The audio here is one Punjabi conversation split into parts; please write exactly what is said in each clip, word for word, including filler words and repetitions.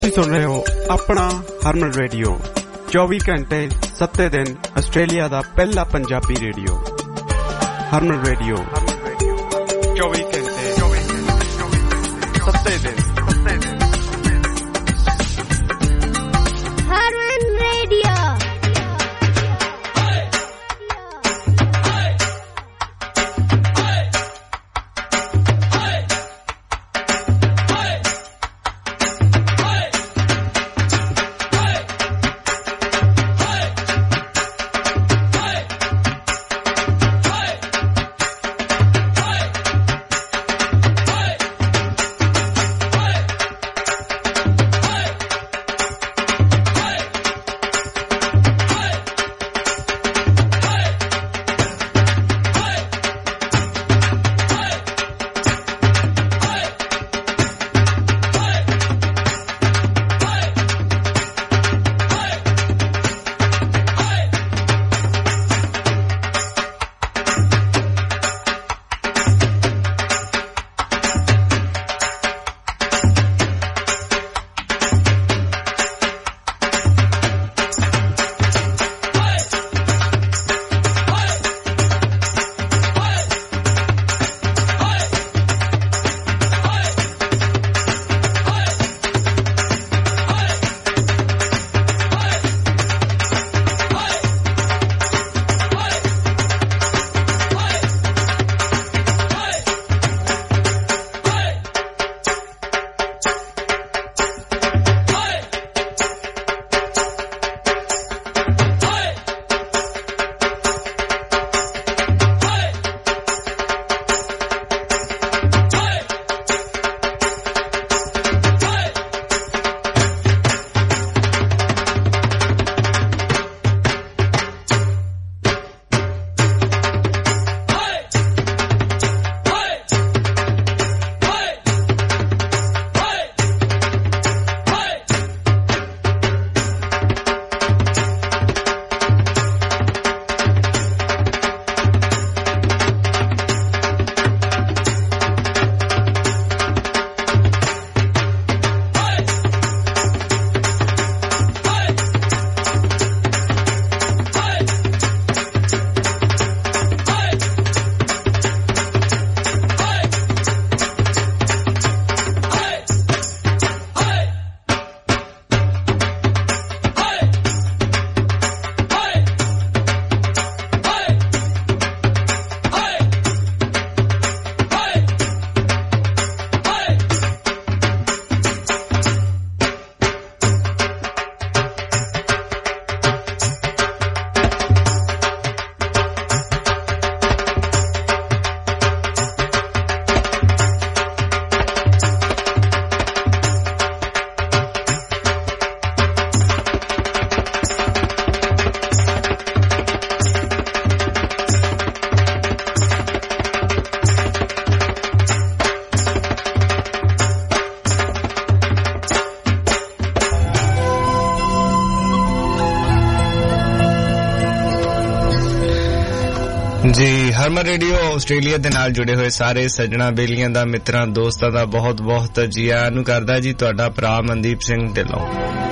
सुन रहे हो अपना हरमन रेडियो चौबीस घंटे सत्ते दिन आस्ट्रेलिया दा पहला पंजाबी रेडियो हरमन रेडियो चौबीस घंटे सत्ते दिन Harman radio ji Harman radio Australia ਦੇ ਨਾਲ ਜੁੜੇ ਹੋਏ ਸਾਰੇ ਸੱਜਣਾ ਬੇਲੀਆਂ ਦਾ ਮਿੱਤਰਾਂ ਦੋਸਤਾਂ ਦਾ ਬਹੁਤ ਬਹੁਤ ਜੀ ਆਇਆਂ ਨੂੰ ਕਰਦਾ ਜੀ ਤੁਹਾਡਾ ਭਰਾ ਮਨਦੀਪ ਸਿੰਘ ਢਿੱਲੋਂ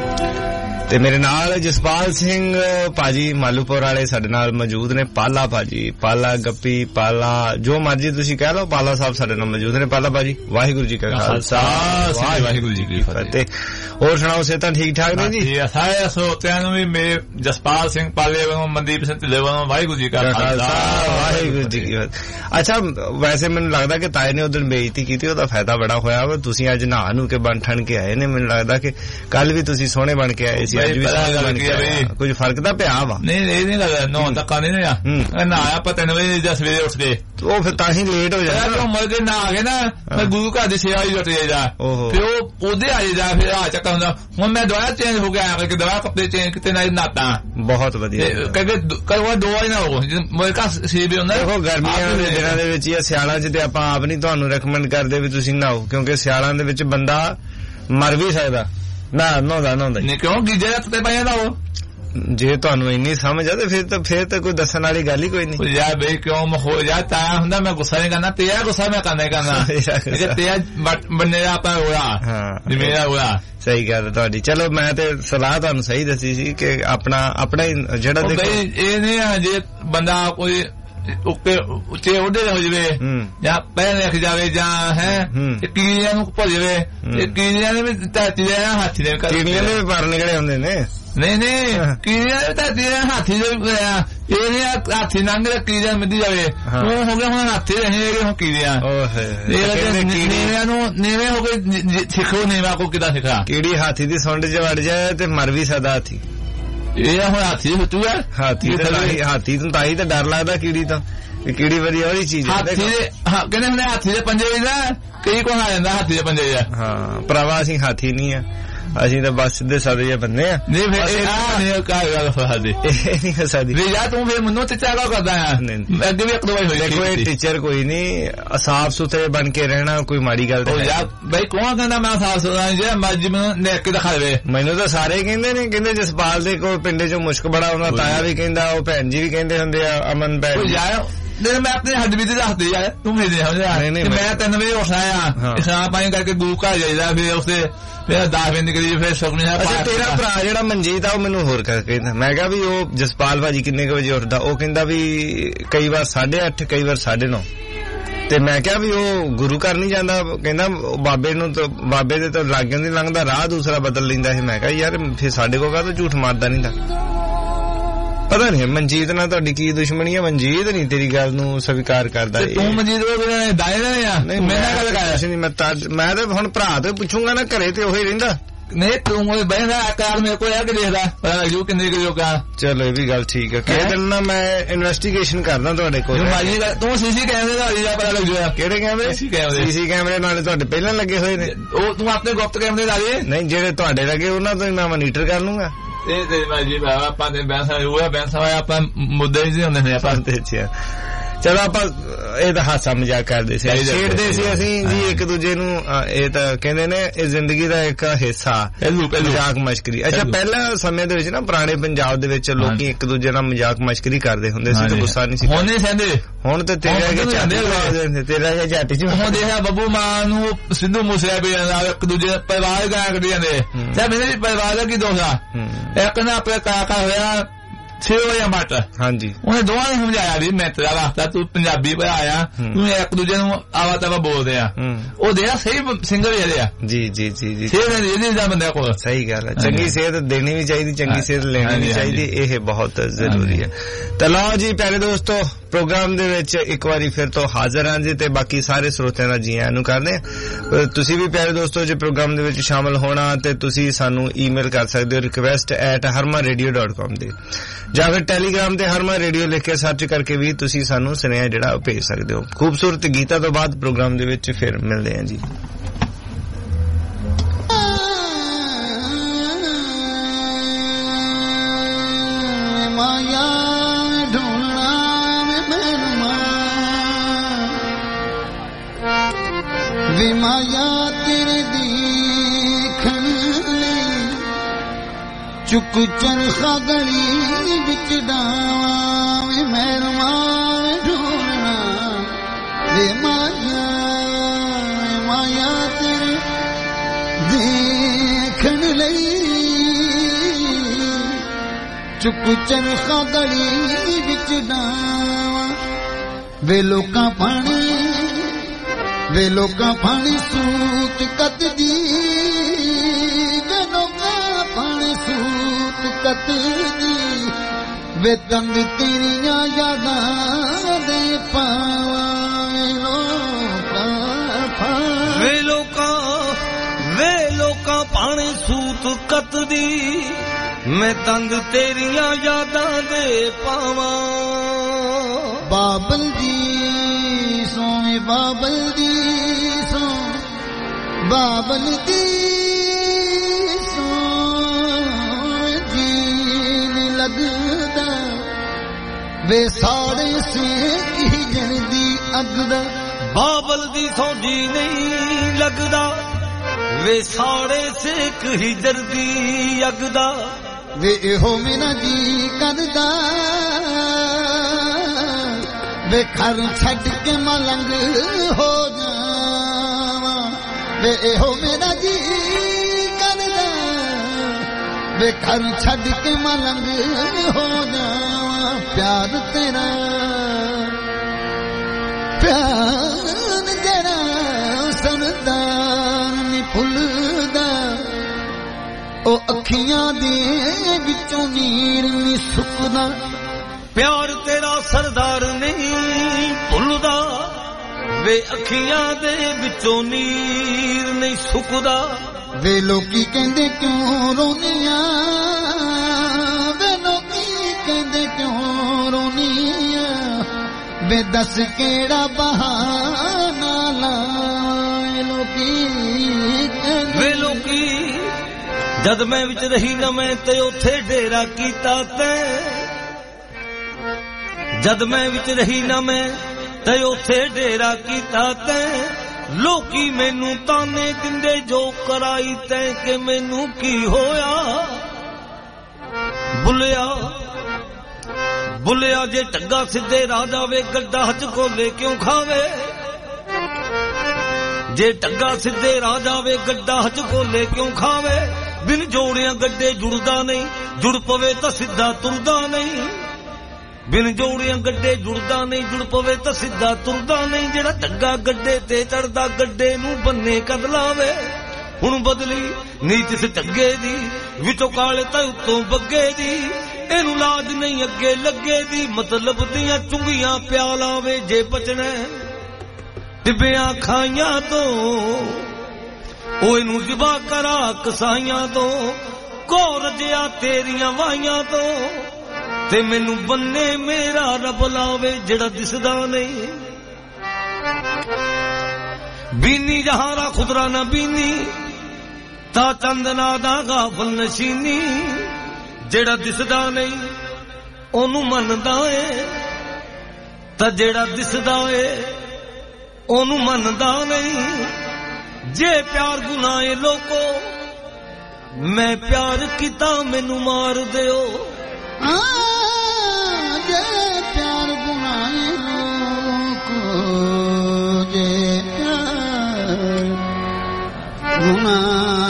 ਤੇ ਮੇਰੇ ਨਾਲ ਜਸਪਾਲ ਸਿੰਘ ਭਾਜੀ ਮਾਲੂਪੁਰ ਵਾਲੇ ਸਾਡੇ ਨਾਲ ਮੌਜੂਦ ਨੇ ਪਾਲਾ ਭਾਜੀ ਪਾਲਾ ਗੱਪੀ ਪਾਲਾ ਜੋ ਮਰਜੀ ਤੁਸੀਂ ਕਹਿ ਲਓ ਪਾਲਾ ਸਾਹਿਬ ਸਾਡੇ ਨਾਲ ਮੌਜੂਦ ਨੇ ਪਾਲਾ ਭਾਜੀ ਵਾਹਿਗੁਰੂ ਜੀ ਕਾ ਖਾਲਸਾ ਵਾਹਿਗੁਰੂ ਜੀ ਕੀ ਫਤਿਹ ਹੋਰ ਸੁਣਾਓ ਸਿਹਤਾਂ ਠੀਕ ਠਾਕ ਨੇ ਜੀ ਜੀ ਸਾਰੇ ਸੋਤਿਆਂ ਨੂੰ ਵੀ ਮੇਰੇ ਜਸਪਾਲ ਸਿੰਘ ਪਾਲੇ ਵੱਲੋਂ ਮਨਦੀਪ ਸਿੰਘ ਢਿੱਲੋਂ ਵੱਲੋਂ ਵਾਹਿਗੁਰੂ ਜੀ ਕਾ ਖਾਲਸਾ ਵਾਹਿਗੁਰੂ ਜੀ ਕੀ ਫਤਿਹ ਅੱਛਾ ਵੈਸੇ ਮੈਨੂੰ ਲੱਗਦਾ ਕਿ ਤਾਏ ਨੇ ਉਦੋਂ ਬੇਇੱਜ਼ਤੀ ਕੀਤੀ ਉਹਦਾ ਫਾਇਦਾ ਬੜਾ ਹੋਇਆ ਵਾ ਤੁਸੀਂ ਅੱਜ ਨਹਾ ਨੂੰ ਕੇ ਬਣ ਠਣ ਕੇ ਆਏ ਨੇ ਮੈਨੂੰ ਲੱਗਦਾ ਕਿ ਕੱਲ ਵੀ ਤੁਸੀਂ ਸੋਹਣੇ ਬਣ ਕੇ ਆਏ ਸੀ ਅੱਜ ਵੀ ਸੋਹਣੇ ਬਣ ਕੇ ਆਏ ਕੁਝ ਫਰਕ ਤਾਂ ਪਿਆ ਵਾ ਨਹੀਂ ਇਹ ਨਹੀਂ ਲੱਗਦਾ ਨੌ ਤੱਕ ਨਹੀਂ ਨਾ ਨਹਾਇਆ ਪਤਾ ਨਹੀਂ ਵਜੇ ਜਾਂ ਸਵੇਰੇ ਉੱਠ ਕੇ ਉਹ ਫਿਰ ਤਾਂ ਹੀ ਲੇਟ ਹੋ ਜਾਂਦਾ ਜਦੋਂ ਮਰ ਕੇ ਨਹਾ ਕੇ ਨਾ ਮੈਂ ਗੁਰੂ ਘਰ ਦੀ ਸੇਵਾ ਹੀ ਉੱਠ ਜਾਈਦਾ ਫਿਰ ਉਹ ਉਹਦੇ ਆ ਜਾਈਦਾ ਫਿਰ ਆ ਚੱਕਰ ਹੁੰਦਾ ਹੁਣ ਮੈਂ ਦੁਬਾਰਾ ਚੇਂਜ ਹੋ ਗਿਆ ਕਿ ਦੁਬਾਰਾ ਕੱਪੜੇ ਚੇਂਜ ਕਿਤੇ ਨਾ ਨਹਾਤਾ ਬਹੁਤ ਵਧੀਆ ਕਹਿੰਦੇ ਕਈ ਦੋ ਵਾਰ ਨਾ ਹੋ ਮੇਰੇ ਘਰ ਸੀ ਵੀ ਹੁੰਦਾ ਦੇਖੋ ਗਰਮੀਆਂ ਦੇ ਦਿਨਾਂ ਦੇ ਵਿੱਚ ਜਾਂ ਸਿਆਲਾਂ 'ਚ ਤੇ ਆਪਾਂ ਆਪ ਨਹੀਂ ਤੁਹਾਨੂੰ ਰეკਮੈਂਡ ਕਰਦੇ ਵੀ ਤੁਸੀਂ ਨਹਾਓ ਕਿਉਂਕਿ ਸਿਆਲਾਂ ਦੇ ਵਿੱਚ ਬੰਦਾ ਮਰ ਵੀ ਸਕਦਾ ਨਾ ਨਹਾਉਂਦਾ ਨਹਾਉਂਦਾ ਨਹੀਂ ਕਿਉਂ ਗੀਜੇ ਹੱਥ ਤੇ ਪਾਇਆ ਦਾ ਉਹ ਜੇ ਤੁਹਾਨੂੰ ਇੰਨੀ ਸਮਝ ਆ ਤੇ ਫਿਰ ਤਾਂ ਫਿਰ ਤਾਂ ਕੋਈ ਦੱਸਣ ਵਾਲੀ ਗੱਲ ਹੀ ਕੋਈ ਨਹੀਂ ਯਾਰ ਬਈ ਕਿਉਂ ਹੋ ਜਾ ਤਾਇਆ ਹੁੰਦਾ ਮੈਂ ਗੁੱਸਾ ਨਹੀਂ ਕਰਨਾ ਤੇਰਾ ਗੁੱਸਾ ਮੈਂ ਕਰਨਾ ਹੀ ਕਰਨਾ ਤੇਰਾ ਬੰਨੇ ਦਾ ਆਪਾਂ ਹੋਇਆ ਹਾਂ ਮੇਰਾ ਹੋਇਆ ਸਹੀ ਗੱਲ ਤੁਹਾਡੀ ਚਲੋ ਮੈਂ ਤੇ ਸਲਾਹ ਤੁਹਾਨੂੰ ਸਹੀ ਦੱਸੀ ਸੀ ਕਿ ਆਪਣਾ ਆਪਣਾ ਜਿਹੜਾ ਦੇਖੋ ਇਹ ਨਹੀਂ ਆ ਜੇ ਬੰਦਾ ਕੋਈ ਉੱਤੇ ਉੱਚੇ ਉਹਦੇ ਹੋ ਜਾਵੇ ਜਾਂ ਪੈਰ ਰੱਖ ਜਾਵੇ ਜਾਂ ਹੈ ਕੀੜੀਆਂ ਨੂੰ ਭੁੱਲ ਜਾਵੇ ਇਹ ਕੀੜੀਆਂ ਨੇ ਵੀ ਧਰਤੀ ਦੇ ਹੱਥ ਦੇ ਕੀੜੀਆਂ ਦੇ ਪਰ ਨਿਕਲੇ ਹੁੰਦੇ ਨੇ ਨਹੀਂ ਨਹੀਂ ਕੀੜੀਆਂ ਦੇ ਧਰਤੀ ਦੇ ਹਾਥੀ ਦੇ ਇਹ ਨਹੀਂ ਹਾਥੀ ਲੰਘ ਕੇ ਕੀੜੀਆਂ ਮਿੱਟੀ ਜਾਵੇ ਉਹ ਹੋ ਗਿਆ ਹੁਣ ਹਾਥੀ ਰਹੇ ਹੁਣ ਕੀੜੀਆਂ ਨੀਵਿਆਂ ਨੂੰ ਨੀਵੇਂ ਹੋ ਕੇ ਸਿੱਖੋ ਨੀਵਾ ਕੋ ਕਿੱਦਾਂ ਸਿੱਖਾ ਕੀੜੀ ਹਾਥੀ ਦੀ ਸੁੰਡ ਚ ਵੜ ਜਾਏ ਤੇ ਮਰ ਵੀ ਸਕਦਾ ਹਾਥੀ ਇਹ ਹੁਣ ਹਾਥੀ ਸੁੱਟੂਗਾ ਹਾਥੀ ਹਾਥੀ ਤੋਂ ਤਾਂ ਹੀ ਤਾਂ ਡਰ ਲੱਗਦਾ ਕੀੜੀ ਤੋਂ ਕੀੜੀ ਵਧੀਆ ਉਹਦੀ ਚੀਜ਼ ਹਾਥੀ ਦੇ ਕਹਿੰਦੇ ਹੁੰਦੇ ਹਾਥੀ ਦੇ ਪੰਜੇ ਦਾ ਕਈ ਕੋਲ ਆ ਜਾਂਦਾ ਹਾਥੀ ਦੇ ਪੰਜੇ ਦਾ ਹਾਂ ਭਰਾਵਾ ਅਸੀਂ ਹਾਥੀ ਨਹੀਂ ਆ ਅਸੀਂ ਤਾਂ ਬਸ ਸਿੱਧੇ ਸਾਦੇ ਜਿਹੇ ਬੰਦੇ ਆ ਨਹੀਂ ਫਿਰ ਆ ਨਹੀਂ ਕਾ ਗੱਲ ਫਸਾਦੀ ਇਹ ਨਹੀਂ ਫਸਾਦੀ ਵੀ ਯਾਰ ਤੂੰ ਫਿਰ ਮੈਨੂੰ ਤੇ ਚਾਗਾ ਕਰਦਾ ਆ ਅੱਗੇ ਵੀ ਇੱਕ ਦੋ ਵਾਰ ਹੋਈ ਦੇਖੋ ਇਹ ਟੀਚਰ ਕੋਈ ਨਹੀਂ ਸਾਫ ਸੁਥਰੇ ਬਣ ਕੇ ਰਹਿਣਾ ਕੋਈ ਮਾੜੀ ਗੱਲ ਨਹੀਂ ਯਾਰ ਬਈ ਕੌਣ ਕਹਿੰਦਾ ਮੈਂ ਸਾਫ ਸੁਥਰਾ ਜੇ ਮਰਜੀ ਮੈਨੂੰ ਨੇਕ ਕੇ ਦਿਖਾ ਦੇਵੇ ਮੈਨੂੰ ਤਾਂ ਸਾਰੇ ਕਹਿੰਦੇ ਨੇ ਕਹਿੰਦੇ ਜਸਪਾਲ ਦੇ ਕੋਲ ਪਿੰਡੇ ਚੋਂ ਮੁਸ਼ਕ ਬੜਾ ਆਉਂਦਾ ਤਾਇਆ ਵੀ ਕਹਿੰਦਾ ਉਹ ਭੈਣ ਜੀ ਵੀ ਕਹਿੰਦੇ ਹੁੰਦੇ ਆ ਅਮਨ ਭੈਣ ਯਾਰ ਮੈਂ ਆਪਣੇ ਹੱਡ ਵੀ ਤੇ ਦੱਸਦੇ ਯਾਰ ਤੂੰ ਮੇਰੇ ਸਮਝ ਮੈਂ ਤਿੰਨ ਵਜੇ ਉੱਠਦਾ ਆ ਇਸ਼ਨਾਨ ਪਾਣੀ ਕਰਕੇ ਗੁਰੂ ਘਰ ਜਾਈਦਾ ਫਿਰ ਉਸੇ ਫਿਰ ਦਸ ਵਜੇ ਨਿਕਲੀ ਫਿਰ ਸੁਖਨੀ ਸਾਹਿਬ ਅੱਛਾ ਤੇਰਾ ਭਰਾ ਜਿਹੜਾ ਮਨਜੀਤ ਆ ਉਹ ਮੈਨੂੰ ਹੋਰ ਕਹਿੰਦਾ ਮੈਂ ਕਿਹਾ ਵੀ ਉਹ ਜਸਪਾਲ ਭਾਜੀ ਕਿੰਨੇ ਕੁ ਵਜੇ ਉੱਠਦਾ ਉਹ ਕਹਿੰਦਾ ਵੀ ਕਈ ਵਾਰ ਸਾਢੇ ਅੱਠ ਕਈ ਵਾਰ ਸਾਢੇ ਨੌ ਤੇ ਮੈਂ ਕਿਹਾ ਵੀ ਉਹ ਗੁਰੂ ਘਰ ਨਹੀਂ ਜਾਂਦਾ ਕਹਿੰਦਾ ਬਾਬੇ ਨੂੰ ਤਾਂ ਬਾਬੇ ਦੇ ਤਾਂ ਲਾਗਿਆਂ ਦੀ ਲੰਘਦਾ ਰਾਹ ਦੂਸਰਾ ਬਦਲ ਲੈਂਦਾ ਸੀ ਮੈਂ ਕਿਹਾ ਯਾਰ ਫਿਰ ਸਾਡੇ ਕੋਲ ਕਾਹਤੋਂ ਝੂਠ ਮਾਰਦਾ ਨਹੀਂ ਤਾਂ ਪਤਾ ਨਹੀਂ ਮਨਜੀਤ ਨਾਲ ਤੁਹਾਡੀ ਕੀ ਦੁਸ਼ਮਣੀ ਹੈ ਮਨਜੀਤ ਨਹੀਂ ਤੇਰੀ ਗੱਲ ਨੂੰ ਸਵੀਕਾਰ ਕਰਦਾ ਤੂੰ ਮਨਜੀਤ ਕੋਲ ਦਾਇ ਨਾ ਆ ਨਹੀਂ ਮੈਂ ਨਾ ਗੱਲ ਕਰ ਨਹੀਂ ਮੈਂ ਤਾਂ ਮੈਂ ਤਾਂ ਹੁਣ ਭਰਾ ਤੋਂ ਪੁੱਛੂੰਗਾ ਨਾ ਘਰੇ ਤੇ ਉਹੀ ਰਹਿੰਦਾ ਨਹੀਂ ਤੂੰ ਉਹ ਬਹਿੰਦਾ ਆਕਾਰ ਮੇਰੇ ਕੋਲ ਆ ਕੇ ਦੇਖਦਾ ਪਤਾ ਲੱਗ ਜੂ ਕਿੰਨੇ ਕਿਲੋ ਕਾ ਚਲੋ ਇਹ ਵੀ ਗੱਲ ਠੀਕ ਹੈ ਕਿਹ ਦਿਨ ਨਾ ਮੈਂ ਇਨਵੈਸਟੀਗੇਸ਼ਨ ਕਰਦਾ ਤੁਹਾਡੇ ਕੋਲ ਤੂੰ ਸੀਸੀ ਕੈਮਰੇ ਦਾ ਆ ਪਤਾ ਲੱਗ ਜੂਗਾ ਕਿਹੜੇ ਕੈਮਰੇ ਸੀਸੀ ਕੈਮਰੇ ਨਾਲੇ ਤੁਹਾਡੇ ਪਹਿਲਾਂ ਲੱਗੇ ਹੋਏ ਨੇ ਉਹ ਤੂੰ ਆਪਣੇ ਗੁਪਤ ਕੈਮਰੇ ਲਾ ਦੇ ਨਹੀਂ ਜਿਹੜੇ ਤੁਹਾਡੇ ਲੱਗੇ ਉਹਨਾਂ ਤੋਂ ਮੈਂ ਮੋਨੀਟਰ ਕਰ ਲੂੰਗਾ ਇਹ ਤੇ ਭਾਜੀ ਬਾਬਾ ਆਪਾਂ ਤੇ ਬੈਂਸਾ ਉਹ ਬੈਂਸਾ ਆਪਾਂ ਮੁੱਦੇ ਹੀ ਹੁੰਦੇ ਨੇ ਆਪਾਂ ਤੇ ਅੱਛਾ ਚਲੋ ਆਪਾਂ ਇਹ ਤਾਂ ਹਾਸਾ ਮਜ਼ਾਕ ਕਰਦੇ ਸੀ ਛੇੜਦੇ ਸੀ ਅਸੀਂ ਜੀ ਇੱਕ ਦੂਜੇ ਨੂੰ ਇਹ ਤਾਂ ਕਹਿੰਦੇ ਨੇ ਇਹ ਜ਼ਿੰਦਗੀ ਦਾ ਇੱਕ ਹਿੱਸਾ ਮਜ਼ਾਕ ਮਸ਼ਕਰੀ ਅੱਛਾ ਪਹਿਲਾਂ ਸਮੇਂ ਦੇ ਵਿੱਚ ਨਾ ਪੁਰਾਣੇ ਪੰਜਾਬ ਦੇ ਵਿੱਚ ਲੋਕੀ ਇੱਕ ਦੂਜੇ ਨਾਲ ਮਜ਼ਾਕ ਮਸ਼ਕਰੀ ਕਰਦੇ ਹੁੰਦੇ ਸੀ ਤੇ ਗੁੱਸਾ ਨਹੀਂ ਸੀ ਹੁਣ ਨਹੀਂ ਸਹਿੰਦੇ ਹੁਣ ਤੇ ਤੇਰੇ ਅੱਗੇ ਝਾਟੀ ਤੇਰਾ ਅੱਗੇ ਝਾਟੀ ਚ ਹੁਣ ਦੇਖਿਆ ਬੱਬੂ ਮਾਨ ਨੂੰ ਸਿੱਧੂ ਮੂਸੇ ਵੀ ਇੱਕ ਦੂਜੇ ਪਰਿਵਾਰ ਗਾਇਆ ਕੱਢੀ ਜਾਂਦੇ ਤੇ ਮੇਰੇ ਵੀ ਪਰਿਵਾਰ ਦਾ ਕੀ ਦੋਸ਼ ਆ ਇੱਕ ਨਾ ਆਪਣੇ ਕਾਕਾ ਹੋਇਆ ਛੇ ਵਜੇ ਮੱਟ ਹਾਂਜੀ ਉਹਨੇ ਦੋਵਾਂ ਨੇ ਸਮਝਾਇਆ ਵੀ ਮੈਂ ਤੇਰਾ ਵਾਸਤਾ ਤੂੰ ਪੰਜਾਬੀ ਭਰਾ ਆ ਤੂੰ ਇੱਕ ਦੂਜੇ ਨੂੰ ਆਵਾ ਤਵਾ ਬੋਲਦੇ ਆ ਉਹ ਦੇਆ ਸਹੀ ਸਿੰਗਰ ਜਿਹੜੇ ਆ ਜੀ ਜੀ ਜੀ ਜੀ ਸਿਹਤ ਇਹਦੇ ਦਾ ਬੰਦਾ ਕੋਲ ਸਹੀ ਗੱਲ ਹੈ ਚੰਗੀ ਸਿਹਤ ਦੇਣੀ ਵੀ ਚਾਹੀਦੀ ਚੰਗੀ ਸਿਹਤ ਲੈਣੀ ਵੀ ਚਾਹੀਦੀ ਇਹ ਬਹੁਤ ਜ਼ਰੂਰੀ ਹੈ ਤਾਂ ਲਓ ਜੀ ਪਿਆਰੇ ਦੋਸਤੋ ਪ੍ਰੋਗਰਾਮ ਦੇ ਵਿੱਚ ਇੱਕ ਵਾਰੀ ਫਿਰ ਤੋਂ ਹਾਜ਼ਰ ਹਾਂ ਜੀ ਤੇ ਬਾਕੀ ਸਾਰੇ ਸਰੋਤਿਆਂ ਦਾ ਜੀ ਆਇਆਂ ਨੂੰ ਕਰਦੇ ਹਾਂ ਤੁਸੀਂ ਵੀ ਪਿਆਰੇ ਦੋਸਤੋ ਜੇ ਪ੍ਰੋਗਰਾਮ ਦੇ ਵਿੱਚ ਸ਼ਾਮਲ ਹੋਣਾ ਤੇ ਤੁਸੀਂ ਸਾਨੂੰ ਈਮੇਲ ਕਰ ਸਕਦੇ ਹੋ request at harman radio dot com ਦੇ ਜਾਂ ਫਿਰ ਟੈਲੀਗ੍ਰਾਮ ਤੇ harman radio ਲਿਖ ਕੇ ਸਰਚ ਕਰਕੇ ਵੀ ਤੁਸੀਂ ਸਾਨੂੰ ਸੁਨੇਹਾ ਜਿਹੜਾ ਉਹ ਭੇਜ ਸਕਦੇ ਹੋ ਖੂਬਸੂਰਤ ਗੀਤਾਂ ਤੋਂ ਬਾਅਦ ਪ੍ਰੋਗਰਾਮ ਦੇ ਵਿੱਚ ਫਿਰ ਮਿਲਦੇ ਹਾਂ ਜੀ ਮਾਇਆ ਵੇ ਮਾਇਆ ਤੇਰੇ ਦੇਖਣ ਲਈ ਚੁੱਕ ਚਰਖਾ ਗਲੀ ਵਿੱਚ ਡਾਵਾਂ ਵੇ ਮਹਿਰਮਾਨ ਢੂੰਡਣਾ ਵੇ ਮਾਇਆ ਮਾਇਆ ਤੇਰੇ ਦੇਖਣ ਲਈ ਚੁੱਕ ਚਰਖਾ ਗਲੀ ਵਿੱਚ ਡਾਵਾਂ ਵੇ ਲੋਕਾਂ ਪਾਣੀ ਵੇ ਲੋਕਾਂ ਪਾਣੀ ਸੂਤ ਕੱਤਦੀ ਵੇ ਲੋਕਾਂ ਪਾਣੀ ਸੂਤ ਕੱਤਦੀ ਵੇ ਤੰਗ ਤੇਰੀਆਂ ਯਾਦਾਂ ਦੇ ਪਾਵਾਂ ਲੋਕਾਂ ਵੇ ਲੋਕਾਂ ਵੇ ਲੋਕਾਂ ਪਾਣੀ ਸੂਤ ਕੱਤਦੀ ਮੈਂ ਤੰਗ ਤੇਰੀਆਂ ਯਾਦਾਂ ਦੇ ਪਾਵਾਂ ਬਾਬਲ ਦੀ ਸੋਵੇਂ ਬਾਬਲ ਦੀ ਸੋ ਬਾਬਲ ਦੀ ਸੋ ਜੀਨ ਲੱਗਦਾ ਵੇ ਸਾੜੇ ਸੇਕ ਹੀ ਜਣਦੀ ਅੱਗ ਦਾ ਬਾਬਲ ਦੀ ਸੋ ਜੀ ਨਹੀਂ ਲੱਗਦਾ ਵੇ ਸਾੜੇ ਸੇਕ ਹੀ ਜਰਦੀ ਅੱਗ ਦਾ ਵੇ ਇਹੋ ਮੇਰਾ ਜੀ ਕਰਦਾ ਵੇ ਘਰ ਛੱਡ ਕੇ ਮਲੰਗ ਹੋ ਜਾਵਾਂ ਵੇ ਇਹੋ ਮੇਰਾ ਜੀ ਕਰਦਾ ਵੇ ਘਰ ਛੱਡ ਕੇ ਮਲੰਗ ਹੋ ਜਾਵਾਂ ਪਿਆਰ ਤੇਰਾ ਪਿਆਰ ਜਿਹੜਾ ਸਰਦਾਰ ਨੀ ਭੁੱਲਦਾ ਉਹ ਅੱਖੀਆਂ ਦੇ ਵਿੱਚੋਂ ਨੀਰ ਨੀ ਸੁੱਕਦਾ ਪਿਆਰ ਤੇਰਾ ਸਰਦਾਰ ਨਹੀਂ ਭੁੱਲਦਾ ਵੇ ਅੱਖੀਆਂ ਦੇ ਵਿੱਚੋਂ ਨੀਰ ਨਹੀਂ ਸੁੱਕਦਾ ਵੇ ਲੋਕੀ ਕਹਿੰਦੇ ਕਿਉਂ ਰੋਨੀਆਂ ਵੇ ਲੋਕੀ ਕਹਿੰਦੇ ਕਿਉਂ ਰੋਨੀਆਂ ਵੇ ਦੱਸ ਕਿਹੜਾ ਬਹਾਨਾ ਲਾਏ ਲੋਕੀ ਵੇ ਲੋਕੀ ਜਦ ਮੈਂ ਵਿੱਚ ਰਹੀ ਨਾ ਮੈਂ ਤੇ ਉੱਥੇ ਡੇਰਾ ਕੀਤਾ ਤੈਂ ਜਦ ਮੈਂ ਵਿੱਚ ਰਹੀ ਨਾ ਮੈਂ ਤੇ ਉੱਥੇ ਡੇਰਾ ਕੀਤਾ ਤੈਂ ਲੋਕੀ ਮੈਨੂੰ ਤਾਨੇ ਦਿੰਦੇ ਜੋ ਕਰਾਈ ਤੈਂ ਕਿ ਮੈਨੂੰ ਕੀ ਹੋਇਆ ਬੁੱਲਿਆ ਬੁੱਲਿਆ ਜੇ ਟੱਗਾ ਸਿੱਧੇ ਰਾਹ ਜਾਵੇ ਗੱਡਾ ਹੱਥ ਕੋਲੇ ਕਿਉਂ ਖਾਵੇ ਜੇ ਟੱਗਾ ਸਿੱਧੇ ਰਾਹ ਜਾਵੇ ਗੱਡਾ ਹੱਥ ਕੋਲੇ ਕਿਉਂ ਖਾਵੇ ਬਿਨ ਜੋੜਿਆਂ ਗੱਡੇ ਜੁੜਦਾ ਨਹੀਂ ਜੁੜ ਪਵੇ ਤਾਂ ਸਿੱਧਾ ਤੁਰਦਾ ਨਹੀਂ ਬਿਨ ਜੋੜਿਆਂ ਗੱਡੇ ਜੁੜਦਾ ਨਹੀਂ ਜੁੜ ਪਵੇ ਤਾਂ ਸਿੱਧਾ ਤੁਰਦਾ ਨਹੀਂ ਜਿਹੜਾ ਟੱਗਾ ਗੱਡੇ ਤੇ ਚੜਦਾ ਗੱਡੇ ਨੂੰ ਬੰਨੇ ਕਦ ਲਾਵੇ ਹੁਣ ਬਦਲੀ ਨੀਤ ਇਸ ਟੱਗੇ ਦੀ ਵਿੱਚੋਂ ਕਾਲੇ ਤਾਂ ਉੱਤੋਂ ਬੱਗੇ ਦੀ ਇਹਨੂੰ ਲਾਜ ਨਹੀਂ ਅੱਗੇ ਲੱਗੇ ਦੀ ਮਤਲਬ ਦੀਆਂ ਚੁੰਗੀਆਂ ਪਿਆ ਲਾਵੇ ਜੇ ਬਚਣਾ ਟਿੱਬਿਆਂ ਖਾਈਆਂ ਤੋਂ ਉਹ ਇਹਨੂੰ ਜਿਬਾ ਕਰਾ ਕਸਾਈਆਂ ਤੋਂ ਕੋ ਰਜਿਆ ਤੇਰੀਆਂ ਵਾਈਆਂ ਤੋਂ ਤੇ ਮੈਨੂੰ ਬੰਨੇ ਮੇਰਾ ਰੱਬ ਲਾਵੇ ਜਿਹੜਾ ਦਿਸਦਾ ਨਹੀਂ ਬੀਨੀ ਜਹਾਰਾ ਖੁਦਰਾ ਨਾ ਬੀਨੀ ਤਾਂ ਚੰਦਨਾ ਦਾ ਗਾਫਲ ਨਸ਼ੀਨੀ ਜਿਹੜਾ ਦਿਸਦਾ ਨਹੀਂ ਉਹਨੂੰ ਮੰਨਦਾ ਏ ਤਾਂ ਜਿਹੜਾ ਦਿਸਦਾ ਏ ਉਹਨੂੰ ਮੰਨਦਾ ਨਹੀਂ ਜੇ ਪਿਆਰ ਗੁਨਾਹ ਏ ਲੋਕੋ ਮੈਂ ਪਿਆਰ ਕੀਤਾ ਮੈਨੂੰ ਮਾਰ ਦਿਓ ਆ ਜੇ ਪਿਆਰ ਗੁਨਾਹ ਏ ਲੋਕੋ ਜੇ ਪਿਆਰ ਗੁਨਾਹ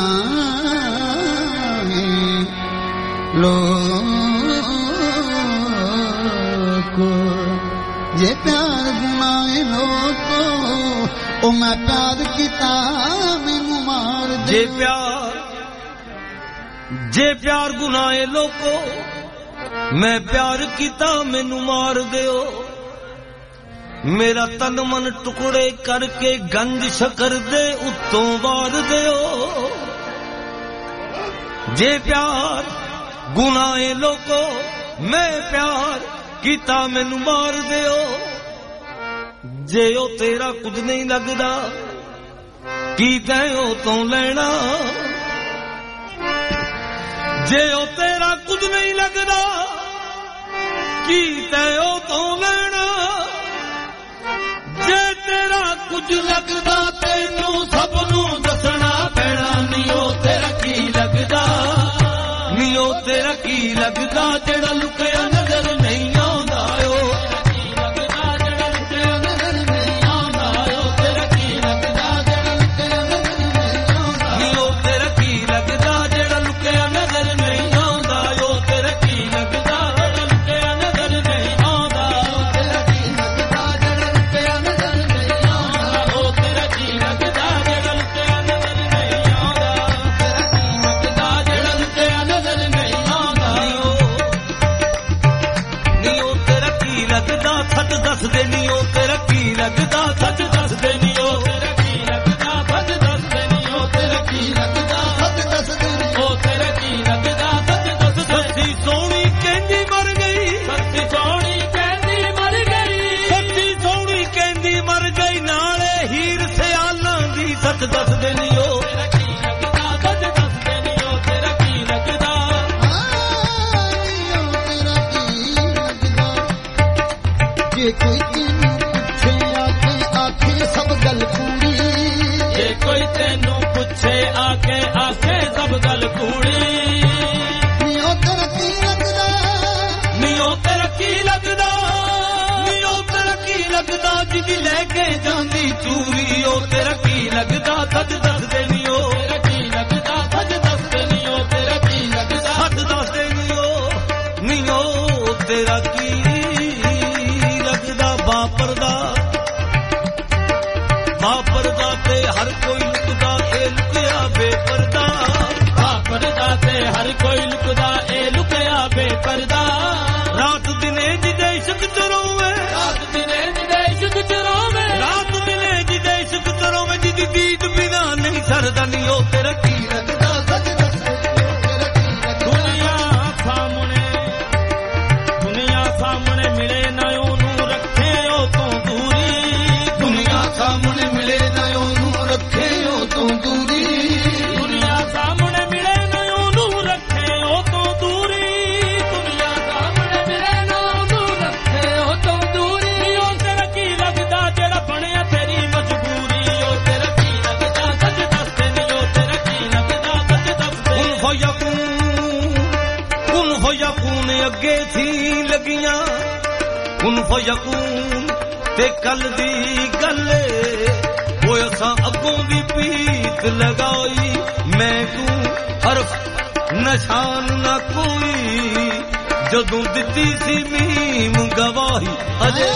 ਲੋਕੋ ਜੇ ਪਿਆਰ ਗੁਨਾਹ ਏ ਲੋਕੋ ਉਹ ਮੈਂ ਪਿਆਰ ਕੀਤਾ ਮੈਨੂੰ ਮਾਰ ਦੇ ਜੇ ਪਿਆਰ ਜੇ ਪਿਆਰ ਗੁਨਾਹ ਏ ਲੋਕੋ ਮੈਂ ਪਿਆਰ ਕੀਤਾ ਮੈਨੂੰ ਮਾਰ ਦਿਓ ਮੇਰਾ ਤਨ ਮਨ ਟੁਕੜੇ ਕਰਕੇ ਗੰਜ ਸ਼ਕਰ ਦੇ ਉੱਤੋਂ ਵਾਰ ਦਿਓ ਜੇ ਪਿਆਰ ਗੁਨਾਹ ਏ ਲੋਕੋ ਮੈਂ ਪਿਆਰ ਕੀਤਾ ਮੈਨੂੰ ਮਾਰ ਦਿਓ ਜੇ ਉਹ ਤੇਰਾ ਕੁਝ ਨਹੀਂ ਲੱਗਦਾ ਕੀ ਤੈਂ ਉਹ ਤੋਂ ਲੈਣਾ ਜੇ ਉਹ ਤੇਰਾ ਕੁਝ ਨਹੀਂ ਲੱਗਦਾ ਕੀ ਤੈਂ ਉਹ ਤੋਂ ਲੈਣਾ ਜੇ ਤੇਰਾ ਕੁਝ ਲੱਗਦਾ ਤੈਨੂੰ ਸਭ ਨੂੰ ਦੱਸਣਾ ਪੈਣਾ ਨੀ ਉਹ ਤੇਰਾ ਕੀ ਲੱਗਦਾ ਨੀ ਉਹ ਤੇਰਾ ਕੀ ਲੱਗਦਾ ਜਿਹੜਾ ਲੁਕਿਆ ਨਜ਼ਰ ਨਹੀਂ ਆਉਂਦਾ ਓ ਦੱਸਦੇ ਨੀ ਉਹ ਤੇਰਾ ਕੀ ਲੱਗਦਾ ਸੱਚ ਦੱਸਦੇ ਨੀ ਉਹ ਤੇਰਾ ਕੀ ਲੱਗਦਾ ਸੱਚ ਦੱਸਦੇ ਨੀ ਉਹ ਤੇਰਾ ਕੀ ਲੱਗਦਾ ਸੱਚ ਦੱਸਦੇ ਨੀ ਉਹ ਤੇਰਾ ਕੀ ਲੱਗਦਾ ਸੱਚ ਦੱਸ ਸੱਚੀ ਸੋਹਣੀ ਕਹਿੰਦੀ ਮਰ ਗਈ ਸੱਚੀ ਸੋਹਣੀ ਕਹਿੰਦੀ ਮਰ ਗਈ ਸੱਚੀ ਸੋਹਣੀ ਕਹਿੰਦੀ ਮਰ ਗਈ ਨਾਲੇ ਹੀਰ ਸਿਆਲਾਂ ਦੀ ਸੱਚ ਦੱਸਦੇ ਨੀ ਉਹ ਤੇਰਾ ਕੀ ਲੱਗਦਾ ਸੱਚ ਦੱਸਦੇ ਨੀ ਉਹ ਤੇਰਾ ਕੀ ਲੱਗਦਾ ਜੇ ਕੋਈ ਤੈਨੂੰ ਪੁੱਛੇ ਆਕੇ ਆਖੇ ਸਭ ਗੱਲ ਕੂੜੀ ਜੇ ਕੋਈ ਤੈਨੂੰ ਪੁੱਛੇ ਆਕੇ ਆਖੇ ਸਭ ਗੱਲ ਕੂੜੀ ਨੀ ਉਹ ਦੀ ਲੈ ਕੇ ਜਾਂਦੀ ਚੂਰੀ ਉਹ ਤੇਰਾ ਕੀ ਲੱਗਦਾ ਸੱਚ ਦੱਸਦੇ ਨੀ ਉਹ ਤੇਰਾ ਕੀ ਲੱਗਦਾ ਸੱਚ ਦੱਸਦੇ ਨੀ ਉਹ ਤੇਰਾ ਕੀ ਲੱਗਦਾ ਸੱਚ ਦੱਸਦੇ ਨੀ ਉਹ ਨੀ ਉਹ ਤੇਰਾ ਕੀ ਲੱਗਦਾ ਵਾਪਰਦਾ ਵਾਪਰਦਾ ਤੇ ਹਰ ਕੋਈ ਲੁਕਦਾ ਇਹ ਲੁਕਿਆ ਬੇਪਰਦਾ ਵਾਪਰਦਾ ਤੇ ਹਰ ਕੋਈ ਲੁਕਦਾ ਇਹ ਲੁਕਿਆ ਬੇਪਰਦਾ ਰਾਤ ਦਿਨੇ ਜਿਹਦੇ ਇਸ਼ਕ ਚ ਰੋਵੇ ਰਾਤ ਦਿਨੇ ਜਿਹਦੇ ਇਸ਼ਕ ਚ ਰੋਵੇ ਰਾਤ ਦਿਨੇ ਜਿਹਦੇ ਇਸ਼ਕ ਚ ਰੋਵੇ ਜਿਹਦੀ ਦੀਦ ਬਿਨਾ ਨਹੀਂ ਸਰਦਾ ਨੀ ਉਹ ਤੇਰਾ ਕੀ ਲੱਗਦਾ ਸੱਚ ਦੱਸੇ ਤੇਰਾ ਕੀ ਲੱਗਦਾ ਦੁਨੀਆ ਸਾਹਮਣੇ ਦੁਨੀਆ ਸਾਹਮਣੇ ਮਿਲੇ ਨਾ ਉਹਨੂੰ ਰੱਖੇ ਉਹ ਤੋਂ ਦੂਰੀ ਦੁਨੀਆ ਸਾਹਮਣੇ ਮਿਲੇ ਨਾ ਉਹਨੂੰ ਰੱਖੇ ਉਹ ਤੋਂ ਦੂਰੀ ਦੁਨੀਆ ਸਾਹਮਣੇ ਮਿਲੇ ਨਾ ਉਹਨੂੰ ਰੱਖੇ ਉਹ ਤੋਂ ਦੂਰੀ ਦੁਨੀਆ ਸਾਹਮਣੇ ਮਿਲੇ ਨਾ ਉਹਨੂੰ ਰੱਖੇ ਉਹ ਤੋਂ ਦੂਰੀ ਉਹ ਤੇਰਾ ਕੀ ਲੱਗਦਾ ਜਿਹੜਾ ਬਣਿਆ ਤੇਰੀ ਮਜਬੂਰੀ ਉਹ ਤੇਰਾ ਕੀ ਲੱਗਦਾ ਸੱਚ ਦੱਸਦੇ ਨੀ ਉਹ ਤੇਰਾ ਕੀ ਲੱਗਦਾ ਸੱਚ ਦੱਸਦੇ ਹੁਣ ਹੋਇਆ ਕੂਨ ਹੁਣ ਹੋਇਆ ਕੂਨ ਅੱਗੇ ਸੀ ਲੱਗੀਆਂ ਹੁਣ ਹੋਇਆ ਕੂਨ ਤੇ ਕੱਲ ਦੀ ਗੱਲ ਓਏ ਅਸਾਂ ਅੱਗੋਂ ਵੀ ਪੀਤ ਲਗਾਈ ਮੈਂ ਤੂੰ ਹਰਫ ਨਿਸ਼ਾਨ ਨਾ ਕੋਈ ਜਦੋਂ ਦਿੱਤੀ ਸੀ ਮੀਮ ਗਵਾਹੀ ਅਜੇ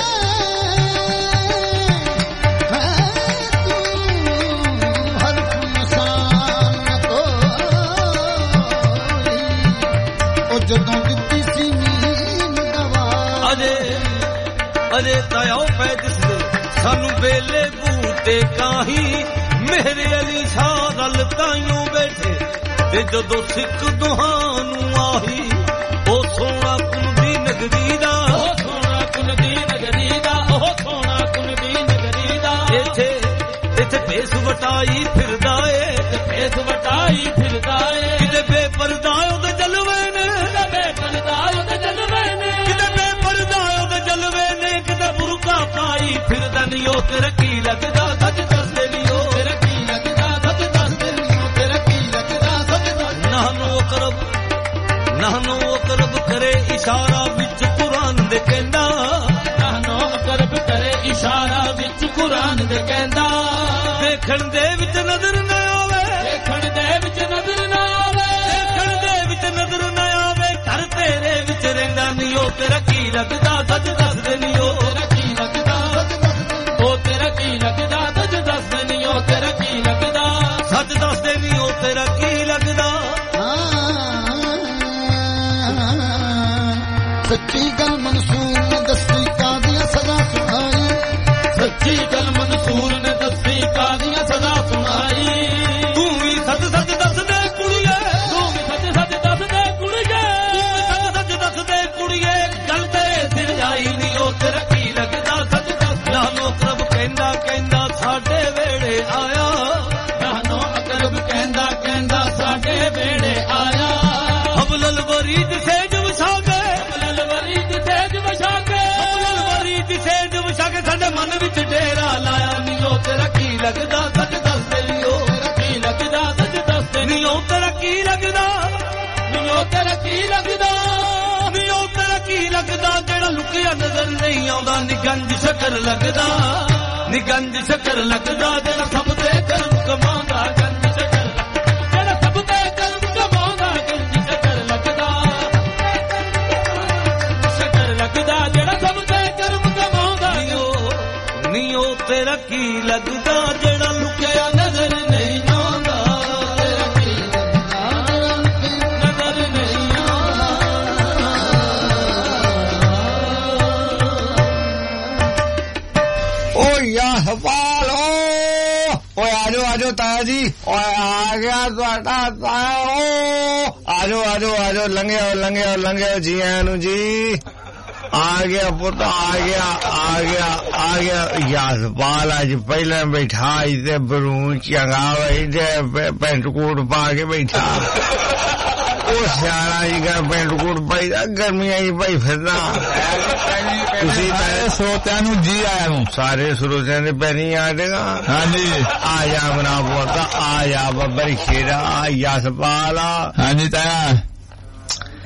ਜਦੋਂ ਦਿੱਤੀ ਸੀ ਮੀਮ ਗਵਾਹੀ ਅਜੇ ਅਜੇ ਤਾਇਆ ਪੈ ਦਿਸਦੇ ਸਾਨੂੰ ਵੇਲੇ ਬੂਟੇ ਕਾਹੀ ਮੇਰੇ ਅਲੀ ਸ਼ਾਹ ਰਲ ਤਾਈਓ ਬੈਠੇ ਤੇ ਜਦੋਂ ਸਿੱਖ ਦੁਹਾਂ ਨੂੰ ਆਹੀ ਉਹ ਸੋਹਣਾ ਕੁੰਦੀ ਨਗਰੀ ਦਾ ਉਹ ਸੋਹਣਾ ਕੁੰਦੀ ਨਗਰੀ ਦਾ ਉਹ ਸੋਹਣਾ ਕੁੰਦੀ ਨਗਰੀ ਦਾ ਇੱਥੇ ਇੱਥੇ ਭੇਸ ਵਟਾਈ ਫਿਰਦਾ ਏ ਤੇ ਭੇਸ ਵਟਾਈ ਫਿਰਦਾ ਏ ਕਿਤੇ ਬੇਪਰਦਾ ਉਹਦੇ ਜਲਵੇ ਨੇ ਕਿਤੇ ਬੇਪਰਦਾ ਉਹਦੇ ਜਲਵੇ ਨੇ ਕਿਤੇ ਬੇਪਰਦਾ ਉਹਦੇ ਜਲਵੇ ਨੇ ਕਿਤੇ ਬੁਰਕਾ ਪਾਈ ਫਿਰਦਾ ਨੀ ਉਹ ਤੇਰਾ ਕੀ ਲੱਗਦਾ ਸੱਚ ਦੱਸਦੇ ਨੀ ਉਹ ਤੇਰਾ ਕੀ ਲੱਗਦਾ ਸੱਚ ਦੱਸਦੇ ਨੀ ਉਹ ਤੇਰਾ ਕੀ ਲੱਗਦਾ ਸੱਚ ਦੱਸ ਨਾਨੋ ਕਰਬ ਨਾਨੋ ਕਰਬ ਕਰੇ ਇਸ਼ਾਰਾ ਵਿੱਚ ਕੁਰਾਨ ਦੇ ਕਹਿੰਦਾ ਨਾਨੋ ਕਰਬ ਕਰੇ ਇਸ਼ਾਰਾ ਵਿੱਚ ਕੁਰਾਨ ਦੇ ਕਹਿੰਦਾ ਦੇਖਣ ਦੇ ਵਿੱਚ ਨਜ਼ਰ ਨਾ ਆਵੇ ਦੇਖਣ ਦੇ ਵਿੱਚ ਨਜ਼ਰ ਨਾ ਆਵੇ ਦੇਖਣ ਦੇ ਵਿੱਚ ਨਜ਼ਰ ਨਾ ਆਵੇ ਘਰ ਤੇਰੇ ਵਿੱਚ ਰਹਿੰਦਾ ਨੀ ਉਹ ਤੇਰਾ ਕੀ ਲੱਗਦਾ ਸੱਚ ਦੱਸਦੇ ਨੀ ਉਹ ਤੇਰਾ ਕੀ ਲੱਗਦਾ ਉਹ ਤੇਰਾ ਕੀ ਲੱਗਦਾ ਸੱਚ ਦੱਸਦੇ ਨੀ ਉਹ ਤੇਰਾ ਕੀ ਲੱਗਦਾ ਸੱਚ ਦੱਸਦੇ ਨੀ ਉਹ ਤੇਰਾ ਕੀ ਲੱਗਦਾ ਸੱਚੀ ਗੱਲ ਮਨਸੂਰ ਨੇ ਦੱਸੀ ਕਾਦੀਆਂ ਸਦਾ ਸੁਣਾਈ ਸੱਚੀ ਗੱਲ ਮਨਸੂਰ ਨੇ ਦੱਸੀ ਕਾਦੀਆਂ ਸਦਾ ਸੁਣਾਈ ਤੂੰ ਵੀ ਸੱਚ ਸੱਚ ਦੱਸਦੇ ਕੁੜੀਏ ਤੂੰ ਵੀ ਸੱਚ ਸੱਚ ਦੱਸਦੇ ਕੁੜੀਏ ਤੂੰ ਵੀ ਸੱਚ ਸੱਚ ਦੱਸਦੇ ਕੁੜੀਏ ਗੱਲ ਤੇਰੇ ਸਿਰ ਜਾਈ ਨੀ ਉਹ ਤੇਰਾ ਕੀ ਲੱਗਦਾ ਸੱਚ ਦੱਸ ਨਾਨੋ ਅਕਰਬ ਕਹਿੰਦਾ ਕਹਿੰਦਾ ਸਾਡੇ ਵੇੜੇ ਆਇਆ ਨਾਨੋ ਅਕਰਬ ਕਹਿੰਦਾ ਕਹਿੰਦਾ ਸਾਡੇ ਵੇੜੇ ਆਇਆ ਹਬਲਲ ਵਰੀਦ ਸੇਜ ਵਸਾ ਕੇ ਹਬਲਲ ਵਰੀਦ ਸੇਜ ਵਸਾ ਕੇ ਹਬਲਲ ਵਰੀਦ ਸੇਜ ਵਸਾ ਕੇ ਸਾਡੇ ਮਨ ਵਿੱਚ ਡੇਰਾ ਲਾਇਆ ਨੀ ਉਹ ਤੇਰਾ ਕੀ ਲੱਗਦਾ ਸੱਚ ਦੱਸਦੇ ਨੀ ਉਹ ਤੇਰਾ ਕੀ ਲੱਗਦਾ ਸੱਚ ਦੱਸਦੇ ਨੀ ਉਹ ਤੇਰਾ ਕੀ ਲੱਗਦਾ ਨੀ ਉਹ ਤੇਰਾ ਕੀ ਲੱਗਦਾ ਨੀ ਉਹ ਤੇਰਾ ਕੀ ਲੱਗਦਾ ਜਿਹੜਾ ਲੁਕਿਆ ਨਜ਼ਰ ਨਹੀਂ ਆਉਂਦਾ ਨੀ ਗੰਜ ਸ਼ਕਰ ਲੱਗਦਾ ਨੀ ਗੰਜ ਸ਼ਕਰ ਲੱਗਦਾ ਜਿਹੜਾ ਸਭ ਦੇ ਕਰਮ ਕਮਾਉਂਦਾ ਗੰਜ ਸ਼ਕਰ ਜਿਹੜਾ ਸਭ ਦੇ ਕਰਮ ਕਮਾਉਂਦਾ ਗੰਜ ਸ਼ਕਰ ਲੱਗਦਾ ਸ਼ਕਰ ਲੱਗਦਾ ਜਿਹੜਾ ਸਭ ਦੇ ਕਰਮ ਕਮਾਉਂਦਾ ਨੀ ਉਹ ਤੇਰਾ ਕੀ ਲੱਗਦਾ ਜਿਹੜਾ ਲੁਕਿਆ ਨਜ਼ਰ ਨਹੀਂ ਆਉਂਦਾ ਤੇਰਾ ਕੀ ਲੱਗਦਾ ਨਜ਼ਰ ਨਹੀਂ ਆਉਂਦਾ ਓ ਯਾ ਹਵਾਲੋ ਓਏ ਆਜੋ ਆਜੋ ਤਾਇਆ ਜੀ ਓਏ ਆ ਗਿਆ ਤੁਹਾਡਾ ਤਾਇਆ ਓ ਆਜੋ ਆਜੋ ਆਜੋ ਲੰਘਿਓ ਲੰਘਿਓ ਲੰਘਿਓ ਜੀ ਆਇਆਂ ਨੂੰ ਜੀ ਆ ਗਿਆ ਪੁੱਤ ਆ ਗਿਆ ਆ ਗਿਆ ਆ ਗਿਆ ਯਾਸਪਾਲ ਅੱਜ ਪਹਿਲਾਂ ਬੈਠਾ ਇੱਥੇ ਬਰੂ ਚੰਗਾ ਇੱਥੇ ਪੈਂਟ ਕੋਟ ਪਾ ਕੇ ਬੈਠਾ ਉਹ ਸਿਆਣਾ ਜੀ ਦਾ ਪੈਂਟ ਕੋਟ ਪਾਈ ਗਰਮੀਆਂ ਹੀ ਪਾਈ ਫਿਰਦਾ ਤੁਸੀਂ ਸਾਰੇ ਸਰੋਤਿਆਂ ਨੂੰ ਜੀ ਆਇਆਂ ਨੂੰ ਸਾਰੇ ਸਰੋਤਿਆਂ ਦੇ ਪੈਣੀ ਆ ਦੇਗਾ ਹਾਂਜੀ ਆ ਜਾ ਬਣਾ ਪੁੱਤ ਆ ਜਾ ਬੱਬਰ ਖੇੜਾ ਆ ਯਾਸਪਾਲ ਹਾਂਜੀ ਤਾਇਆ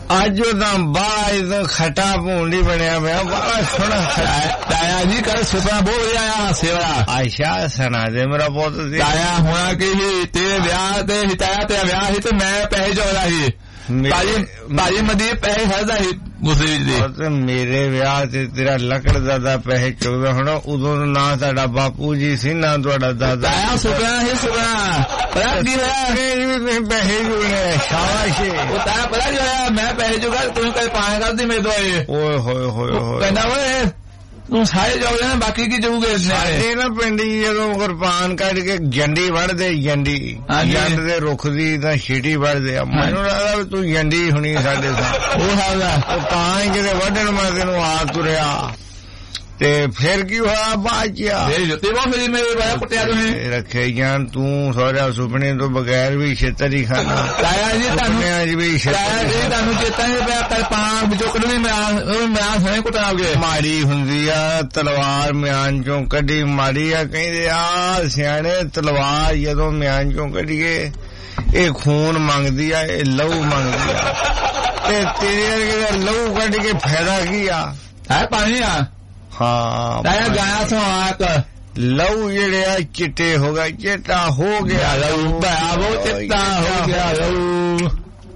ਅੱਜ ਤਾਂ ਬਾਹਰ ਤੋਂ ਖਟਾ ਭੂੰਡੀ ਬਣਿਆ ਪਿਆ ਬੜਾ ਸੋਹਣਾ ਤਾਇਆ ਜੀ ਕੱਲ ਸੁਪਨਾ ਬਹੁਤ ਵਧੀਆ ਆਇਆ ਸੇਵਾ ਆਇਸ਼ਾ ਸੁਣਾ ਦੇ ਮੇਰਾ ਪੁੱਤ ਸੀ ਤਾਇਆ ਹੋਣਾ ਕਿ ਤੇਰੇ ਵਿਆਹ ਤੇ ਤਾਇਆ ਤੇਰਾ ਵਿਆਹ ਸੀ ਤੇ ਮੈਂ ਪੈਸੇ ਜੋੜਦਾ ਸੀ ਭਾਜੀ ਭਾਜੀ ਮਦੀ ਪੈਸੇ ਖਰਚਦਾ ਸੀ ਉਸੇ ਦੇ ਮੇਰੇ ਵਿਆਹ ਤੇ ਤੇਰਾ ਲੱਕੜ ਦਾਦਾ ਪੈਸੇ ਚੁੱਕਦਾ ਹੁਣ ਉਦੋਂ ਨਾ ਤੁਹਾਡਾ ਬਾਪੂ ਜੀ ਸੀ ਨਾ ਤੁਹਾਡਾ ਦਾਦਾ ਤਾਇਆ ਸੁਪਨਾ ਹੀ ਸੁਪਨਾ ਪਤਾ ਕੀ ਹੋਇਆ ਪੈਸੇ ਜੁੜੇ ਸ਼ਾਬਾਸ਼ ਉਹ ਤਾਇਆ ਪਤਾ ਕੀ ਹੋਇਆ ਮੈਂ ਪੈਸੇ ਜੁਗਾ ਤੂੰ ਕਦੇ ਪਾਏ ਕਰਦੀ ਮੇਰੇ ਦੋਏ ਓਏ ਹੋਏ ਹੋਏ ਹੋਏ ਕਹਿੰਦਾ ਓਏ ਤੂੰ ਸਾਰੇ ਜਾਓਗੇ ਨਾ ਬਾਕੀ ਕੀ ਜਾਊਗੇ ਸਾਡੇ ਨਾ ਪਿੰਡ ਜਦੋਂ ਕਿਰਪਾਨ ਕੱਢ ਕੇ ਜੰਡੀ ਵੜਦੇ ਜੰਡੀ ਜੰਡ ਦੇ ਰੁੱਖ ਦੀ ਤਾਂ ਛੀਟੀ ਵੜਦੇ ਆ ਮੈਨੂੰ ਲੱਗਦਾ ਤੂੰ ਜੰਡੀ ਹੁਣੀ ਸਾਡੇ ਸਾਹ ਉਹ ਹਾਲਾ ਉਹ ਤਾਂ ਹੀ ਕਿਤੇ ਵੱਢਣ ਮੈਂ ਤੈਨੂੰ ਆ ਤੁਰਿਆ ਤੇ ਫਿਰ ਕੀ ਹੋਇਆ ਬਾਜਿਆ ਇਹ ਜੁੱਤੀ ਬਹੁਤ ਮੇਰੀ ਮੇਰੇ ਬਾਇਆ ਕੁੱਟਿਆ ਤੁਸੀਂ ਰੱਖੇ ਜਾਨ ਤੂੰ ਸਹੁਰਿਆ ਸੁਪਨੇ ਤੋਂ ਬਗੈਰ ਵੀ ਛੇਤਰ ਹੀ ਖਾਣਾ ਤਾਇਆ ਜੀ ਤੁਹਾਨੂੰ ਅੱਜ ਵੀ ਤਾਇਆ ਜੀ ਤੁਹਾਨੂੰ ਚੇਤਾ ਨਹੀਂ ਪਿਆ ਕਰ ਪਾਂ ਵਿਚੋਕੜ ਵੀ ਮੈਂ ਮੈਂ ਸਣੇ ਕੁੱਟਾਂਗੇ ਮਾੜੀ ਹੁੰਦੀ ਆ ਤਲਵਾਰ ਮਿਆਨ ਚੋਂ ਕੱਢੀ ਮਾੜੀ ਆ ਕਹਿੰਦੇ ਆ ਸਿਆਣੇ ਤਲਵਾਰ ਜਦੋਂ ਮਿਆਨ ਚੋਂ ਕੱਢੀਏ ਇਹ ਖੂਨ ਮੰਗਦੀ ਆ ਇਹ ਲਹੂ ਮੰਗਦੀ ਆ ਤੇ ਤੇਰੇ ਵਰਗੇ ਲਹੂ ਕੱਢ ਕੇ ਫਾਇਦਾ ਕੀ ਆ ਹੈ ਪਾਣੀ ਆ ਹਾਂ ਤਾਇਆ ਗਾਇਆ ਸੋ ਆਕ ਲਹੂ ਜਿਹੜੇ ਆ ਚਿੱਟੇ ਹੋ ਗਏ ਚਿੱਟਾ ਹੋ ਗਿਆ ਲਹੂ ਬਾਬੋ ਚਿੱਟਾ ਹੋ ਗਿਆ ਲਹੂ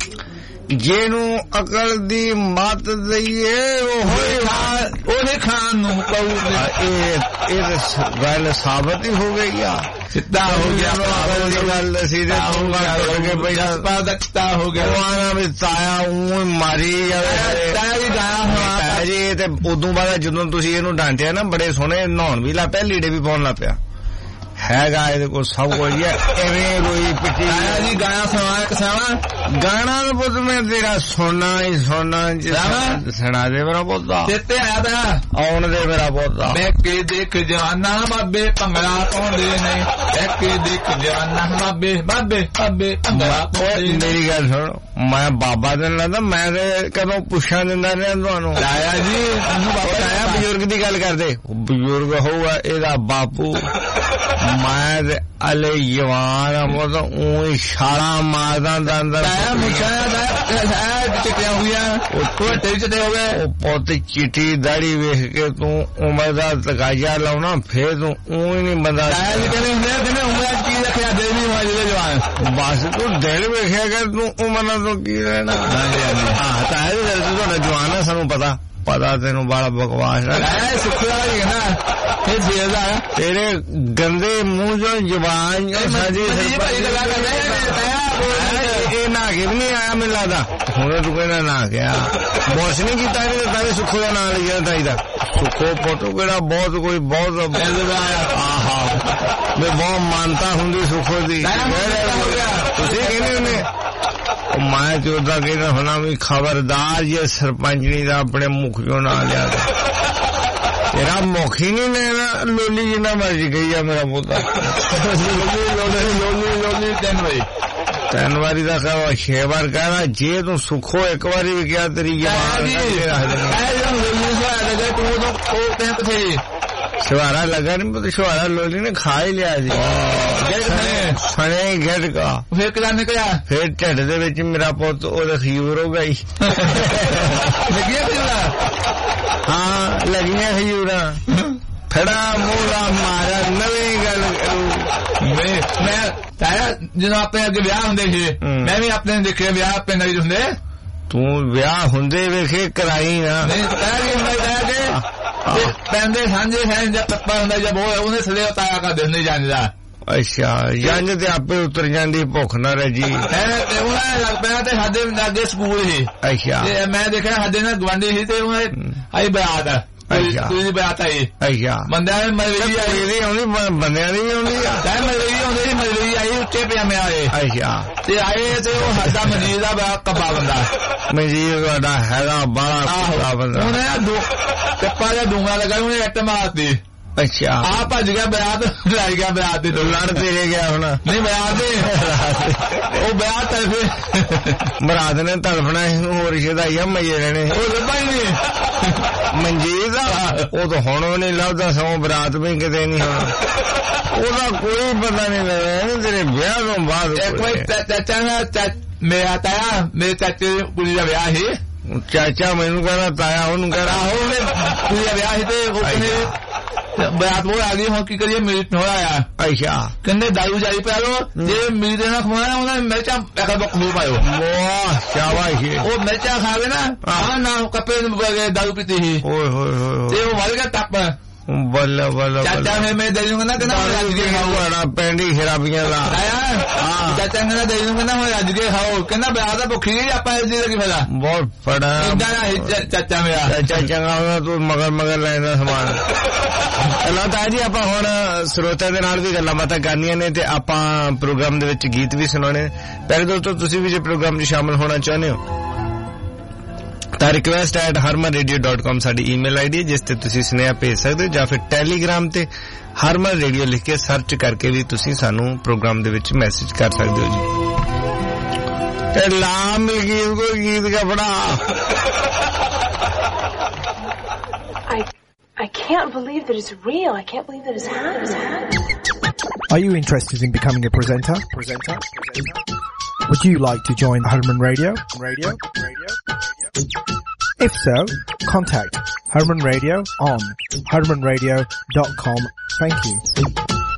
ਜਿਹਨੂੰ ਅਕਲ ਦੀ ਮੱਤ ਦਈਏ ਉਹ ਹੋਏ ਉਹਦੇ ਖਾਨ ਨੂੰ ਕਹੂ ਇਹ ਇਹ ਗੱਲ ਸਾਬਤ ਹੀ ਹੋ ਗਈ ਆ ਸਿੱਧਾ ਹੋ ਗਿਆ ਅਕਲ ਦੀ ਗੱਲ ਅਸੀਂ ਤੇ ਕਰਕੇ ਬਈ ਦਕਤਾ ਹੋ ਗਿਆ ਉਹ ਵੀ ਤਾਇਆ ਉਹ ਮਾਰੀ ਜਾਵੇ ਤਾਇਆ ਵੀ ਗਾਇਆ ਹੋਇਆ ਜੀ ਤੇ ਉਦੋਂ ਬਾਅਦ ਜਦੋਂ ਤੁਸੀਂ ਇਹਨੂੰ ਡਾਂਟਿਆ ਨਾ ਬੜੇ ਸੋਹਣੇ ਨਹਾਉਣ ਵੀ ਲੱਗ ਪਿਆ ਲੀੜੇ ਵੀ ਪਾਉਣ ਲੱਗ ਪਿਆ ਹੈਗਾ ਇਹਦੇ ਕੋਲ ਸਭ ਕੁਝ ਐਵੇਂ ਕੋਈ ਪਿੱਟੀ ਤਾਇਆ ਜੀ ਗਾਇਆ ਸੁਣਾ ਕਿਸਾਵਾ ਗਾਣਾ ਦਾ ਪੁੱਤ ਮੈਂ ਤੇਰਾ ਸੁਣਨਾ ਹੀ ਸੁਣਨਾ ਸੁਣਾ ਦੇ ਮੇਰਾ ਪੁੱਤ ਚੇਤੇ ਆਇਆ ਤਾਂ ਆਉਣ ਦੇ ਮੇਰਾ ਪੁੱਤ ਬੈਕੇ ਦੇਖ ਜਵਾਨਾ ਬਾਬੇ ਭੰਗੜਾ ਪਾਉਂਦੇ ਨੇ ਬੈਕੇ ਦੇਖ ਜਵਾਨਾ ਬਾਬੇ ਬਾਬੇ ਬਾਬੇ ਭੰਗੜਾ ਪਾਉਂਦੇ ਮੇਰੀ ਗੱਲ ਸੁਣ ਮੈਂ ਬਾਬਾ ਦੇ ਲੱਗਦਾ ਮੈਂ ਤੇ ਕਦੋਂ ਪੁੱਛਾਂ ਦਿੰਦਾ ਰਿਹਾ ਤੁਹਾਨੂੰ ਤਾਇਆ ਜੀ ਤੁਹਾਨੂੰ ਬਾਬਾ ਤਾਇਆ ਬਜ਼ੁਰਗ ਦੀ ਗੱਲ ਕਰਦੇ ਬਜ਼ੁਰਗ ਹੋਊਗਾ ਇਹਦਾ ਬਾਪੂ ਮੈਂ ਤੇ ਅਲੇ ਜਵਾਨ ਉਹ ਤਾਂ ਉਹੀ ਛਾਲਾਂ ਮਾਰਦਾ ਦਾ ਅੰਦਰ ਤਾਇਆ ਮੁਛਾਇਆ ਦਾ ਚਿੱਟਿਆ ਹੋਇਆ ਉਹ ਤੇਰੇ ਚਿੱਟੇ ਹੋ ਗਏ ਉਹ ਪੁੱਤ ਚਿੱਟੀ ਦਾੜੀ ਵੇਖ ਕੇ ਤੂੰ ਉਮਰ ਦਾ ਤਕਾਜ਼ਾ ਲਾਉਣਾ ਫੇਰ ਤੂੰ ਉਹੀ ਨਹੀਂ ਬੰਦਾ ਤਾਇਆ ਜੀ ਕਹਿੰਦੇ ਹੁੰਦੇ ਕਹਿੰਦੇ ਉਮਰ ਕੀ ਰੱਖਿਆ ਦੇ ਨਹੀਂ ਹੋਇਆ ਜਿਹੜੇ ਜਵਾਨ ਬਸ ਤੂੰ ਦਿਲ ਵੇਖਿਆ ਕਰ ਤੂੰ ਉਮਰ ਨਾਲ ਤੋਂ ਕੀ ਰਹਿਣਾ ਹਾਂ ਤਾਇਆ ਜੀ ਦਿਲ ਤੁਹਾਡਾ ਜਵਾਨ ਹੈ ਸਾਨੂੰ ਪਤਾ ਪਤਾ ਤੈਨੂੰ ਬੜਾ ਬਕਵਾਸ ਹੈ ਸੁਖਿਆ ਹੀ ਹੈ ਨਾ ਇਹ ਜੇਦਾ ਤੇਰੇ ਗੰਦੇ ਮੂੰਹ ਚੋਂ ਜ਼ਬਾਨ ਸਾਜੀ ਭਾਈ ਲਗਾ ਕਰਦੇ ਇਹ ਨਾ ਕਿ ਨਹੀਂ ਆਇਆ ਮੈਨੂੰ ਲੱਗਦਾ ਹੁਣ ਤੂੰ ਕਹਿੰਦਾ ਨਾ ਗਿਆ ਬੋਸ ਨਹੀਂ ਕੀਤਾ ਇਹਨੇ ਤਾਂ ਸੁੱਖੋ ਦਾ ਨਾਂ ਲਿਆ ਚਾਹੀਦਾ ਸੁੱਖੋ ਫੋਟੋ ਕਿਹੜਾ ਬਹੁਤ ਕੋਈ ਬਹੁਤ ਆਹਾ ਮੈਂ ਬਹੁਤ ਮਾਨਤਾ ਹੁੰਦੀ ਸੁੱਖੋ ਦੀ ਤੁਸੀਂ ਕਹਿੰਦੇ ਹੁੰਦੇ ਮੈਂ ਤੇ ਉਹਦਾ ਕਹਿੰਦਾ ਹੋਣਾ ਵੀ ਖਬਰਦਾਰ ਜੇ ਸਰਪੰਚਣੀ ਦਾ ਆਪਣੇ ਮੁਖ ਚੋਂ ਨਾ ਲਿਆ ਤੇਰਾ ਮੁਖ ਹੀ ਨਹੀਂ ਲੈਣਾ ਲੋਲੀ ਜਿੰਨਾ ਮਰਜੀ ਗਈ ਆ ਮੇਰਾ ਪੁੱਤ ਲੋਲੀ ਲੋਲੀ ਤਿੰਨ ਵਾਰੀ ਤਿੰਨ ਵਾਰੀ ਦਾ ਕਹੋ ਛੇ ਵਾਰ ਕਹਿਣਾ ਜੇ ਤੂੰ ਸੁੱਖੋ ਇੱਕ ਵਾਰੀ ਵੀ ਕਿਹਾ ਤੇਰੀ ਜਵਾਨ ਸ਼ਵਾਰਾ ਲੱਗਾ ਨਹੀਂ ਪਤਾ ਸ਼ਵਾਰਾ ਲੋਲੀ ਨੇ ਖਾ ਹੀ ਲਿਆ ਸੀ ਸਣੇ ਘਟ ਗਾ ਫਿਰ ਕਿਹੜਾ ਨਿਕਲਿਆ ਫਿਰ ਢਿੱਡ ਦੇ ਵਿੱਚ ਮੇਰਾ ਪੁੱਤ ਉਹਦਾ ਖੀਰ ਹੋ ਗਈ ਲੱਗਿਆ ਖੀਰਾ ਹਾਂ ਲੱਗੀਆਂ ਖੀਰਾਂ ਫੜਾ ਮੂਲਾ ਮਾਰਾ ਨਵੀਂ ਗੱਲ ਕਰੂ ਮੈਂ ਮੈਂ ਤਾਇਆ ਜਦੋਂ ਆਪਣੇ ਅੱਗੇ ਵਿਆਹ ਹੁੰਦੇ ਸੀ ਮੈਂ ਵੀ ਆਪਣੇ ਦੇਖਿਆ ਵਿਆਹ ਪਿੰਡ ਵਿੱਚ ਹੁੰਦੇ ਤੂੰ ਵਿਆਹ ਹੁੰਦੇ ਵੇਖੇ ਕਰਾਈ ਨਾ ਨਹੀਂ ਤਾਇਆ ਜੀ ਹੁੰਦਾ ਤਾਇਆ ਕੇ ਪੈਂਦੇ ਸਾਂਝੇ ਹੈ ਜਾਂ ਪੱਪਾ ਹੁੰਦਾ ਜਾਂ ਬੋਲ ਉਹਨੇ ਸਲੇ ਤਾਇਆ ਕਾ ਦਿੰਦੇ ਜਾਂਦਾ ਅੱਛਾ ਜੰਜ ਤੇ ਆਪੇ ਉਤਰ ਜਾਂਦੀ ਭੁੱਖ ਨਾ ਰਜੀ ਤੇ ਉਹਨਾਂ ਲੱਗ ਪਿਆ ਤੇ ਸਾਡੇ ਲਾਗੇ ਸਕੂਲ ਸੀ ਅੱਛਾ ਤੇ ਮੈਂ ਦੇਖਿਆ ਸਾਡੇ ਨਾਲ ਗਵਾਂਢੀ ਸੀ ਤੇ ਉਹਨੇ ਆਈ ਬਰਾਤ ਅੱਛਾ ਕੋਈ ਬਰਾਤ ਆਈ ਅੱਛਾ ਬੰਦਿਆਂ ਨੇ ਮਲਵਈ ਆਈ ਆਉਂਦੀ ਬੰਦਿਆਂ ਦੀ ਵੀ ਆਉਂਦੀ ਆ ਤਾਂ ਮਲਵਈ ਆਉਂਦੀ ਸੀ ਮਲਵਈ ਆਈ ਉੱਚੇ ਪਜਾਮੇ ਆਏ ਅੱਛਾ ਤੇ ਆਏ ਤੇ ਉਹ ਸਾਡਾ ਮਜੀਦ ਦਾ ਬੜਾ ਕੱਬਾ ਬੰਦਾ ਮਜੀਦ ਤੁਹਾਡਾ ਹੈਗਾ ਬੜਾ ਕੱਬਾ ਬੰਦਾ ਉਹਨੇ ਦੋ ਕੱਪਾ ਦਾ ਡੂੰਗਾ ਲਗਾ ਉਹਨੇ ਇੱਟ ਮਾਰਤੀ ਅੱਛਾ ਆ ਭੱਜ ਗਿਆ ਬਰਾਤ ਲੈ ਗਿਆ ਬਰਾਤ ਦੇ ਲੜ ਤੇਰੇ ਗਿਆ ਹੁਣ ਨਹੀਂ ਬਰਾਤ ਦੇ ਉਹ ਬਰਾਤ ਤਰਫੇ ਮਰਾਦ ਨੇ ਤੜਫਣਾ ਹੋਰ ਸ਼ਦਾਈਆ ਮਜੇ ਰਹਿਣੇ ਉਹ ਲੱਭਾ ਹੀ ਨਹੀਂ ਮਨਜੀਤ ਦਾ ਉਹ ਤਾਂ ਹੁਣ ਵੀ ਨਹੀਂ ਲੱਭਦਾ ਸਗੋਂ ਬਰਾਤ ਵੀ ਕਿਤੇ ਨਹੀਂ ਹੋਣਾ ਉਹਦਾ ਕੋਈ ਪਤਾ ਨਹੀਂ ਲੱਗਦਾ ਤੇਰੇ ਵਿਆਹ ਤੋਂ ਬਾਅਦ ਇੱਕ ਵਾਰ ਚਾਚਾ ਨਾ ਮੇਰਾ ਤਾਇਆ ਮੇਰੇ ਚਾਚੇ ਕੁੜੀ ਦਾ ਵਿਆਹ ਸੀ ਚਾਚਾ ਮੈਨੂੰ ਕਹਿੰਦਾ ਤਾਇਆ ਉਹਨੂੰ ਕਹਿੰਦਾ ਉਹਨੇ ਕੁੜੀ ਦਾ ਵਿਆਹ ਸੀ ਤੇ ਉਹ ਕਹਿੰਦੇ ਬਾਤ ਉਹ ਆ ਗਈ ਹੁਣ ਕੀ ਕਰੀਏ ਮੀਟ ਹੋਇਆ ਆ ਅੱਛਾ ਕਹਿੰਦੇ ਦਾਰੂ ਜਾਈ ਪਿਆ ਲੋ ਜੇ ਮੀਟ ਨਾਲ ਖਵਾਇਆ ਉਹਨਾਂ ਨੇ ਮਿਰਚਾਂ ਇੱਕ ਬਕ ਹੋ ਪਾਇਓ ਵਾਹ ਸ਼ਾਬਾਸ਼ ਉਹ ਮਿਰਚਾਂ ਖਾਵੇ ਨਾ ਆ ਨਾ ਕੱਪੜੇ ਨੂੰ ਦਾਰੂ ਪੀਤੀ ਸੀ ਓਏ ਹੋਏ ਹੋਏ ਤੇ ਉਹ ਵੜ ਗਿਆ ਟੱਪ ਬੱਲਾ ਬੱਲਾ ਚਾਚਾ ਮੈਂ ਮੈਂ ਦੇ ਦੂੰਗਾ ਨਾ ਕਹਿੰਦਾ ਰੱਜ ਕੇ ਖਾਓ ਪੈਂਡੀ ਸ਼ਰਾਬੀਆਂ ਦਾ ਆਇਆ ਚਾਚਾ ਕਹਿੰਦਾ ਦੇ ਦੂੰਗਾ ਨਾ ਰੱਜ ਕੇ ਖਾਓ ਕਹਿੰਦਾ ਵਿਆਹ ਦਾ ਭੁੱਖੀ ਗਈ ਆਪਾਂ ਇਸ ਦੀ ਕੀ ਫਾਇਦਾ ਬਹੁਤ ਫੜਾ ਇਦਾਂ ਚਾਚਾ ਮੇਰਾ ਚਾਚਾ ਤੂੰ ਮਗਰ ਮਗਰ ਲੈਂਦਾ ਸਮਾਨ ਚਲੋ ਤਾਂ ਜੀ ਆਪਾਂ ਹੁਣ ਸਰੋਤਿਆਂ ਦੇ ਨਾਲ ਵੀ ਗੱਲਾਂ ਬਾਤਾਂ ਕਰਨੀਆਂ ਨੇ ਤੇ ਆਪਾਂ ਪ੍ਰੋਗਰਾਮ ਦੇ ਵਿੱਚ ਗੀਤ ਵੀ ਸੁਣਾਉਣੇ ਪਹਿਲੇ ਦੋਸਤੋ ਤੁਸੀਂ ਵੀ ਜੇ ਪ੍ਰੋਗਰਾਮ 'ਚ ਸ਼ਾਮਲ ਹੋਣਾ ਚਾਹੁੰਦੇ ਹੋ ਤਾਂ request at Harman radio dot com ਸਾਡੀ ਈਮੇਲ ਆਈਡੀ ਹੈ ਜਿਸ ਤੇ ਤੁਸੀਂ ਸੁਨੇਹਾ ਭੇਜ ਸਕਦੇ ਹੋ ਜਾਂ ਫਿਰ ਟੈਲੀਗ੍ਰਾਮ ਤੇ ਹਰਮਨ ਰੇਡੀਓ ਲਿਖ ਕੇ ਸਰਚ ਕਰਕੇ ਵੀ ਤੁਸੀਂ ਸਾਨੂੰ ਪ੍ਰੋਗਰਾਮ ਦੇ ਵਿੱਚ ਮੈਸੇਜ ਕਰ ਸਕਦੇ ਹੋ ਜੀ ਤੇ ਲਾਮ ਗੀਤ ਕੋ ਗੀਤ ਕਪੜਾ I I can't believe that it's real. I can't believe that it's happening. Are you interested in becoming a presenter? Presenter? Presenter? Would you like to join Herman Radio? Radio? Radio? If so, contact Herman Radio on herman radio dot com. Thank you.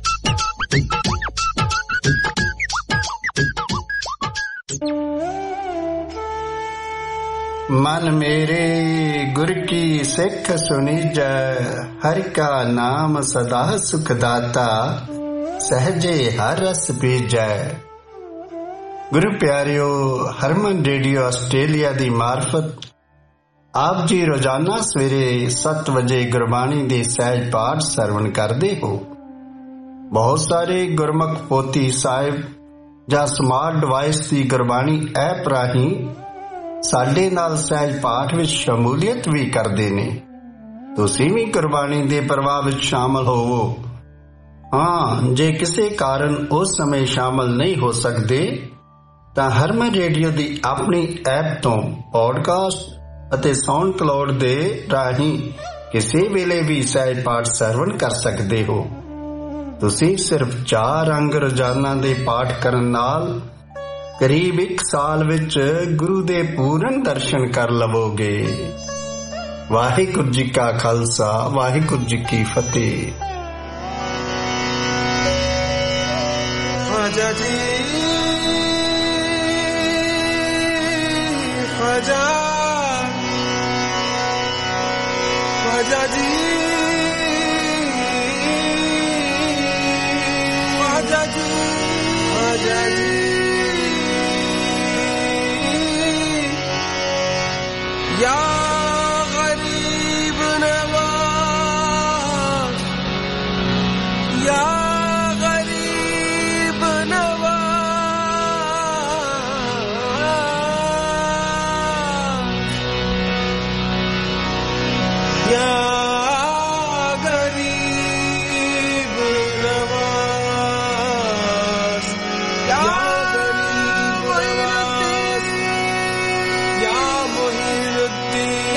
मन मेरे गुर की सिख सुनीजै हर का नाम सदा सुखदाता सहजे हर रस बीजै। गुरु प्यारियो हरमन रेडियो आस्ट्रेलिया दी मार्फत आप जी रोजाना सवेरे सत्त वजे गुरबाणी दी सहज पाठ सरवण करदे हो। बहुत सारे गुरमुख पोथी साहिब जां स्मार्ट डिवाइस दी गुरबाणी ऐप राही ਸਾਡੇ ਨਾਲ ਸਹਿਜ ਪਾਠ ਵਿੱਚ ਸ਼ਮੂਲੀਅਤ ਵੀ ਕਰਦੇ ਨੇ। ਤੁਸੀਂ ਵੀ ਗੁਰਬਾਣੀ ਦੇ ਪ੍ਰਵਾਹ ਵਿੱਚ ਸ਼ਾਮਲ ਹੋਵੋ। ਹਾਂ, ਜੇ ਕਿਸੇ ਕਾਰਨ ਉਸ ਸਮੇਂ ਸ਼ਾਮਲ ਨਹੀਂ ਹੋ ਸਕਦੇ ਤਾਂ ਹਰਮਨ ਰੇਡੀਓ ਦੀ ਆਪਣੀ ਐਪ ਤੋਂ ਪੋਡਕਾਸਟ ਅਤੇ ਸਾਊਂਡ ਕਲਾਉਡ ਦੇ ਰਾਹੀਂ ਕਿਸੇ ਵੇਲੇ ਵੀ ਸਹਿਜ ਪਾਠ ਸਰਵਣ ਕਰ ਸਕਦੇ ਹੋ। ਤੁਸੀਂ ਸਿਰਫ ਚਾਰ ਅੰਗ ਰੋਜ਼ਾਨਾ ਦੇ ਪਾਠ ਕਰਨ ਨਾਲ ਕਰੀਬ ਇੱਕ ਸਾਲ ਵਿੱਚ ਗੁਰੂ ਦੇ ਪੂਰਨ ਦਰਸ਼ਨ ਕਰ ਲਵੋਗੇ। ਵਾਹਿਗੁਰੂ ਜੀ ਕਾ ਖਾਲਸਾ ਵਾਹਿਗੁਰੂ ਜੀ ਕੀ ਫਤਿਹ। ख्वाजा जी ख्वाजा ख्वाजा जी ख्वाजा जी ख्वाजा जी या गरीब नवाज या गरीब नवाज या गरीब नवाज या गरीब नवाज या मोहिनुद्दीन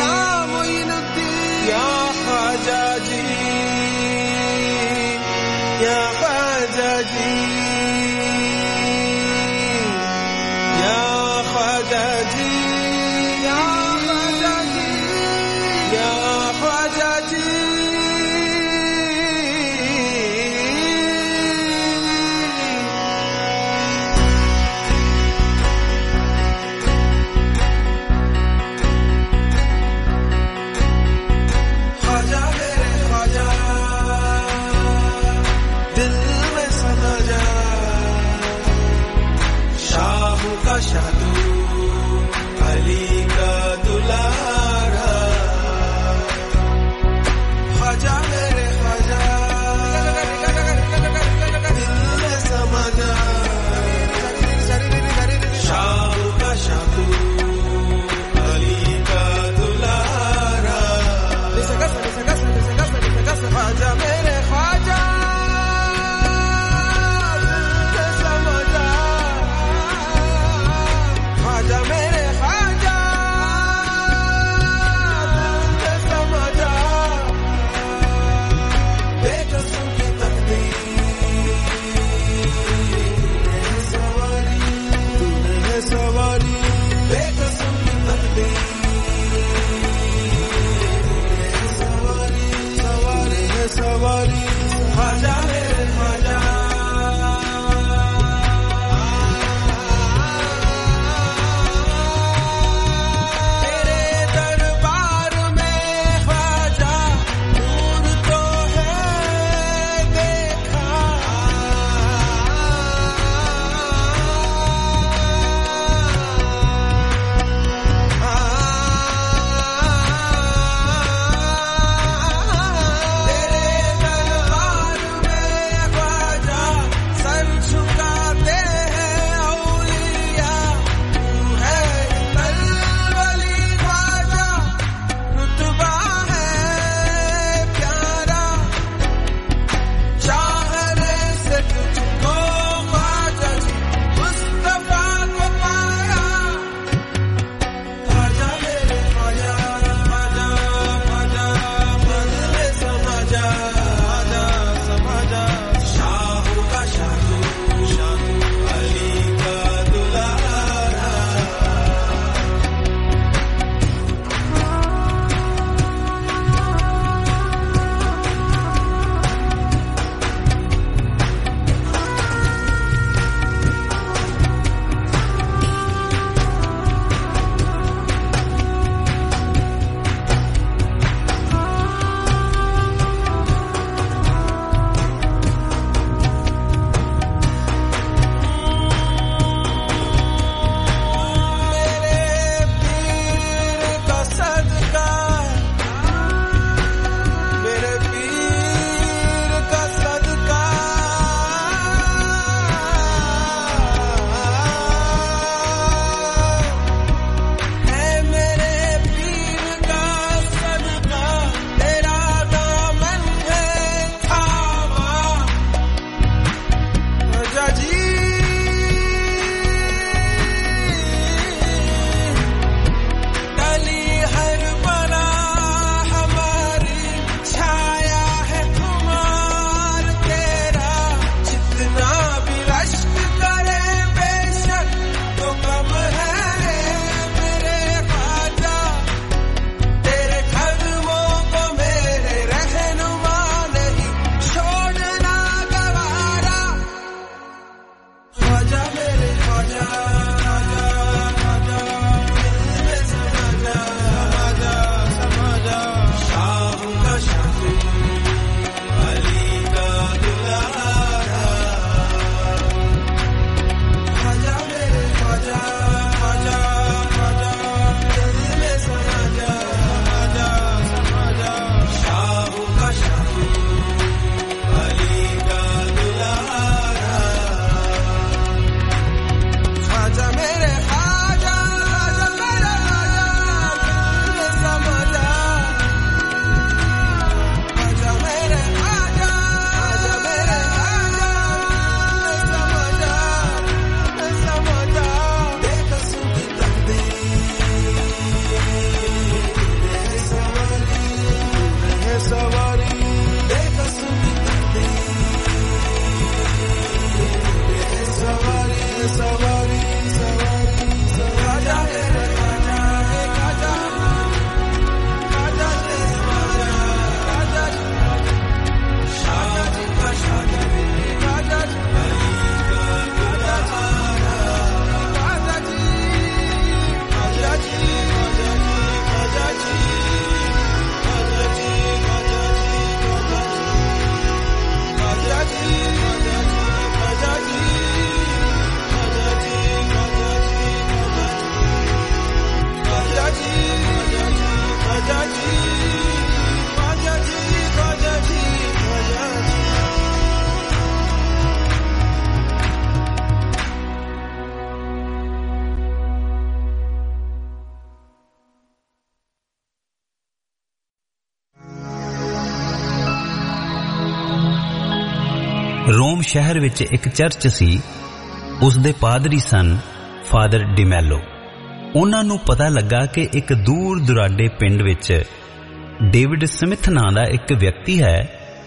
ਰੋਮ ਸ਼ਹਿਰ ਵਿੱਚ ਇੱਕ ਚਰਚ ਸੀ। ਉਸ ਦੇ ਪਾਦਰੀ ਸਨ ਫਾਦਰ ਡਿਮੈਲੋ। ਉਹਨਾਂ ਨੂੰ ਪਤਾ ਲੱਗਾ ਕਿ ਇੱਕ ਦੂਰ ਦੁਰਾਡੇ ਪਿੰਡ ਵਿੱਚ ਡੇਵਿਡ ਸਮਿਥ ਨਾਂ ਦਾ ਇੱਕ ਵਿਅਕਤੀ ਹੈ।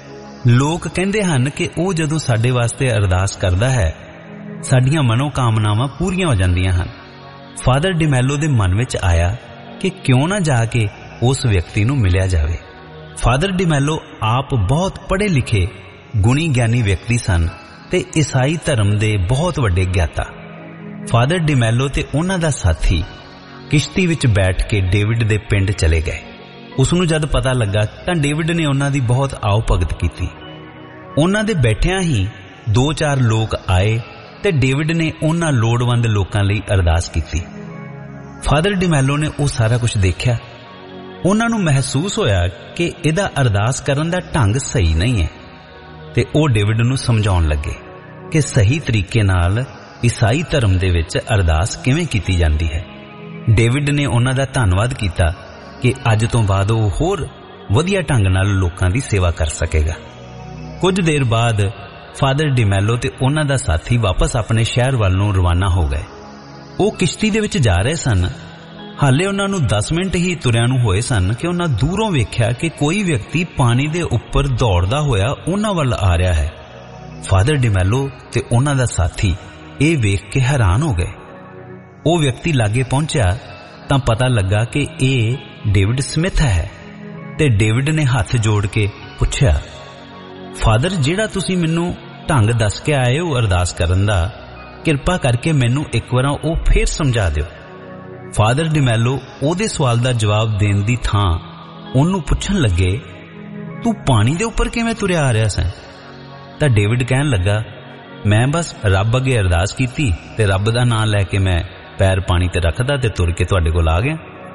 ਲੋਕ ਕਹਿੰਦੇ ਹਨ ਕਿ ਉਹ ਜਦੋਂ ਸਾਡੇ ਵਾਸਤੇ ਅਰਦਾਸ ਕਰਦਾ ਹੈ, ਸਾਡੀਆਂ ਮਨੋਕਾਮਨਾਵਾਂ ਪੂਰੀਆਂ ਹੋ ਜਾਂਦੀਆਂ ਹਨ। ਫਾਦਰ ਡਿਮੈਲੋ ਦੇ ਮਨ ਵਿੱਚ ਆਇਆ ਕਿ ਕਿਉਂ ਨਾ ਜਾ ਕੇ ਉਸ ਵਿਅਕਤੀ ਨੂੰ ਮਿਲਿਆ ਜਾਵੇ। ਫਾਦਰ ਡਿਮੈਲੋ ਆਪ ਬਹੁਤ ਪੜ੍ਹੇ ਲਿਖੇ ਗੁਣੀ ਗਿਆਨੀ ਵਿਅਕਤੀ ਸਨ ਤੇ ਈਸਾਈ ਧਰਮ ਦੇ ਬਹੁਤ ਵੱਡੇ ਗਿਆਤਾ। ਫਾਦਰ ਡਿਮੈਲੋ ਤੇ ਉਹਨਾਂ ਦਾ ਸਾਥੀ ਕਿਸ਼ਤੀ ਵਿੱਚ ਬੈਠ ਕੇ ਡੇਵਿਡ ਦੇ ਪਿੰਡ ਚਲੇ ਗਏ। ਉਸ ਨੂੰ ਜਦ ਪਤਾ ਲੱਗਾ ਤਾਂ ਡੇਵਿਡ ਨੇ ਉਹਨਾਂ ਦੀ ਬਹੁਤ ਆਓ ਭਗਤ ਕੀਤੀ। ਉਹਨਾਂ ਦੇ ਬੈਠਿਆਂ ਹੀ ਦੋ ਚਾਰ ਲੋਕ ਆਏ ਤੇ ਡੇਵਿਡ ਨੇ ਉਹਨਾਂ ਲੋੜਵੰਦ ਲੋਕਾਂ ਲਈ ਅਰਦਾਸ ਕੀਤੀ। ਫਾਦਰ ਡਿਮੈਲੋ ਨੇ ਉਹ ਸਾਰਾ ਕੁਝ ਦੇਖਿਆ। ਉਹਨਾਂ ਨੂੰ ਮਹਿਸੂਸ ਹੋਇਆ ਕਿ ਇਹਦਾ ਅਰਦਾਸ ਕਰਨ ਦਾ ਢੰਗ ਸਹੀ ਨਹੀਂ ਹੈ ਤੇ ਉਹ ਡੇਵਿਡ ਨੂੰ ਸਮਝਾਉਣ ਲੱਗੇ ਕਿ ਸਹੀ ਤਰੀਕੇ ਨਾਲ ਈਸਾਈ ਧਰਮ ਦੇ ਵਿੱਚ ਅਰਦਾਸ ਕਿਵੇਂ ਕੀਤੀ ਜਾਂਦੀ ਹੈ। ਡੇਵਿਡ ਨੇ ਉਹਨਾਂ ਦਾ ਧੰਨਵਾਦ ਕੀਤਾ ਕਿ ਅੱਜ ਤੋਂ ਬਾਅਦ ਉਹ ਹੋਰ ਵਧੀਆ ਢੰਗ ਨਾਲ ਲੋਕਾਂ ਦੀ ਸੇਵਾ ਕਰ ਸਕੇਗਾ। ਕੁਝ ਦੇਰ ਬਾਅਦ ਫਾਦਰ ਡਿਮੈਲੋ ਤੇ ਉਹਨਾਂ ਦਾ ਸਾਥੀ ਵਾਪਸ ਆਪਣੇ ਸ਼ਹਿਰ ਵੱਲ ਨੂੰ ਰਵਾਨਾ ਹੋ ਗਏ। ਉਹ ਕਿਸ਼ਤੀ ਦੇ ਵਿੱਚ ਜਾ ਰਹੇ ਸਨ। ਹਾਲੇ ਉਹਨਾਂ ਨੂੰ ਦਸ ਮਿੰਟ ਹੀ ਤੁਰਿਆਂ ਨੂੰ ਹੋਏ ਸਨ ਕਿ ਉਹਨਾਂ ਦੂਰੋਂ ਵੇਖਿਆ ਕਿ ਕੋਈ ਵਿਅਕਤੀ ਪਾਣੀ ਦੇ ਉੱਪਰ ਦੌੜਦਾ ਹੋਇਆ ਉਹਨਾਂ ਵੱਲ ਆ ਰਿਹਾ ਹੈ। ਫਾਦਰ ਡਿਮੈਲੋ ਤੇ ਉਹਨਾਂ ਦਾ ਸਾਥੀ ਇਹ ਵੇਖ ਕੇ ਹੈਰਾਨ ਹੋ ਗਏ। ਉਹ ਵਿਅਕਤੀ ਲਾਗੇ ਪਹੁੰਚਿਆ ਤਾਂ ਪਤਾ ਲੱਗਾ ਕਿ ਇਹ ਡੇਵਿਡ ਸਮਿਥ ਹੈ ਤੇ ਡੇਵਿਡ ਨੇ ਹੱਥ ਜੋੜ ਕੇ ਪੁੱਛਿਆ, ਫਾਦਰ, ਜਿਹੜਾ ਤੁਸੀਂ ਮੈਨੂੰ ਢੰਗ ਦੱਸ ਕੇ ਆਏ ਹੋ ਅਰਦਾਸ ਕਰਨ ਦਾ, ਕਿਰਪਾ ਕਰਕੇ ਮੈਨੂੰ ਇੱਕ ਵਾਰ ਉਹ ਫੇਰ ਸਮਝਾ ਦਿਓ। ਫਾਦਰ ਡਿਮੈਲੋ ਉਹਦੇ ਸਵਾਲ ਦਾ ਜਵਾਬ ਦੇਣ ਦੀ ਥਾਂ ਉਹਨੂੰ ਪੁੱਛਣ ਲੱਗੇ, ਤੂੰ ਪਾਣੀ ਦੇ ਉੱਪਰ ਕਿਵੇਂ ਤੁਰਿਆ ਆ ਰਿਹਾ ਸੈਂ? ਤਾਂ ਡੇਵਿਡ ਕਹਿਣ ਲੱਗਾ, ਮੈਂ ਬਸ ਰੱਬ ਅੱਗੇ ਅਰਦਾਸ ਕੀਤੀ ਤੇ ਰੱਬ ਦਾ ਨਾਂ ਲੈ ਕੇ ਮੈਂ ਪੈਰ ਪਾਣੀ ਤੇ ਰੱਖਦਾ ਤੇ ਤੁਰ ਕੇ ਤੁਹਾਡੇ ਕੋਲ ਆ ਗਿਆ।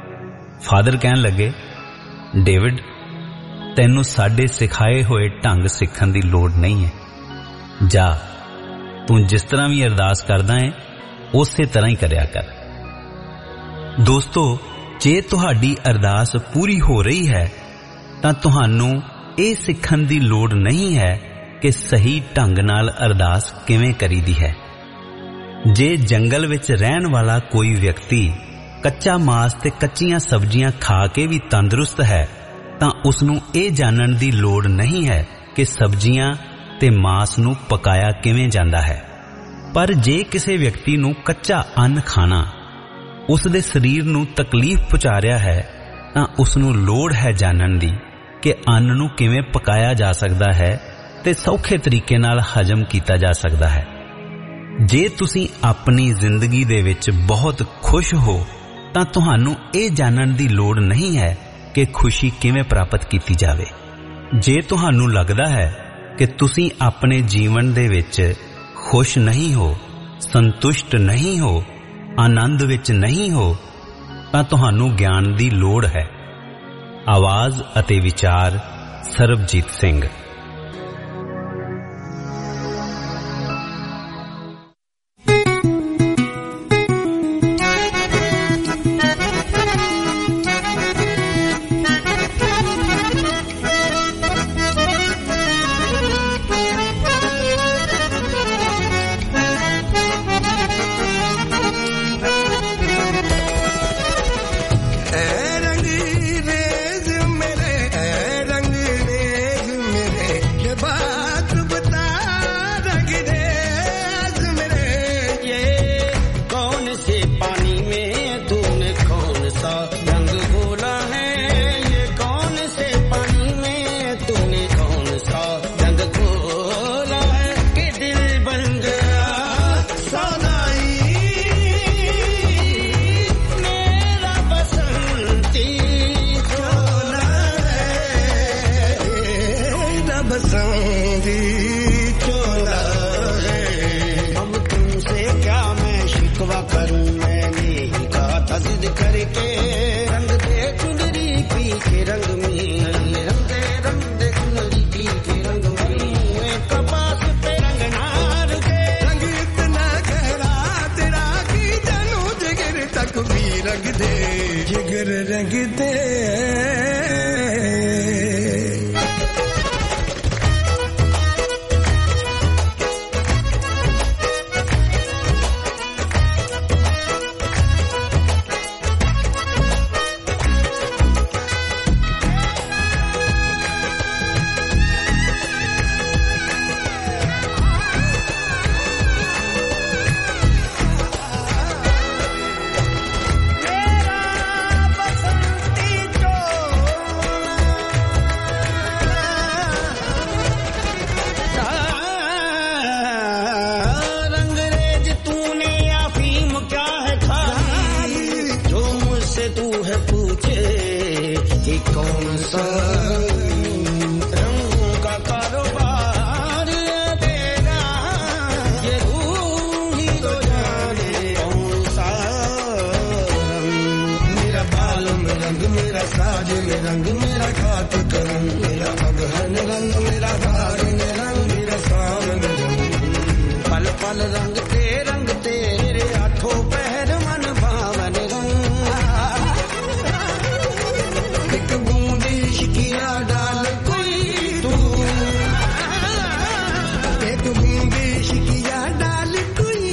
ਫਾਦਰ ਕਹਿਣ ਲੱਗੇ, ਡੇਵਿਡ, ਤੈਨੂੰ ਸਾਡੇ ਸਿਖਾਏ ਹੋਏ ਢੰਗ ਸਿੱਖਣ ਦੀ ਲੋੜ ਨਹੀਂ ਹੈ। ਜਾ, ਤੂੰ ਜਿਸ ਤਰ੍ਹਾਂ ਵੀ ਅਰਦਾਸ ਕਰਦਾ ਹੈ ਉਸੇ ਤਰ੍ਹਾਂ ਹੀ ਕਰਿਆ ਕਰ। ਦੋਸਤੋ, ਜੇ ਤੁਹਾਡੀ ਅਰਦਾਸ ਪੂਰੀ ਹੋ ਰਹੀ ਹੈ ਤਾਂ ਤੁਹਾਨੂੰ ਇਹ ਸਿੱਖਣ ਦੀ ਲੋੜ ਨਹੀਂ ਹੈ ਕਿ ਸਹੀ ਢੰਗ ਨਾਲ ਅਰਦਾਸ ਕਿਵੇਂ ਕਰੀਦੀ ਹੈ। ਜੇ ਜੰਗਲ ਵਿੱਚ ਰਹਿਣ ਵਾਲਾ ਕੋਈ ਵਿਅਕਤੀ ਕੱਚਾ ਮਾਂਸ ਤੇ ਕੱਚੀਆਂ ਸਬਜ਼ੀਆਂ ਖਾ ਕੇ ਵੀ ਤੰਦਰੁਸਤ ਹੈ ਤਾਂ ਉਸ ਨੂੰ ਇਹ ਜਾਣਨ ਦੀ ਲੋੜ ਨਹੀਂ ਹੈ ਕਿ ਸਬਜ਼ੀਆਂ ਤੇ ਮਾਂਸ ਨੂੰ ਪਕਾਇਆ ਕਿਵੇਂ ਜਾਂਦਾ ਹੈ। ਪਰ ਜੇ ਕਿਸੇ ਵਿਅਕਤੀ ਨੂੰ ਕੱਚਾ ਅੰਨ ਖਾਣਾ ਉਸ ਦੇ ਸਰੀਰ ਨੂੰ ਤਕਲੀਫ ਪਹੁੰਚਾ ਰਿਹਾ ਹੈ ਤਾਂ ਉਸ ਨੂੰ ਲੋੜ ਹੈ ਜਾਣਨ ਦੀ ਕਿ ਅੰਨ ਨੂੰ ਕਿਵੇਂ ਪਕਾਇਆ ਜਾ ਸਕਦਾ ਹੈ ਤੇ ਸੌਖੇ ਤਰੀਕੇ ਨਾਲ ਹਜਮ ਕੀਤਾ ਜਾ ਸਕਦਾ ਹੈ। ਜੇ ਤੁਸੀਂ ਆਪਣੀ ਜ਼ਿੰਦਗੀ ਦੇ ਵਿੱਚ ਬਹੁਤ ਖੁਸ਼ ਹੋ ਤਾਂ ਤੁਹਾਨੂੰ ਇਹ ਜਾਣਨ ਦੀ ਲੋੜ ਨਹੀਂ ਹੈ ਕਿ ਖੁਸ਼ੀ ਕਿਵੇਂ ਪ੍ਰਾਪਤ ਕੀਤੀ ਜਾਵੇ। ਜੇ ਤੁਹਾਨੂੰ ਲੱਗਦਾ ਹੈ ਕਿ ਤੁਸੀਂ ਆਪਣੇ ਜੀਵਨ ਦੇ ਵਿੱਚ ਖੁਸ਼ ਨਹੀਂ ਹੋ, ਸੰਤੁਸ਼ਟ ਨਹੀਂ ਹੋ, ਆਨੰਦ ਵਿੱਚ ਨਹੀਂ ਹੋ ਤਾਂ ਤੁਹਾਨੂੰ ਗਿਆਨ ਦੀ ਲੋੜ ਹੈ। ਆਵਾਜ਼ ਅਤੇ ਵਿਚਾਰ ਸਰਬਜੀਤ ਸਿੰਘ। पूछे कि कौन सा रंगों का कारोबार है तेरा, ये तू ही तो जाने कौन सा रंग। मेरा बाल में रंग, मेरा साज में रंग, मेरा घाट करंग, मेरा अगहन रंग, मेरा हार में रंग, मेरा शाम में रंग, पल पल रंग ते रंग तेरे आठों पहर मन भावन रंग। एक बूंदी शिकिया डाल कोई तू, एक बूंदी शिकिया डाल कोई,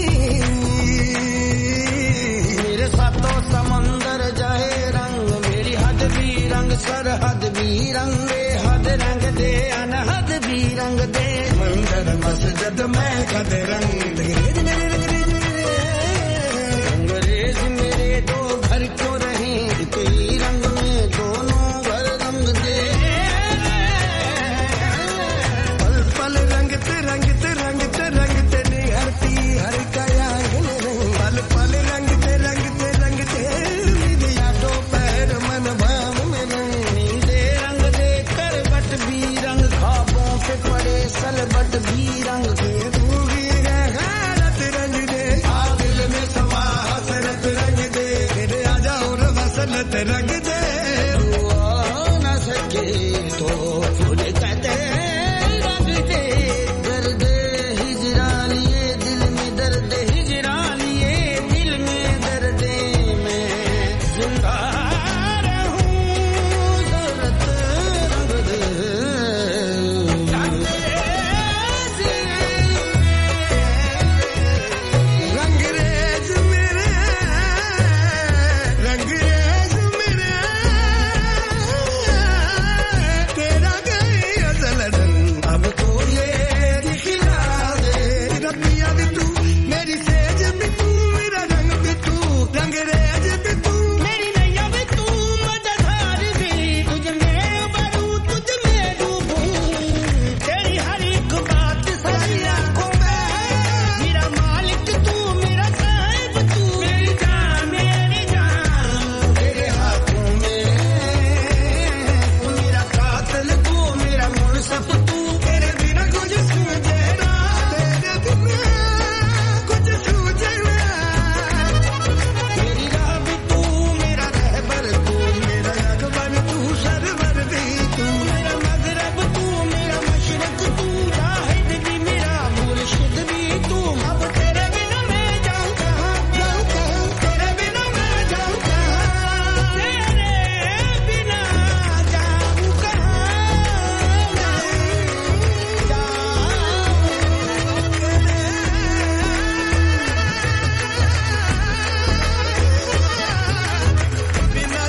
मेरे सातों समंदर जाए रंग, मेरी हद भी रंग सरहद भी रंग, बेहद रंग दे अनहद भी रंग दे, मंदिर मस्जिद में कद रंग दे। अंग्रेज मेरे दो घर क्यों रहे, कई रंग में दोनों घर रंग दे, पल पल रंगते रंगते रंगते रंगते निहरती हर कया, पल पल रंगते रंगते रंगते यादों पैर मन भाव में नीले रंग दे, करवट भी रंग, ख्वाबों पे पड़े सलबट भी रंग दे, दूंगी है गैरत रंग दे, आ दिल में समा हसरत रंग दे, मेरे आ जाओ रे वसलत रंग दे, तू आ न सके तो खुद कहते रंग दे, दर्द हिजरानिए दिल में दर्द हिजरानिए दिल में दर्द में जिंदा रहूं, जरूरत रंग दे। रंगरेज मेरे, रंगरेज मेरे, तेरा गई असल रंग, अब तो ये दिखला दे, रबिया भी तू, मेरी सेज भी तू, मेरा रंग भी तू, रंगरेज भी तू, मेरी नैया भी तू, मददगार भी, तुझ में उबरूं, तुझ में डूबूं, तेरी हर एक बात सारी आंखों में, मेरा मालिक तू, मेरा साहिब तू, मेरी जान मेरी जान तेरे हाथों में, मेरा कातिल तू, मेरा मुनसिफ तू, तेरे बिना कुछ सूझे ना, तेरे बिना कुछ सूझे ना, मेरी राह भी तू, मेरा रहबर तू, मेरा अकबर तू, सरवर भी तू, मेरा मगरब तू, मेरा मशरक तू, जाहिद भी मेरा मुर्शिद भी तू, अब तेरे बिना मैं जाऊं कहाँ, जाऊं कहाँ, तेरे बिना मैं जाऊं कहाँ, तेरे बिना जाऊं कहाँ, बिना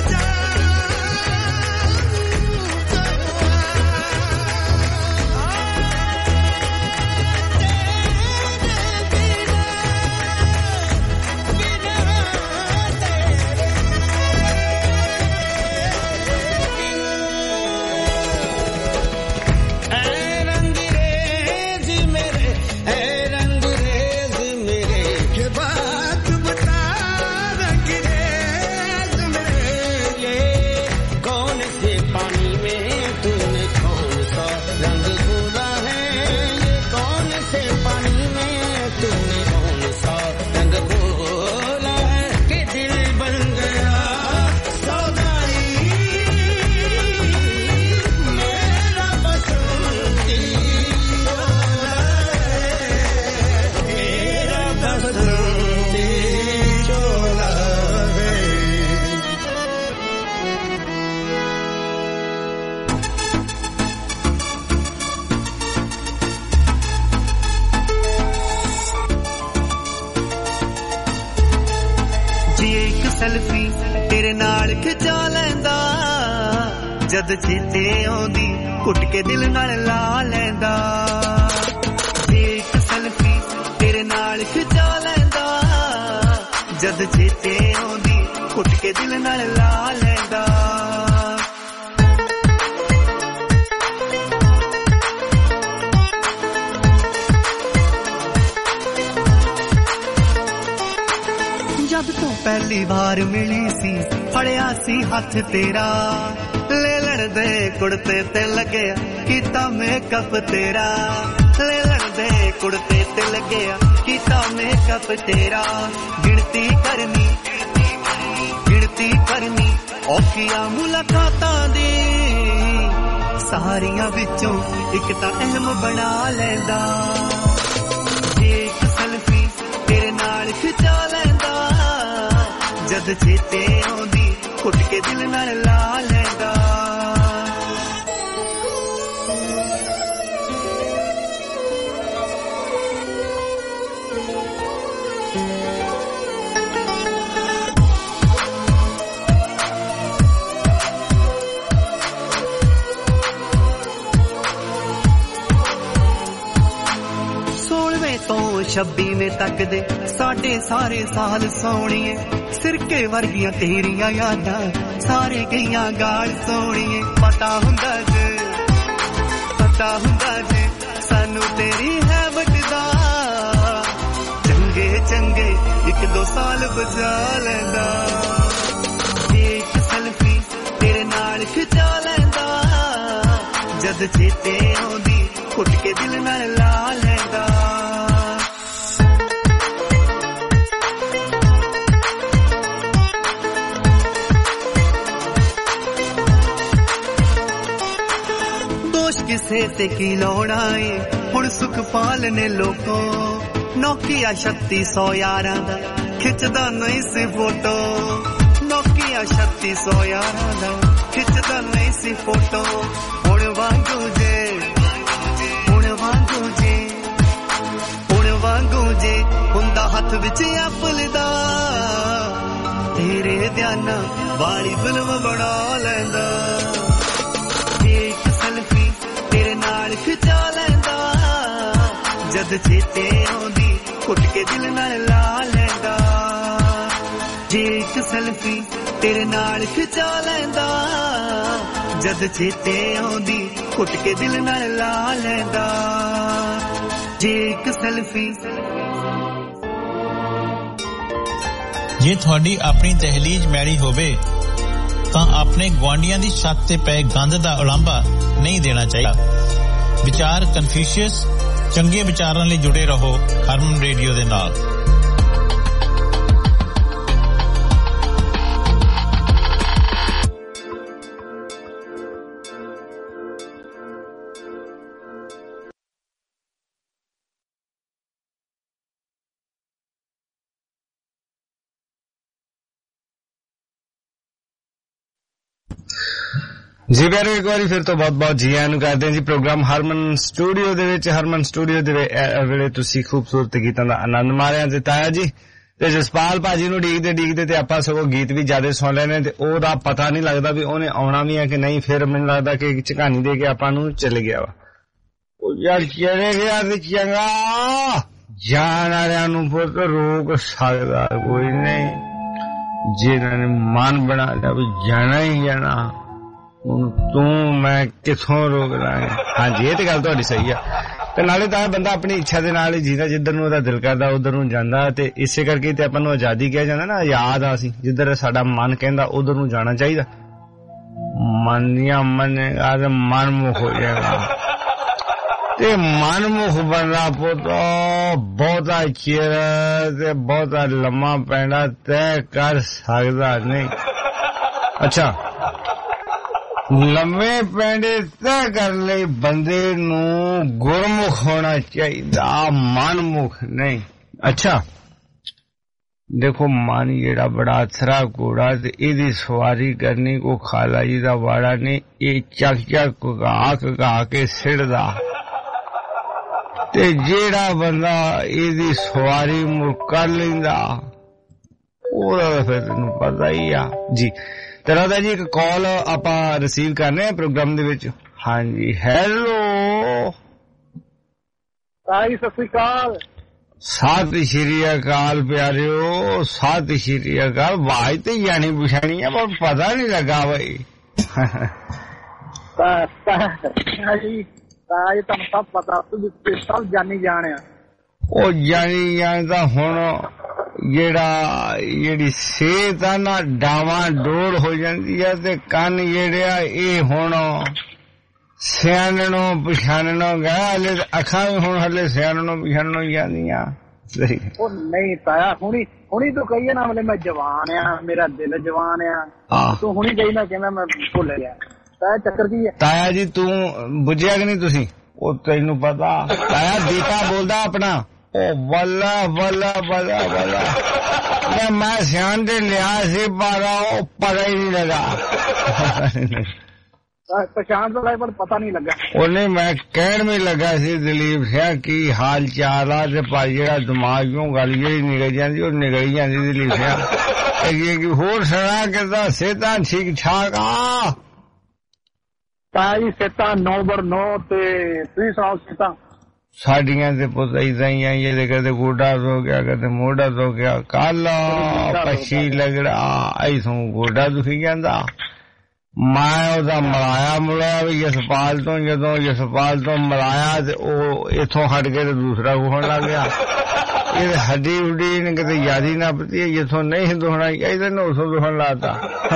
ऐ रंगरेज मेरे, ऐ रंगरेज मेरे, ये बात बता रंगरेज मेरे, ये कौन से पानी में तूने कौन सा रंग घोला है, ये कौन से पानी में तूने कौन सा रंग घोला है, कि दिल बन गया सौदाई मेरा बसंती चोला है, मेरा बसंती चोला है। जी एक सेल्फी तेरे नाल खिचा लैंदा, जद चेते आउंदी घुट के दिल नाल ला लैंदा, जी एक सेल्फी तेरे नाल खिचा लैंदा, जद चेते आउंदी घुट के दिल नाल ला लैंदा। जब तो पहले ਪਹਿਲੀ ਵਾਰ ਮਿਲੀ ਸੀ ਫੜਿਆ ਸੀ ਹੱਥ ਤੇਰਾ ਲੇਲਣ ਦੇ ਕੁੜਤੇ ਤੇ ਲੱਗਿਆ ਕੀਤਾ ਮੇਕਅਪ ਤੇਰਾ ਲੇਲਣ ਦੇ ਕੁੜਤੇ ਤੇ ਲੱਗਿਆ ਕੀਤਾ ਮੇਕਅਪ ਤੇਰਾ ਗਿਣਤੀ ਕਰਨੀ ਗਿਣਤੀ ਕਰਨੀ ਔਖੀਆਂ ਮੁਲਾਕਾਤਾਂ ਦੀ ਸਾਰੀਆਂ ਵਿੱਚੋਂ ਇੱਕ ਤਾਂ ਅਹਿਮ ਬਣਾ ਲੈਂਦਾ ਇੱਕ ਸੈਲਫੀ ਤੇਰੇ ਨਾਲ ਖਿਚਾ ਲੈਂਦਾ ਜਦ ਚੇਤੇ ਆਉਂਦੀ ਘੁੱਟ ਕੇ ਦਿਲ ਨਾਲ ਲਾ ਲੈਂਦਾ ਤੋਂ ਛੱਬੀਵੇਂ ਤੱਕ ਦੇ ਸਾਡੇ ਸਾਰੇ ਸਾਲ ਸੋਹਣੀਏ ਸਿਰਕੇ ਵਰਗੀਆਂ ਤੇਰੀਆਂ ਯਾਦਾਂ ਸਾਰੇ ਗਈਆਂ ਗਾਲ ਸੋਹਣੀਏ ਪਤਾ ਹੁੰਦਾ ਜੇ ਪਤਾ ਹੁੰਦਾ ਜੇ ਸਾਨੂੰ ਤੇਰੀ ਹੈਬਤ ਦਾ ਚੰਗੇ ਚੰਗੇ ਇੱਕ ਦੋ ਸਾਲ ਬਚਾ ਲੈਂਦਾ ਇੱਕ ਸੈਲਫੀ ਤੇਰੇ ਨਾਲ ਖਿਚਾ ਲੈਂਦਾ ਜਦ ਚੇਤੇ ਆਉਂਦੀ ਘੁੱਟ ਕੇ ਦਿਲ ਨਾਲ ਲਾ ਲੈਂਦਾ ਕਿਸੇ ਤੇ ਕੀ ਲਾਉਣਾ ਏ ਹੁਣ ਸੁਖਪਾਲ ਨੇ ਲੋਕੋ ਨੋਕੀਆ ਛੱਤੀ ਸੌ ਯਾਰਾਂ ਦਾ ਖਿੱਚਦਾ ਨਹੀਂ ਸੀ ਫੋਟੋ ਨੋਕੀਆ ਛੱਤੀ ਸੌ ਯਾਰਾਂ ਦਾ ਖਿੱਚਦਾ ਨਹੀਂ ਸੀ ਫੋਟੋ ਹੁਣ ਵਾਂਗੂ ਜੇ ਹੁਣ ਵਾਂਗੂ ਜੇ ਹੁਣ ਵਾਂਗੂ ਜੇ ਹੁੰਦਾ ਹੱਥ ਵਿੱਚ ਐਪਲ ਦਾ ਤੇਰੇ ਧਿਆਨਾਂ ਵਾਲੀ ਫਿਲਮ ਬਣਾ ਲੈਂਦਾ ਇੱਕ ਸੈਲਫੀ ਤੇਰੇ ਨਾਲ ਖਿਚਾ ਲੈਂਦਾ ਜਦ ਚੇਤੇ ਆਉਂਦੀ ਘੁੱਟ ਕੇ ਦਿਲ ਨਾਲ ਲਾ ਲੈਂਦਾ ਜੇ ਇੱਕ ਸੈਲਫੀ ਤੇਰੇ ਨਾਲ ਖਿਚਾ ਲੈਂਦਾ ਜਦ ਚੇਤੇ ਆਉਂਦੀ ਘੁੱਟ ਕੇ ਦਿਲ ਨਾਲ ਲਾ ਲੈਂਦਾ ਜੇ ਇੱਕ ਸੈਲਫੀ ਜੇ ਤੁਹਾਡੀ ਆਪਣੀ ਦਹਲੀਜ਼ ਮੈਲੀ ਹੋਵੇ ਤਾਂ ਆਪਣੇ ਗੁਆਂਢੀਆਂ ਦੀ ਛੱਤ ਤੇ ਪਏ ਗੰਦ ਦਾ ਉਲਾਂਭਾ ਨਹੀਂ ਦੇਣਾ ਚਾਹੀਦਾ ਵਿਚਾਰ ਕਨਫਿਊਸ਼ੀਅਸ ਚੰਗੇ ਵਿਚਾਰਾਂ ਲਈ ਜੁੜੇ ਰਹੋ ਹਰਮਨ ਰੇਡੀਓ ਦੇ ਨਾਲ ਜੀ ਪਿਆਰੇ ਇੱਕ ਵਾਰੀ ਫਿਰ ਤੋਂ ਬਹੁਤ ਬਹੁਤ ਜੀ ਆਇਆਂ ਨੂੰ ਕਰਦੇ ਹਾਂ ਜੀ ਪ੍ਰੋਗਰਾਮ ਹਰਮਨ ਸਟੂਡੀਓ ਦੇ ਵਿੱਚ ਹਰਮਨ ਸਟੂਡੀਓ ਦੇ ਵੇਲੇ ਤੁਸੀਂ ਖੂਬਸੂਰਤ ਗੀਤਾਂ ਦਾ ਆਨੰਦ ਮਾਰਿਆ ਤੇ ਤਾਇਆ ਜੀ ਤੇ ਜਸਪਾਲ ਭਾਜੀ ਨੂੰ ਡੀਕਦੇ ਡੀਕਦੇ ਤੇ ਆਪਾਂ ਸਗੋਂ ਗੀਤ ਵੀ ਜ਼ਿਆਦਾ ਸੁਣ ਲੈਣੇ ਤੇ ਉਹਦਾ ਪਤਾ ਨਹੀਂ ਲੱਗਦਾ ਵੀ ਉਹਨੇ ਆਉਣਾ ਵੀ ਹੈ ਕਿ ਨਹੀਂ ਫਿਰ ਮੈਨੂੰ ਲੱਗਦਾ ਕਿ ਝਕਾਨੀ ਦੇ ਕੇ ਆਪਾਂ ਨੂੰ ਚਲੇ ਗਿਆ ਵਾ ਉਹ ਯਾਰ ਚਲੇ ਗਿਆ ਤੇ ਚੰਗਾ ਜਾਣ ਵਾਲਿਆਂ ਨੂੰ ਪੁੱਤ ਰੋਕ ਸਕਦਾ ਕੋਈ ਨਹੀਂ ਜਿਹਨਾਂ ਨੇ ਮਨ ਬਣਾ ਲਿਆ ਵੀ ਜਾਣਾ ਹੀ ਜਾਣਾ ਹੁਣ ਤੂੰ ਮੈਂ ਕਿੱਥੋਂ ਰੋਕ ਲਾਂਗੇ ਹਾਂਜੀ ਇਹ ਤੇ ਗੱਲ ਤੁਹਾਡੀ ਸਹੀ ਆ ਤੇ ਨਾਲੇ ਤਾਂ ਬੰਦਾ ਆਪਣੀ ਇੱਛਾ ਦੇ ਨਾਲ ਹੀ ਜੀਦਾ ਜਿੱਧਰ ਨੂੰ ਉਹਦਾ ਦਿਲ ਕਰਦਾ ਉਧਰ ਨੂੰ ਜਾਂਦਾ ਤੇ ਇਸੇ ਕਰਕੇ ਤੇ ਆਪਾਂ ਨੂੰ ਆਜ਼ਾਦੀ ਕਿਹਾ ਜਾਂਦਾ ਨਾ ਆਜ਼ਾਦ ਆ ਅਸੀਂ ਜਿੱਧਰ ਸਾਡਾ ਮਨ ਕਹਿੰਦਾ ਉਧਰ ਨੂੰ ਜਾਣਾ ਚਾਹੀਦਾ ਮੰਨਿਆ ਮੰਨੇਗਾ ਤੇ ਮਨਮੁਖ ਹੋ ਜਾਏਗਾ ਤੇ ਮਨਮੁਖ ਬਣਨਾ ਪੁੱਤ ਬਹੁਤਾ ਚਿਰ ਤੇ ਬਹੁਤਾ ਲੰਮਾ ਪੈਂਦਾ ਤੈਅ ਕਰ ਸਕਦਾ ਨਹੀਂ ਅੱਛਾ ਲੰਮੇ ਪੈਂਡੇ ਤੈਅ ਕਰਨ ਲਈ ਬੰਦੇ ਨੂੰ ਗੁਰਮੁਖ ਹੋਣਾ ਚਾਹੀਦਾ ਮਨਮੁਖ ਨਹੀਂ ਅੱਛਾ ਦੇਖੋ ਮਨ ਜਿਹੜਾ ਬੜਾ ਅਥਰਾ ਘੋੜਾ ਤੇ ਇਹਦੀ ਸਵਾਰੀ ਕਰਨੀ ਕੋ ਖਾਲਾ ਜੀ ਦਾ ਵਾੜਾ ਨੇ ਇਹ ਚੱਕ ਚੱਕ ਘਾਕ ਘਾ ਕੇ ਸਿੜਦਾ ਤੇ ਜਿਹੜਾ ਬੰਦਾ ਇਹਦੀ ਸਵਾਰੀ ਮੁੜ ਕਰ ਲੈਂਦਾ ਉਹਦਾ ਫਿਰ ਤੈਨੂੰ ਪਤਾ ਹੀ ਆ ਜੀ ਤੇ ਰਾਧਾ ਜੀ ਇੱਕ ਕਾਲ ਆਪਾਂ ਰਿਸੀਵ ਕਰਨੇ ਆ ਪ੍ਰੋਗਰਾਮ ਦੇ ਵਿੱਚ ਹਾਂਜੀ ਹੈਲੋ ਸਾਈ ਸਤਿ ਸ੍ਰੀ ਅਕਾਲ ਸਤਿ ਸ਼੍ਰੀ ਅਕਾਲ ਪਿਆਰਿਓ ਸਤਿ ਸ਼੍ਰੀ ਅਕਾਲ ਆਵਾਜ਼ ਤੇ ਜਾਣੀ ਪਛਾਣੀ ਆ ਪਰ ਪਤਾ ਨਹੀਂ ਲੱਗਾ ਬਈ ਜੀ ਤਾਜ ਤੁਹਾਨੂੰ ਸਭ ਪਤਾ ਤੁਸੀਂ ਸਭ ਜਾਣੀ ਜਾਣਿਆ ਉਹ ਜਾਣੀ ਜਾਣ ਤਾਂ ਹੁਣ ਜਿਹੜਾ ਜਿਹੜੀ ਸਿਹਤ ਆ ਨਾ ਡਾਵਾਂ ਡੋਲ ਹੋ ਜਾਂਦੀ ਆ ਤੇ ਕੰਨ ਜਿਹੜੇ ਆ ਇਹ ਹੁਣ ਸਿਆਣਨੋਂ ਪਛਾਣਨੋਂ ਗਿਆ ਹਲੇ ਅੱਖਾਂ ਵੀ ਹੁਣ ਹਲੇ ਸਿਆਣਨੋਂ ਪਛਾਣਨੋਂ ਜਾਂਦੀਆਂ। ਸਹੀ ਉਹ ਨਹੀਂ ਤਾਇਆ ਹੁਣੀ ਹੁਣੀ ਤੂੰ ਕਹੀਏ ਨਾ ਹਲੇ ਮੈਂ ਜਵਾਨ ਆ ਮੇਰਾ ਦਿਲ ਜਵਾਨ ਆ ਤੂੰ ਹੁਣੀ ਕਹੀ ਨਾ ਕਿਵੇਂ ਮੈਂ ਭੁੱਲ ਗਿਆ ਤਾਇਆ ਚੱਕਰ ਕੀ ਹੈ। ਤਾਇਆ ਜੀ ਤੂੰ ਬੁੱਝਿਆ ਕਿ ਨਹੀਂ ਤੁਸੀਂ ਉਹ ਤੈਨੂੰ ਪਤਾ ਤਾਇਆ ਦੀਪਾ ਬੋਲਦਾ ਆਪਣਾ ਉਹ ਬੱਲਾ ਬੱਲਾ ਬੱਲਾ ਬੱਲਾ ਮੈਂ ਸਿਆਣ ਦੇ ਲਿਆ ਸੀ ਪਰ ਉਹ ਪਤਾ ਹੀ ਨਹੀਂ ਲੱਗਾ ਪਛਾਣ ਤੋਂ ਪਰ ਪਤਾ ਨਹੀਂ ਲੱਗਾ ਉਹਨੇ ਮੈਂ ਕਹਿਣ ਵੀ ਲੱਗਾ ਸੀ ਦਲੀਪ ਸਿੰਘ ਕੀ ਹਾਲ ਚਾਲ ਆ ਤੇ ਭਾਈ ਜਿਹੜਾ ਦਿਮਾਗੋਂ ਗੱਲ ਜਿਹੜੀ ਨਿਕਲ ਜਾਂਦੀ ਉਹ ਨਿਕਲ ਜਾਂਦੀ ਦਲੀਪ ਸਿੰਘ ਹੋਰ ਸੁਣਾ ਕਿੱਦਾਂ ਸਿਹਤਾਂ ਠੀਕ ਠਾਕ ਆ ਤਾਈ ਸਿਹਤਾਂ ਨੌ ਬਰ ਨੌ ਤੇ ਤੁਸੀਂ ਸੁਣਾਓ ਸਿਹਤਾਂ ਸਾਡੀਆਂ ਤੇ ਪੁੱਤ ਏਦਾਂ ਹੀ ਆਈਏ ਤੇ ਕਦੇ ਗੋਡਾ ਧੋ ਗਿਆ ਕਦੇ ਮੋਢਾ ਧੋ ਗਿਆ ਕੱਲ ਪੱਛੀ ਲਗੜਾ ਐਸੋਂ ਗੋਡਾ ਦੁਖੀ ਜਾਂਦਾ ਮੈਂ ਉਹਦਾ ਮਲਾਇਆ ਮੁਲਾਇਆ ਵੀ ਜਸਪਾਲ ਤੋਂ ਜਦੋਂ ਜਸਪਾਲ ਤੋਂ ਮਲਾਇਆ ਤੇ ਉਹ ਇੱਥੋਂ ਹਟ ਕੇ ਤੇ ਦੂਸਰਾ ਹੋਣ ਲੱਗ ਗਿਆ ਇਹ ਹੱਡੀ ਉੱਡੀ ਨੇ ਕਿਤੇ ਯਾਦੀ ਨਾ ਪਤੀ ਜਿੱਥੋਂ ਨਹੀਂ ਦੁਖਣਾ ਚਾਹੀਦਾ ਨਾ ਉਸੋਂ ਦੁਖਣ ਲਾਤਾ।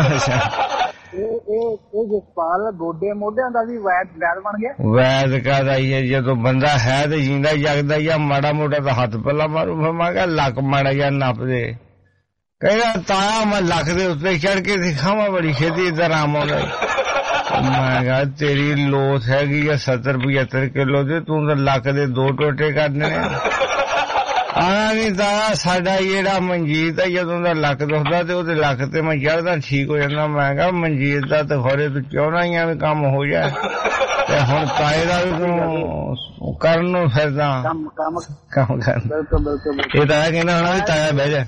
ਇਹ ਜਸਪਾਲ ਗੋਡੇ ਮੋਢਿਆਂ ਦਾ ਵੀ ਵੈਦ ਵੈਦ ਬਣ ਗਿਆ ਵੈਦ ਕਾਹਦਾ ਹੀ ਹੈ ਜਦੋਂ ਬੰਦਾ ਹੈ ਤੇ ਜਿੰਦਾ ਜਗਦਾ ਜਾਂ ਮਾੜਾ ਮੋਟਾ ਤਾਂ ਹੱਥ ਪੱਲਾ ਮਾਰੂ ਫਿਰ ਮੈਂ ਕਿਹਾ ਲੱਕ ਮਾੜਾ ਜਾਂ ਨੱਪ ਦੇ ਕਹਿੰਦਾ ਤਾਇਆ ਮੈਂ ਲੱਕ ਦੇ ਉੱਤੇ ਚੜ ਕੇ ਦਿਖਾਵਾਂ ਬੜੀ ਛੇਤੀ ਇੱਧਰ ਆਮ ਆਉਂਦਾ ਮੈਂ ਕਿਹਾ ਤੇਰੀ ਲੋਥ ਹੈਗੀ ਆ ਸੱਤਰ ਪਝੱਤਰ ਕਿਲੋ ਦੇ ਤੂੰ ਤਾਂ ਲੱਕ ਦੇ ਦੋ ਟੋਟੇ ਕਰ ਦੇਣੇ ਆਣਾ ਨਹੀਂ ਤਾਇਆ ਸਾਡਾ ਜਿਹੜਾ ਮਨਜੀਤ ਆ ਜਦੋਂ ਦਾ ਲੱਕ ਦੁਖਦਾ ਤੇ ਉਹਦੇ ਲੱਕ ਤੇ ਮੈਂ ਚੜਦਾ ਠੀਕ ਹੋ ਜਾਂਦਾ ਮੈਂ ਕਿਹਾ ਮਨਜੀਤ ਦਾ ਤਾਂ ਖੋਰੇ ਤੂੰ ਚਾਹੁੰਦਾ ਹੀ ਆ ਵੀ ਕੰਮ ਹੋ ਜਾਏ ਤੇ ਹੁਣ ਤਾਏ ਦਾ ਵੀ ਤੂੰ ਕਰਨ ਨੂੰ ਫਿਰਦਾ ਕੰਮ ਕੰਮ ਕੰਮ ਕਰ ਇਹ ਤਾਇਆ ਕਹਿੰਦਾ ਹੋਣਾ ਵੀ ਤਾਇਆ ਬਹਿ ਜਾ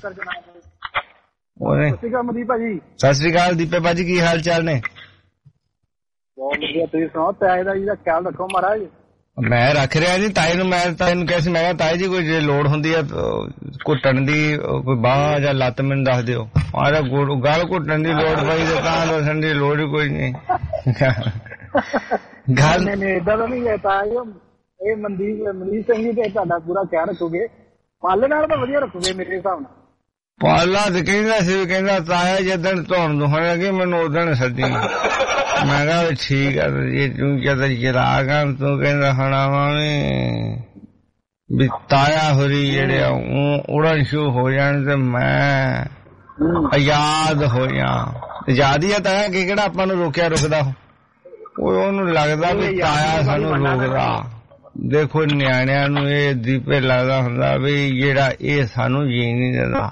ਸਤਿ ਸ੍ਰੀ ਅਕਾਲ ਦੀਪੇ ਭਾਜੀ ਕੀ ਹਾਲ ਚਾਲ ਨੇ ਬਹੁਤ ਵਧੀਆ ਤੁਸੀਂ ਸੁਣਾਓ ਤਾਏ ਦਾ ਜੀ ਦਾ ਖਿਆਲ ਰੱਖੋ ਮਹਾਰਾਜ ਮੈਂ ਰੱਖ ਰਿਹਾ ਜੀ ਤਾਏ ਨੂੰ ਮੈਂ ਤਾਏ ਨੂੰ ਕਿਹਾ ਸੀ ਮੈਂ ਕਿਹਾ ਤਾਏ ਜੀ ਕੋਈ ਜੇ ਲੋੜ ਹੁੰਦੀ ਆ ਘੁੱਟਣ ਦੀ ਕੋਈ ਬਾਂਹ ਜਾਂ ਲੱਤ ਮੈਨੂੰ ਦੱਸ ਦਿਓ ਆਰਾ ਗਲ ਘੁੱਟਣ ਦੀ ਲੋੜ ਪਈ ਤੇ ਤਾਂ ਦੱਸਣ ਦੀ ਲੋੜ ਹੀ ਕੋਈ ਨਹੀਂ ਗੱਲ ਨਹੀਂ ਏਦਾਂ ਦਾ ਨਹੀਂ ਹੈ ਤਾਏ ਇਹ ਮਨਦੀਪ ਮਨੀਸ਼ ਸਿੰਘ ਜੀ ਤੇ ਤੁਹਾਡਾ ਪੂਰਾ ਖਿਆਲ ਰੱਖੋਗੇ ਪਾਲੇ ਨਾਲ ਤਾਂ ਵਧੀਆ ਰੱਖੋਗੇ ਮੇਰੇ ਹਿਸਾਬ ਨਾਲ ਪਾਲਾ ਤੇ ਕਹਿੰਦਾ ਸੀ ਕਹਿੰਦਾ ਤਾਇਆ ਜਿੱਦਣ ਧੋਣ ਦੁਖਣ ਲੱਗੀ ਮੈਨੂੰ ਉਦਣ ਸੱਦੀ ਮੈਂ ਕਿਹਾ ਠੀਕ ਆ ਜੇ ਤੂੰ ਜਦ ਜਰਾਗ ਆ ਤੂੰ ਕਹਿੰਦਾ ਹਣਾਵਾ ਵੀ ਤਾਇਆ ਹੋਰੀ ਜਿਹੜੇ ਉੜਨ ਸ਼ੁਰੂ ਹੋ ਜਾਣ ਤੇ ਮੈਂ ਆਜ਼ਾਦ ਹੋ ਜਾ ਆਜ਼ਾਦ ਹੀ ਆ ਤਾਇਆ ਕਿ ਕਿਹੜਾ ਆਪਾਂ ਨੂੰ ਰੋਕਿਆ ਰੁਕਦਾ ਉਹ ਉਹਨੂੰ ਲੱਗਦਾ ਵੀ ਤਾਇਆ ਸਾਨੂੰ ਰੋਕਦਾ ਦੇਖੋ ਨਿਆਣਿਆਂ ਨੂੰ ਇਹ ਦੀਪੇ ਲੱਗਦਾ ਹੁੰਦਾ ਵੀ ਜਿਹੜਾ ਇਹ ਸਾਨੂੰ ਜੀ ਨਹੀਂ ਦਿੰਦਾ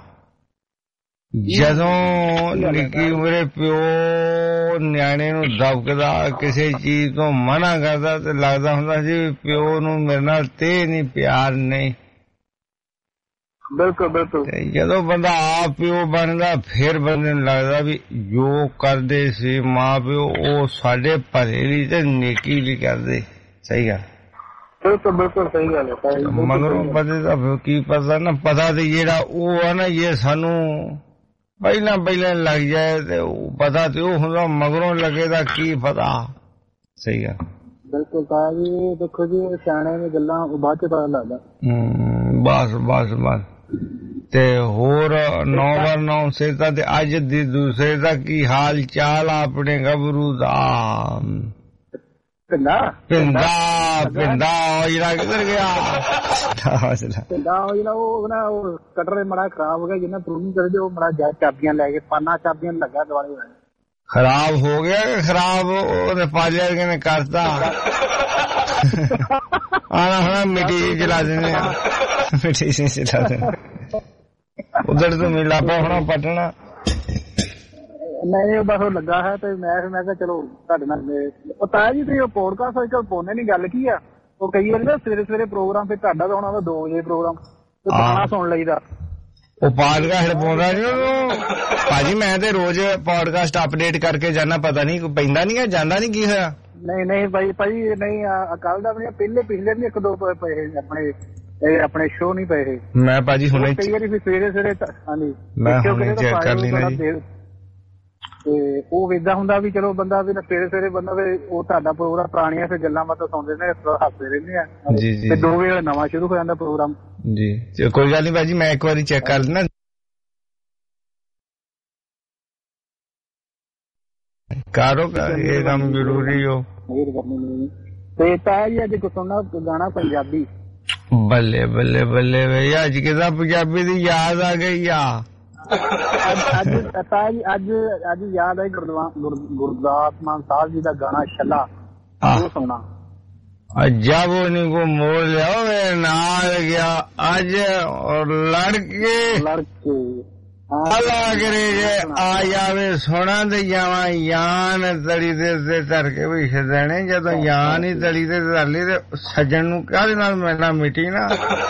ਜਦੋਂ ਨਿੱਕੀ ਉਮਰੇ ਪਿਓ ਨਿਆਣੇ ਨੂੰ ਦਬਕਦਾ ਕਿਸੇ ਚੀਜ਼ ਤੋਂ ਮਨਾ ਕਰਦਾ ਤੇ ਲੱਗਦਾ ਹੁੰਦਾ ਸੀ ਪਿਓ ਨੂੰ ਮੇਰੇ ਨਾਲ ਤੇ ਨਹੀਂ ਪਿਆਰ ਨਹੀਂ ਬਿਲਕੁਲ ਬਿਲਕੁਲ ਜਦੋਂ ਬੰਦਾ ਆਪ ਪਿਓ ਬਣਦਾ ਫਿਰ ਬੰਦੇ ਨੂੰ ਲੱਗਦਾ ਵੀ ਜੋ ਕਰਦੇ ਸੀ ਮਾਂ ਪਿਓ ਉਹ ਸਾਡੇ ਭਲੇ ਲਈ ਤੇ ਨੇਕੀ ਲਈ ਕਰਦੇ ਸਹੀ ਗੱਲ ਬਿਲਕੁਲ ਬਿਲਕੁਲ ਸਹੀ ਗੱਲ ਹੈ ਮਗਰੋਂ ਪਤਾ ਤਾਂ ਕੀ ਪਤਾ ਨਾ ਪਤਾ ਤੇ ਜਿਹੜਾ ਉਹ ਆ ਨਾ ਇਹ ਸਾਨੂੰ ਪਹਿਲਾਂ ਪਹਿਲਾਂ ਲੱਗ ਜਾਏ ਤੇ ਪਤਾ ਤੇ ਉਹ ਹੁੰਦਾ ਮਗਰੋਂ ਲੱਗੇ ਦਾ ਕੀ ਪਤਾ ਸਹੀ ਆ ਬਿਲਕੁਲ ਤਾਂ ਜੀ ਦੇਖੋ ਜੀ ਸਿਆਣਿਆਂ ਦੀਆਂ ਗੱਲਾਂ ਬਾਅਦ ਚ ਪਤਾ ਲੱਗਦਾ ਹਮ ਬਸ ਬਸ ਬਸ ਤੇ ਹੋਰ ਨੌ ਵਾਰ ਨੌ ਸੇਤਾ ਤੇ ਅੱਜ ਦੀ ਦੂਸਰੇ ਦਾ ਕੀ ਹਾਲ ਚਾਲ ਆਪਣੇ ਗੱਭਰੂ ਦਾ ਪਿੰਡਾ ਪਿੰਡਾ ਪਿੰਡਾ ਜਿਹੜਾ ਕਿੱਧਰ ਗਿਆ ਪਿੰਡਾ ਜਿਹੜਾ ਉਹ ਨਾ ਉਹ ਕਟਰ ਮੜਾ ਖਰਾਬ ਹੋ ਗਿਆ ਜਿਹਨਾਂ ਪ੍ਰੂਨਿੰਗ ਕਰਦੇ ਉਹ ਮੜਾ ਜਾ ਚਾਬੀਆਂ ਲੈ ਕੇ ਪਾਨਾ ਚਾਬੀਆਂ ਲੱਗਾ ਦੁਆਲੇ ਖਰਾਬ ਹੋ ਗਿਆ ਕਿ ਖਰਾਬ ਉਹਨੇ ਪਾਲਿਆ ਕਿਨੇ ਕਰਤਾ ਆਣਾ ਹੁਣ ਮਿੱਟੀ ਜਲਾ ਦਿੰਦੇ ਆ ਮਿੱਟੀ ਸੀ ਜਲਾ ਦਿੰਦੇ ਉਧਰ ਤੋਂ ਮਿਲਾ ਪਿਆ ਹੋਣਾ ਪਟਣਾ ਨਹੀਂ ਬਸ ਉਹ ਲੱਗਾ ਹੈ ਤੇ ਮੈਂ ਮੈਂ ਕਿਹਾ ਚਲੋ ਤੁਹਾਡੇ ਨਾਲ ਉਹ ਤਾਇਆ ਜੀ ਤੁਸੀਂ ਉਹ ਪੋਡਕਾਸਟ ਅੱਜ ਕੱਲ ਪਾਉਂਦੇ ਨੀ ਗੱਲ ਕੀ ਆ ਉਹ ਕਈ ਵਾਰੀ ਨਾ ਸਵੇਰੇ ਸਵੇਰੇ ਪ੍ਰੋਗਰਾਮ ਫਿਰ ਤੁਹਾਡਾ ਤਾਂ ਹੋਣਾ ਦੋ ਵਜੇ ਪ੍ਰੋਗਰਾਮ ਤੇ ਗਾਣਾ ਸੁਣ ਲਈਦਾ ਉਹ ਪੋਡਕਾਸਟ ਪਾਉਂਦਾ ਜੀ ਉਹਨੂੰ ਭਾਜੀ ਮੈਂ ਤੇ ਰੋਜ਼ ਪੋਡਕਾਸਟ ਅਪਡੇਟ ਕਰਕੇ ਜਾਣਾ ਪਤਾ ਨਹੀਂ ਪੈਂਦਾ ਨੀ ਜਾਂਦਾ ਨੀ ਕੀ ਹੋਇਆ ਨਹੀਂ ਨਹੀਂ ਭਾਈ ਭਾਈ ਨਹੀਂ ਕੱਲ ਦਾ ਵੀ ਪਹਿਲੇ ਪਿਛਲੇ ਵੀ ਇੱਕ ਦੋ ਪਏ ਆਪਣੇ ਆਪਣੇ ਸ਼ੋਅ ਨਹੀਂ ਪਏ ਮੈਂ ਭਾਜੀ ਹੁਣੇ ਕਈ ਵਾਰੀ ਫਿਰ ਸਵੇਰੇ ਸਵੇਰੇ ਹਾਂਜੀ ਮੈਂ ਹੁਣੇ ਚੈੱਕ ਕਰ ਲੈਣਾ ਜੀ ਤੇ ਉਹ ਏਦਾਂ ਹੁੰਦਾ ਵੀ ਚਲੋ ਬੰਦਾ ਵੀ ਸਵੇਰੇ ਸਵੇਰੇ ਬੰਦਾ ਵੀ ਉਹ ਤੁਹਾਡਾ ਪ੍ਰੋਗਰਾਮ ਪੁਰਾਣੀਆਂ ਫਿਰ ਗੱਲਾਂ ਬਾਤਾਂ ਸੁਣਦੇ ਨੇ ਹੱਸਦੇ ਰਹਿੰਦੇ ਆ ਜੀ ਜੀ ਤੇ ਦੋ ਵੇਲੇ ਨਵਾਂ ਸ਼ੁਰੂ ਹੋ ਜਾਂਦਾ ਪ੍ਰੋਗਰਾਮ ਜੀ ਕੋਈ ਗੱਲ ਨਹੀਂ ਭਾਜੀ ਮੈਂ ਇੱਕ ਵਾਰੀ ਚੈੱਕ ਕਰ ਲੈਣਾ ਕਾਰੋ ਕਰ ਇਹ ਕੰਮ ਜ਼ਰੂਰੀ ਹੋ ਤੇ ਤਾਇਆ ਜੀ ਅੱਜ ਕੋ ਸੁਣਨਾ ਗਾਣਾ ਪੰਜਾਬੀ ਬੱਲੇ ਬੱਲੇ ਬੱਲੇ ਬਈ ਅੱਜ ਕਿਦਾ ਪੰਜਾਬੀ ਦੀ ਯਾਦ ਆ ਗਈ ਆ ਅੱਜ ਤਾਇਆ ਜੀ ਅੱਜ ਅੱਜ ਯਾਦ ਆਈ ਗੁਰਦਾਸ ਮਾਨ ਸਾਹਿਬ ਜੀ ਦਾ ਗਾਣਾ ਛੱਲਾ ਉਹ ਸੁਣਾ जब उनको मोड़ लिया मेरे नाल गया अज और लड़के लड़के अल्लाह करे आ जावे सोना ते जावा यान तली ते धर के भी छदने जदों यान ही तली ते धर ली ते सज्जन नूं काहदे नाल मिलना मिटी ना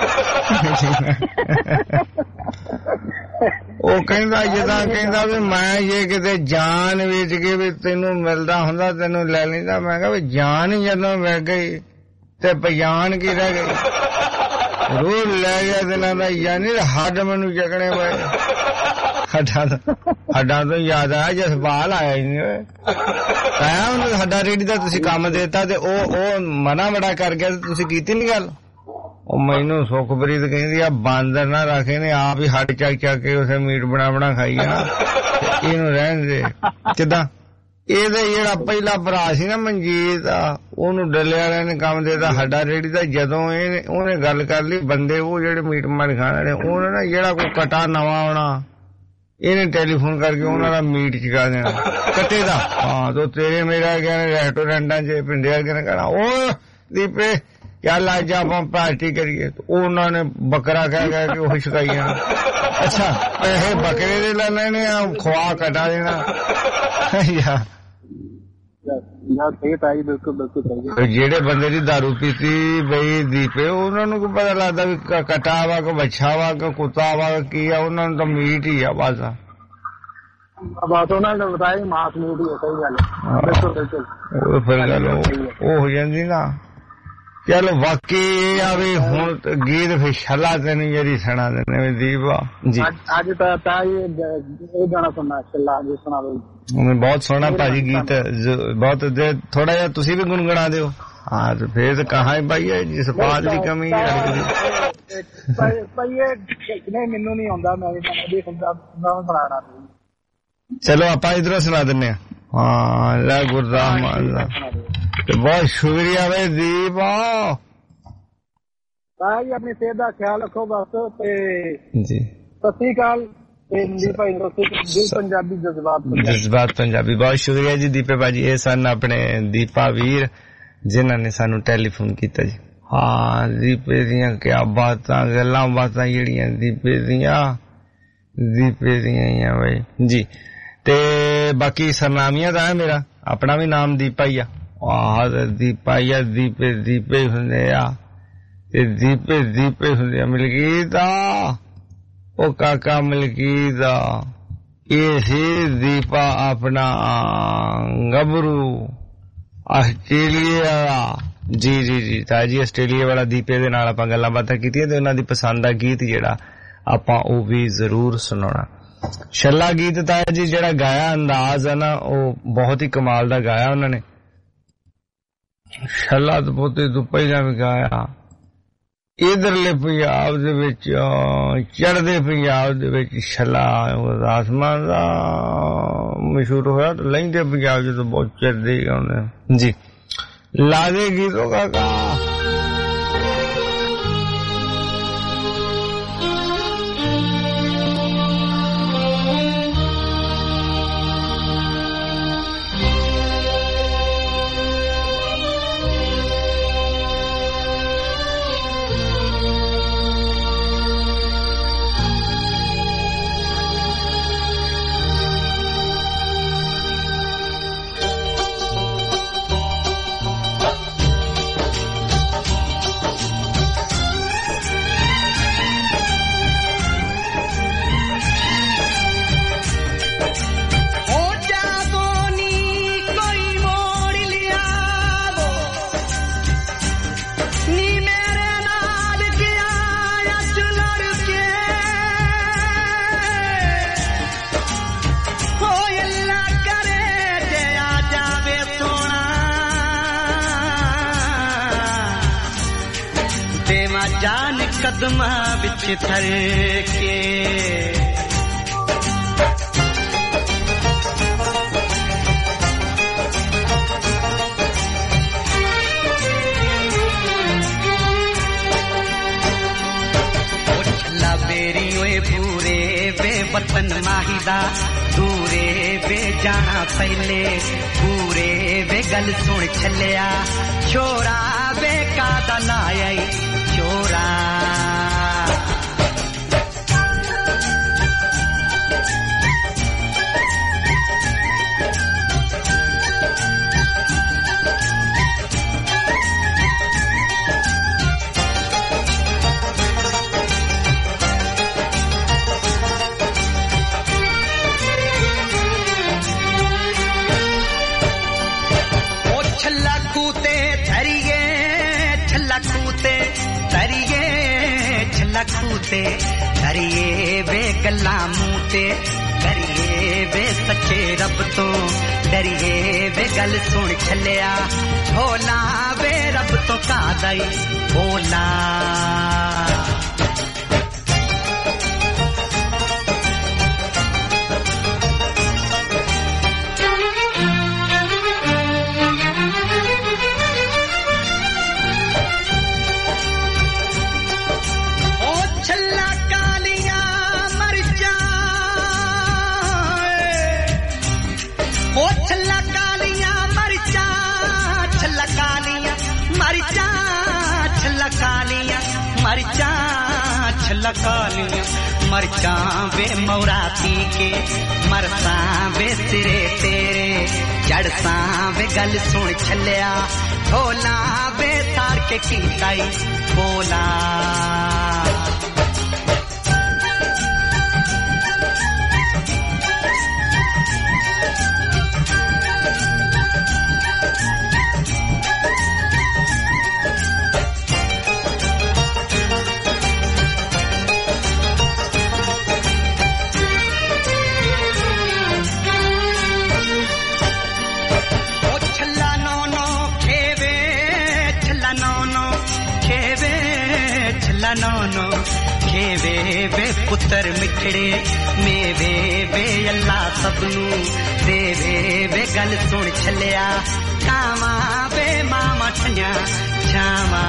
ਉਹ ਕਹਿੰਦਾ ਜਿੱਦਾਂ ਕਹਿੰਦਾ ਵੀ ਮੈਂ ਜੇ ਕਿਤੇ ਜਾਨ ਵੇਚ ਕੇ ਵੀ ਤੈਨੂੰ ਮਿਲਦਾ ਹੁੰਦਾ ਤੈਨੂੰ ਲੈ ਲੈਂਦਾ ਮੈਂ ਕਿਹਾ ਵੀ ਜਾਨ ਹੀ ਜਦੋਂ ਮਿਲ ਗਈ ਤੇ ਪਛਾਣ ਕੀ ਰਹਿ ਗਈ ਰੂਹ ਲੈ ਗਿਆ ਦਿਨਾਂ ਦਾ ਯਾਨੀ ਹੱਡ ਮੈਨੂੰ ਚੱਕਣੇ ਪਏ ਹੱਡਾਂ ਤੋਂ ਹੱਡਾਂ ਤੋਂ ਯਾਦ ਆਇਆ ਜਸਪਾਲ ਆਇਆ ਹੀ ਨਹੀਂ ਓਏ ਆਇਆ ਉਹਨੂੰ ਹੱਡਾ ਰੇੜੀ ਦਾ ਤੁਸੀਂ ਕੰਮ ਦੇਤਾ ਤੇ ਉਹ ਉਹ ਮਨਾ ਬੜਾ ਕਰ ਗਿਆ ਤੇ ਤੁਸੀਂ ਕੀਤੀ ਨੀ ਗੱਲ ਉਹ ਮੈਨੂੰ ਸੁਖਪ੍ਰੀਤ ਕਹਿੰਦੀ ਆ ਬਾਂਦਰ ਨਾ ਰੱਖੇ ਨੇ ਆਪ ਹੀ ਹੱਡ ਚੱਕ ਚੱਕ ਕੇ ਉਸੇ ਮੀਟ ਬਣਾ ਬਣਾ ਖਾਈ ਆ ਇਹਨੂੰ ਰਹਿਣ ਦੇ ਕਿੱਦਾਂ ਇਹਦਾ ਜਿਹੜਾ ਪਹਿਲਾ ਭਰਾ ਸੀ ਨਾ ਮਨਜੀਤ ਆ ਉਹਨੂੰ ਡੱਲੇ ਵਾਲਿਆਂ ਨੇ ਕੰਮ ਦੇਤਾ ਹੱਡਾ ਰੇੜੀ ਦਾ ਜਦੋਂ ਇਹ ਉਹਨੇ ਗੱਲ ਕਰ ਲਈ ਬੰਦੇ ਉਹ ਜਿਹੜੇ ਮੀਟ ਮਾਰ ਖਾਣ ਵਾਲੇ ਉਹਨੇ ਨਾ ਜਿਹੜਾ ਕੋਈ ਕਟਾ ਨਵਾਂ ਆਉਣਾ ਇਹਨੇ ਟੈਲੀਫੋਨ ਕਰਕੇ ਉਹਨਾਂ ਦਾ ਮੀਟ ਚਕਾ ਦੇਣਾ ਕੱਟੇ ਦਾ ਹਾਂ ਤੋ ਤੇਰੇ ਮੇਰਾ ਕਹਿੰਦੇ ਰੈਸਟੋਰੈਂਟਾਂ ਚ ਪਿੰਡੇ ਵਾਲੇ ਨੇ ਕਹਿਣਾ ਉਹ ਦੀਪੇ ਚੱਲ ਅੱਜ ਆਪਾਂ ਪਾਰਟੀ ਕਰੀਏ ਉਹਨਾਂ ਨੇ ਬੱਕਰਾ ਕਹਿ ਕਹਿ ਕੇ ਉਹ ਛਕਾਈਆਂ ਅੱਛਾ ਪੈਸੇ ਬੱਕਰੇ ਦੇ ਲੈ ਲੈਣੇ ਆ ਖਵਾ ਕਟਾ ਦੇਣਾ ਯਾਰ ਜਿਹੜੇ ਬੰਦੇ ਦੀ ਦਾਰੂ ਪੀਤੀ ਬਈ ਦੀਪੇ ਉਹਨਾਂ ਨੂੰ ਕੋਈ ਪਤਾ ਲੱਗਦਾ ਵੀ ਕਟਾ ਵਾ ਕੋ ਬੱਛਾ ਵਾ ਕੋ ਕੁੱਤਾ ਵਾ ਕੀ ਆ ਉਹਨਾਂ ਨੂੰ ਤਾਂ ਮੀਟ ਹੀ ਆ ਬਸ ਬਸ ਉਹਨਾਂ ਨੇ ਬਤਾਇਆ ਮਾਸ ਮੀਟ ਹੀ ਹੈ ਸਹੀ ਗੱਲ ਬਿਲਕੁਲ ਬਿਲਕੁਲ ਉਹ ਫਿਰ ਗੱਲ ਉਹ ਹੋ ਜਾਂਦੀ ਨਾ ਚਲੋ ਬਾਕੀ ਇਹ ਆ ਵੀ ਹੁਣ ਗੀਤ ਫਿਰ ਛੱਲਾ ਤੈਨੂੰ ਜਿਹੜੀ ਸੁਣਾ ਦਿੰਦੇ ਦੀਪਾ ਜੀ ਅੱਜ ਤਾਂ ਤਾਂ ਇਹ ਗਾਣਾ ਸੁਣਨਾ ਛੱਲਾ ਜੀ ਸੁਣਾ ਦੋ ਬਹੁਤ ਸੋਹਣਾ ਭਾਜੀ ਗੀਤ ਬਹੁਤ ਥੋੜਾ ਜਿਹਾ ਤੁਸੀਂ ਵੀ ਗੁਣਗੁਣਾ ਦਿਓ ਹਾਂ ਤੇ ਫੇਰ ਤਾਂ ਕਹਾਂ ਭਾਈ ਜਿਸ ਬਾਤ ਦੀ ਕਮੀ ਨਹੀਂ ਮੈਨੂੰ ਨਹੀਂ ਆਉਂਦਾ ਮੈਂ ਸੁਣਾਣਾ ਚਲੋ ਆਪਾਂ ਇਧਰੋਂ ਸੁਣਾ ਦਿੰਦੇ ਆ ਹਾਂ ਲੈ ਗੁਰਦਾਸ ਮਾਨ ਦਾ ਬਹੁਤ ਸ਼ੁਕਰੀਆ ਵੇ ਦੀਪ ਭਾਈ ਆਪਣੀ ਸਿਹਤ ਦਾ ਖਿਆਲ ਰੱਖੋ ਬਸ ਤੇ ਜੀ ਸਤਿ ਸ੍ਰੀ ਅਕਾਲ ਪੰਜਾਬੀ ਜਜ਼ਬਾਤ ਜਜ਼ਬਾਤ ਪੰਜਾਬੀ ਬਹੁਤ ਸ਼ੁਕਰੀਆ ਜੀ ਦੀਪੇ ਭਾਜੀ ਇਹ ਸਨ ਆਪਣੇ ਦੀਪਾ ਵੀਰ ਜਿਨ੍ਹਾਂ ਨੇ ਸਾਨੂੰ ਟੈਲੀਫੋਨ ਕੀਤਾ ਜੀ ਹਾਂ ਦੀਪੇ ਦੀਆਂ ਕਿਆ ਬਾਤਾਂ ਗੱਲਾਂ ਬਾਤਾਂ ਜਿਹੜੀਆਂ ਦੀਪੇ ਦੀਆਂ ਦੀਪੇ ਦੀਆਂ ਹੀ ਆ ਬਈ ਜੀ ਤੇ ਬਾਕੀ ਸਰਨਾਮੀਆਂ ਦਾ ਹੈ ਮੇਰਾ ਆਪਣਾ ਵੀ ਨਾਮ ਦੀਪਾ ਹੀ ਆ ਆਹ ਦੀਪਾ ਹੀ ਆ ਦੀਪੇ ਦੀਪੇ ਹੁੰਦੇ ਆ ਤੇ ਦੀਪੇ ਦੀਪੇ ਹੁੰਦੇ ਆ ਮਲਕੀਤ ਆ ਉਹ ਕਾਕਾ ਮਲਕੀਤ ਦਾ ਇਹ ਸੀ ਦੀਪਾ ਆਪਣਾ ਗੱਭਰੂ ਆਸਟ੍ਰੇਲੀਆ ਜੀ ਜੀ ਜੀ ਤਾਂ ਜੀ ਆਸਟ੍ਰੇਲੀਆ ਵਾਲਾ ਦੀਪੇ ਦੇ ਨਾਲ ਆਪਾਂ ਗੱਲਾਂ ਬਾਤਾਂ ਕੀਤੀਆਂ ਤੇ ਉਹਨਾਂ ਦੀ ਪਸੰਦ ਦਾ ਗੀਤ ਜਿਹੜਾ ਆਪਾਂ ਉਹ ਵੀ ਜ਼ਰੂਰ ਸੁਣਾਉਣਾ ਛੱਲਾ ਗੀਤ ਤਾਂ ਜੀ ਜਿਹੜਾ ਗਾਇਆ ਅੰਦਾਜ਼ ਹੈ ਨਾ ਉਹ ਬਹੁਤ ਹੀ ਕਮਾਲ ਦਾ ਗਾਇਆ ਉਹਨਾਂ ਨੇ ਛੱਲਾ ਤਾਂ ਬਹੁਤੇ ਤੋਂ ਪਹਿਲਾਂ ਵੀ ਗਾਇਆ ਇਧਰਲੇ ਪੰਜਾਬ ਦੇ ਵਿੱਚ ਚੜ੍ਹਦੇ ਪੰਜਾਬ ਦੇ ਵਿੱਚ ਛੱਲਾ ਆਸਮਾਨ ਦਾ ਮਸ਼ਹੂਰ ਹੋਇਆ ਤੇ ਲਹਿੰਦੇ ਪੰਜਾਬ ਚ ਤਾਂ ਬਹੁਤ ਚੜ੍ਹਦੇ ਗਾਉਂਦੇ ਜੀ ਲਾ ਦੇ ਗੀਤੋਂ ਕਾਕਾ ਕਦਮਾਂ ਵਿੱਚ ਥਰ ਕੇ वतन माहिदा दूरे वे जाना पहले पूरे वे गल सुन छलिया छोरा वे कादा लाया छोरा लखूते करिए वे गल्ला मूते करिए वे सच्चे रब तो डरिए वे गल सुन छलिया भोला वे रब तो कादाई भोला लकालियां मरचा वे मौराती के मरसा वे सिरे तेरे जड़सा वे गल सुन छलिया भोला वे तार के कीताई बोला नौनो खेवे वे पुत्र मिठड़े मेवे वे अल्लाह सबनू देवे वे गल सुन छलिया कावा वे मामा ठिया छावा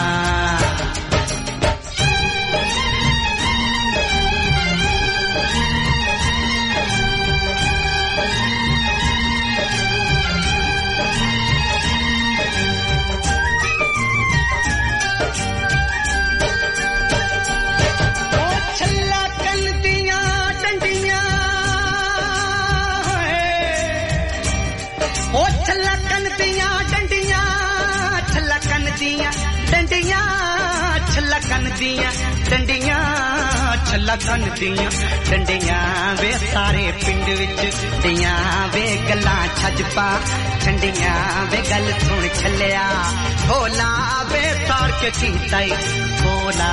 डंडियां छलकन दियां डंडियां वे सारे पिंड विच दियां वे गल्लां छज पा डंडियां वे गल सुन छलिया भोला वे तार के कीताई भोला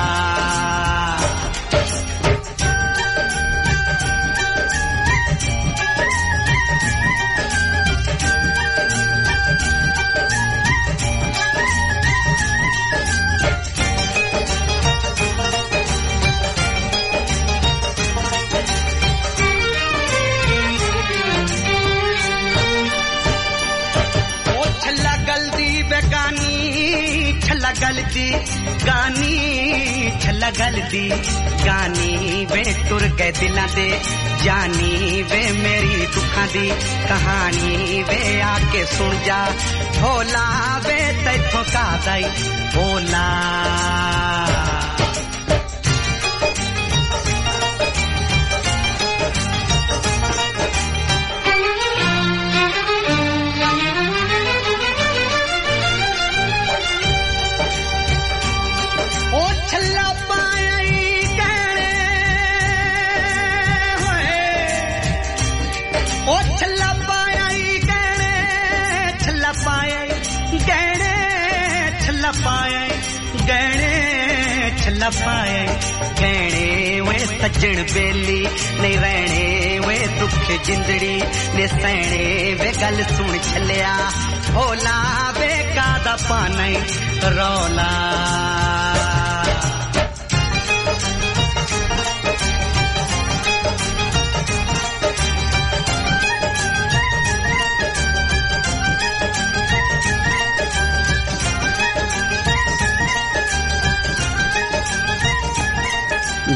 गलती गानी छला गलती गानी वे टुर गए दिलां दे जानी वे मेरी दुखां दी कहानी वे आके सुन जा भोला वे तैथों कादाई भोला पाए कहने वे सज्जन बेली नहीं रहने वे दुख जिंदड़ी ने सहने वे गल सुन छलिया भोला वे कादा पाने रौला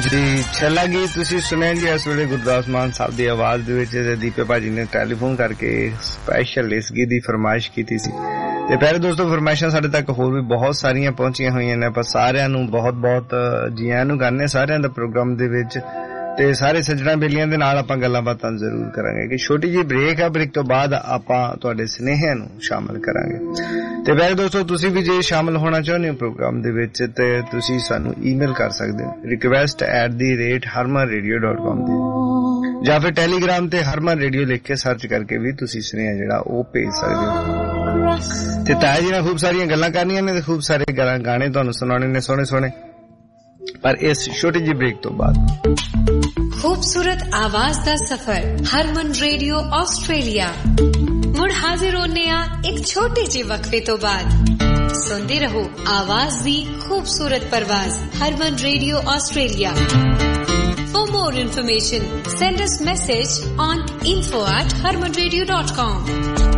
ਜੀ ਛੇਲਾ ਗੀਤ ਤੁਸੀਂ ਸੁਣਿਆ ਜੀ ਇਸ ਵੇਲੇ ਗੁਰਦਾਸ ਮਾਨ ਸਾਹਿਬ ਦੀ ਆਵਾਜ਼ ਦੇ ਵਿੱਚ ਦੀਪੇ ਭਾਜੀ ਨੇ ਟੈਲੀਫੋਨ ਕਰਕੇ ਸਪੈਸ਼ਲ ਇਸ ਗੀਤ ਦੀ ਫਰਮਾਇਸ਼ ਕੀਤੀ ਸੀ ਤੇ ਪਿਆਰੇ ਦੋਸਤੋ ਫਰਮਾਇਸ਼ਾਂ ਸਾਡੇ ਤੱਕ ਹੋਰ ਵੀ ਬਹੁਤ ਸਾਰੀਆਂ ਪਹੁੰਚੀਆਂ ਹੋਈਆਂ ਨੇ ਆਪਾਂ ਸਾਰਿਆਂ ਨੂੰ ਬਹੁਤ ਬਹੁਤ ਜੀ ਆਇਆਂ ਨੂੰ ਕਰਨੇ ਸਾਰਿਆਂ ਦਾ ਪ੍ਰੋਗਰਾਮ ਦੇ ਵਿੱਚ ਤੇ ਸਾਰੇ ਸੱਜਣਾ ਬੇਲੀਆਂ ਦੇ ਨਾਲ ਆਪਾਂ ਗੱਲਾਂ ਬਾਤਾਂ ਜ਼ਰੂਰ ਕਰਾਂਗੇ ਕਿ ਛੋਟੀ ਜਿਹੀ ਬ੍ਰੇਕ ਆ ਬ੍ਰੇਕ ਤੋਂ ਬਾਅਦ ਆਪਾਂ ਤੁਹਾਡੇ ਸੁਨੇਹਿਆਂ ਨੂੰ ਸ਼ਾਮਲ ਕਰਾਂਗੇ ਤੇ ਵੈਸੇ ਦੋਸਤੋ ਤੁਸੀਂ ਵੀ ਜੇ ਸ਼ਾਮਲ ਹੋਣਾ ਚਾਹੁੰਦੇ ਹੋ ਪ੍ਰੋਗਰਾਮ ਦੇ ਵਿੱਚ ਤੇ ਤੁਸੀਂ ਸਾਨੂੰ ਈਮੇਲ ਕਰ ਸਕਦੇ ਹੋ ਰਿਕੁਐਸਟ ਐਟ ਦੀ ਰੇਟ ਹਰਮਨ ਰੇਡੀਓ ਡਾਟ ਕਾਮ ਤੇ ਜਾਂ ਫਿਰ ਟੈਲੀਗ੍ਰਾਮ ਤੇ ਹਰਮਨ ਰੇਡੀਓ ਲਿਖ ਕੇ ਸਰਚ ਕਰਕੇ ਵੀ ਤੁਸੀਂ ਸੁਨੇਹਾ ਜਿਹੜਾ ਉਹ ਭੇਜ ਸਕਦੇ ਹੋ ਤੇ ਤਾਇਆ ਜੀ ਨਾਲ ਖੂਬ ਸਾਰੀਆਂ ਗੱਲਾਂ ਕਰਨੀਆਂ ਨੇ ਤੇ ਖੂਬ ਸਾਰੇ ਗਾਣੇ ਤੁਹਾਨੂੰ ਸੁਣਾਉਣੇ ਨੇ ਸੋਹਣੇ ਸੋਹਣੇ ਪਰ ਇਸ ਛੋਟੀ ਜਿਹੀ ਬ੍ਰੇਕ ਤੋਂ ਬਾਅਦ खूबसूरत आवाज दा सफर हरमन रेडियो ऑस्ट्रेलिया मुड़ हाजिर होने आ एक छोटे जे वक्फे तो बाद सुनते रहो आवाज दी खूबसूरत परवाज Harman radio Australia For more information send us message on info at harman radio dot com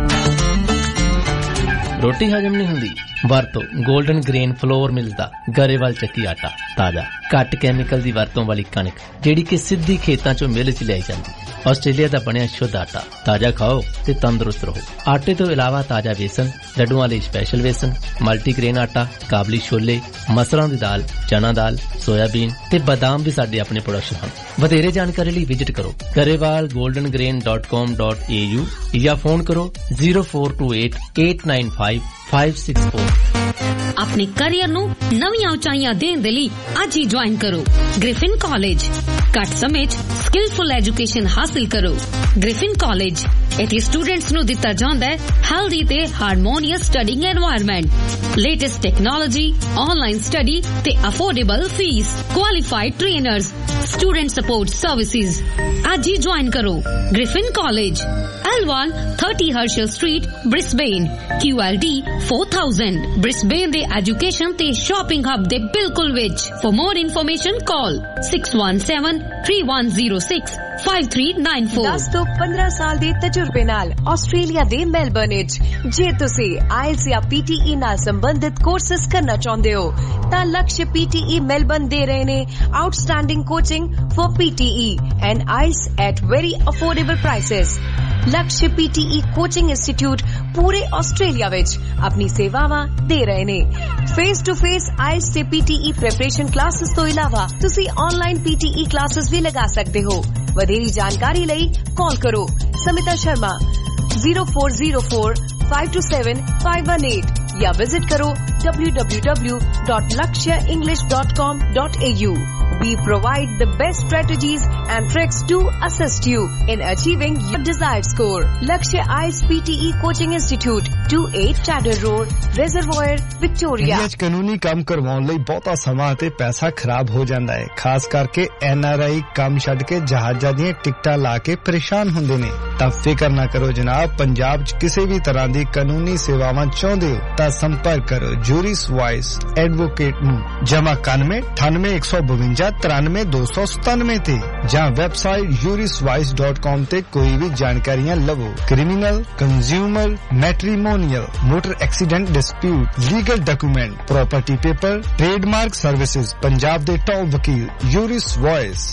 ਰੋਟੀ ਹਜਮ ਨਹੀਂ ਹੁੰਦੀ ਵਰਤੋ 골ਡਨ ਗ੍ਰੇਨ ਫਲੋਰ ਮਿਲਦਾ ਗਰੇਵਾਲ ਚੱਕੀ ਆਟਾ ਤਾਜ਼ਾ ਘੱਟ ਕੈਮੀਕਲ ਦੀ ਵਰਤੋਂ ਵਾਲੀ ਕਣਕ ਜਿਹੜੀ ਕਿ ਸਿੱਧੀ ਖੇਤਾਂ ਚੋਂ ਮਿਲ ਚ ਲਿਆਈ ਜਾਂਦੀ ਆਸਟ੍ਰੇਲੀਆ ਦਾ ਬਣਿਆ ਸ਼ੁੱਧ ਆਟਾ ਤਾਜ਼ਾ ਖਾਓ ਤੇ ਤੰਦਰੁਸਤ ਰਹੋ ਆਟੇ ਤੋਂ ਇਲਾਵਾ ਤਾਜ਼ਾ ਵੇਸਣ ਲੱਡੂਆਂ ਲਈ ਸਪੈਸ਼ਲ ਵੇਸਣ ਮਲਟੀਗ੍ਰੇਨ ਆਟਾ ਕਾਬਲੀ ਛੋਲੇ ਮਸਰਾਂ ਦੀ ਦਾਲ ਚਨਾ ਦਾਲ ਸੋਇਆਬੀਨ ਤੇ ਬਾਦਾਮ ਵੀ ਸਾਡੇ ਆਪਣੇ ਪ੍ਰੋਡਕਸ਼ਨ ਹਨ ਵਧੇਰੇ ਜਾਣਕਾਰੀ ਲਈ ਵਿਜ਼ਿਟ ਕਰੋ Grewal golden grain dot com dot a u ਜਾਂ ਫੋਨ ਕਰੋ zero four two eight eight nine five five six four ਆਪਣੇ ਕੈਰੀਅਰ ਨੂੰ ਨਵੀਆਂ ਉਚਾਈਆਂ ਦੇਣ ਦੇ ਲਈ ਅੱਜ ਹੀ ਜੁਆਇਨ ਕਰੋ ਗ੍ਰਿਫਿਨ ਕਾਲਜ ਘੱਟ ਸਮੇਂ 'ਚ ਸਕਿਲਫੁਲ ਐਜੂਕੇਸ਼ਨ ਹਾਸਲ ਕਰੋ ਗ੍ਰਿਫਿਨ ਕਾਲਜ ਇੱਥੇ ਸਟੂਡੈਂਟਸ ਨੂੰ ਦਿੱਤਾ ਜਾਂਦਾ ਹੈ ਹੈਲਦੀ ਤੇ harmonious studying environment latest technology online study ਤੇ affordable fees qualified trainers student support services ਅੱਜ ਹੀ ਜੁਆਇਨ ਕਰੋ Griffin college L one thirty Herschel Street Brisbane Q L D four thousand Brisbane ਦੇ ਐਜੂਕੇਸ਼ਨ ਤੇ ਸ਼ਾਪਿੰਗ ਹੱਬ ਦੇ ਬਿਲਕੁਲ ਵਿੱਚ For more information call six one seven three one zero six five three nine four ਦਸ ਤੋਂ ਪੰਦਰਾਂ ਸਾਲ ਦੇ ਤਜਰਬੇ ਨਾਲ ਆਸਟ੍ਰੇਲੀਆ ਦੇ ਮੈਲਬਰਨ ਵਿੱਚ ਜੇ ਤੁਸੀਂ ਆਇਲਸ ਜਾਂ P T E ਨਾਲ ਸੰਬੰਧਿਤ ਕੋਰਸਸ ਕਰਨਾ ਚਾਹੁੰਦੇ ਹੋ ਤਾਂ Lakshya P T E Melbourne ਦੇ ਰਹੇ ਨੇ outstanding coaching for P T E and I E L T S at very affordable prices Lakshya P T E coaching institute ਪੂਰੇ ਆਸਟ੍ਰੇਲੀਆ ਵਿੱਚ ਆਪਣੀ ਸੇਵਾਵਾਂ ਦੇ ਰਹੇ ਨੇ face to face I E L T S ਤੇ P T E preparation classes ਤੋਂ ਇਲਾਵਾ ਤੁਸੀਂ online P T E classes ਵੀ ਲਗਾ ਸਕਦੇ ਹੋ ਵਧੇਰੀ ਜਾਣਕਾਰੀ ਲਈ ਕਾਲ ਕਰੋ Smita Sharma zero four zero four five two seven five one eight ਜਾਂ ਵਿਜ਼ਿਟ ਕਰੋ w w w dot lakshya english dot com dot a u We provide the best strategies and tricks to assist you in achieving your desired score. Lakshya I E L T S P T E Coaching Institute, two eight Chadder Road, Reservoir, Victoria. India 'ਚ ਕਾਨੂੰਨੀ ਕੰਮ ਕਰਵਾਉਣ ਲਈ ਬਹੁਤਾ ਸਮਾਂ ਤੇ ਪੈਸਾ ਖਰਾਬ ਹੋ ਜਾਂਦਾ ਹੈ ਖਾਸ ਕਰਕੇ N R I ਕੰਮ ਛੱਡ ਕੇ ਜਹਾਜ਼ਾਂ ਦੀਆਂ ਟਿਕਟਾਂ ਲਾ ਕੇ ਪਰੇਸ਼ਾਨ ਹੁੰਦੇ ਨੇ ਤਾਂ ਫਿਕਰ ਨਾ ਕਰੋ ਜਨਾਬ ਪੰਜਾਬ 'ਚ ਕਿਸੇ ਵੀ ਤਰ੍ਹਾਂ ਦੀ ਕਾਨੂੰਨੀ ਸੇਵਾਵਾਂ ਚਾਹੁੰਦੇ ਹੋ ਤਾਂ ਸੰਪਰਕ ਕਰੋ ਜੂਰਿਸ ਵਾਇਸ ਐਡਵੋਕੇਟ ਨੂੰ ਜਮਾ ਇਕਾਨਵੇਂ ਅਠਾਨਵੇਂ ਇੱਕ ਸੌ ਬਵੰਜਾ ਤਰਾਨਵੇਂ ਦੋ ਸੌ ਸਤਾਨਵੇਂ ਤੇ ਜਾਂ website juris wise dot com ਤੇ ਕੋਈ ਵੀ ਜਾਣਕਾਰੀਆਂ ਲਵੋ criminal consumer matrimonial motor accident dispute legal document property paper trademark services Punjab ਦੇ ਟੌਪ ਵਕੀਲ juris voice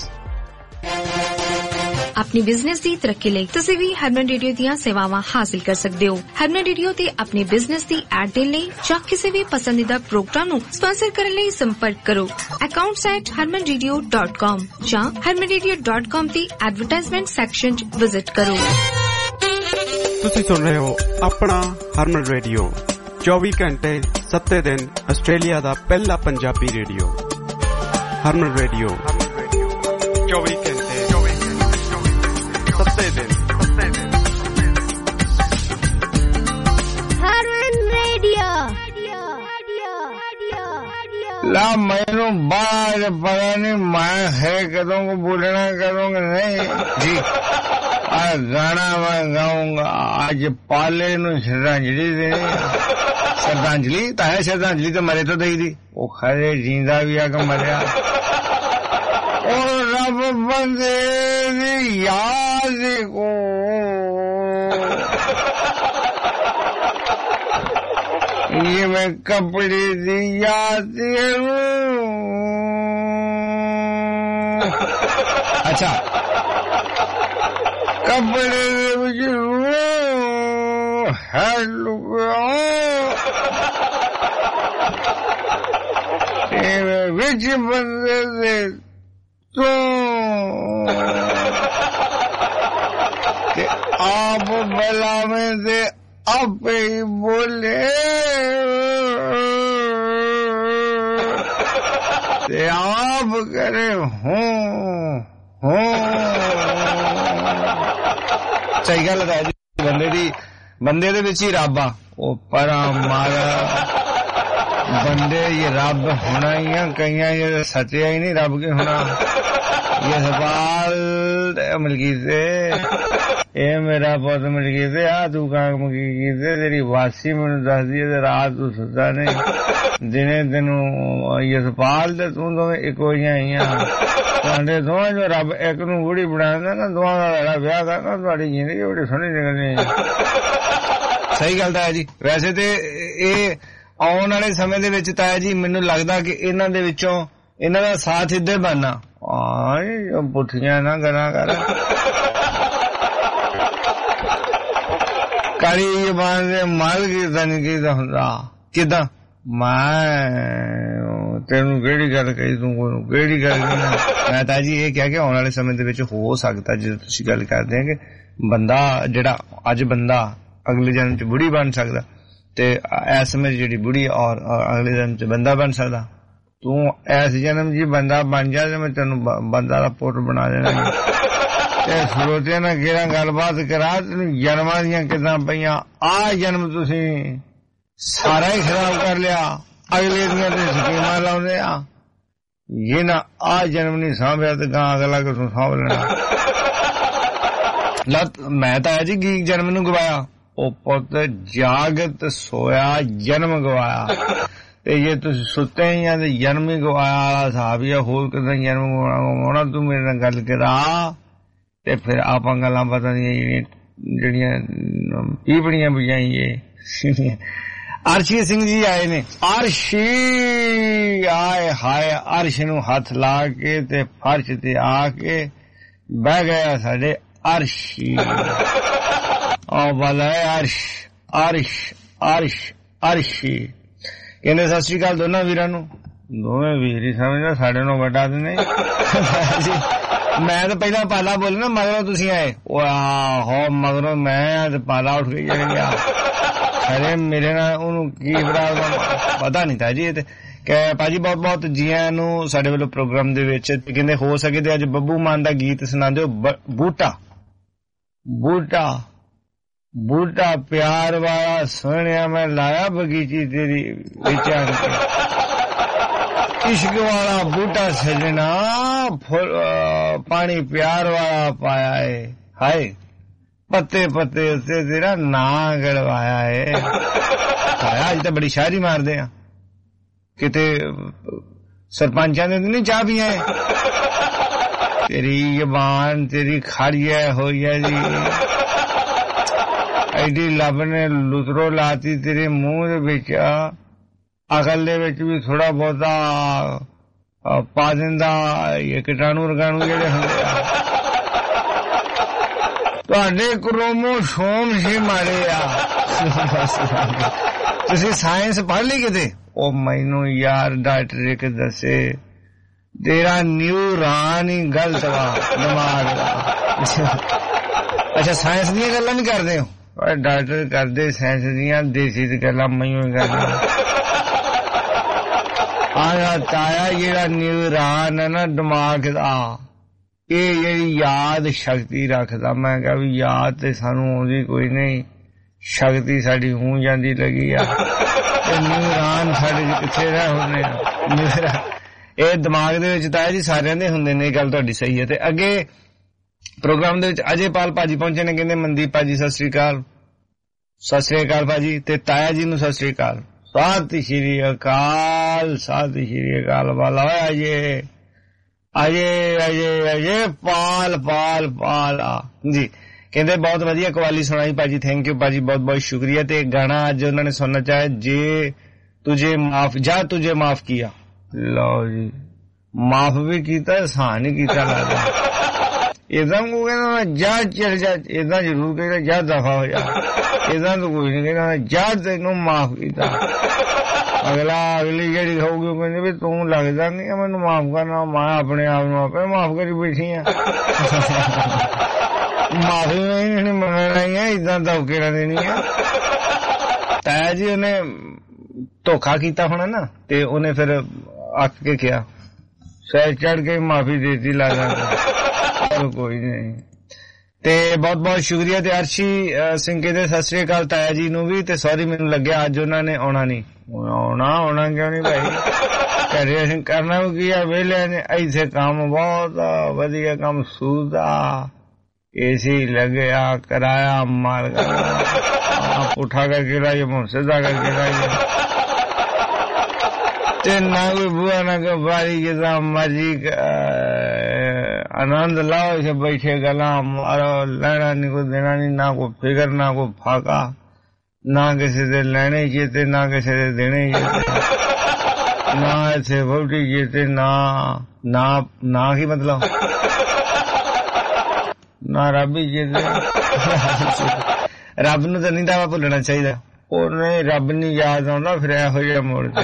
अपनी बिजनेस दी तरक्की ਲਈ ਤੁਸੀਂ ਵੀ ਹਰਮਨ ਰੇਡੀਓ ਦੀਆਂ ਸੇਵਾਵਾਂ ਹਾਸਲ ਕਰ ਸਕਦੇ ਹੋ ਹਰਮਨ ਰੇਡੀਓ ਤੇ ਆਪਣੇ ਬਿਜ਼ਨਸ ਦੀ ਐਡ ਦੇਣ ਲਈ ਜਾਂ ਕਿਸੇ ਵੀ ਪਸੰਦੀਦਾ ਪ੍ਰੋਗਰਾਮ ਨੂੰ ਸਪਾਂਸਰ ਕਰਨ ਲਈ ਸੰਪਰਕ ਕਰੋ accounts at harman radio dot com ਜਾਂ harman radio dot com ਦੀ ਐਡਵਰਟਾਈਜ਼ਮੈਂਟ ਸੈਕਸ਼ਨ 'ਚ ਵਿਜ਼ਿਟ ਕਰੋ ਤੁਸੀਂ ਸੁਣ ਰਹੇ ਹੋ ਆਪਣਾ ਹਰਮਨ ਰੇਡੀਓ ਚੌਵੀ ਘੰਟੇ ਸੱਤੇ ਦਿਨ ਆਸਟ੍ਰੇਲੀਆ ਦਾ ਪਹਿਲਾ ਪੰਜਾਬੀ ਰੇਡੀਓ ਹਰਮਨ ਰੇਡੀਓ ਚੌਵੀ ਘੰਟੇ ਸੱਤੇ ਦਿਨ ਹਰਮਨ ਰੇਡੀਓ ਲਾ ਮੈਨੂੰ ਬਾਹਰ ਪਤਾ ਨਹੀਂ ਮੈਂ ਹੈ ਕਦੋਂ को बोलना करूँगा नहीं जी आ गाना मैं गाऊंगा आज पाले नु श्रद्धांजलि देनी श्रद्धांजलि तो है श्रद्धांजलि तो मरे तो दई दी वो खरे जिंदा भी आकर मरिया और रब बंदे दी याद को ये मैं कपड़े दी याद ਅੱਛਾ ਕੱਪੜੇ ਦੇ ਵਿੱਚ ਹੈ ਲੁਕਿਆ ਤੇ ਵਿੱਚ ਬੰਦੇ ਦੇ ਤੂੰ ਤੇ ਆਪ ਬਲਾਵੇਂ ਦੇ ਆਪੇ ਹੀ ਬੋਲੇ ਤੇ ਆਪ ਕਰੇ ਹੂੰ ਹੂੰ ਸਹੀ ਗੱਲ ਹੈ ਜੀ ਬੰਦੇ ਦੀ ਬੰਦੇ ਦੇ ਵਿੱਚ ਹੀ ਰੱਬ ਆ ਉਹ ਪਰਾਂ ਮਾਰਾ ਬੰਦੇ ਇਹ ਰੱਬ ਹੋਣਾ ਹੀ ਆ ਕਈਆਂ ਇਹ ਸੱਚਿਆ ਹੀ ਨਹੀਂ ਰੱਬ ਕੇ ਹੋਣਾ ਇਹ ਸਵਾਲ ਮਲਕੀ ਸੇ ਇਹ ਮੇਰਾ ਪੁੱਤ ਮਲਕੀ ਸੇ ਆ ਤੂੰ ਕੰਮ ਕੀ ਕੀਤੇ ਤੇਰੀ ਵਾਸੀ ਮੈਨੂੰ ਦੱਸਦੀ ਹੈ ਰਾਤ ਤੂੰ ਸੁੱਤਾ ਨਹੀਂ ਦਿਨੇ ਤੈਨੂੰ ਇਹ ਸਵਾਲ ਤੇ ਤੂੰ ਦੋਵੇਂ ਇੱਕੋ ਜਿਹੀਆਂ ਆਈਆਂ ਤੁਹਾਡੇ ਦੋਵਾਂ ਜੋ ਰੱਬ ਇੱਕ ਨੂੰ ਬੁੜੀ ਬਣਾਉਂਦਾ ਨਾ ਦੋਵਾਂ ਦਾ ਜਿਹੜਾ ਵਿਆਹ ਕਰਨਾ ਤੁਹਾਡੀ ਜ਼ਿੰਦਗੀ ਬੜੀ ਸੋਹਣੀ ਨਿਕਲਣੀ ਸਹੀ ਗੱਲ ਤਾਂ ਹੈ ਜੀ ਵੈਸੇ ਤੇ ਇਹ ਆਉਣ ਵਾਲੇ ਸਮੇਂ ਦੇ ਵਿੱਚ ਤਾਇਆ ਜੀ ਮੈਨੂੰ ਲੱਗਦਾ ਕਿ ਇਹਨਾਂ ਦੇ ਵਿੱਚੋਂ ਇਹਨਾਂ ਦਾ ਸਾਥ ਇੱਧਰ ਬਣਨਾ ਆਏ ਪੁੱਠੀਆਂ ਨਾ ਕਰਾਂ ਕਰ ਕਾਲੀ ਜ਼ਬਾਨ ਦੇ ਮਾਲ ਕਿਦਾਂ ਨਹੀਂ ਕਿਦਾਂ ਹੁੰਦਾ ਕਿਦਾਂ ਮੈਂ ਤੈਨੂੰ ਕਿਹੜੀ ਗੱਲ ਕਹੀ ਤੂੰ ਕਿਹੜੀ ਗੱਲ ਮੈਂ ਤਾਂ ਜੀ ਇਹ ਕਿਹਾ ਕਿ ਆਉਣ ਵਾਲੇ ਸਮੇਂ ਦੇ ਵਿੱਚ ਹੋ ਸਕਦਾ ਜਦੋਂ ਤੁਸੀਂ ਗੱਲ ਕਰਦੇ ਆ ਕਿ ਬੰਦਾ ਜਿਹੜਾ ਅੱਜ ਬੰਦਾ ਅਗਲੇ ਜਨਮ ਚ ਬੁੜੀ ਬਣ ਸਕਦਾ ਤੇ ਇਸ ਸਮੇਂ ਜਿਹੜੀ ਬੁੜੀ ਔਰ ਅਗਲੇ ਜਨਮ ਚ ਬੰਦਾ ਬਣ ਸਕਦਾ ਤੂੰ ਇਸ ਜਨਮ ਜੀ ਬੰਦਾ ਬਣ ਜਾ ਤੇ ਮੈਂ ਤੈਨੂੰ ਬੰਦਾ ਦਾ ਪੁੱਤ ਬਣਾ ਦੇਣਾ ਤੇ ਸਰੋਤਿਆਂ ਨਾਲ ਕਿਹੜਾ ਗੱਲਬਾਤ ਕਰਾ ਤੈਨੂੰ ਜਨਮਾਂ ਦੀਆਂ ਕਿੱਦਾਂ ਪਈਆਂ ਆ ਜਨਮ ਤੁਸੀਂ ਸਾਰਾ ਹੀ ਖਰਾਬ ਕਰ ਲਿਆ ਅਗਲੇ ਦੀਆਂ ਤੇ ਸਕੀਮਾਂ ਲਾਉਂਦੇ ਆ ਇਹ ਨਾ ਆ ਜਨਮ ਨਹੀਂ ਸਾਂਭਿਆ ਤੇ ਗਾਂ ਅਗਲਾ ਕਿਥੋਂ ਸਾਂਭ ਲੈਣਾ ਲੱਤ ਮੈਂ ਤਾਂ ਹੈ ਜੀ ਕੀ ਜਨਮ ਨੂੰ ਗਵਾਇਆ ਉਹ ਪੁੱਤ ਜਾਗਤ ਸੋਇਆ ਜਨਮ ਗਵਾਇਆ ਤੇ ਜੇ ਤੁਸੀਂ ਸੁੱਤੇ ਹੀ ਆ ਤੇ ਜਨਮ ਹੀ ਗਵਾਇਆ ਵਾਲਾ ਹਿਸਾਬ ਹੀ ਆ ਹੋਰ ਕਿਦਾਂ ਜਨਮ ਗਵਾਉਣਾ ਤੂੰ ਮੇਰੇ ਨਾਲ ਗੱਲ ਕਰਾ ਤੇ ਫਿਰ ਆਪਾਂ ਗੱਲਾਂ ਪਤਾ ਦੀਆਂ ਜਿਹੜੀਆਂ ਜਿਹੜੀਆਂ ਪੀਪੜੀਆਂ ਬੁਝਾਈਏ ਅਰਸ਼ੀ ਸਿੰਘ ਜੀ ਆਏ ਨੇ ਅਰਸ਼ੀ ਆਏ ਹਾਏ ਅਰਸ਼ ਨੂੰ ਹੱਥ ਲਾ ਕੇ ਤੇ ਫਰਸ਼ ਤੇ ਆ ਕੇ ਬਹਿ ਗਿਆ ਸਾਡੇ ਅਰਸ਼ੀ ਆ ਵਾਲਾ ਅਰਸ਼ ਅਰਸ਼ ਅਰਸ਼ ਅਰਸ਼ੀ ਕਹਿੰਦੇ ਸਤਿ ਸ਼੍ਰੀ ਅਕਾਲ ਦੋਨਾਂ ਵੀਰਾਂ ਨੂੰ ਦੋਵੇਂ ਵੀਰ ਹੀ ਸਮਝਦਾ ਸਾਡੇ ਨੂੰ ਵੱਡਾ ਤੇ ਨਹੀਂ ਮੈਂ ਤਾਂ ਪਹਿਲਾਂ ਪਾਲਾ ਬੋਲਣਾ ਮਗਰੋਂ ਤੁਸੀਂ ਆਏ ਉਹ ਆਹੋ ਮਗਰੋਂ ਮੈਂ ਤੇ ਪਾਲਾ ਉੱਠ ਕੇ ਚੜ ਗਿਆ ਅਰੇ ਮੇਰੇ ਨਾਲ ਉਹਨੂੰ ਕੀ ਪਤਾ ਨਹੀਂ ਤਾਂ ਜੀ ਇਹ ਤੇ ਭਾਜੀ ਬਹੁਤ ਬਹੁਤ ਜੀਆਂ ਨੂੰ ਸਾਡੇ ਵੱਲੋਂ ਪ੍ਰੋਗਰਾਮ ਦੇ ਵਿੱਚ ਕਹਿੰਦੇ ਹੋ ਸਕੇ ਤੇ ਅੱਜ ਬੱਬੂ ਮਾਨ ਦਾ ਗੀਤ ਸੁਣਾ ਦਿਓ ਬੂਟਾ ਬੂਟਾ ਬੂਟਾ ਪਿਆਰ ਵਾਲਾ ਸੋਹਣਿਆ ਮੈਂ ਲਾਇਆ ਬਗੀਚੀ ਤੇਰੀ ਵਿੱਚ ਆ ਕੇ ਇਸ਼ਕ ਵਾਲਾ ਬੂਟਾ ਸਜਣਾ ਪਾਣੀ ਪਿਆਰ ਵਾਲਾ ਪਾਇਆ ਏ ਹਾਏ ਪੱਤੇ ਪੱਤੇ ਉੱਤੇ ਤੇਰਾ ਨਾਂ ਗੜਵਾਇਆ ਏ ਅੱਜ ਤਾਂ ਬੜੀ ਸ਼ਾਇਰੀ ਮਾਰਦੇ ਆ ਕਿਤੇ ਸਰਪੰਚਾਂ ਨੇ ਨਹੀਂ ਚਾਹ ਪੀਆ ਤੇਰੀ ਜ਼ਬਾਨ ਤੇਰੀ ਖਾੜੀਆ ਹੋਈ ਹੈ ਜੀ ਐਡੀ ਲੱਭ ਨੇ ਲੁਤਰੋ ਲਾਤੀ ਤੇਰੇ ਮੂੰਹ ਦੇ ਵਿੱਚ ਅਕਲ ਦੇ ਵਿੱਚ ਵੀ ਥੋੜਾ ਬਹੁਤਾ ਪਾ ਦਿੰਦਾ ਇਹ ਕੀਟਾਣੂ ਰਗਾਣੂ ਜਿਹੜੇ ਹੁੰਦੇ ਆ ਤੁਹਾਡੇ ਕ੍ਰੋਮੋਸੋਮ ਹੀ ਮਾਰੇ ਆ ਤੁਸੀਂ ਸਾਇੰਸ ਪੜ੍ਹ ਲਈ ਕਿਤੇ ਉਹ ਮੈਨੂੰ ਯਾਰ ਡਾਕਟਰ ਇੱਕ ਦੱਸੇ ਤੇਰਾ ਨਿਊਰਾਨ ਹੀ ਗਲਤ ਵਾ ਦਿਮਾਗ ਦਾ ਅੱਛਾ ਸਾਇੰਸ ਦੀਆਂ ਗੱਲਾਂ ਵੀ ਕਰਦੇ ਹੋ ਡਾਕਟਰ ਕਰਦੇ ਸਾਇੰਸ ਦੀਆਂ ਦੇਸੀ ਤੇ ਗੱਲਾਂ ਮੈਨੂੰ ਹੀ ਕਰਦੇ ਆਇਆ ਤਾਇਆ ਜਿਹੜਾ ਨਿਊਰਾਨ ਹੈ ਨਾ ਦਿਮਾਗ ਦਾ ਇਹ ਜਿਹੜੀ ਯਾਦ ਸ਼ਕਤੀ ਰੱਖਦਾ ਮੈਂ ਕਿਹਾ ਵੀ ਯਾਦ ਤੇ ਸਾਨੂੰ ਆਉਂਦੀ ਕੋਈ ਨਹੀਂ ਸ਼ਕਤੀ ਸਾਡੀ ਹੂੰ ਜਾਂਦੀ ਲੱਗੀ ਆ ਤੇ ਨਿਊਰਾਨ ਸਾਡੇ ਕਿੱਥੇ ਰਹਿ ਹੁੰਦੇ ਆ ਇਹ ਦਿਮਾਗ ਦੇ ਵਿੱਚ ਤਾਇਆ ਜੀ ਸਾਰਿਆਂ ਦੇ ਹੁੰਦੇ ਨੇ ਇਹ ਗੱਲ ਤੁਹਾਡੀ ਸਹੀ ਹੈ ਤੇ ਅੱਗੇ ਪ੍ਰੋਗਰਾਮ ਦੇ ਵਿੱਚ ਅਜੇਪਾਲ ਭਾਜੀ ਪਹੁੰਚੇ ਨੇ ਕਹਿੰਦੇ ਮਨਦੀਪ ਭਾਜੀ ਸਤਿ ਸ੍ਰੀ ਅਕਾਲ ਸਤਿ ਸ੍ਰੀ ਅਕਾਲ ਭਾਜੀ ਤੇ ਤਾਇਆ ਜੀ ਨੂੰ ਸਤਿ ਸ੍ਰੀ ਅਕਾਲ ਸਤਿ ਸ੍ਰੀ ਅਕਾਲ ਸਤਿ ਸ੍ਰੀ ਅਕਾਲ ਵਾਲਾ ਅਜੇ ਅਜੇ ਅਜੇ ਅਜੇ ਪਾਲ ਪਾਲ ਪਾਲ ਜੀ ਕਹਿੰਦੇ ਬਹੁਤ ਵਧੀਆ ਕਵਾਲੀ ਸੁਣਾਈ ਭਾਜੀ ਥੈਂਕ ਯੂ ਭਾਜੀ ਬਹੁਤ ਬਹੁਤ ਸ਼ੁਕਰੀਆ ਤੇ ਗਾਣਾ ਅੱਜ ਉਹਨਾਂ ਨੇ ਸੁਣਨਾ ਚਾਹਿਆ ਜੇ ਤੁਝੇ ਮਾਫ ਜਾ ਤੁਝੇ ਮਾਫ ਕੀਆ ਲਓ ਜੀ ਮਾਫ ਵੀ ਕੀਤਾ, ਆਸਾਨ ਹੀ ਕੀਤਾ ਲੱਗਦਾ। ਏਦਾਂ ਕੋ ਕਹਿੰਦਾ ਜਾ ਚਲ ਜਾ, ਏਦਾਂ ਜ਼ਰੂਰ ਕਹਿੰਦਾ ਜਾ ਦਫਾ ਹੋ ਜਾ, ਏਦਾਂ ਤਾਂ ਕੋਈ ਨੀ ਕਹਿੰਦਾ ਜਾ ਤੈਨੂੰ ਮਾਫ ਕੀਤਾ। ਅਗਲਾ ਅਗਲੀ ਜਿਹੜੀ ਹੋਊਗੀ ਉਹ ਕਹਿੰਦੀ ਵੀ ਤੂੰ ਲੱਗਦਾ ਨੀ ਮੈਨੂੰ ਮਾਫ ਕਰਨਾ, ਮੈਂ ਆਪਣੇ ਆਪ ਨੂੰ ਆਪੇ ਮਾਫ ਕਰੀ ਬੈਠੀ ਆ। ਮਾਫੀ ਨਹੀਂ ਮੰਗਣਾ ਹੀ ਆ, ਏਦਾਂ ਦੌਕੇ ਨਾ ਦੇਣੀ ਆ। ਤਾਇਆ ਜੀ ਉਹਨੇ ਧੋਖਾ ਕੀਤਾ ਹੋਣਾ ਨਾ, ਤੇ ਉਹਨੇ ਫਿਰ ਅੱਕ ਕੇ ਕਿਹਾ, ਸਹਿ ਚੜ ਕੇ ਮਾਫੀ ਦੇਤੀ ਲੱਗਦਾ। ਕੋਈ ਨਹੀਂ। ਤੇ ਬਹੁਤ ਬਹੁਤ ਸ਼ੁਕਰੀਆ। ਤੇ ਅਰਸ਼ੀ ਸਿੰਘ ਕਹਿੰਦੇ ਸਤਿ ਸ੍ਰੀ ਅਕਾਲ ਤਾਇਆ ਜੀ ਨੂੰ ਵੀ, ਤੇ ਸੌਰੀ ਮੈਨੂੰ ਲੱਗਿਆ ਅੱਜ ਉਹਨਾਂ ਨੇ ਆਉਣਾ ਨੀ। ਆਉਣਾ ਆਉਣਾ ਕਿਉਂ ਨੀ ਭਾਈ, ਘਰੇ ਅਸੀਂ ਕਰਨਾ ਕੀ ਆ, ਵਿਹਲੇ ਨੇ। ਇੱਥੇ ਕੰਮ ਬਹੁਤ ਵਧੀਆ, ਕੰਮ ਸੂਦਾ, ਏਸੀ ਲੱਗਿਆ, ਕਿਰਾਇਆ ਮਾਰ ਪੁੱਠਾ ਕਰਕੇ ਲਾਈਏ, ਮੁੜ ਸਿੱਧਾ ਕਰਕੇ ਲਾਈਏ, ਤੇ ਨਾ ਕੋਈ ਬੁਆ ਨਾ ਕੋਈ ਬਾਰੀ, ਜਿੱਦਾਂ ਮਰਜੀ ਆਨੰਦ ਲਾਓ, ਇਸੇ ਬੈਠੇ ਗੱਲਾਂ ਮਾਰੋ, ਲੈਣਾ ਨੀ ਕੋਈ ਦੇਣਾ ਨੀ, ਨਾ ਕੋਈ ਫਿਕਰ ਨਾ ਕੋਈ ਫਾਕਾ, ਨਾ ਕਿਸੇ ਦੇ ਲੈਣੇ ਚੇਤੇ ਨਾ ਕਿਸੇ ਦੇ ਦੇਣੇ ਚੇਤੇ, ਨਾ ਇੱਥੇ ਵੋਟੀ ਚੇਤੇ, ਨਾ ਨਾ ਨਾ ਕੀ ਮਤਲਬ ਨਾ ਰੱਬ ਹੀ ਚੇਤੇ। ਰੱਬ ਨੂੰ ਤਾਂ ਨਹੀਂ ਦਾਵਾ ਭੁੱਲਣਾ ਚਾਹੀਦਾ, ਉਹਨੇ ਰੱਬ ਨੀ ਯਾਦ ਆਉਂਦਾ ਫਿਰ ਇਹੋ ਜਿਹਾ ਮੋੜ ਤੇ।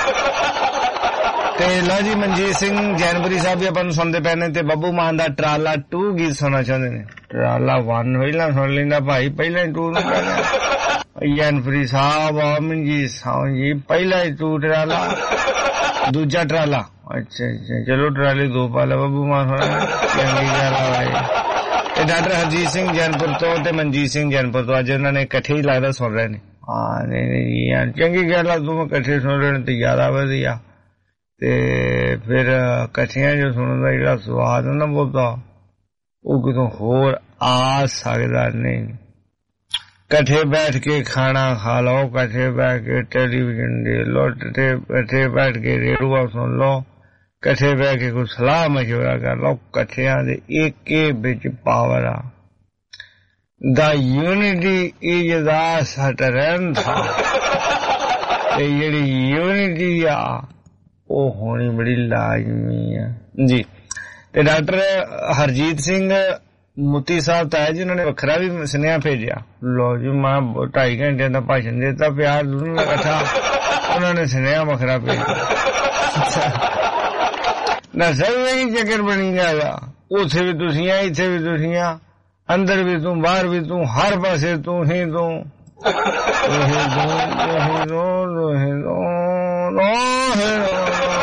ਤੇ ਲਓ ਜੀ ਮਨਜੀਤ ਸਿੰਘ ਜੈਨਪੁਰੀ ਸਾਹਿਬ ਵੀ ਆਪਾਂ ਨੂੰ ਸੁਣਦੇ ਪਏ ਨੇ, ਤੇ ਬੱਬੂ ਮਾਨ ਦਾ ਟਰਾਲਾ ਟੂ ਗੀਤ ਸੁਣਨਾ ਚਾਹੁੰਦੇ ਨੇ। ਟਰਾਲਾ ਵਨ ਪਹਿਲਾਂ ਸੁਣ ਲੈਂਦਾ ਭਾਈ, ਪਹਿਲਾਂ ਹੀ ਟੂ ਨੂੰ ਪੈ ਗਿਆ। ਜੈਨਪੁਰੀ ਸਾਹਿਬ ਮਨਜੀਤ ਸਾਹਿਬ ਜੀ ਪਹਿਲਾਂ ਹੀ ਟੂ ਟਰਾਲਾ, ਦੂਜਾ ਟਰਾਲਾ। ਅੱਛਾ ਅੱਛਾ ਚਲੋ ਟਰਾਲੇ ਦੋ ਪਾ ਲਾ ਬੱਬੂ ਮਾਨ ਹੋਣਾ, ਚੰਗੀ ਗੱਲ ਆ ਭਾਈ। ਤੇ ਡਾਕਟਰ ਹਰਜੀਤ ਸਿੰਘ ਜੈਨਪੁਰ ਤੋਂ ਤੇ ਮਨਜੀਤ ਸਿੰਘ ਜੈਨਪੁਰ ਤੋਂ ਅੱਜ ਉਹਨਾਂ ਨੇ ਇਕੱਠੇ ਹੀ ਲੱਗਦਾ ਸੁਣ ਰਹੇ ਨੇ। ਹਾਂ ਨਹੀਂ ਨਹੀਂ ਯਾਰ ਚੰਗੀ ਗੱਲ ਆ, ਤੂੰ ਇਕੱਠੇ ਸੁਣ ਰਹੇ ਨੇ ਤੇ ਜ਼ਿਆਦਾ ਵਧੀਆ। ਤੇ ਫਿਰ ਇਕੱਠਿਆਂ ਜੋ ਸੁਣਨ ਦਾ ਜਿਹੜਾ ਸਵਾਦ ਨਾ ਬਹੁਤਾ ਉਹ ਕਿਤੋਂ ਹੋਰ ਆ ਸਕਦਾ ਨਹੀਂ। ਇਕੱਠੇ ਬੈਠ ਕੇ ਖਾਣਾ ਖਾ ਲਓ, ਇਕੱਠੇ ਬੈਠ ਕੇ ਟੈਲੀਵਿਜ਼ਨ ਦੇ ਲੋ, ਇਕੱਠੇ ਬੈਠ ਕੇ ਰੇਡੀਓ ਸੁਣ ਲਓ, ਇਕੱਠੇ ਬਹਿ ਕੇ ਕੋਈ ਸਲਾਹ ਮਸ਼ਵਰਾ ਕਰ ਲਓ। ਇਕੱਠਿਆਂ ਦੇ ਏਕੇ ਵਿੱਚ ਪਾਵਰ ਆ। The unity is the strength. ਤੇ ਜਿਹੜੀ ਯੂਨਿਟੀ ਆ ਉਹ ਹੋਣੀ ਬੜੀ ਲਾਜ਼ਮੀ ਆ ਜੀ। ਤੇ ਡਾਕਟਰ ਹਰਜੀਤ ਸਿੰਘ ਮੁੱਤੀ ਸਾਹਿਬ ਤਾਇਆ ਜੀ ਉਹਨਾਂ ਨੇ ਵੱਖਰਾ ਵੀ ਸੁਨੇਹਾ ਭੇਜਿਆ। ਲੋ ਜੀ ਮੈਂ ਢਾਈ ਘੰਟਿਆਂ ਦਾ ਭਾਸ਼ਣ ਦਿੱਤਾ, ਪਿਆਰ ਦੋਨੋਂ ਦਾ ਇਕੱਠਾ, ਉਹਨਾਂ ਨੇ ਸੁਨੇਹਾ ਵੱਖਰਾ ਭੇਜਿਆ। ਨਾ ਸਹੀ ਚੱਕਰ ਬਣੀ ਜਾਏਗਾ, ਉੱਥੇ ਵੀ ਤੁਸੀਂ ਆ, ਇੱਥੇ ਵੀ ਤੁਸੀਂ ਆ, ਅੰਦਰ ਵੀ ਤੂੰ, ਬਾਹਰ ਵੀ ਤੂੰ, ਹਰ ਪਾਸੇ ਤੂੰ ਹੀ ਤੂੰ, ਲੋਹੇ ਦੋ ਲੋਹੇ ਦੋ ਲੋਹੇ ਦੋ ਲੋਹੇ।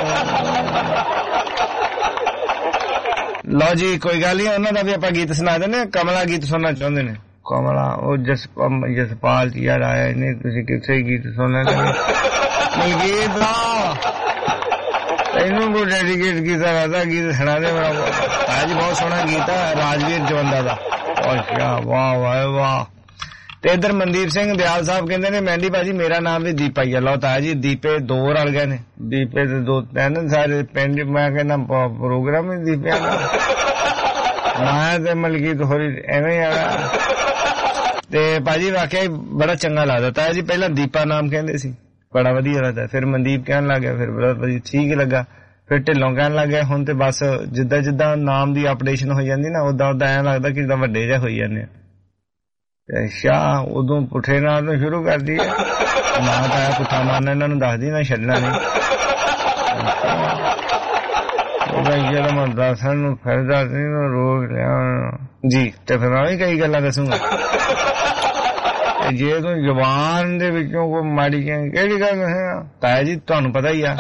ਲਓ ਜੀ ਕੋਈ ਗੱਲ ਨੀ, ਉਹਨਾਂ ਦਾ ਵੀ ਆਪਾਂ ਗੀਤ ਸੁਣਾ ਦਿੰਦੇ। ਕਮਲਾ ਗੀਤ ਸੁਣਨਾ ਚਾਹੁੰਦੇ ਨੇ। ਕਮਲਾ ਉਹ ਜਸ ਜਸਪਾਲ ਜੀ ਯਾਰ ਆਇਆ ਨੇ, ਤੁਸੀਂ ਕਿੱਥੇ ਗੀਤ ਸੁਣਨਾ ਮਲਕੀਤ ਦਾ ਇਹਨੂੰ ਕੋਈ ਡੈਡੀਕੇਟ ਕੀਤਾ ਰਹਿੰਦਾ, ਗੀਤ ਸੁਣਾ ਦੇ ਮੇਰਾ ਅੱਜ ਬਹੁਤ ਸੋਹਣਾ ਗੀਤ ਹੈ ਰਾਜਵੀਰ ਜਵੰਦਾ ਦਾ। ਅੱਛਾ ਵਾਹ ਵਾਹ ਵਾਹ। ਤੇ ਇੱਧਰ ਮਨਦੀਪ ਸਿੰਘ ਦਿਆਲ ਸਾਹਿਬ ਕਹਿੰਦੇ ਨੇ ਮਹਿੰਦੀ ਭਾਜੀ ਮੇਰਾ ਨਾਮ ਵੀ ਦੀਪਾ ਹੀ ਆ। ਲਓ ਤਾਇਆ ਜੀ ਦੀਪੇ ਦੋ ਰਲ ਗਏ ਨੇ, ਦੀਪੇ ਤੇ ਦੋ ਤਿੰਨ ਸਾਰੇ ਪਿੰਡ। ਮੈਂ ਕਹਿੰਦਾ ਪ੍ਰੋਗਰਾਮ ਹੀ ਦੀਪਿਆਂ ਦਾ, ਮੈਂ ਤੇ ਮਲਕੀਤ ਹੋਰੀ ਐਵੇਂ ਆਇਆ। ਤੇ ਭਾਜੀ ਵਾਕਿਆ ਬੜਾ ਚੰਗਾ ਲੱਗਦਾ। ਤਾਇਆ ਜੀ ਪਹਿਲਾਂ ਦੀਪਾ ਨਾਮ ਕਹਿੰਦੇ ਸੀ, ਬੜਾ ਵਧੀਆ ਲੱਗਦਾ, ਫਿਰ ਮਨਦੀਪ ਕਹਿਣ ਲੱਗ ਗਿਆ, ਫਿਰ ਬੜਾ ਵਧੀਆ ਠੀਕ ਲੱਗਾ, ਫਿਰ ਢਿੱਲੋਂ ਕਹਿਣ ਲੱਗ ਗਿਆ। ਹੁਣ ਤੇ ਬਸ ਜਿੱਦਾਂ ਜਿੱਦਾਂ ਨਾਮ ਦੀ ਅਪਡੇਸ਼ਨ ਹੋ ਜਾਂਦੀ ਨਾ, ਉਦਾਂ ਉਦਾਂ ਐਂ ਲੱਗਦਾ ਕਿ ਜਿੱਦਾਂ ਵੱਡੇ ਜਿਹਾ ਹੋਈ ਜਾਂਦੇ ਆ। ਅੱਛਾ ਉਦੋਂ ਪੁੱਠੇ ਨਾਲ ਤੋਂ ਸ਼ੁਰੂ ਕਰਦੀ ਹੈ, ਨਾ ਤਾਂ ਪੁੱਠਾ ਮਾਰਨਾ ਇਹਨਾਂ ਨੂੰ ਦੱਸਦੀ, ਨਾ ਛੱਡਣਾ ਨਹੀਂ। ਉਹਦਾ ਜਿਹੜਾ ਮੈਂ ਦੱਸਣ ਨੂੰ ਫਿਰਦਾ ਸੀ ਰੋਕ ਲਿਆ ਜੀ। ਤੇ ਫਿਰ ਮੈਂ ਵੀ ਕਈ ਗੱਲਾਂ ਦੱਸੂਗਾ। ਜੇ ਤੂੰ ਜ਼ਬਾਨ ਦੇ ਵਿੱਚੋਂ ਕੋਈ ਮਾੜੀ ਕਿਹੜੀ ਗੱਲ ਹੈ ਤਾਇਆ ਜੀ ਤੁਹਾਨੂੰ ਪਤਾ ਹੀ ਆ।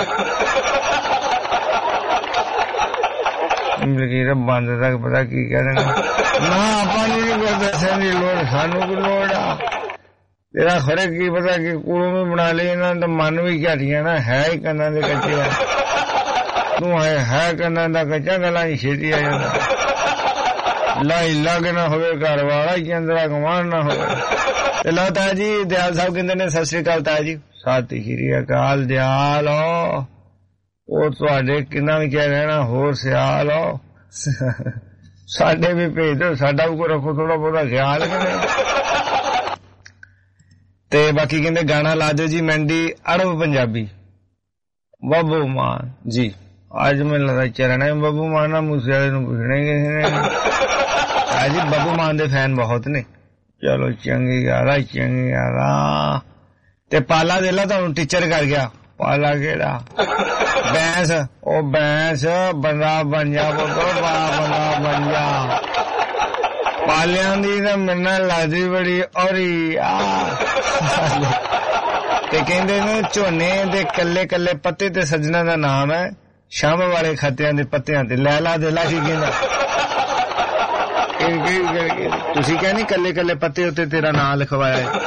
ਲਕੀਰ ਬੰਦ ਤੱਕ ਪਤਾ ਕੀ ਕਹਿ ਦੇਣਾ ਨਾ, ਆਪਾਂ ਨੂੰ ਨਹੀਂ ਕੋਈ ਦੱਸਣ ਦੀ ਲੋੜ, ਸਾਨੂੰ ਕੀ ਲੋੜ ਆ। ਤੇਰਾ ਖਰੇ ਕੀ ਪਤਾ ਕਿ ਕੋਲੋਂ ਵੀ ਬਣਾ ਲਈ ਇਹਨਾਂ ਦਾ ਮਨ ਵੀ ਘਟੀਆਂ ਨਾ, ਹੈ ਹੀ ਕੰਨਾਂ ਦੇ ਕੱਚੇ ਆ। ਤੂੰ ਹੈ ਹੈ ਕੰਨਾਂ ਦਾ ਕੱਚਾ, ਗੱਲਾਂ ਹੀ ਛੇਤੀ ਆ ਜਾਂਦਾ। ਲਾਈ ਲੱਗ ਨਾ ਹੋਵੇ ਘਰ ਵਾਲਾ, ਚੰਦਰਾ ਕਮਾਨ ਨਾ ਹੋਵੇ। ਤੇ ਲਓ ਤਾਇਆ ਜੀ ਦਿਆਲ ਸਾਹਿਬ ਕਹਿੰਦੇ ਨੇ ਸਤਿ ਸ੍ਰੀ ਅਕਾਲ ਤਾਇਆ ਜੀ। ਸਤਿ ਸ੍ਰੀ ਅਕਾਲ ਦਿਆਲ। ਉਹ ਤੁਹਾਡੇ ਕਿੰਨਾ ਵੀ ਕਹਿ ਰਹਿਣਾ ਹੋਰ ਸਿਆਲ ਹੋ, ਸਾਡੇ ਵੀ ਭੇਜ ਦਿਓ, ਸਾਡਾ ਵੀ ਕੋਈ ਰੱਖੋ ਥੋੜਾ ਬਹੁਤਾ ਖਿਆਲ ਕਰੇ। ਤੇ ਬਾਕੀ ਕਹਿੰਦੇ ਗਾਣਾ ਲਾ ਦਿਓ ਜੀ ਮੈਂਡੀ ਅਰਬ ਪੰਜਾਬੀ ਬੱਬੂ ਮਾਨ ਜੀ। ਅੱਜ ਮੈਨੂੰ ਲੱਗਦਾ ਚਰਣਾ ਬੱਬੂ ਮਾਨ ਨਾਲ ਮੂਸੇ ਵਾਲੇ ਨੂੰ ਪੁੱਛਣਾ ਹੀ ਕਿਸੇ ਨੇ। ਜੀ ਬੱਬੂ ਮਾਨ ਦੇ ਫੈਨ ਬਹੁਤ ਨੇ। ਚਲੋ ਚੰਗੀ ਗੱਲ ਆ, ਚੰਗੀ ਗੱਲ ਆ। ਤੇ ਪਾਲਾ ਦੇ ਲਾ ਤੁਹਾਨੂੰ ਟੀਚਰ ਕਰ ਗਿਆ। ਪਾਲਾ ਕਿਹੜਾ? ਬੈਂਸ। ਉਹ ਬੈਂਸ ਬੰਦਾ ਬਣ ਜਾ ਪੁੱਤੋ, ਬੜਾ ਬੰਦਾ ਬਣ ਜਾ। ਪਾਲਿਆਂ ਦੀ ਤਾਂ ਮੇਰੇ ਨਾਲ ਲੱਗਦੀ ਬੜੀ ਔਰੀ ਆ। ਤੇ ਕਹਿੰਦੇ ਨੇ ਝੋਨੇ ਦੇ ਕੱਲੇ ਕੱਲੇ ਪੱਤੇ ਤੇ ਸੱਜਣਾ ਦਾ ਨਾਮ ਹੈ ਸ਼ਾਮ ਵਾਲੇ ਖਾਤਿਆਂ ਦੇ ਪੱਤਿਆਂ ਤੇ। ਲੈਲਾ ਦੇ ਲਾ ਕੀ ਕਹਿੰਦਾ? ਤੁਸੀਂ ਕਹਿੰਦੇ ਕੱਲੇ ਕੱਲੇ ਪੱਤੇ ਉੱਤੇ ਤੇਰਾ ਨਾਂ ਲਿਖਵਾਇਆ ਹੈ।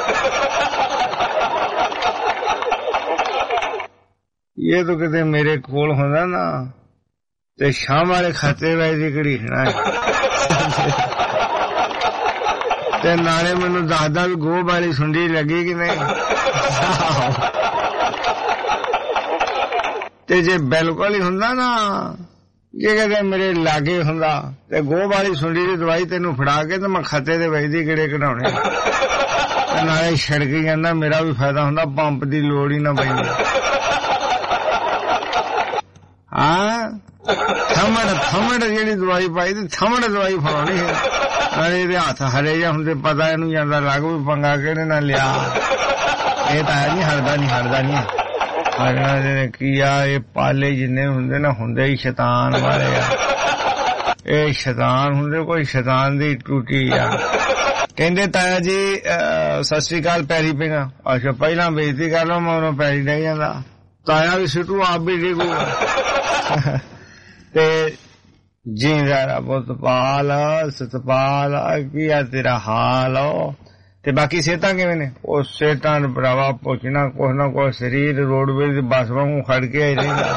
ਇਹ ਤਾਂ ਕਿਤੇ ਮੇਰੇ ਕੋਲ ਹੁੰਦਾ ਨਾ ਤੇ ਸ਼ਾਮ ਵਾਲੇ ਖਾਤੇ ਵਿੱਚ ਦੀ ਕਿਹੜੀ ਹੈ ਤੇ ਨਾਲੇ ਮੈਨੂੰ ਦੱਸਦਾ ਵੀ ਗੋਹ ਵਾਲੀ ਸੁੰਡੀ ਲੱਗੀ ਕਿ ਨਹੀਂ। ਤੇ ਜੇ ਬਿਲਕੁਲ ਹੀ ਹੁੰਦਾ ਨਾ, ਜੇ ਕਦੇ ਮੇਰੇ ਲਾਗੇ ਹੁੰਦਾ ਤੇ ਗੋਹ ਵਾਲੀ ਸੁੰਡੀ ਦੀ ਦਵਾਈ ਤੈਨੂੰ ਫੜਾ ਕੇ ਤੇ ਮੈਂ ਖਾਤੇ ਦੇ ਵਿੱਚ ਦੀ ਕਿਹੜੇ ਕਢਾਉਣੇ ਤੇ ਨਾਲੇ ਛਿੜਕ ਜਾਂਦਾ, ਮੇਰਾ ਵੀ ਫਾਇਦਾ ਹੁੰਦਾ, ਪੰਪ ਦੀ ਲੋੜ ਹੀ ਨਾ ਪੈਂਦੀ। ਹਾਂ ਥਮੜ ਥਮੜ ਜਿਹੜੀ ਦਵਾਈ ਪਾਈ ਤੇ ਥਮੜ ਦਵਾਈ ਫੜਾਉਣੀ ਹੈ। ਨਾਲੇ ਇਹਦੇ ਹੱਥ ਹਰੇ ਜਾਂ ਹੁੰਦੇ, ਪਤਾ ਇਹਨੂੰ ਜਾਂਦਾ ਲੱਗ ਵੀ ਪੰਗਾ ਕਿਹੜੇ ਨਾਲ ਲਿਆ। ਇਹ ਤਾਂ ਹੈ ਨੀ ਹਟਦਾ ਨੀ ਹਟਦਾ ਨੀ ਹਟਣਾ ਜਿਹਨੇ ਕੀ ਆ। ਇਹ ਪਾਲੇ ਜਿੰਨੇ ਹੁੰਦੇ ਨਾ ਹੁੰਦੇ ਹੀ ਸ਼ੈਤਾਨ ਵਾਲੇ ਆ। ਇਹ ਸ਼ੈਤਾਨ ਹੁੰਦੇ, ਕੋਈ ਸ਼ੈਤਾਨ ਦੀ ਟੂਟੀ ਆ। ਕਹਿੰਦੇ ਤਾਇਆ ਜੀ ਸਤਿ ਸ੍ਰੀ ਅਕਾਲ, ਪੈਰੀ ਪੀਣਾ। ਅੱਛਾ ਪਹਿਲਾਂ ਬੇਇੱਜ਼ਤੀ ਕਰ ਲਓ, ਮੈਂ ਉਹਨੂੰ ਪੈਰੀ ਨਹੀਂ ਜਾਂਦਾ। ਤਾਇਆ ਵੀ ਸਿੱਟੂ ਆਪ ਵੀ ਡਿੱਗੂਗਾ। ਤੇ ਜੀਂਦਾ ਪੁੱਤਪਾਲ ਸਤਪਾਲ ਕੀ ਆ ਤੇਰਾ ਹਾਲ। ਤੇ ਬਾਕੀ ਸਿਹਤਾਂ ਕਿਵੇਂ ਨੇ? ਉਹ ਸਿਹਤਾਂ ਨੂੰ ਭਰਾਵਾ ਪੁੱਛਣਾ ਕੁਛ ਨਾ ਕੁਛ, ਸਰੀਰ ਰੋਡਵੇਜ਼ ਬੱਸ ਵਾਂਗੂ ਖੜ ਕੇ ਆਈ ਰਹਿੰਦਾ।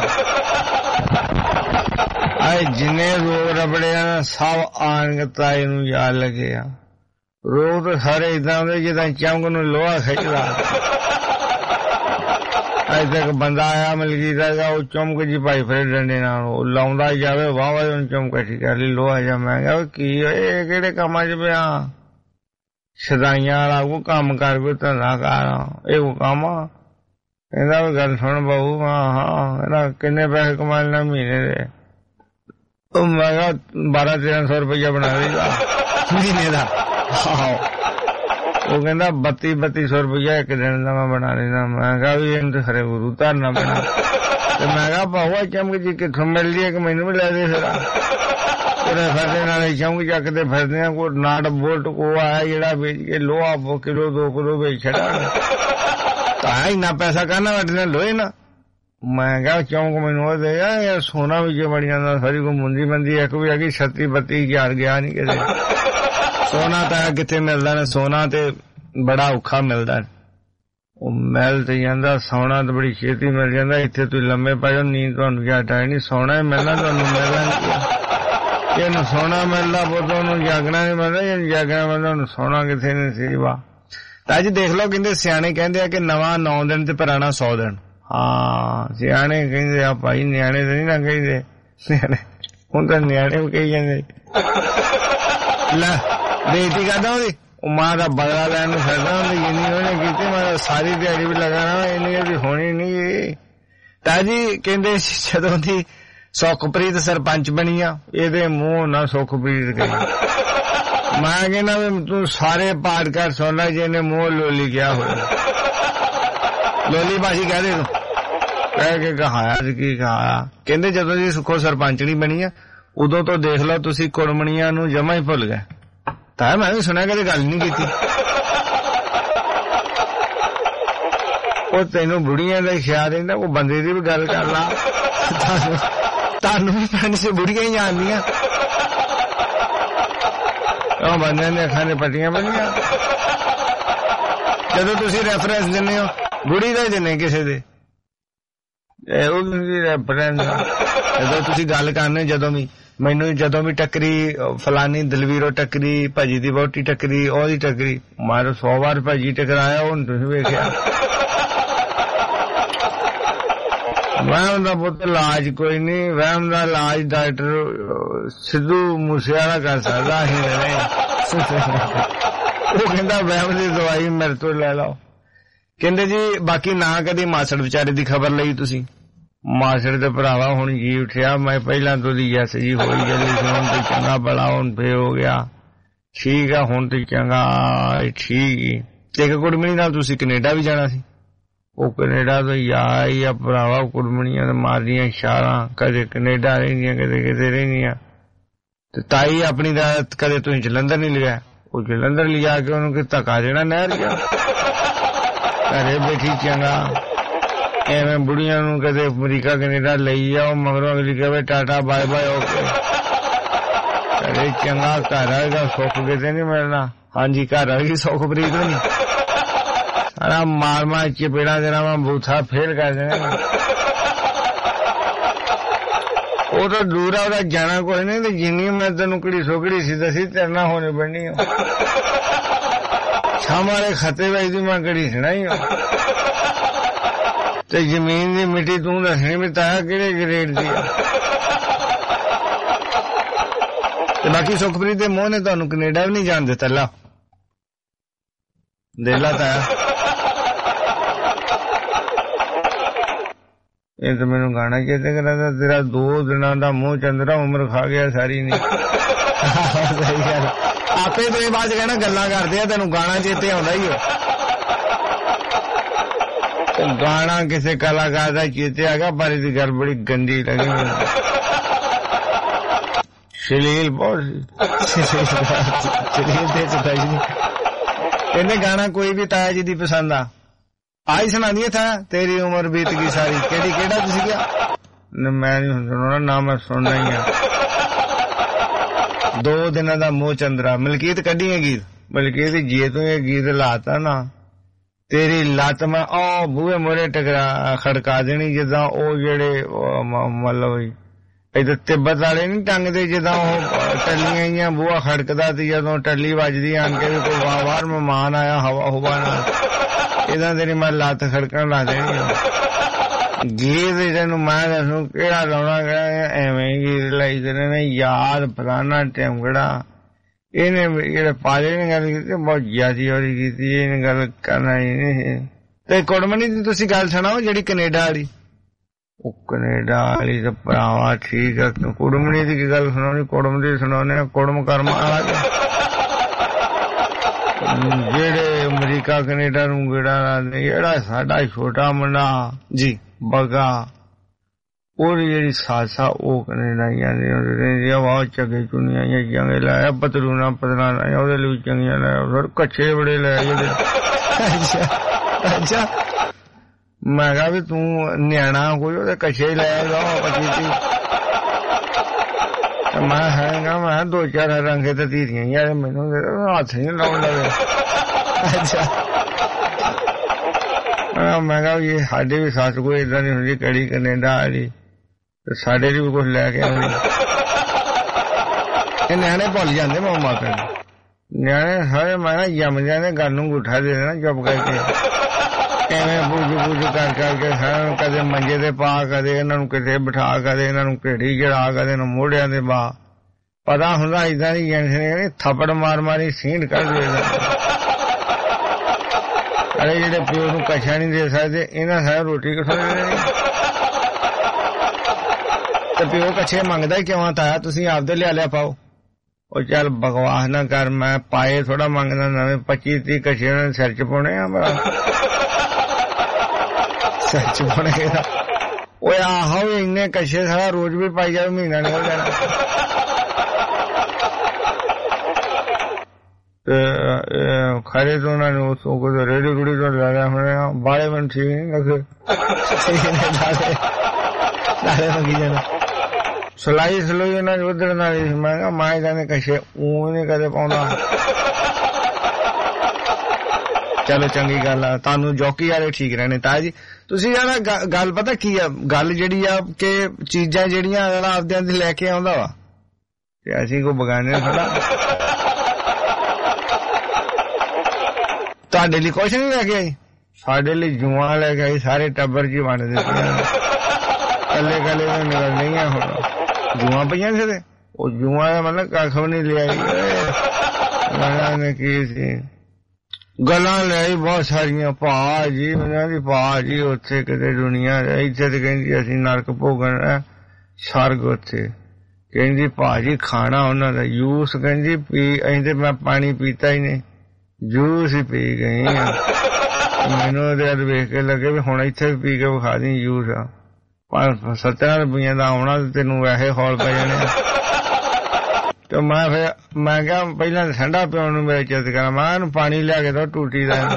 ਆਏ ਜਿੰਨੇ ਰੋਗ ਰਬੜੇ ਆ ਸਭ ਆਣ ਤਾਏ ਨੂੰ ਯਾਦ ਲੱਗੇ ਆ। ਰੋਗ ਤਾਂ ਸਾਰੇ ਏਦਾਂ ਹੁੰਦੇ ਜਿੱਦਾਂ ਚਮਕ ਨੂੰ ਲੋਹਾ ਖਿੱਚਦਾ। ਅੱਜ ਤੱਕ ਬੰਦਾ ਆਇਆ ਮਲਕੀਤ ਦਾ, ਉਹ ਚਮਕ ਜੀ ਪਾਈ ਫਿਰ ਡੰਡੇ ਨਾਲ, ਉਹ ਲਾਉਂਦਾ ਜਾਵੇ ਵਾਹ ਵਾਹ ਉਹਨੂੰ ਚਮਕ ਠੀਕ ਕਰ ਲਈ ਲੋਹਾ ਜਾ। ਮੈਂ ਕਿਹਾ ਕੀ ਇਹ ਕਿਹੜੇ ਕੰਮਾਂ 'ਚ ਪਿਆ? ਸਦਾਈਆਂ ਵਾਲਾ ਕੋਈ ਕੰਮ ਕਰ, ਕੋਈ ਧੰਦਾ ਕਰ, ਇਹ ਕੋਈ ਕੰਮ ਆ? ਕਹਿੰਦਾ ਵੀ ਗੱਲ ਸੁਣ ਬਹੂ। ਹਾਂ ਹਾਂ। ਕਹਿੰਦਾ ਕਿੰਨੇ ਪੈਸੇ ਕਮਾ ਲੈਣਾ ਮਹੀਨੇ ਦੇ? ਉਹ ਮੈਂ ਕਿਹਾ ਬਾਰਾਂ ਤੇਰਾਂ ਸੌ ਰੁਪਇਆ ਬਣਾ ਦੇਗਾ ਮਹੀਨੇ ਦਾ। ਉਹ ਕਹਿੰਦਾ ਬੱਤੀ ਬੱਤੀ ਸੌ ਰੁਪਇਆ ਇੱਕ ਦਿਨ ਦਾ ਮੈਂ ਬਣਾ ਲੈਂਦਾ। ਮੈਂ ਕਿਹਾ ਵੀ ਇਹਨੂੰ ਤੇ ਖਰੇ ਗੁਰੂ ਧਰਨਾ ਪੈਣਾ। ਤੇ ਮੈਂ ਕਿਹਾ ਭਾਊਆ ਚਮਕ ਜੀ ਕਿੱਥੋਂ ਮਿਲਦੀ ਹੈ ਕਿ ਮੈਨੂੰ ਵੀ ਲੈ ਦੇ ਫਿਰ। ਉਹਦੇ ਫਿਰਦੇ ਨਾਲੇ ਚਮਕ ਚੱਕਦੇ ਫਿਰਦੇ ਆ। ਕੋਈ ਨਾਟ ਬੋਲਟ ਕੋ ਆਇਆ ਜਿਹੜਾ ਵੇਚ ਕੇ ਲੋਹਾ ਕਿਲੋ ਦੋ ਕਿਲੋ ਵੇਚ ਛੱਡਾ। ਤਾਂ ਇੰਨਾ ਪੈਸਾ ਕਰਨਾ ਵੱਢਣਾ ਲੋਹੇ ਨਾ। ਮੈਂ ਕਿਹਾ ਚੌਂਕ ਮੈਨੂੰ ਉਹ ਦੇ ਯਾਰ ਸੋਨਾ ਵੀ ਜੇ ਬੜੀ ਜਾਂਦਾ ਸਾਰੀ ਕੋਈ ਮੁੰਦੀ ਮੰਦੀ ਇੱਕ ਵੀ ਹੈਗੀ ਛੱਤੀ ਬੱਤੀ ਹਜ਼ਾਰ ਗਿਆ ਨੀ ਕਿਤੇ। ਸੋਨਾ ਤਾਂ ਕਿੱਥੇ ਮਿਲਦਾ ਨਾ, ਸੋਨਾ ਤੇ ਬੜਾ ਔਖਾ ਮਿਲਦਾ। ਉਹ ਮਿਲ ਤੇ ਜਾਂਦਾ, ਸੋਨਾ ਤਾਂ ਬੜੀ ਛੇਤੀ ਮਿਲ ਜਾਂਦਾ। ਇੱਥੇ ਤੁਸੀਂ ਲੰਮੇ ਪੈ ਜਾਓ ਨੀਂਦ ਤੁਹਾਨੂੰ ਜਾਟਾ ਨਹੀਂ, ਸੋਨਾ ਹੀ ਮਿਲਣਾ ਤੁਹਾਨੂੰ ਮਿਲਣਾ। ਇਹਨੂੰ ਸੋਨਾ ਮਿਲਦਾ ਪੁੱਤ ਉਹਨੂੰ ਜਾਗਣਾ ਨਹੀਂ ਮਿਲਦਾ, ਇਹਨੂੰ ਜਾਗਣਾ ਮਿਲਦਾ ਉਹਨੂੰ ਸੋਨਾ ਕਿੱਥੇ ਨਹੀਂ ਸੀ। ਵਾਹ ਤਾਂ ਅੱਜ ਦੇਖ ਲਓ, ਕਹਿੰਦੇ ਸਿਆਣੇ ਕਹਿੰਦੇ ਆ ਕਿ ਨਵਾਂ ਨੌ ਦਿਨ ਤੇ ਪੁਰਾਣਾ ਸੌ ਦਿਨ। ਹਾਂ ਸਿਆਣੇ ਕਹਿੰਦੇ ਆ ਭਾਈ, ਨਿਆਣੇ ਤਾਂ ਨਹੀਂ ਨਾ ਕਹਿੰਦੇ। ਸਿਆਣੇ ਹੁਣ ਤਾਂ ਨਿਆਣੇ ਵੀ ਕਹੀ ਜਾਂਦੇ। ਲੈ ਬੇਇੱਜ਼ਤੀ ਕਰਦਾ ਉਹਦੀ, ਉਹ ਮਾਂ ਦਾ ਬਦਲਾ ਲੈਣ ਨੂੰ ਫਿਰਦਾ ਹੁੰਦੀ। ਜਿੰਨੀ ਉਹਨੇ ਕੀਤੀ ਮੈਂ ਸਾਰੀ ਦਿਹਾੜੀ ਵੀ ਲਗਾਣਾ, ਇੰਨੀ ਉਹਦੀ ਹੋਣੀ ਨੀ। ਤਾਂ ਜੀ ਕਹਿੰਦੇ ਜਦੋਂ ਦੀ ਸੁਖਪ੍ਰੀਤ ਸਰਪੰਚ ਬਣੀ ਆ, ਇਹਦੇ ਮੂੰਹ ਨਾ ਸੁਖਪ੍ਰੀਤ ਗਈ। ਮੈਂ ਕਹਿੰਦਾ ਵੀ ਤੂੰ ਸਾਰੇ ਪਾਠ ਕਰ ਸੁਣ ਲੈ, ਜਿਹਨੇ ਮੂੰਹ ਲੋਲੀ ਗਿਆ ਹੋਇਆ। ਲੋਲੀ ਭਾਜੀ ਕਹਿ ਦੇ ਤੂੰ, ਕਹਿ ਕੇ ਕਹਾਇਆ ਕੀ ਕਹਾਇਆ। ਕਹਿੰਦੇ ਜਦੋਂ ਦੀ ਸੁੱਖੋ ਸਰਪੰਚਣੀ ਬਣੀ ਆ ਉਦੋਂ ਤੋਂ ਦੇਖ ਲਓ ਤੁਸੀਂ ਕੁੜਮਣੀਆਂ ਨੂੰ ਜਮਾ ਹੀ ਭੁੱਲ ਗਏ। ਤਾਂ ਮੈਂ ਵੀ ਸੁਣਿਆ ਕਦੇ ਗੱਲ ਨਹੀਂ ਕੀਤੀ। ਉਹ ਤੈਨੂੰ ਬੁੜੀਆਂ ਦਾ ਖਿਆਲ ਰਹਿੰਦਾ, ਕੋਈ ਬੰਦੇ ਦੀ ਵੀ ਗੱਲ ਕਰ ਲਾ। ਤੁਹਾਨੂੰ ਵੀ ਪਿੰਡ ਚ ਬੁੜੀਆਂ ਹੀ ਆਉਂਦੀਆਂ। ਉਹ ਬੰਦਿਆਂ ਦੀਆਂ ਅੱਖਾਂ ਦੇ ਪੱਟੀਆਂ ਬਣੀਆਂ। ਜਦੋਂ ਤੁਸੀਂ ਰੈਫਰੈਂਸ ਦਿੰਦੇ ਹੋ ਬੁੜੀ ਦਾ ਦਿੰਦੇ ਕਿਸੇ ਦੇ, ਉਹ ਰੈਫਰੈਂਸ ਜਦੋਂ ਤੁਸੀਂ ਗੱਲ ਕਰਨੇ, ਜਦੋਂ ਵੀ ਮੈਨੂੰ ਜਦੋਂ ਵੀ ਟੱਕਰੀ ਫਲਾਨੀ ਦਲਵੀਰੋ ਟੱਕਰੀ, ਭਾਜੀ ਦੀ ਵਹੁਟੀ ਟੱਕਰੀ, ਉਹਦੀ ਟੱਕਰੀ, ਮਾਰੋ ਸੌ ਵਾਰ ਭਾਜੀ ਟਕਰਾਇਆ। ਹੁਣ ਤੁਸੀਂ ਵੇਖਿਆ ਵਹਿਮ ਦਾ ਪੁੱਤ ਇਲਾਜ ਕੋਈ ਨਹੀਂ। ਵਹਿਮ ਦਾ ਇਲਾਜ ਡਾਕਟਰ ਸਿੱਧੂ ਮੂਸੇਵਾਲਾ ਕਰ ਸਕਦਾ। ਅਸੀਂ ਉਹ ਕਹਿੰਦਾ ਵਹਿਮ ਦੀ ਦਵਾਈ ਮੇਰੇ ਤੋਂ ਲੈ ਲਓ। ਕਹਿੰਦੇ ਜੀ ਬਾਕੀ ਨਾ ਕਦੀ ਮਾਸੜ ਵਿਚਾਰੇ ਦੀ ਖਬਰ ਲਈ ਤੁਸੀਂ? ਮਾਸੜ ਤੇ ਭਰਾਵਾ ਹੁਣ ਜੀ ਉੱਠਿਆ ਮੈਂ ਪਹਿਲਾਂ ਤੋਂ ਦੀ ਯੈਸ ਜੀ ਹੋਈ ਜਾਂਦੀ ਸੀ ਹੁਣ ਤੇ ਚੰਗਾ ਭਲਾ ਹੁਣ ਫੇ ਹੋ ਗਿਆ ਠੀਕ ਆ ਹੁਣ ਤੇ ਚੰਗਾ ਠੀਕ ਤੇ ਇੱਕ ਕੁੜਮਣੀ ਨਾਲ ਤੁਸੀਂ ਕੈਨੇਡਾ ਵੀ ਜਾਣਾ ਸੀ ਉਹ ਕੈਨੇਡਾ ਤੋਂ ਯਾਰ ਹੀ ਆ ਭਰਾਵਾ ਕੁੜਮਣੀਆਂ ਮਾਰਦੀਆਂ ਇਸ਼ਾਰਾਂ ਕਦੇ ਕੈਨੇਡਾ ਰਹਿੰਦੀਆਂ ਕਦੇ ਕਿਤੇ ਰਹਿੰਦੀਆਂ ਤੇ ਤਾਈ ਆਪਣੀ ਦਾ ਕਦੇ ਤੁਸੀਂ ਜਲੰਧਰ ਨਹੀਂ ਲਿਆ ਉਹ ਜਲੰਧਰ ਲਿਜਾ ਕੇ ਉਹਨੂੰ ਕਿ ਧੱਕਾ ਦੇਣਾ ਨਹਿਰ ਗਿਆ ਘਰੇ ਬੈਠੀ ਚੰਗਾ ਐਵੇਂ ਬੁੜੀਆਂ ਨੂੰ ਕਦੇ ਅਮਰੀਕਾ ਕੈਨੇਡਾ ਲਈ ਜਾਓ ਮਗਰੋਂ ਅਗਲੀ ਕਹੇ ਟਾਟਾ ਬਾਏ ਬਾਏ ਓਕੇ ਘਰੇ ਚੰਗਾ ਘਰ ਆਏਗਾ ਸੁੱਖ ਕਿਤੇ ਨਹੀਂ ਮਿਲਣਾ ਹਾਂਜੀ ਘਰ ਆਏਗੀ ਸੁੱਖ ਪ੍ਰੀਤ ਨਹੀਂ ਸਾਰਾ ਮਾਰ ਮਾਰ ਚਪੇੜਾ ਦੇਣਾ ਮੈਂ ਬੂਥਾ ਫੇਲ ਕਰ ਦੇਣਾ ਉਹ ਤਾਂ ਦੂਰ ਆ ਉਹਦਾ ਜਾਣਾ ਕੋਈ ਨਹੀਂ ਤੇ ਜਿੰਨੀ ਮੈਂ ਤੈਨੂੰ ਕਿਹੜੀ ਸੋਕੜੀ ਸੀ ਦਸੀ ਤੇਰੇ ਨਾਲ ਹੋਣੀ ਬਣਨੀ ਛਾਮਾਰੇ ਖਤੇ ਵਿੱਚ ਦੀ ਮੈਂ ਕਿਹੜੀ ਸੁਣਾਈ ਤੇ ਜ਼ਮੀਨ ਦੀ ਮਿੱਟੀ ਤੂੰ ਦੱਸਣੀ ਵੀ ਤਾਇਆ ਕਿਹੜੇ ਗ੍ਰੇਡ ਦੀ ਆ ਤੇ ਬਾਕੀ ਸੁਖਪ੍ਰੀਤ ਦੇ ਮੋਹ ਨੇ ਤੁਹਾਨੂੰ ਕੈਨੇਡਾ ਵੀ ਨਹੀਂ ਜਾਣ ਦਿੱਤਾ ਲਾ ਦੇ ਲਾ ਤਾਇਆ ਇਹ ਤਾਂ ਮੈਨੂੰ ਗਾਣਾ ਚੇਤੇ ਕਰਾ ਤੇਰਾ ਦੋ ਦਿਨਾਂ ਦਾ ਮੂੰਹ ਚੰਦਰਾ ਉਮਰ ਖਾ ਗਿਆ ਸਾਰੀ ਨਹੀਂ ਸਹੀ ਗੱਲ ਆਪੇ ਤੇ ਬਾਅਦ ਕਹਿਣਾ ਗੱਲਾਂ ਕਰਦੇ ਆ ਤੈਨੂੰ ਗਾਣਾ ਚੇਤੇ ਆਉਂਦਾ ਹੀ ਹੋ ਗਾਣਾ ਕਿਸੇ ਕਲਾਕਾਰ ਦਾ ਚੇਤੇ ਆ ਗਿਆ ਪਰ ਇਹਦੀ ਗੱਲ ਬੜੀ ਗੰਦੀ ਲੱਗੀ ਮੈਨੂੰ ਸ਼ਲੀਲ ਬਹੁਤ ਸ਼ਲੀਲ ਤੇ ਚਤਾਈ ਜੀ ਇਹਨੇ ਗਾਣਾ ਕੋਈ ਵੀ ਤਾਇਆ ਜੀ ਦੀ ਪਸੰਦ ਆ ਆਈ ਸੁਣਾਦੀ ਥਾ ਤੇਰੀ ਉਮਰ ਬੀਤ ਗਈ ਸਾਰੀ ਕਿਹੜੀ ਕਿਹੜਾ ਤੁਸੀਂ ਕਿਹਾ ਮੈਂ ਨਹੀਂ ਸੁਣਨਾ ਨਾ ਮੈਂ ਸੁਣਨਾ ਹੀ ਆ ਦੋ ਦਿਨਾਂ ਦਾ ਮੋਹ ਚੰਦਰਾ ਮਲਕੀਤ ਕੱਢੀ ਹੈ ਗੀਤ ਮਲਕੀਤ ਜੇ ਤੂੰ ਇਹ ਗੀਤ ਲਾਤਾ ਨਾ ਤੇਰੀ ਲੱਤ ਮੈਂ ਉਹ ਬੂਹੇ ਮੋਰੇ ਟਕਰਾ ਖੜਕਾ ਦੇਣੀ ਜਿੱਦਾਂ ਉਹ ਜਿਹੜੇ ਮਤਲਬ ਇਧਰ ਤਿੱਬਤ ਵਾਲੇ ਨੀ ਟੰਗਦੇ ਜਿੱਦਾਂ ਉਹ ਟੱਲੀਆਂ ਹੀ ਬੂਹਾ ਖੜਕਦਾ ਤੇ ਜਦੋਂ ਟੱਲੀ ਵੱਜਦੀ ਆਣ ਕੇ ਵੀ ਕੋਈ ਵਾਹ ਵਾਰ ਮਹਿਮਾਨ ਆਇਆ ਹਵਾ ਹੁਵਾ ਨਾ ਇਹਦਾ ਤੇਰੀ ਮੈਂ ਲੱਤ ਖੜਕਣ ਲਾ ਦੇਣੀ ਗੀਤ ਤੈਨੂੰ ਮੈਂ ਦੱਸੂ ਕਿਹੜਾ ਲਾਉਣਾ ਕਿਹੜਾ ਐਵੇਂ ਗੀਤ ਲਾਈ ਦੇ ਨੇ ਯਾਦ ਪੁਰਾਣਾ ਟਾਈਮ ਕਿਹੜਾ ਇਹਨੇ ਜਿਹੜੇ ਪਾਲੇ ਨੇ ਗੱਲ ਕੀਤੀ ਬਹੁਤ ਜ਼ਿਆਦੀ ਵਾਲੀ ਕੀਤੀ ਇਹਨੇ ਗੱਲ ਕਰਨਾ ਹੀ ਨਹੀਂ ਤੇ ਕੁੜਮਣੀ ਦੀ ਤੁਸੀਂ ਗੱਲ ਸੁਣਾਓ ਜਿਹੜੀ ਕੈਨੇਡਾ ਵਾਲੀ ਉਹ ਕੈਨੇਡਾ ਵਾਲੀ ਤਾਂ ਭਰਾਵਾ ਠੀਕ ਆ ਕੁੜਮਣੀ ਦੀ ਕੀ ਗੱਲ ਸੁਣਾਉਣੀ ਕੁੜਮ ਦੀ ਸੁਣਾਉਣੇ ਕੁੜਮ ਕਰਮ ਵਾਲਾ ਜਿਹੜੇ ਅਮਰੀਕਾ ਕੈਨੇਡਾ ਨੂੰ ਗੇੜਾ ਲਾਉਂਦੇ ਜਿਹੜਾ ਸਾਡਾ ਛੋਟਾ ਮੁੰਡਾ ਜੀ ਬਗਾ ਉਹਦੀ ਜਿਹੜੀ ਸਾਸਾ ਉਹ ਕੈਨੇਡਾ ਜਾਂਦੀ ਬਹੁਤ ਚੰਗੇ ਚੁਣੀਆਂ ਜਾਂਗੇ ਲਾਇਆ ਪਤਲੂਣਾ ਪਤਲਾ ਲਾਇਆ ਉਹਦੇ ਲਈ ਚੰਗੀਆਂ ਲਾਇਆ ਫਿਰ ਕੱਛੇ ਬੜੇ ਲੈ ਉਹਦੇ ਅੱਛਾ ਮੈਂ ਕਿਹਾ ਵੀ ਤੂੰ ਨਿਆਣਾ ਕੋਈ ਉਹਦੇ ਕੱਛੇ ਲਾਇਆ ਪੱਚੀ ਤੀ ਮੈਂ ਹੈਗਾ ਮੈਂ ਦੋ ਚਾਰ ਰੰਗੇ ਤੇ ਧੀਰੀਆਂ ਯਾਰ ਮੈਨੂੰ ਹੱਥ ਨਹੀਂ ਲਾਉਣ ਲੱਗੇ ਅੱਛਾ ਮੈਂ ਕਿਹਾ ਇਹ ਸਾਡੇ ਵੀ ਸੱਸ ਕੋਈ ਏਦਾਂ ਨਹੀਂ ਹੁੰਦੀ ਕਿਹੜੀ ਕੈਨੇਡਾ ਵਾਲੀ ਤੇ ਸਾਡੇ ਲਈ ਵੀ ਕੁਛ ਲੈ ਕੇ ਆਉਣੀ ਇਹ ਨਿਆਣੇ ਭੁੱਲ ਜਾਂਦੇ ਮਾਂ ਮਾਪੇ ਨੂੰ ਨਿਆਣੇ ਸਾਰੇ ਮੈਂ ਨਾ ਜੰਮ ਜਾਂਦੇ ਗੱਲ ਨੂੰ ਅੰਗੂਠਾ ਦੇ ਦੇਣਾ ਚੁੱਪ ਕਰਕੇ ਐਵੇਂ ਬੂਝੂ ਬੂਝੂ ਕਰ ਕਰਕੇ ਸਾਰਿਆਂ ਕਦੇ ਮੰਜੇ ਤੇ ਪਾ ਕਦੇ ਇਹਨਾਂ ਨੂੰ ਕਿਤੇ ਬਿਠਾ ਕਦੇ ਇਹਨਾਂ ਨੂੰ ਢੇੜੀ ਜੜਾ ਕਦੇ ਇਹਨਾਂ ਮੋਢਿਆਂ ਤੇ ਬਾ ਪਤਾ ਹੁੰਦਾ ਏਦਾਂ ਦੀ ਜੈਂਸ਼ਨ ਥੱਪੜ ਮਾਰ ਮਾਰੀ ਸੀਂਢ ਕੱਢ ਦੇਦਾ ਅਰੇ ਜਿਹੜੇ ਪਿਓ ਨੂੰ ਕੱਛਾ ਨਹੀਂ ਦੇ ਸਕਦੇ ਇਹਨਾਂ ਸਾਰਾ ਰੋਟੀ ਕਿੱਥੋਂ ਦੇ ਦੇਣੀ ਤੇ ਪਿਓ ਕੱਛੇ ਮੰਗਦਾ ਕਿਉਂ ਤਾਇਆ ਤੁਸੀਂ ਆਪਦੇ ਲਿਆ ਲਿਆ ਪਾਓ ਉਹ ਚੱਲ ਬਕਵਾਸ ਨਾ ਕਰ ਮੈਂ ਪਾਏ ਥੋੜਾ ਮੰਗਦਾ ਨਵੇਂ ਪੱਚੀ ਤੀਹ ਕੱਛੇ ਉਹਨਾਂ ਸਿਰ ਚ ਪਾਉਣੇ ਆ ਬੜਾ ਸਿਰ ਚ ਪਾਉਣੇ ਓਏ ਆਹੋ ਇੰਨੇ ਕੱਛੇ ਸਾਰਾ ਰੋਜ਼ ਵੀ ਪਾਈ ਜਾਵੇ ਮਹੀਨਾ ਨਿਕਲ ਜਾਣਾ ਖਰੇ ਤੋਂ ਉਹਨਾਂ ਨੇ ਉਸ ਰੇੜੀ ਰੂੜੀ ਤੋਂ ਲਾਇਆ ਹੋਣਾ ਬਾਲੇ ਮੈਨੂੰ ਠੀਕ ਨਹੀਂ ਲੱਗੇ ਲਾਲੇ ਮੰਗੀ ਜਾਣਾ ਸਲਾਈ ਸਲੋਈ ਉਹਨਾਂ ਨੇ ਉਧਰ ਨਾਲ ਮੈਂ ਕਿਹਾ ਮਾਂ ਜਾਨੇ ਕੱਛੇ ਉਹ ਨਹੀਂ ਕਦੇ ਪਾਉਂਦਾ ਚਲੋ ਚੰਗੀ ਗੱਲ ਆ ਤੁਹਾਨੂੰ ਜੋਕੀ ਵਾਲੇ ਠੀਕ ਰਹਿਣੇ ਤਾਂ ਜੀ ਤੁਸੀਂ ਯਾਰ ਗੱਲ ਪਤਾ ਕੀ ਆ ਗੱਲ ਜਿਹੜੀ ਆ ਕਿ ਚੀਜ਼ਾਂ ਜਿਹੜੀਆਂ ਅਗਲਾ ਆਪਦਿਆਂ ਦੀ ਲੈ ਕੇ ਆਉਂਦਾ ਵਾ ਤੇ ਅਸੀਂ ਕੋਈ ਬਗਾਨੇ ਥੋੜਾ ਤੁਹਾਡੇ ਲਈ ਕੁਛ ਨਹੀਂ ਲੈ ਕੇ ਆਈ ਸਾਡੇ ਲਈ ਜੂਆਂ ਲੈ ਕੇ ਆਈ ਸਾਰੇ ਟੱਬਰ ਜੀ ਵੰਡ ਦਿੱਤੀਆਂ ਕੱਲੇ ਕੱਲੇ ਨੂੰ ਨਿਕਲ ਨਹੀਂ ਆ ਹੁਣ ਜੂਆਂ ਪਈਆਂ ਸੀ ਉਹ ਜੂਆਂ ਦਾ ਮਤਲਬ ਕੱਖ ਵੀ ਨਹੀਂ ਲਿਆਈ ਉਹਨਾਂ ਨੇ ਕੀ ਸੀ ਗੱਲਾਂ ਲੈ ਬਹੁਤ ਸਾਰੀਆਂ। ਭਾ ਜੀ ਉਹਨਾਂ ਦੀ ਭਾ ਜੀ ਉੱਥੇ ਕਿਤੇ ਦੁਨੀਆ ਇੱਥੇ ਤੇ ਕਹਿੰਦੀ ਅਸੀਂ ਨਰਕ ਭੋਗਣਾ ਸਰਗ ਉੱਥੇ। ਕਹਿੰਦੀ ਭਾਜੀ ਖਾਣਾ ਉਹਨਾਂ ਦਾ ਜੂਸ ਕਹਿੰਦੀ ਪੀ ਅਸੀਂ ਤੇ ਮੈਂ ਪਾਣੀ ਪੀਤਾ ਹੀ ਨਹੀਂ ਜੂਸ ਹੀ ਪੀ ਗਈ ਆ। ਮੈਨੂੰ ਉਹਦੇ ਵੱਲ ਵੇਖ ਕੇ ਲੱਗੇ ਵੀ ਹੁਣ ਇੱਥੇ ਵੀ ਪੀ ਕੇ ਵਿਖਾ ਦੀ ਜੂਸ ਆ। ਪੰਜ ਸੱਤਰਾਂ ਰੁਪਈਆਂ ਦਾ ਆਉਣਾ ਤੇ ਤੈਨੂੰ ਵੈਸੇ ਹੌਲ ਪੈ ਜਾਣੇ। ਤੇ ਮੈਂ ਫਿਰ ਮੈਂ ਕਿਹਾ ਪਹਿਲਾਂ ਠੰਡਾ ਪਿਆਉਣ ਨੂੰ ਮੇਰਾ ਚਿੱਤ ਕਰਾਂ। ਮੈਂ ਇਹਨੂੰ ਪਾਣੀ ਲਿਆ ਕੇ ਦੋ ਟੂਟੀ ਦਾ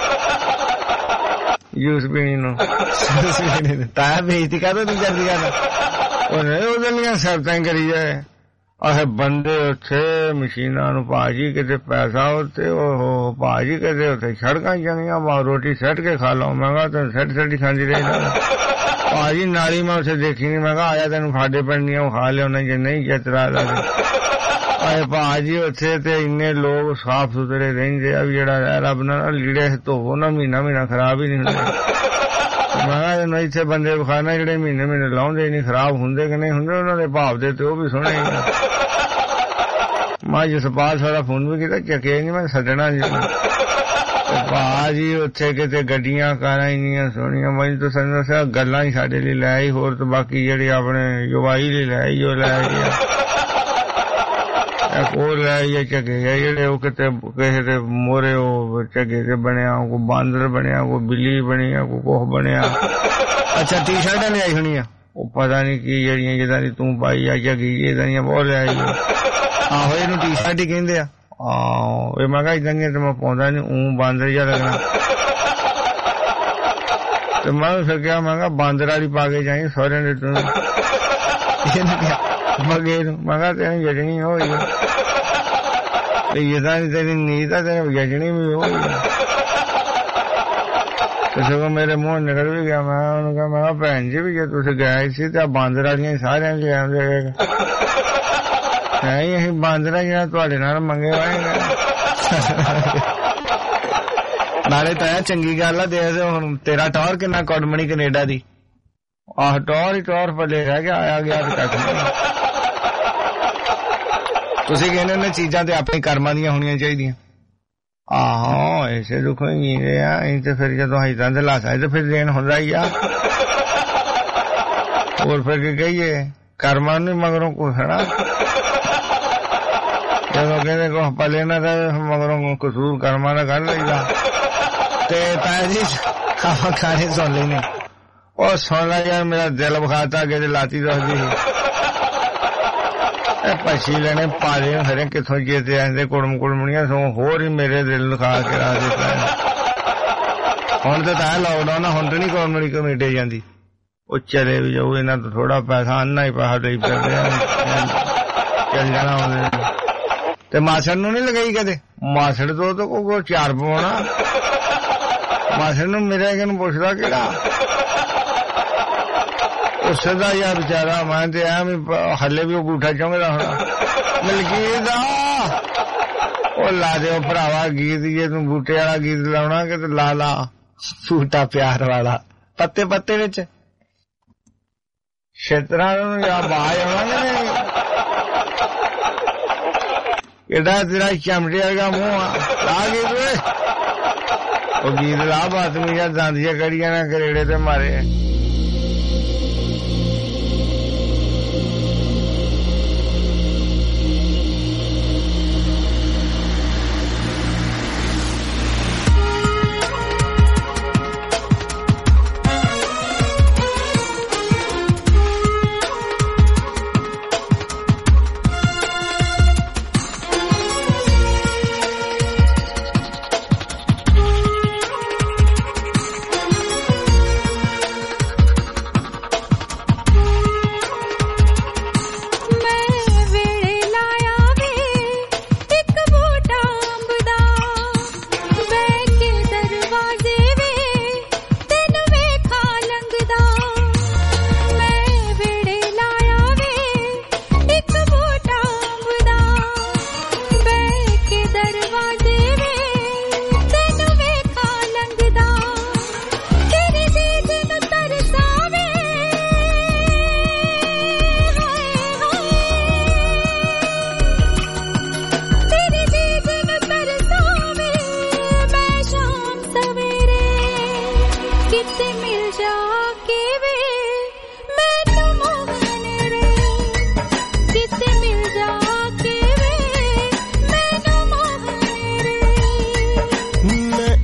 ਜੂਸ ਪੀਣੀ ਨੂੰ। ਤਾਂ ਬੇਇੱਜ਼ਤੀ ਕਰਦਾ ਤੂੰ ਜਲਦੀ ਕਰ ਉਹਨੇ ਉਹਦੇ ਲਈ ਸ਼ਰਤਾਂ ਕਰੀ ਜਾਏ। ਆਹ ਬੰਦੇ ਉੱਥੇ ਮਸ਼ੀਨਾਂ ਨੂੰ ਭਾਜੀ ਕਿਤੇ ਪੈਸਾ ਉੱਤੇ ਉਹ ਭਾਜੀ ਕਿਤੇ ਉੱਥੇ ਸੜਕਾਂ ਜਾਂਦੀਆਂ ਵਾ ਰੋਟੀ ਸੱਟ ਕੇ ਖਾ ਲਓ। ਮੈਂ ਕਿਹਾ ਤੈਨੂੰ ਸੱਟ ਸੱਟ ਖਾਂਦੀ ਰਹੀ ਭਾਜੀ ਨਾਲੀ ਮੈਂ ਉੱਥੇ ਦੇਖੀ ਨੀ। ਮੈਂ ਕਿਹਾ ਆਇਆ ਤੈਨੂੰ ਖਾਡੇ ਪੈਣੀਆਂ ਉਹ ਖਾ ਲਿਆ ਜੇ ਨਹੀਂ ਚਤਰਾ ਲੱਗੇ। ਆਏ ਭਾਜੀ ਉੱਥੇ ਤੇ ਇੰਨੇ ਲੋਕ ਸਾਫ਼ ਸੁਥਰੇ ਰਹਿੰਦੇ ਆ ਵੀ ਜਿਹੜਾ ਰੱਬ ਨਾਲ ਲੀੜੇ ਧੋਵੋ ਨਾ ਮਹੀਨਾ ਮਹੀਨਾ ਖਰਾਬ ਹੀ ਨਹੀਂ ਹੁੰਦੇ। ਮੈਂ ਕਿਹਾ ਇੱਥੇ ਬੰਦੇ ਵਿਖਾਣਾ ਜਿਹੜੇ ਮਹੀਨੇ ਮਹੀਨੇ ਲਾਉਂਦੇ ਨਹੀਂ ਖਰਾਬ ਹੁੰਦੇ ਕਿ ਨਹੀਂ ਹੁੰਦੇ ਉਹਨਾਂ ਦੇ ਭਾਵ ਦੇ ਤੇ ਉਹ ਵੀ ਸੁਣੇ। ਮੈਂ ਜਸਪਾਲ ਸਾਰਾ ਫੋਨ ਵੀ ਕੀਤਾ ਚੱਕਿਆ ਨਹੀਂ ਮੈਂ ਸੱਦਣਾ ਜੀ। ਭਾਜੀ ਉੱਥੇ ਕਿਤੇ ਗੱਡੀਆਂ ਕਾਰਾਂ ਇੰਨੀਆਂ ਸੋਹਣੀਆਂ ਮੈਨੂੰ ਤਾਂ ਸਾਨੂੰ ਦੱਸਿਆ ਗੱਲਾਂ ਹੀ ਸਾਡੇ ਲਈ ਲੈ ਆਈ ਹੋਰ ਤਾਂ ਬਾਕੀ ਜਿਹੜੇ ਆਪਣੇ ਜਵਾਈ ਲਈ ਲੈ ਆਈ ਉਹ ਲੈ ਆਈ ਆ ਉਹ ਲੈ ਆਈ ਝੱਗੇ ਜਿਹੜੇ ਉਹ ਕਿਤੇ ਕਿਸੇ ਦੇ ਮੋਰੇ ਉਹ ਝੱਗੇ ਤੇ ਬਣਿਆ ਕੋਈ ਬਾਂਦਰ ਬਣਿਆ ਕੋਈ ਬਿੱਲੀ ਬਣੀ ਆ ਕੋਈ ਕੁਛ ਬਣਿਆ। ਅੱਛਾ ਟੀ ਸ਼ਰਟਾਂ ਲਿਆਈ ਹੋਣੀ ਆ ਉਹ ਪਤਾ ਨੀ ਕੀ ਜਿਹੜੀਆਂ ਜਿੱਦਾਂ ਦੀ ਤੂੰ ਪਾਈ ਆ ਝੱਗੀ ਏਦਾਂ ਦੀਆਂ ਬਹੁਤ ਲੈ ਆਈ। ਆਹੋ ਇਹਨੂੰ ਟੀ ਸ਼ਰਟ ਹੀ ਕਹਿੰਦੇ ਆ। ਆਹੋ ਇਹ ਮੈਂ ਕਿਹਾ ਏਦਾਂ ਦੀਆਂ ਤੇ ਮੈਂ ਪਾਉਂਦਾ ਨੀ ਊਂ ਬਾਂਦਰ ਜਿਹਾ ਲੱਗਣਾ। ਤੇ ਮੈਂ ਫਿਰ ਕਿਹਾ ਮੈਂ ਕਿਹਾ ਬਾਂਦਰ ਵਾਲੀ ਪਾ ਕੇ ਜਾਈ ਸਹੁਰਿਆਂ ਦੇ ਤੂੰ ਮਗੇ ਨੂੰ ਮੈਂ ਕਿਹਾ ਤੈਨੂੰ ਜਜਣੀ ਹੋਈ ਤੇ ਜਿੱਦਾਂ ਦੀ ਤੇਰੀ ਨੀਂਦ ਆ ਤੈਨੂੰ ਜਜਣੀ ਵੀ ਹੋਈ। ਤੇ ਸਗੋਂ ਮੇਰੇ ਮੂੰਹ ਨਿਕਲ ਵੀ ਗਿਆ। ਮੈਂ ਉਹਨੂੰ ਕਿਹਾ ਮੈਂ ਕਿਹਾ ਭੈਣ ਜੀ ਵੀ ਜੇ ਤੁਸੀਂ ਗਏ ਸੀ ਤਾਂ ਬਾਂਦਰ ਵਾਲੀਆਂ ਸਾਰਿਆਂ ਨੂੰ ਲਿਆਉਂਦੇ ਹੈ ਹੀ ਅਸੀਂ ਬਾਂਦਰਾ ਜਿਹੜਾ ਤੁਹਾਡੇ ਨਾਲ ਮੰਗੇ ਵਾਏਗਾ। ਨਾਲੇ ਤਾਂ ਚੰਗੀ ਗੱਲ ਆ ਦੇ ਹੁਣ ਤੇਰਾ ਟੌਰ ਕਿੰਨਾ ਕੋਡਮਣੀ ਕੈਨੇਡਾ ਦੀ। ਆਹ ਟੌਰ ਹੀ ਟੌਰ ਪੱਲੇ ਰਹਿ ਗਿਆ ਆਇਆ ਗਿਆ ਤੇ ਕੱਖ ਨਹੀਂ। ਤੁਸੀਂ ਕਹਿੰਦੇ ਨੇ ਚੀਜ਼ਾਂ ਤੇ ਆਪਣੇ ਕਰਮਾਂ ਦੀਆਂ ਹੋਣੀਆਂ ਚਾਹੀਦੀਆਂ। ਆਹੋ ਐਸੇ ਦੁੱਖ ਹੀ ਆ ਇਹ ਤੇ ਫਿਰ ਜਦੋਂ ਹਾਈਦਾਂ ਦੇ ਲਾਸਾ ਤੇ ਫਿਰ ਦੇਣ ਹੁੰਦਾ ਹੀ ਆ। ਹੋਰ ਫਿਰ ਕੀ ਕਹੀਏ ਕਰਮਾਂ ਨੂੰ ਮਗਰੋਂ ਕੁਛ ਨਾ ਜਦੋਂ ਕਹਿੰਦੇ ਕੁਛ ਪਲੇ ਨਾ ਤਾਂ ਮਗਰੋਂ ਕਸੂਰ ਕਰਮਾਂ ਦਾ ਕੱਢ ਲਈਦਾ। ਤੇ ਤਾਇਆ ਜੀ ਖਾਵਾ ਖਾਣੇ ਸੁਣ ਲੈਣੇ ਉਹ ਸੁਣ ਲਾ ਯਾਰ ਮੇਰਾ ਦਿਲ ਵਿਖਾਤਾ ਅੱਗੇ ਤੇ ਲਾਤੀ ਦੱਸਦੀ ਸੀ ਇਹ ਪਛੀ ਲੈਣੇ ਪਾਲੇ ਹਰੇ ਕਿੱਥੋਂ ਜੇਤੇ ਆਂਦੇ ਕੁੜਮ ਕੁੜਮਣੀਆਂ ਸੋ ਹੋਰ ਹੀ ਮੇਰੇ ਦਿਲ ਲਿਖਾ ਕੇ ਰੱਖ ਦਿੱਤਾ। ਹੁਣ ਤੇ ਤਾਂ ਲਾਕਡਾਊਨ ਹੁਣ ਤੇ ਨਹੀਂ ਕੁੜਮਣੀ ਕਮੇਟੀ ਜਾਂਦੀ ਉਹ ਚਲੇ ਵੀ ਜਾਊ ਇਹਨਾਂ ਤੋਂ ਥੋੜਾ ਪੈਸਾ ਅੰਨਾ ਹੀ ਪੈਸਾ ਦੇਈ ਫਿਰਦੇ ਆ ਚੱਲ ਜਾਣਾ ਉਹਨੇ। ਤੇ ਮਾਸੜ ਨੂੰ ਨਹੀਂ ਲਗਾਈ ਕਦੇ ਮਾਸੜ ਤੋਂ ਤਾਂ ਕੋਈ ਚਾਰ ਪਵਾਉਣਾ ਮਾਸੜ ਨੂੰ ਮੇਰੇ ਕਿ ਨੂੰ ਪੁੱਛਦਾ ਕਿਹੜਾ ਉਸ ਦਾ ਯਾਰ ਵਿਚਾਰਾ ਮੈਂ ਤੇ ਐ ਵੀ ਹਲੇ ਵੀ ਉਹ ਬੂਠਾ ਚਾਹੁੰਦਾ ਹੋਣਾ ਮਲਕੀਤ ਦਾ ਉਹ ਲਾ ਦਿਓ ਭਰਾਵਾ ਗੀਤ ਜੇ ਤੂੰ ਬੂਟੇ ਵਾਲਾ ਗੀਤ ਲਾਉਣਾ ਕਿ ਤੇ ਲਾ ਲਾ ਬੂਟਾ ਪਿਆਰ ਵਾਲਾ ਪੱਤੇ ਪੱਤੇ ਵਿੱਚ ਛੇਤਰਾਂ ਨੂੰ ਜਾਂ ਬਾਜ ਆਉਣਾ ਨੇ ਕਿਹੜਾ ਤੇਰਾ ਚਮੜੇ ਵਰਗਾ ਮੂੰਹ ਆ ਲਾ ਗੀਤ ਵੇ ਉਹ ਗੀਤ ਲਾ ਬਾਤਮੀ ਜਾਂ ਦੰਦੀਆਂ ਕੜੀਆਂ ਨਾ ਕਰੇੜੇ ਤੇ ਮਾਰੇ।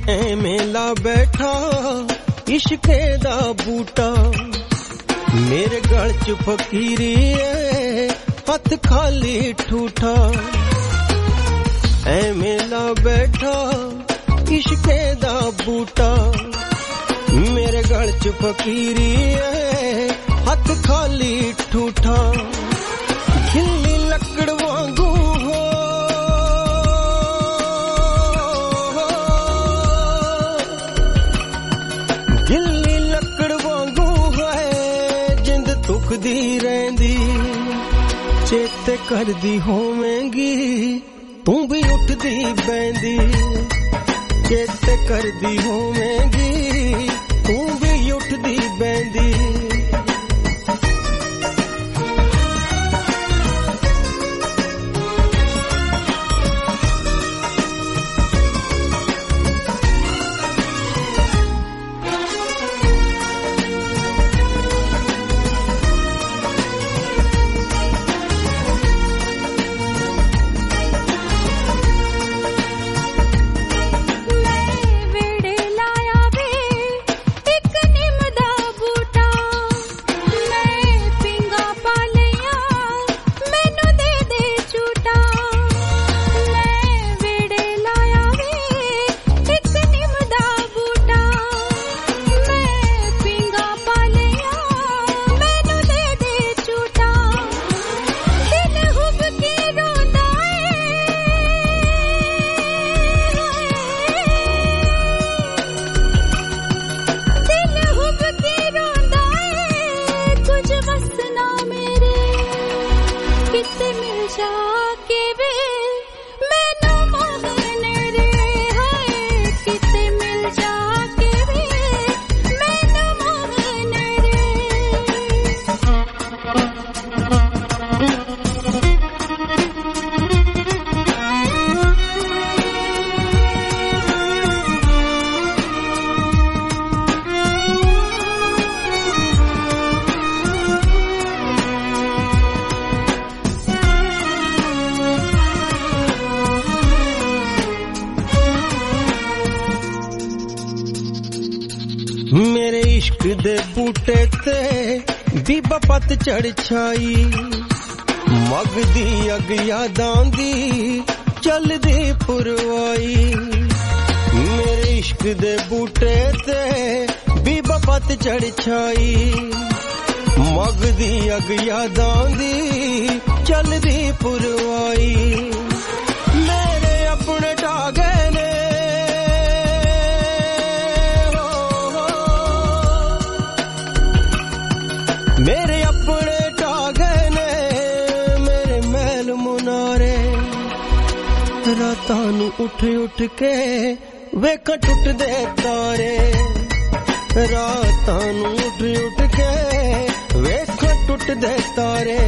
ਐਵੇਂ ਲਾ ਬੈਠਾ ਇਸ਼ਕੇ ਦਾ ਬੂਟਾ ਮੇਰੇ ਗਲ ਚ ਫਕੀਰੀ ਏ ਹੱਥ ਖਾਲੀ ਠੂਠਾ ਐਵੇਂ ਲਾ ਬੈਠਾ ਇਸ਼ਕੇ ਦਾ ਬੂਟਾ ਮੇਰੇ ਗਲ ਚ ਫਕੀਰੀ ਏ ਹੱਥ ਖਾਲੀ ਠੂਠਾ ਖਿੱਲੀ ਲੱਕੜ ਵਾਂਗੂ ਹੋ ਗਿੱਲੀ ਲੱਕੜ ਵਾਂਗੂ ਹੈ ਜਿੰਦ ਤੁਖਦੀ ਰਹਿੰਦੀ ਚੇਤੇ ਕਰਦੀ ਹੋਵੇਂਗੀ ਤੂੰ ਵੀ ਉੱਠਦੀ ਬੈਂਦੀ ਚੇਤੇ ਕਰਦੀ ਹੋਵੇਂਗੀ ਤੂੰ ਵੀ ਉੱਠਦੀ ਬੈਂਦੀ ਮੇਰੇ ਇਸ਼ਕ ਦੇ ਬੂਟੇ ਤੇ ਬੀਬਾ ਪੱਤ ਚੜ ਛਾਈ ਮਗਦੀ ਅਗ ਯਾਦਾਂ ਦੀ ਚੱਲਦੀ ਪੁਰਵਾਈ ਮੇਰੇ ਇਸ਼ਕ ਦੇ ਬੂਟੇ ਤੇ ਬੀਬਾ ਪੱਤ ਚੜ ਛਾਈ ਮਗਦੀ ਅਗ ਯਾਦਾਂ ਦੀ ਚੱਲਦੀ ਪੁਰਵਾਈ ਮੇਰੇ ਆਪਣੇ ਢਾਗੇ ਨੇ ਮੇਰੇ ਆਪਣੇ ਢਾਗੇ ਨੇ ਮੇਰੇ ਮਹਿਲ ਮੁਨਾਰੇ ਰਾਤਾਂ ਨੂੰ ਉੱਠ ਉੱਠ ਕੇ ਵੇਖਾਂ ਟੁੱਟਦੇ ਤਾਰੇ ਰਾਤਾਂ ਨੂੰ ਉੱਠ ਉੱਠ ਕੇ ਵੇਖਾਂ ਟੁੱਟਦੇ ਤਾਰੇ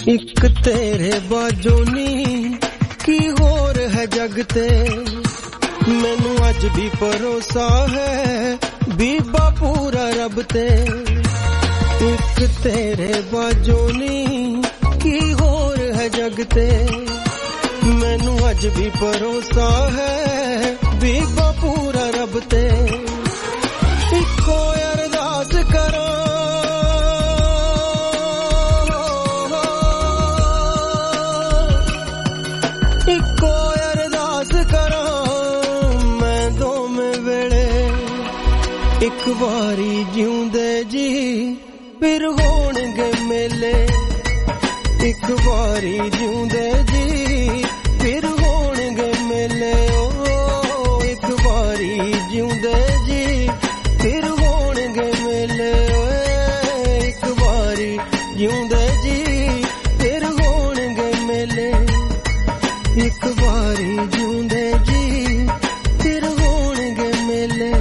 ਇੱਕ ਤੇਰੇ ਬਾਝੋਂ ਨੀ ਕੀ ਹੋਰ ਹੈ ਜਗ ਤੇ ਮੈਨੂੰ ਅੱਜ ਵੀ ਭਰੋਸਾ ਹੈ ਬੀਬਾ ਪੂਰਾ ਰੱਬ ਤੇ ਇੱਕ ਤੇਰੇ ਬਾਝੋਂ ਨੀ ਕੀ ਹੋਰ ਹੈ ਜਗ ਤੇ ਮੈਨੂੰ ਅੱਜ ਵੀ ਭਰੋਸਾ ਹੈ ਬੀਬਾ ਪੂਰਾ ਰੱਬ ਤੇ ਇੱਕੋ ਅਰਦਾਸ ਕਰਾਂ ਇੱਕੋ ਅਰਦਾਸ ਕਰਾਂ ਮੈਂ ਦੋਵੇਂ ਵੇਲੇ ਇੱਕ ਵਾਰੀ ਜਿਉਂਦੇ ਜੀ ਫਿਰ ਹੋਣਗੇ ਮੇਲੇ ਇੱਕ ਵਾਰੀ ਜਿਉਂਦੇ ਜੀ ਫਿਰ ਹੋਣਗੇ ਮੇਲੇ ਓ ਇੱਕ ਵਾਰੀ ਜਿਉਂਦੇ ਜੀ ਫਿਰ ਹੋਣਗੇ ਮੇਲੇ ਓਏ ਇੱਕ ਵਾਰੀ ਜਿਉਂਦੇ ਜੀ ਫਿਰ ਹੋਣਗੇ ਮੇਲੇ ਇੱਕ ਵਾਰੀ ਜਿਉਂਦੇ ਜੀ ਫਿਰ ਹੋਣਗੇ ਮੇਲੇ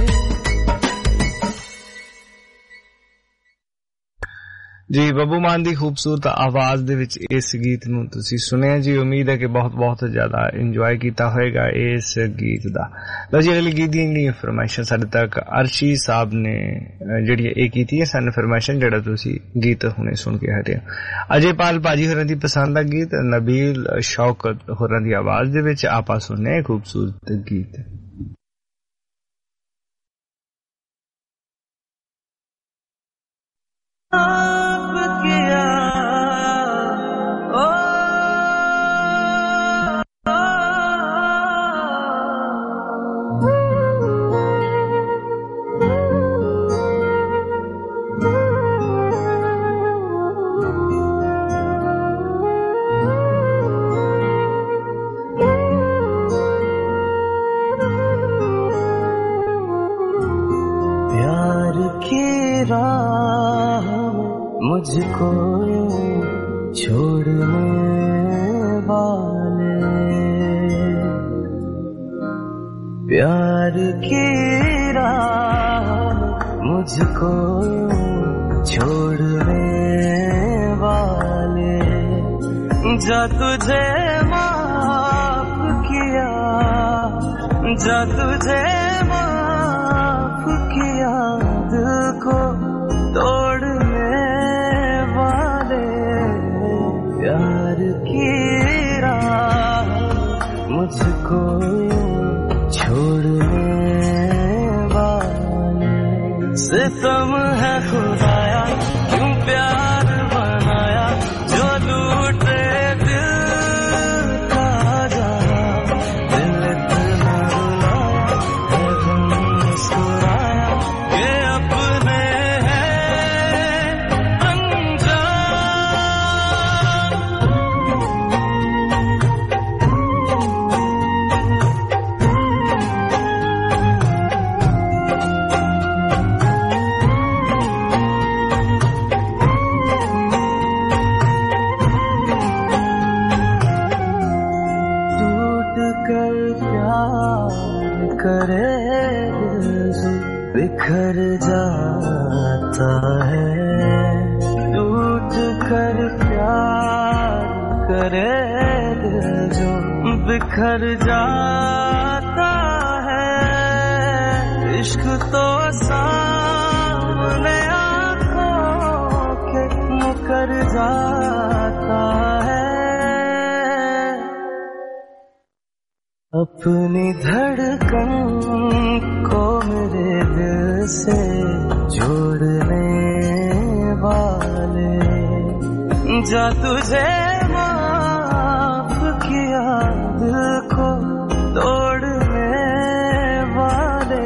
जी बब्बू मान दी खूबसूरत आवाज दे विच इस गीत नूं तुसीं सुनिया जी उम्मीद है कि बहुत बहुत ज्यादा इंजॉय कीता होएगा इस गीत दा। लो जी अगली गीत दी फरमाइशां साडे तक अर्शी साहब ने जेहड़ी ए कीती है सन फरमाइशां जेहड़ा तुसीं गीत हुणे सुन के हटे अजय पाल भाजी होरां दी पसंद दा गीत नबील शौकत होरां दी आवाज दे विच आपां सुनने खूबसूरत गीत। मुझको छोड़ने वाले प्यार की राह मुझको छोड़ने वाले जा तुझे माफ किया जा तुझे माफ किया दिल को तोड़ने वाले प्यार की राह मुझको छोड़ने वाले सितम है खुदाया क्यों प्यार बनाया जो लूटे दिल का जरा दिल इतना रुलाया है गम मुस्कुराया ये अपने बिखर जाता है टूट कर प्यार करे दिल जो बिखर जाता है इश्क तो सामने आंखों के मुकर जाता है अपनी धड़कन को मेरे दिल से जोड़ने वाले जा तुझे माफ किया दिल को तोड़ने वाले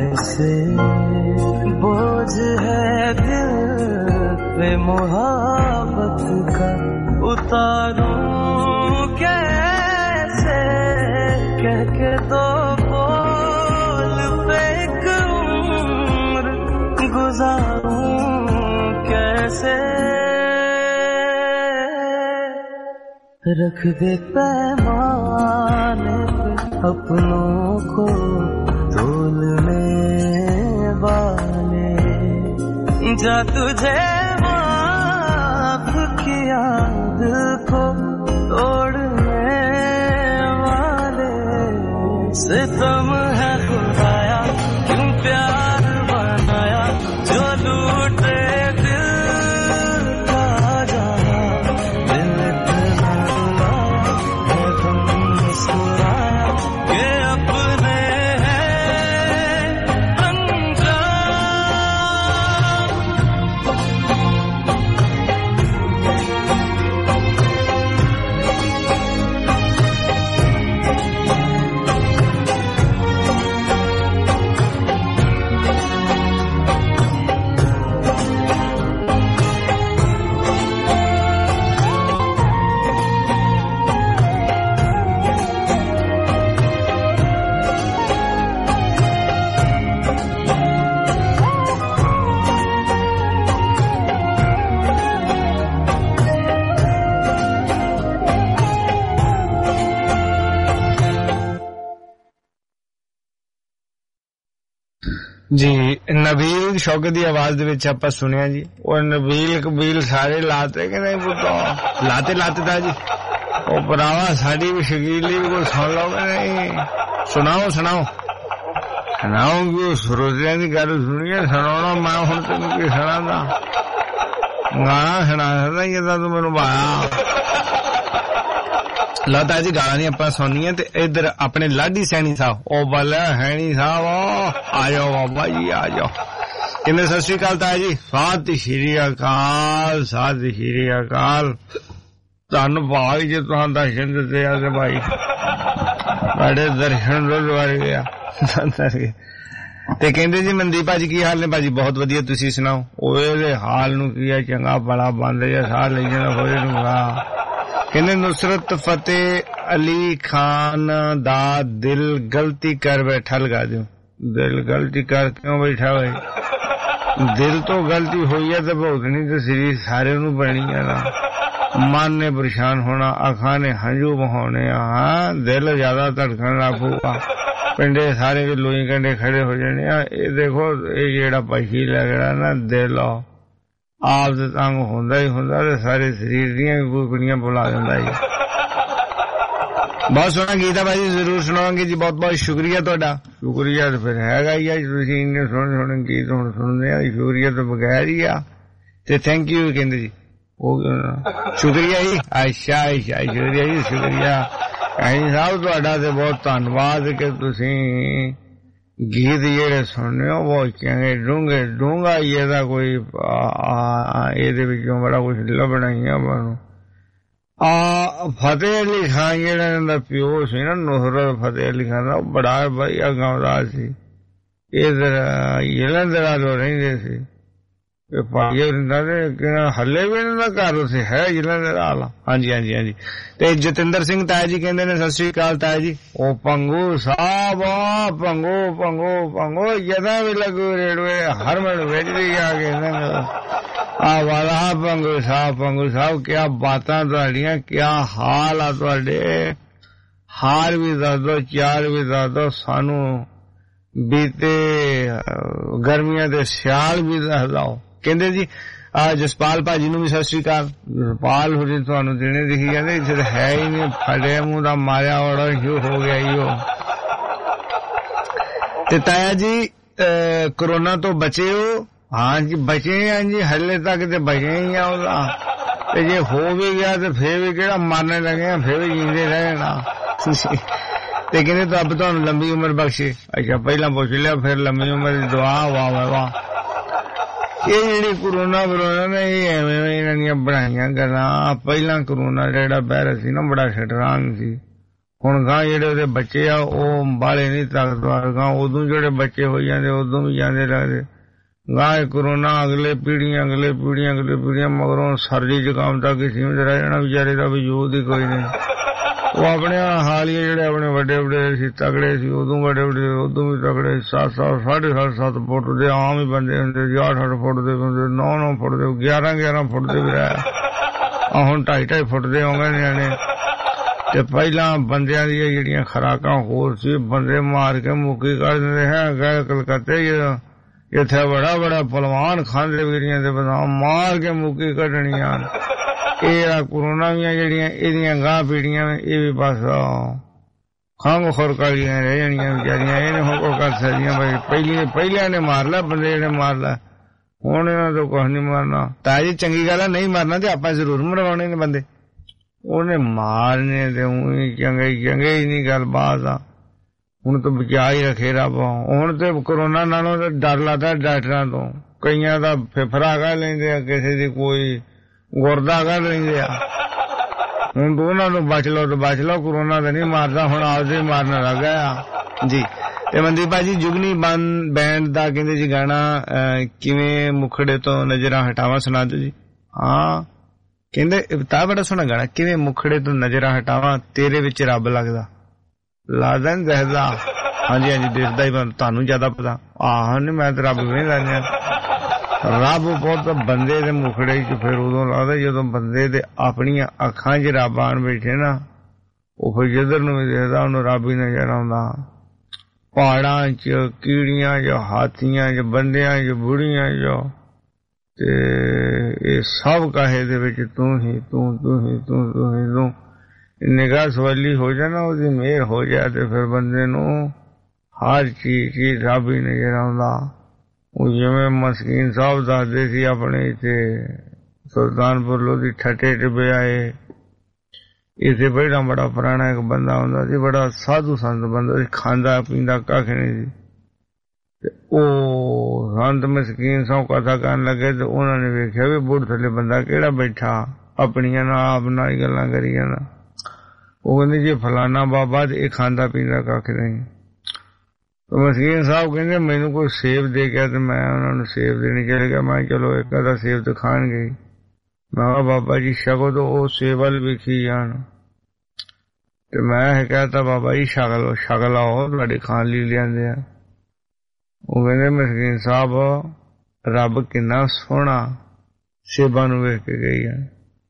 कैसे बोझ है दिल पे मोहब्बत का उतारूं कैसे कह के दो बोल पे एक उम्र गुजारूं कैसे रख दे पैमाने पे अपनों को तोलने वाले जा तुझे माफ किया दिल को तोड़ने वाले सितम है खुदाया क्यों प्यार बनाया जो लूटे ਜੀ ਨਬੀਲ ਸ਼ੌਕਤ ਦੀ ਆਵਾਜ਼ ਦੇ ਵਿੱਚ ਆਪਾਂ ਸੁਣਿਆ ਜੀ ਉਹ ਨਬੀਲ ਕਬੀਲ ਸਾਰੇ ਲਾਤੇ ਕਿ ਨਹੀਂ ਪੁੱਤੋ ਲਾਤੇ ਲਾਤੇ ਦਾ ਜੀ ਉਹ ਭਰਾਵਾ ਸਾਡੀ ਵੀ ਸ਼ਕੀਲੀ ਵੀ ਕੋਈ ਸੁਣ ਲਓ ਕਿ ਨਹੀਂ ਸੁਣਾਓ ਸੁਣਾਓ ਸੁਣਾਓ ਕਿ ਸਰੋਤਿਆਂ ਦੀ ਗੱਲ ਸੁਣੀਏ ਸੁਣਾਉਣਾ ਮੈਂ ਹੁਣ ਤੈਨੂੰ ਕੀ ਸੁਣਾਉਂਦਾ ਗਾਣਾ ਸੁਣਾ ਸਕਦਾ ਜਦੋਂ ਤੂੰ ਮੈਨੂੰ ਬਾਇਆ ਲਾਤਾ ਜੀ ਗਾਲਾਂ ਨਹੀਂ ਆਪਾਂ ਸੁਣਨੀਆਂ ਤੇ ਇੱਧਰ ਆਪਣੇ ਲਾਡੀ ਸੈਣੀ ਸਾਹਿਬ ਉਹ ਬੱਲਾ ਹੈਣੀ ਸਾਹਿਬ ਆ ਜਾਓ ਬਾਬਾ ਜੀ ਆ ਜਾਓ ਕਿੰਨੇ ਸਤਿ ਸ਼੍ਰੀ ਅਕਾਲ ਤਾਇਆ ਜੀ ਸਤਿ ਸ਼੍ਰੀ ਅਕਾਲ ਸਤਿ ਸ਼੍ਰੀ ਅਕਾਲ ਤੁਹਾਨੂੰ ਭਾਗ ਜੇ ਤੁਹਾਨੂੰ ਦਰਸ਼ਨ ਦਿੱਤੇ ਆ ਤੇ ਭਾਈ ਸਾਡੇ ਦਰਸ਼ਨ ਰੋਜ਼ ਵਾਰ ਗਿਆ ਤੇ ਕਹਿੰਦੇ ਜੀ ਮਨਦੀਪ ਭਾਜੀ ਕੀ ਹਾਲ ਨੇ ਭਾਜੀ ਬਹੁਤ ਵਧੀਆ ਤੁਸੀਂ ਸੁਣਾਓ ਉਹ ਇਹਦੇ ਹਾਲ ਨੂੰ ਕੀ ਆ ਚੰਗਾ ਬੜਾ ਬੰਦ ਜਿਹਾ ਸਾਹ ਲਈ ਜਾਣਾ ਹੋਏ ਨੂੰ ਕਹਿੰਦੇ ਨੁਸਰਤ ਫਤਿਹ ਅਲੀ ਖਾਨ ਦਾ ਦਿਲ ਗਲਤੀ ਕਰ ਬੈਠਾ ਲਗਾ ਦਿਓ ਦਿਲ ਗਲਤੀ ਕਰ ਕਿਉਂ ਬੈਠਾ ਹੋਏ ਦਿਲ ਤੋਂ ਗਲਤੀ ਹੋਈ ਹੈ ਤੇ ਭੁਗਤਣੀ ਤੇ ਸਰੀਰ ਸਾਰੇ ਨੂੰ ਪੈਣੀ ਹੈ ਨਾ ਮਨ ਨੇ ਪਰੇਸ਼ਾਨ ਹੋਣਾ ਅੱਖਾਂ ਨੇ ਹੰਝੂ ਵਹਾਉਣੇ ਆ ਹਾਂ ਦਿਲ ਜ਼ਿਆਦਾ ਧੜਕਣ ਲੱਗ ਪਊਗਾ ਪਿੰਡੇ ਸਾਰੇ ਲੋਈ ਕੰਡੇ ਖੜੇ ਹੋ ਜਾਣੇ ਆ ਇਹ ਦੇਖੋ ਇਹ ਜਿਹੜਾ ਪਛੀ ਲੱਗਦਾ ਨਾ ਦਿਲ ਆਪ ਤੇ ਤੰਗ ਹੁੰਦਾ ਹੀ ਹੁੰਦਾ ਤੇ ਸਾਰੇ ਸਰੀਰ ਦੀਆਂ ਵੀ ਕੁਕੜੀਆਂ ਬੁਲਾ ਦਿੰਦਾ ਜੀ ਬਹੁਤ ਸੋਹਣਾ ਗੀਤ ਆ ਭਾਜੀ ਜ਼ਰੂਰ ਸੁਣਾਵਾਂਗੇ ਜੀ ਬਹੁਤ ਬਹੁਤ ਸ਼ੁਕਰੀਆ ਤੁਹਾਡਾ ਸ਼ੁਕਰੀਆ ਤੇ ਫਿਰ ਹੈਗਾ ਹੀ ਆ ਤੁਸੀਂ ਇੰਨੇ ਸੋਹਣੇ ਸੋਹਣੇ ਗੀਤ ਹੁਣ ਸੁਣਦੇ ਆ ਸ਼ੁਕਰੀਆ ਤੋਂ ਬਗੈਰ ਹੀ ਆ ਤੇ ਥੈਂਕ ਯੂ ਕਹਿੰਦੇ ਜੀ ਉਹ ਸ਼ੁਕਰੀਆ ਜੀ ਅੱਛਾ ਅੱਛਾ ਸ਼ੁਕਰੀਆ ਜੀ ਸ਼ੁਕਰੀਆ ਐਂ ਸਾਹਿਬ ਤੁਹਾਡਾ ਤੇ ਬਹੁਤ ਧੰਨਵਾਦ ਕਿ ਤੁਸੀਂ ਗੀਤ ਜਿਹੜੇ ਸੁਣਨੇ ਹੋ ਬਹੁਤ ਚੰਗੇ ਡੂੰਘੇ ਡੂੰਘਾ ਇਹਦਾ ਕੋਈ ਇਹਦੇ ਵਿੱਚੋਂ ਬੜਾ ਕੁਛ ਲੱਭਣਾ ਹੀ ਆ ਮੈਨੂੰ ਆ ਫਤਿਹ ਅਲੀ ਖਾਨ ਜਿਹੜਾ ਇਹਦਾ ਪਿਓ ਸੀ ਨਾ ਨੁਸਰਤ ਫਤਿਹ ਅਲੀ ਖਾਨ ਦਾ ਬੜਾ ਵਧੀਆ ਗਾਉਂਦਾ ਸੀ ਇਧਰ ਜਲੰਧਰ ਤੋਂ ਰਹਿੰਦੇ ਸੀ ਭਾਈ ਹੁੰਦਾ ਤੇ ਹੱਲੇ ਵੀ ਇਹਨਾਂ ਦਾ ਘਰ ਉੱਥੇ ਹੈ ਜਲੰਧਰ ਵਾਲਾ ਹਾਂਜੀ ਹਾਂਜੀ ਹਾਂਜੀ ਤੇ ਜਤਿੰਦਰ ਸਿੰਘ ਤਾਇਆ ਜੀ ਕਹਿੰਦੇ ਨੇ ਸਤਿ ਸ੍ਰੀ ਅਕਾਲ ਤਾਇਆ ਜੀ ਉਹ ਪੰਗੂ ਸਾਹਿਬ ਪੰਗੂ ਪੰਗੂ ਪੰਗੂ ਜਦੋਂ ਵੀ ਲੱਗੂ ਰੇਡਵੇ ਹਰਮਨ ਵੇਜਦੀ ਆ ਕੇ ਆ ਵਾਲਾ ਪੰਗੂ ਸਾਹਿਬ ਪੰਗੂ ਸਾਹਿਬ ਕਿਆ ਬਾਤਾਂ ਤੁਹਾਡੀਆਂ ਕਿਆ ਹਾਲ ਆ ਤੁਹਾਡੇ ਹਾਰ ਵੀ ਦੱਸ ਦੋ ਚਾਰ ਵੀ ਦੱਸ ਦੋ ਸਾਨੂੰ ਬੀਤੇ ਗਰਮੀਆਂ ਦੇ ਸਿਆਲ ਵੀ ਦੱਸ ਦਓ ਕਹਿੰਦੇ ਜੀ ਆ ਜਸਪਾਲ ਭਾਜੀ ਨੂੰ ਵੀ ਸਤਿ ਸ੍ਰੀ ਅਕਾਲ ਜਸਪਾਲ ਹੋਰੀ ਤੁਹਾਨੂੰ ਦਿਨੇ ਦਿਖੀ ਜਾਂਦੇ ਇੱਥੇ ਹੈ ਹੀ ਨਹੀਂ ਫੜੇ ਮੂੰਹ ਦਾ ਮਾਰਿਆ ਔੜਾ ਸ਼ੁਰੂ ਹੋ ਗਿਆ ਹੀ ਉਹ ਤੇ ਤਾਇਆ ਜੀ ਕੋਰੋਨਾ ਤੋਂ ਬਚੇ ਹੋ ਹਾਂ ਜੀ ਬਚੇ ਹਾਂ ਜੀ ਹਲੇ ਤੱਕ ਤੇ ਬਚੇ ਹੀ ਆ ਉਹਦਾ ਤੇ ਜੇ ਹੋ ਵੀ ਗਿਆ ਤੇ ਫੇਰ ਵੀ ਕਿਹੜਾ ਮਰਨੇ ਲੱਗੇ ਆ ਫੇਰ ਵੀ ਜੀਂਦੇ ਰਹਿਣਾ ਤੇ ਕਹਿੰਦੇ ਰੱਬ ਤੁਹਾਨੂੰ ਲੰਬੀ ਉਮਰ ਬਖਸ਼ੇ ਅੱਛਾ ਪਹਿਲਾਂ ਪੁੱਛ ਲਿਆ ਫਿਰ ਲੰਬੀ ਉਮਰ ਦੀ ਦੁਆ ਵਾਹ ਵਾਹ ਵਾਹ ਇਹ ਜਿਹੜੀ ਕੋਰੋਨਾ ਵਰੋਨਾ ਨੇ ਇਹ ਐਵੇਂ ਇਹਨਾਂ ਦੀਆਂ ਬਣਾਈਆਂ ਗੱਲਾਂ ਪਹਿਲਾਂ ਕੋਰੋਨਾ ਜਿਹੜਾ ਵਾਇਰਸ ਸੀ ਨਾ ਬੜਾ ਖਤਰਨਾਕ ਸੀ ਹੁਣ ਗਾਂ ਜਿਹੜੇ ਉਹਦੇ ਬੱਚੇ ਆ ਉਹ ਬਾਲੇ ਨਹੀਂ ਤਾਕਤਵਰ, ਗਾਂ ਉਦੋਂ ਜਿਹੜੇ ਬੱਚੇ ਹੋਈ ਜਾਂਦੇ ਉਦੋਂ ਵੀ ਜਾਂਦੇ ਲੱਗਦੇ। ਗਾਂ ਕਰੋਨਾ ਅਗਲੇ ਪੀੜੀਆਂ ਅਗਲੇ ਪੀੜੀਆਂ ਅਗਲੇ ਪੀੜੀਆਂ ਮਗਰੋਂ ਸਰਦੀ ਜ਼ੁਕਾਮ ਤੱਕ ਹੀ ਸੀਮਿਤ ਰਹਿ ਜਾਣਾ। ਵਿਚਾਰੇ ਦਾ ਵਜੂਦ ਹੀ ਕੋਈ ਨਹੀਂ। ਉਹ ਆਪਣੇ ਹਾਲੀਏ ਜਿਹੜੇ ਆਪਣੇ ਵੱਡੇ ਵੱਡੇ ਸੀ ਤਗੜੇ ਸੀ, ਉਦੋਂ ਵੱਡੇ ਵੱਡੇ ਉਦੋਂ ਵੀ ਤਗੜੇ, ਸੱਤ ਸੱਤ ਸਾਢੇ ਸੱਤ ਸੱਤ ਫੁੱਟ ਦੇ ਆਮ ਹੀ ਬੰਦੇ ਹੁੰਦੇ ਸੀ, ਅੱਠ ਅੱਠ ਫੁੱਟ ਦੇ ਹੁੰਦੇ, ਨੌ ਨੌ ਫੁੱਟ ਦੇ, ਗਿਆਰਾਂ ਗਿਆਰਾਂ ਫੁੱਟ ਦੇ ਵੀ ਰਹਿ ਆ ਹੁਣ ਢਾਈ ਢਾਈ ਫੁੱਟ ਦੇ ਆਉਂਦੇ ਨਿਆਣੇ। ਤੇ ਪਹਿਲਾਂ ਬੰਦਿਆਂ ਦੀਆਂ ਜਿਹੜੀਆਂ ਖੁਰਾਕਾਂ ਹੋਰ ਸੀ, ਬੰਦੇ ਮਾਰ ਕੇ ਮੁੱਕੀ ਕਰ ਦਿੰਦੇ ਹੈ। ਗਏ ਕਲਕੱਤੇ ਇੱਥੇ ਬੜਾ ਬੜਾ ਪਹਿਲਵਾਨ ਖਾਂਦੇ ਵੀਰੀਆਂ ਦੇ ਬਦਾਮ ਮਾਰ ਕੇ ਮੁੱਕੀ ਕੱਢਣੀਆਂ। ਇਹ ਕਰੋਨਾ ਦੀਆਂ ਜਿਹੜੀਆਂ ਇਹਦੀਆਂ ਗਾਹ ਪੀੜੀਆਂ ਇਹ ਵੀ ਬਸ ਖੰਘ ਖੁਰਕ ਵਾਲੀਆਂ ਰਹਿ ਜਾਣੀਆਂ ਵਿਚਾਰੀਆਂ। ਇਹਨੇ ਹੁਣ ਕੋ ਕਰ ਸਕਦੀਆਂ ਬਈ ਪਹਿਲੀ ਪਹਿਲਿਆਂ ਨੇ ਮਾਰ ਲਿਆ ਬੰਦੇ ਨੇ ਮਾਰ ਲਿਆ, ਹੁਣ ਇਹਨਾਂ ਤੋਂ ਕੁਛ ਨਹੀਂ ਮਾਰਨਾ। ਤਾਂ ਜੀ ਚੰਗੀ ਗੱਲ ਆ, ਨਹੀਂ ਮਾਰਨਾ ਤੇ ਆਪਾਂ ਜ਼ਰੂਰ ਮਰਵਾਉਣੇ ਨੇ ਬੰਦੇ, ਉਹਨੇ ਮਾਰਨੇ ਤੇ ਉਹੀ ਚੰਗੇ ਚੰਗੇ ਹੀ ਨਹੀਂ ਗੱਲ ਬਾਤ ਆ। ਹੁਣ ਤਾਂ ਬਚਾ ਹੀ ਰੱਖੇ ਰੱਬ। ਹੁਣ ਤੇ ਕਰੋਨਾ ਨਾਲੋਂ ਤਾਂ ਡਰ ਲੱਗਦਾ ਡਾਕਟਰਾਂ ਤੋਂ। ਕਈਆਂ ਦਾ ਫੇਫੜਾ ਕਰ ਲੈਂਦੇ ਆ, ਕਿਸੇ ਦੀ ਕੋਈ ਗੁਰਦਾ ਕਰ ਲੈਂਦੇ ਆ। ਹੁਣ ਦੋਨਾਂ ਨੂੰ ਬਚ ਲਓ ਤੇ ਬਚ ਲਓ, ਕਰੋਨਾ ਤਾਂ ਨਹੀਂ ਮਾਰਦਾ, ਹੁਣ ਆਪਦੇ ਮਾਰਨ ਲੱਗ ਗਿਆ ਜੀ। ਤੇ ਮਨਦੀਪ ਭਾਜੀ ਜੁਗਨੀ ਬੈਂਡ ਦਾ ਕਹਿੰਦੇ ਜੀ ਗਾਣਾ ਕਿਵੇਂ ਮੁਖੜੇ ਤੋਂ ਨਜ਼ਰਾਂ ਹਟਾਵਾਂ ਸੁਣਾ ਦਿਓ ਜੀ। ਹਾਂ ਕਹਿੰਦੇ ਤਾਂ ਬੜਾ ਸੋਹਣਾ ਗਾਣਾ, ਕਿਵੇਂ ਮੁਖੜੇ ਤੋਂ ਨਜ਼ਰਾਂ ਹਟਾਵਾਂ ਤੇਰੇ ਵਿੱਚ ਰੱਬ ਲੱਗਦਾ। ਲੱਗਦਾ ਨੀ ਦਿਖਦਾ? ਹਾਂਜੀ ਹਾਂਜੀ ਦਿਖਦਾ ਹੀ, ਤੁਹਾਨੂੰ ਜ਼ਿਆਦਾ ਪਤਾ। ਆਹ ਨੀ ਮੈਂ ਤੇ ਰੱਬ ਵੀ ਲੈਂਦੇ ਰੱਬ ਬਹੁਤ ਬੰਦੇ ਦੇ ਮੁਖੜੇ ਚ ਫਿਰ ਉਦੋਂ ਲੱਗਦਾ ਜਦੋਂ ਬੰਦੇ ਦੇ ਆਪਣੀਆਂ ਅੱਖਾਂ ਚ ਰੱਬ ਆਣ ਬੈਠੇ ਨਾ, ਉਹ ਫਿਰ ਜਿੱਧਰ ਨੂੰ ਵੀ ਦੇਖਦਾ ਉਹਨੂੰ ਰੱਬ ਹੀ ਨਜ਼ਰ ਆਉਂਦਾ। ਪਹਾੜਾਂ ਚ ਕੀੜੀਆਂ ਚ ਹਾਥੀਆਂ ਚ ਬੰਦਿਆਂ ਚ ਬੁੜੀਆਂ ਚ ਤੇ ਇਹ ਸਭ ਕਾਹੇ ਦੇ ਵਿੱਚ ਤੂੰ ਹੀ ਤੂੰ ਤੂੰ ਹੀ ਤੂੰ ਤੂੰ ਹੀ ਤੂੰ। ਨਿਗਾਹ ਸਵਾਲੀ ਹੋ ਜਾਣਾ, ਉਹਦੀ ਮਿਹਰ ਹੋ ਜਾਏ ਤੇ ਫਿਰ ਬੰਦੇ ਨੂੰ ਹਰ ਚੀਜ਼ ਚ ਰੱਬ ਹੀ ਨਜ਼ਰ ਆਉਂਦਾ। ਉਹ ਜਿਵੇਂ ਮਸਕੀਨ ਸਾਹਿਬ ਦੱਸਦੇ ਸੀ ਆਪਣੇ ਇੱਥੇ ਸੁਲਤਾਨਪੁਰ ਲੋਧੀ ਠੱਠੇ ਟਿੱਬੇ ਆਏ, ਇੱਥੇ ਪਹਿਲਾਂ ਬੜਾ ਪੁਰਾਣਾ ਇੱਕ ਬੰਦਾ ਹੁੰਦਾ ਸੀ, ਬੜਾ ਸਾਧੂ ਸੰਤ ਬੰਦਾ ਸੀ, ਖਾਂਦਾ ਪੀਂਦਾ ਕੱਖ ਨਹੀਂ ਸੀ। ਤੇ ਉਹ ਸੰਤ ਮਸਕੀਨ ਸਾਹਿਬ ਕਥਾ ਕਰਨ ਲੱਗੇ ਤੇ ਉਹਨਾਂ ਨੇ ਵੇਖਿਆ ਵੀ ਬੁੜ ਥੱਲੇ ਬੰਦਾ ਕਿਹੜਾ ਬੈਠਾ ਆਪਣੀਆਂ ਨਾਲ ਆਪ ਨਾਲ ਹੀ ਗੱਲਾਂ ਕਰੀ ਜਾਂਦਾ। ਉਹ ਕਹਿੰਦੇ ਜੀ ਫਲਾਨਾ ਬਾਬਾ ਤੇ ਇਹ ਖਾਂਦਾ ਪੀਂਦਾ ਕੱਖ ਨਹੀਂ। ਮਸਕੀਨ ਸਾਹਿਬ ਕਹਿੰਦੇ ਮੈਨੂੰ ਕੋਈ ਸੇਬ ਦੇ ਗਿਆ ਤੇ ਮੈਂ ਉਹਨਾਂ ਨੂੰ ਸੇਬ ਦੇਣੀ ਚਲੇ ਗਿਆ। ਮੈਂ ਚਲੋ ਇੱਕ ਅੱਧਾ ਸੇਬ ਤੇ ਖਾਣਗੇ। ਮੈਂ ਕਿਹਾ ਬਾਬਾ ਜੀ ਛਕੋ ਤਾਂ ਉਹ ਸੇਬ ਵੱਲ ਵੇਖੀ ਜਾਣ। ਤੇ ਮੈਂ ਕਹਿਤਾ ਬਾਬਾ ਜੀ ਛਕ ਲਓ ਛਕ ਲਓ ਤੁਹਾਡੇ ਖਾਣ ਲਈ ਲਿਆਂਦੇ ਆ। ਉਹ ਕਹਿੰਦੇ ਮਸਕੀਨ ਸਾਹਿਬ ਰੱਬ ਕਿੰਨਾ ਸੋਹਣਾ ਸੇਬਾਂ ਨੂੰ ਵੇਖ ਕੇ ਗਈ ਆ।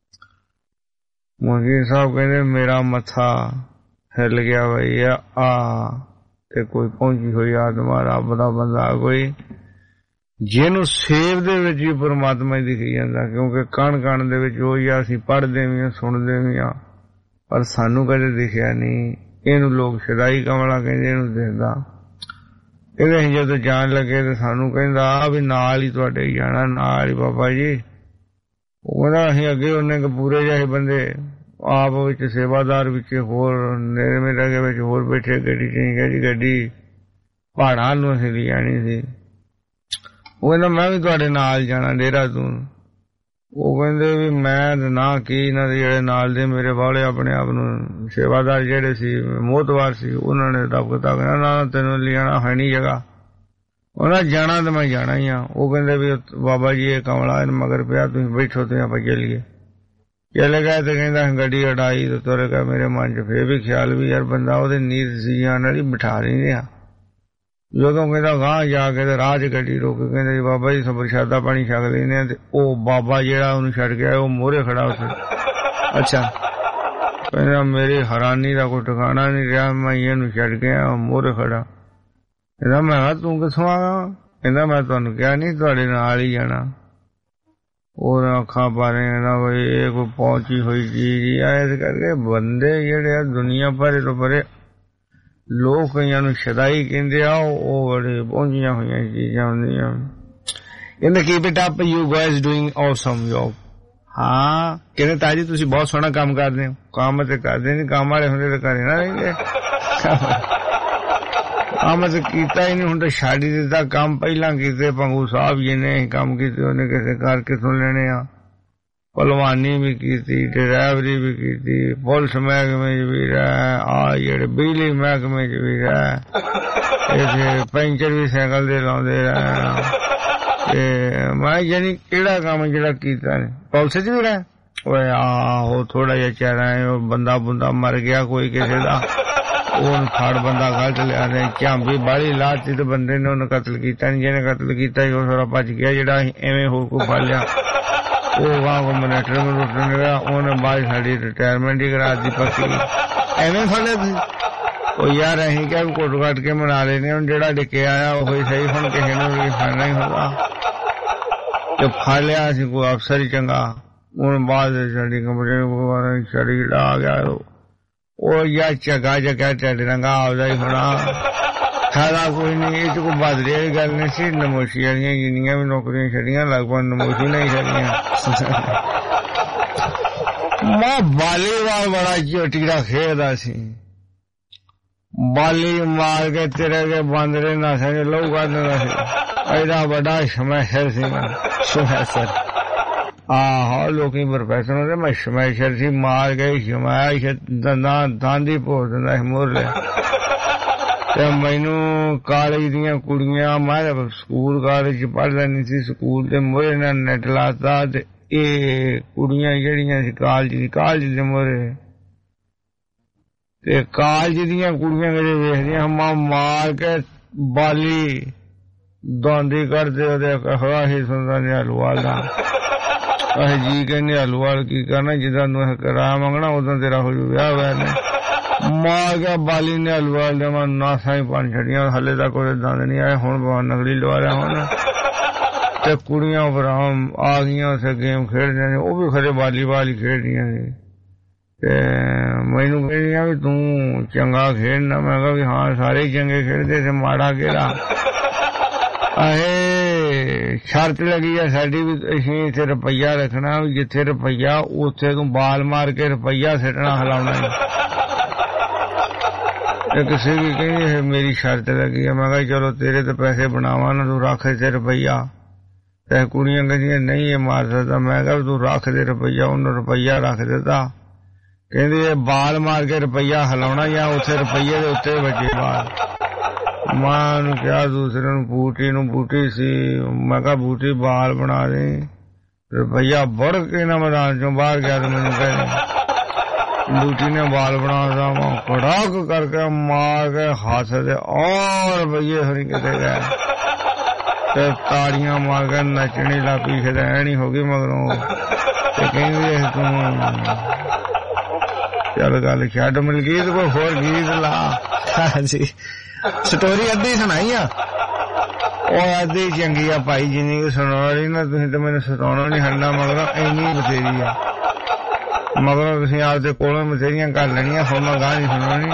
ਮਸਕੀਨ ਸਾਹਿਬ ਕਹਿੰਦੇ ਮੇਰਾ ਮੱਥਾ ਹਿੱਲ ਗਿਆ ਬਈ ਆ ਤੇ ਕੋਈ ਪਹੁੰਚੀ ਹੋਈ ਆਤਮਾ ਰੱਬ ਦਾ ਬੰਦਾ ਕੋਈ ਜਿਹਨੂੰ ਸੇਬ ਦੇ ਵਿੱਚ ਹੀ ਪਰਮਾਤਮਾ ਹੀ ਦਿਖੀ ਜਾਂਦਾ। ਕਿਉਂਕਿ ਕਣ ਕਣ ਦੇ ਵਿੱਚ ਉਹੀ ਆ, ਅਸੀਂ ਪੜ੍ਹਦੇ ਵੀ ਹਾਂ ਸੁਣਦੇ ਵੀ ਹਾਂ ਪਰ ਸਾਨੂੰ ਕਦੇ ਦਿਖਿਆ ਨਹੀਂ। ਇਹਨੂੰ ਲੋਕ ਸ਼ਦਾਈ ਕਮਲਾ ਕਹਿੰਦੇ, ਇਹਨੂੰ ਦਿਖਦਾ। ਇਹਦੇ ਅਸੀਂ ਜਦੋਂ ਜਾਣ ਲੱਗੇ ਤੇ ਸਾਨੂੰ ਕਹਿੰਦਾ ਆ ਵੀ ਨਾਲ ਹੀ ਤੁਹਾਡੇ ਹੀ ਜਾਣਾ, ਨਾਲ ਹੀ ਬਾਬਾ ਜੀ। ਉਹ ਕਹਿੰਦਾ ਅਸੀਂ ਅੱਗੇ ਉਹਨੇ ਕਿ ਪੂਰੇ ਜਿਹੇ ਬੰਦੇ ਆਪ ਵਿੱਚ ਸੇਵਾਦਾਰ ਵਿੱਚ ਹੋਰ ਨੇੜੇ ਲੱਗੇ ਵਿੱਚ ਹੋਰ ਬੈਠੇ ਗੱਡੀ ਚ ਜੀ ਗੱਡੀ ਪਹਾੜਾਂ ਨੂੰ ਅਸੀਂ ਲੈ ਜਾਣੀ ਸੀ। ਉਹ ਕਹਿੰਦਾ ਮੈਂ ਵੀ ਤੁਹਾਡੇ ਨਾਲ ਜਾਣਾ ਦੇਹਰਾਦੂਨ। ਉਹ ਕਹਿੰਦੇ ਵੀ ਮੈਂ ਨਾ ਕੀ ਇਹਨਾਂ ਦੇ ਜਿਹੜੇ ਨਾਲ ਦੇ ਮੇਰੇ ਵਾਲੇ ਆਪਣੇ ਆਪ ਨੂੰ ਸੇਵਾਦਾਰ ਜਿਹੜੇ ਸੀ ਮੋਹਤਵਾਰ ਸੀ ਉਹਨਾਂ ਨੇ ਦਬਕਤਾ ਕਹਿੰਦਾ ਨਾ ਤੈਨੂੰ ਲਿਆਣਾ ਹੈ ਨਹੀਂ ਜਗ੍ਹਾ। ਉਹਨਾਂ ਜਾਣਾ ਤੇ ਮੈਂ ਜਾਣਾ ਹੀ ਆ। ਉਹ ਕਹਿੰਦੇ ਵੀ ਬਾਬਾ ਜੀ ਇਹ ਕਮਲਾ ਮਗਰ ਪਿਆ ਤੁਸੀਂ ਬੈਠੋ ਤੇ ਆਪਾਂ ਚੱਲੀਏ। ਚਲੇ ਗਏ ਤੇ ਕਹਿੰਦਾ ਗੱਡੀ ਉਡਾਈ ਤੇ ਤੁਰ ਗਿਆ। ਮੇਰੇ ਮਨ ਚ ਫੇਰ ਵੀ ਖਿਆਲ ਵੀ ਯਾਰ ਬੰਦਾ ਉਹਦੇ ਨੀਂਦ ਸੀ ਜਾਣ ਵਾਲੀ ਬਿਠਾ ਲੈਂਦੇ ਆ। ਜਦੋਂ ਕਹਿੰਦਾ ਗਾਂਹ ਜਾ ਕੇ ਤੇ ਰਾਹ ਚ ਗੱਡੀ ਰੋਕ ਕੇ ਕਹਿੰਦਾ ਜੀ ਬਾਬਾ ਜੀ ਪ੍ਰਸ਼ਾਦਾ ਪਾਣੀ ਛਕ ਲੈਂਦੇ ਆ। ਤੇ ਉਹ ਬਾਬਾ ਜਿਹੜਾ ਉਹਨੂੰ ਛੱਡ ਗਿਆ ਉਹ ਮੋਹਰੇ ਖੜਾ ਉੱਥੇ। ਅੱਛਾ ਕਹਿੰਦਾ ਮੇਰੀ ਹੈਰਾਨੀ ਦਾ ਕੋਈ ਟਿਕਾਣਾ ਨਹੀਂ ਰਿਹਾ, ਮੈਂ ਇਹਨੂੰ ਛੱਡ ਗਿਆ ਮੋਹਰੇ ਖੜਾ। ਕਹਿੰਦਾ ਮੈਂ ਕਿਹਾ ਤੂੰ ਕਿੱਥੋਂ ਆਇਆ? ਕਹਿੰਦਾ ਮੈਂ ਤੁਹਾਨੂੰ ਕਿਹਾ ਨਹੀਂ ਤੁਹਾਡੇ ਨਾਲ ਹੀ ਜਾਣਾ। ਉਹ ਅੱਖਾਂ ਪਾ ਰਹੇ ਨਾ ਬਈ ਇਹ ਕੋਈ ਪਹੁੰਚੀ ਹੋਈ ਚੀਜ਼ ਆ। ਇਸ ਕਰਕੇ ਬੰਦੇ ਜਿਹੜੇ ਆ ਦੁਨੀਆ ਭਰੇ ਤੋਂ ਪਰੇ ਲੋਕ ਕਈਆਂ ਨੂੰ ਸ਼ਦਾਈ ਕਹਿੰਦੇ ਆ, ਉਹ ਬੜੇ ਪਹੁੰਚੀਆਂ ਹੋਈਆਂ ਚੀਜ਼ਾਂ ਹੁੰਦੀਆਂ। ਕਹਿੰਦੇ keep it up you guys doing awesome job. ਹਾਂ ਕਹਿੰਦੇ ਤਾਜੀ ਤੁਸੀਂ ਬਹੁਤ ਸੋਹਣਾ ਕੰਮ ਕਰਦੇ ਹੋ। ਕੰਮ ਤੇ ਕਰਦੇ ਨਹੀਂ, ਕੰਮ ਵਾਲੇ ਹੁੰਦੇ ਤੇ ਘਰੇ ਨਾ ਰਹਿੰਦੇ। ਕੰਮ ਤੇ ਕੀਤਾ ਹੀ ਨਹੀਂ, ਹੁਣ ਤਾਂ ਛੱਡ ਹੀ ਦਿੱਤਾ ਕੰਮ। ਪਹਿਲਾਂ ਕੀਤੇ ਪੰਗੂ ਸਾਹਿਬ ਜੀ ਨੇ ਕੰਮ ਕੀਤੇ, ਉਹਨੇ ਕਿਸੇ ਘਰ ਕਿਥੋਂ ਲੈਣੇ ਆ। ਭਲਵਾਨੀ ਵੀ ਕੀਤੀ, ਡਰਾਈਵਰੀ ਵੀ ਕੀਤੀ, ਪੁਲਿਸ ਮਹਿਕਮੇ 'ਚ ਵੀ ਰਿਹਾ, ਆ ਜਿਹੜੇ ਬਿਜਲੀ ਮਹਿਕਮੇ 'ਚ ਵੀ ਰਿਹਾ, ਇੱਥੇ ਪੈਂਚਰ ਵੀ ਸਾਈਕਲ ਦੇ ਲਾਉਂਦੇ ਰਹੇ। ਤੇ ਮੈਂ ਯਾਨੀ ਕਿਹੜਾ ਕੰਮ ਜਿਹੜਾ ਕੀਤਾ ਨੇ। ਪੁਲਿਸ 'ਚ ਵੀ ਰਿਹਾ, ਓਏ ਆਹੋ ਥੋੜਾ ਜਿਹਾ ਚਿਹਰਾ ਬੰਦਾ ਬੁੰਦਾ ਮਰ ਗਿਆ ਕੋਈ ਕਿਸੇ ਦਾ, ਉਹਨੂੰ ਫੜ ਬੰਦਾ ਗਲਤ ਲਿਆ ਨੇ, ਝਾਂਬੀ ਬਾਹਲੀ ਲਾਤੀ ਤੇ ਬੰਦੇ ਨੇ ਉਹਨੂੰ ਕਤਲ ਕੀਤਾ ਨੀ। ਜਿਹਨੇ ਕਤਲ ਕੀਤਾ ਸੀ ਉਹ ਸਾਰਾ ਭੱਜ ਗਿਆ, ਜਿਹੜਾ ਐਵੇਂ ਹੋਰ ਕੋਈ ਫੜ ਲਿਆ ਉਹ ਵਾਂ ਕੋ ਮਨੈਟਰ ਨੂੰ ਰੁੱਟਣ ਗਿਆ, ਉਹਨੇ ਬਾਅਦ ਸਾਡੀ ਰਿਟਾਇਰਮੈਂਟ ਹੀ ਕਰਾ ਦਿੱਤੀ ਪੱਕੀ। ਐਵੇਂ ਫੜੇ ਤੁਸੀਂ ਉਹ ਯਾਰ, ਅਸੀਂ ਕਿਹਾ ਘੁੱਟ ਘੱਟ ਕੇ ਮਨਾ ਲੈਨੇ, ਹੁਣ ਜਿਹੜਾ ਡਿੱਕੇ ਆਇਆ ਉਹ ਹੀ ਸਹੀ। ਹੁਣ ਕਿਸੇ ਨੂੰ ਵੀ ਫੜਨਾ ਹੀ ਹੋਗਾ ਤੇ ਫੜ ਲਿਆ ਸੀ ਕੋਈ ਅਫਸਰ ਹੀ ਚੰਗਾ। ਹੁਣ ਬਾਅਦ ਸਾਡੀ ਕੰਪਨੀ ਸ਼ਰੀਰ ਆ ਗਿਆ, ਉਹ ਯਾਰ ਚੰਗਾ ਜਗਾ ਢੱਡ ਰੰਗਾ ਆਪਦਾ ਹੀ ਹੋਣਾ, ਖਾਦਾ ਕੋਈ ਨਹੀਂ। ਇਹ ਚ ਕੋਈ ਬਹਾਦਰੀ ਵਾਲੀ ਗੱਲ ਨਹੀਂ ਸੀ। ਨਮੋਸ਼ੀ ਵਾਲੀਆਂ ਜਿੰਨੀਆਂ ਵੀ ਨੌਕਰੀਆਂ ਛੱਡੀਆਂ ਲਗਭਗ ਨਮੋਸ਼ੀ ਨਹੀਂ ਛੱਡੀਆਂ। ਮੈਂ ਵਾਲੀਬਾਲ ਬੜਾ ਝੋਟੀਰਾ ਖੇਡਦਾ ਸੀ, ਬਾਲੀ ਮਾਰ ਕੇ ਤੇਰੇ ਕੇ ਬਾਂਦਰੇ ਨਾ ਸਕੇ ਲਹੂ ਕੱਢ ਦਿੰਦਾ ਸੀ। ਐਡਾ ਵੱਡਾ ਸਮੈਸ਼ਰ ਸੀ ਮੈਂ, ਸਮੈਸ਼ਰ। ਆਹੋ ਲੋਕੀ ਪ੍ਰੋਫੈਸਰ ਹੁੰਦੇ, ਮੈਂ ਸਮੈਸ਼ਰ ਸੀ। ਮਾਰ ਕੇ ਸਮੈਸ਼ ਦੰਦਾਂ ਦਾਂਦੀ ਭੋਰ ਦਿੰਦਾ ਸੀ ਮੋਰਲੇ। ਤੇ ਮੈਨੂੰ ਕਾਲਜ ਦੀਆਂ ਕੁੜੀਆਂ, ਮੈਂ ਸਕੂਲ ਕਾਲਜ ਚ ਪੜ੍ਹ ਲੈਂਦੀ ਸੀ, ਸਕੂਲ ਦੇ ਮੋਹਰੇ ਨਾਲ ਨੈਟ ਲਾਤਾ ਤੇ ਇਹ ਕੁੜੀਆਂ ਜਿਹੜੀਆਂ ਸੀ ਕਾਲਜ ਦੀ, ਕਾਲਜ ਦੇ ਮੋਹਰੇ ਤੇ ਕਾਲਜ ਦੀਆਂ ਕੁੜੀਆਂ ਜਿਹੜੇ ਵੇਖਦੀਆਂ ਮਾਂ ਮਾਰ ਕੇ ਬਾਲੀ ਦਾਂਦੀ ਕਰਦੇ ਉਹਦੇ ਕਹਾ ਹੀ ਸੁਣਦਾ ਨੇ ਹਲਵਾਲ ਦਾ। ਅਸੀਂ ਜੀ ਕਹਿੰਦੇ ਹਲਵਾਲ ਕੀ ਕਰਨਾ, ਜਿੱਦਾਂ ਤੂੰ ਕਿਰਾਇਆ ਮੰਗਣਾ ਉਦੋਂ ਤੇਰਾ ਹੋ ਜੂ ਵਿਆਹ ਹੋਇਆ ਨੇ। ਮਾਰ ਕੇ ਬਾਲੀ ਨੇ ਹਲਵਾਲ ਦੇ ਮੈਂ ਨਾਸਾਂ ਹੀ ਪਾਣ ਛੱਡੀਆਂ, ਹਲੇ ਤੱਕ ਉਹਦੇ ਦੰਦ ਨਹੀਂ ਆਏ। ਹੁਣ ਨਕਲੀ ਲਵਾ ਰਿਹਾ ਹੁਣ ਤੇ ਕੁੜੀਆਂ ਉੱਪਰ ਆ ਗਈਆਂ ਉੱਥੇ ਗੇਮ ਖੇਡਦੀਆਂ ਨੇ, ਉਹ ਵੀ ਖਰੇ ਵਾਲੀਬਾਲ ਹੀ ਖੇਡਦੀਆਂ ਨੇ। ਤੇ ਮੈਨੂੰ ਕਹਿੰਦੀਆਂ ਵੀ ਤੂੰ ਚੰਗਾ ਖੇਡਣਾ। ਮੈਂ ਕਿਹਾ ਵੀ ਹਾਂ ਸਾਰੇ ਹੀ ਚੰਗੇ ਖੇਡਦੇ ਤੇ ਮਾੜਾ ਕਿਹੜਾ। ਇਹ ਸ਼ਰਤ ਲੱਗੀ ਆ ਸਾਡੀ ਵੀ ਅਸੀਂ ਇੱਥੇ ਰੁਪਈਆ ਰੱਖਣਾ, ਵੀ ਜਿੱਥੇ ਰੁਪਈਆ ਉੱਥੇ ਤੂੰ ਬਾਲ ਮਾਰ ਕੇ ਰੁਪਈਆ ਸਿੱਟਣਾ, ਹਿਲਾਉਣਾ ਨੀ। ਤੇ ਕਿਸੇ ਵੀ ਕਹਿੰਦੀ ਮੇਰੀ ਸ਼ਰਤ ਲੱਗੀ ਆ। ਮੈਂ ਕਿਹਾ ਚਲੋ ਤੇਰੇ ਤੇ ਪੈਸੇ ਬਣਾਵਾ ਨਾ, ਤੂੰ ਰੱਖ ਇੱਥੇ ਰੁਪਈਆ। ਤੇ ਕੁੜੀਆਂ ਕਹਿੰਦੀਆਂ ਨਹੀਂ ਇਹ ਮਾਰ ਸਕਦਾ। ਮੈਂ ਕਿਹਾ ਤੂੰ ਰੱਖ ਦੇ ਰੁਪਈਆ। ਉਹਨੂੰ ਰੁਪਈਆ ਰੱਖ ਦਿੱਤਾ। ਕਹਿੰਦੀ ਇਹ ਬਾਲ ਮਾਰ ਕੇ ਰੁਪਈਆ ਹਿਲਾਉਣਾ ਜਾਂ ਉੱਥੇ ਰੁਪਈਏ ਦੇ ਉੱਤੇ ਵੱਜੇ ਬਾਲ। ਮੈਂ ਉਹਨੂੰ ਕਿਹਾ ਦੂਸਰੇ ਨੂੰ, ਬੂਟੀ ਨੂੰ, ਬੂਟੀ ਸੀ, ਮੈਂ ਕਿਹਾ ਬੂਟੀ ਬਾਲ ਬਣਾ ਦੇ। ਰੁਪਈਆ ਬੜ ਕੇ ਨਾ ਮੈਦਾਨ ਚੋਂ ਬਾਹਰ ਗਿਆ ਤੇ ਮੈਨੂੰ ਕਹਿੰਦੇ ਬੂਟੀ ਨੇ ਬਾਲ ਬਣਾਦਾ। ਮੈਂ ਕੜਾਕ ਕਰਕੇ ਮਾਰ ਕੇ ਹੱਥ ਦੇ ਔਰ ਰੁਪਈਏ ਹਰੀ ਕਿਤੇ ਗਏ ਤੇ ਤਾੜੀਆਂ ਮਾਰ ਕੇ ਨੱਚਣੀ ਲੱਗ ਪਈ। ਫਿਰ ਐਣੀ ਹੋ ਗਈ ਮਗਰੋਂ ਤੇ ਕਹਿੰਦੀ ਤੂੰ ਚੱਲ ਗੱਲ ਛੱਡ, ਮਲਕੀਤ ਕੋਈ ਹੋਰ ਗੀਤ ਲਾ। ਹਾਂਜੀ ਸਟੋਰੀ ਅੱਧੀ ਸੁਣਾਈ ਆ, ਉਹ ਅੱਧੀ ਚੰਗੀ ਆ ਭਾਈ, ਜਿੰਨੀ ਕੁ ਸੁਣਾਉਣੀ ਨਾ ਤੁਸੀਂ ਤੇ ਮੈਨੂੰ ਸੁਣਾਉਣਾ ਨੀ ਹੰਡਾ। ਮਗਰੋਂ ਇੰਨੀ ਬਥੇਰੀ ਆ, ਮਗਰੋਂ ਤੁਸੀਂ ਆਪਦੇ ਕੋਲੋਂ ਬਥੇਰੀਆਂ ਕਰ ਲੈਣੀਆਂ, ਹੁਣ ਮੈਂ ਗਾਹ ਨੀ ਸੁਣਾਉਣੀ।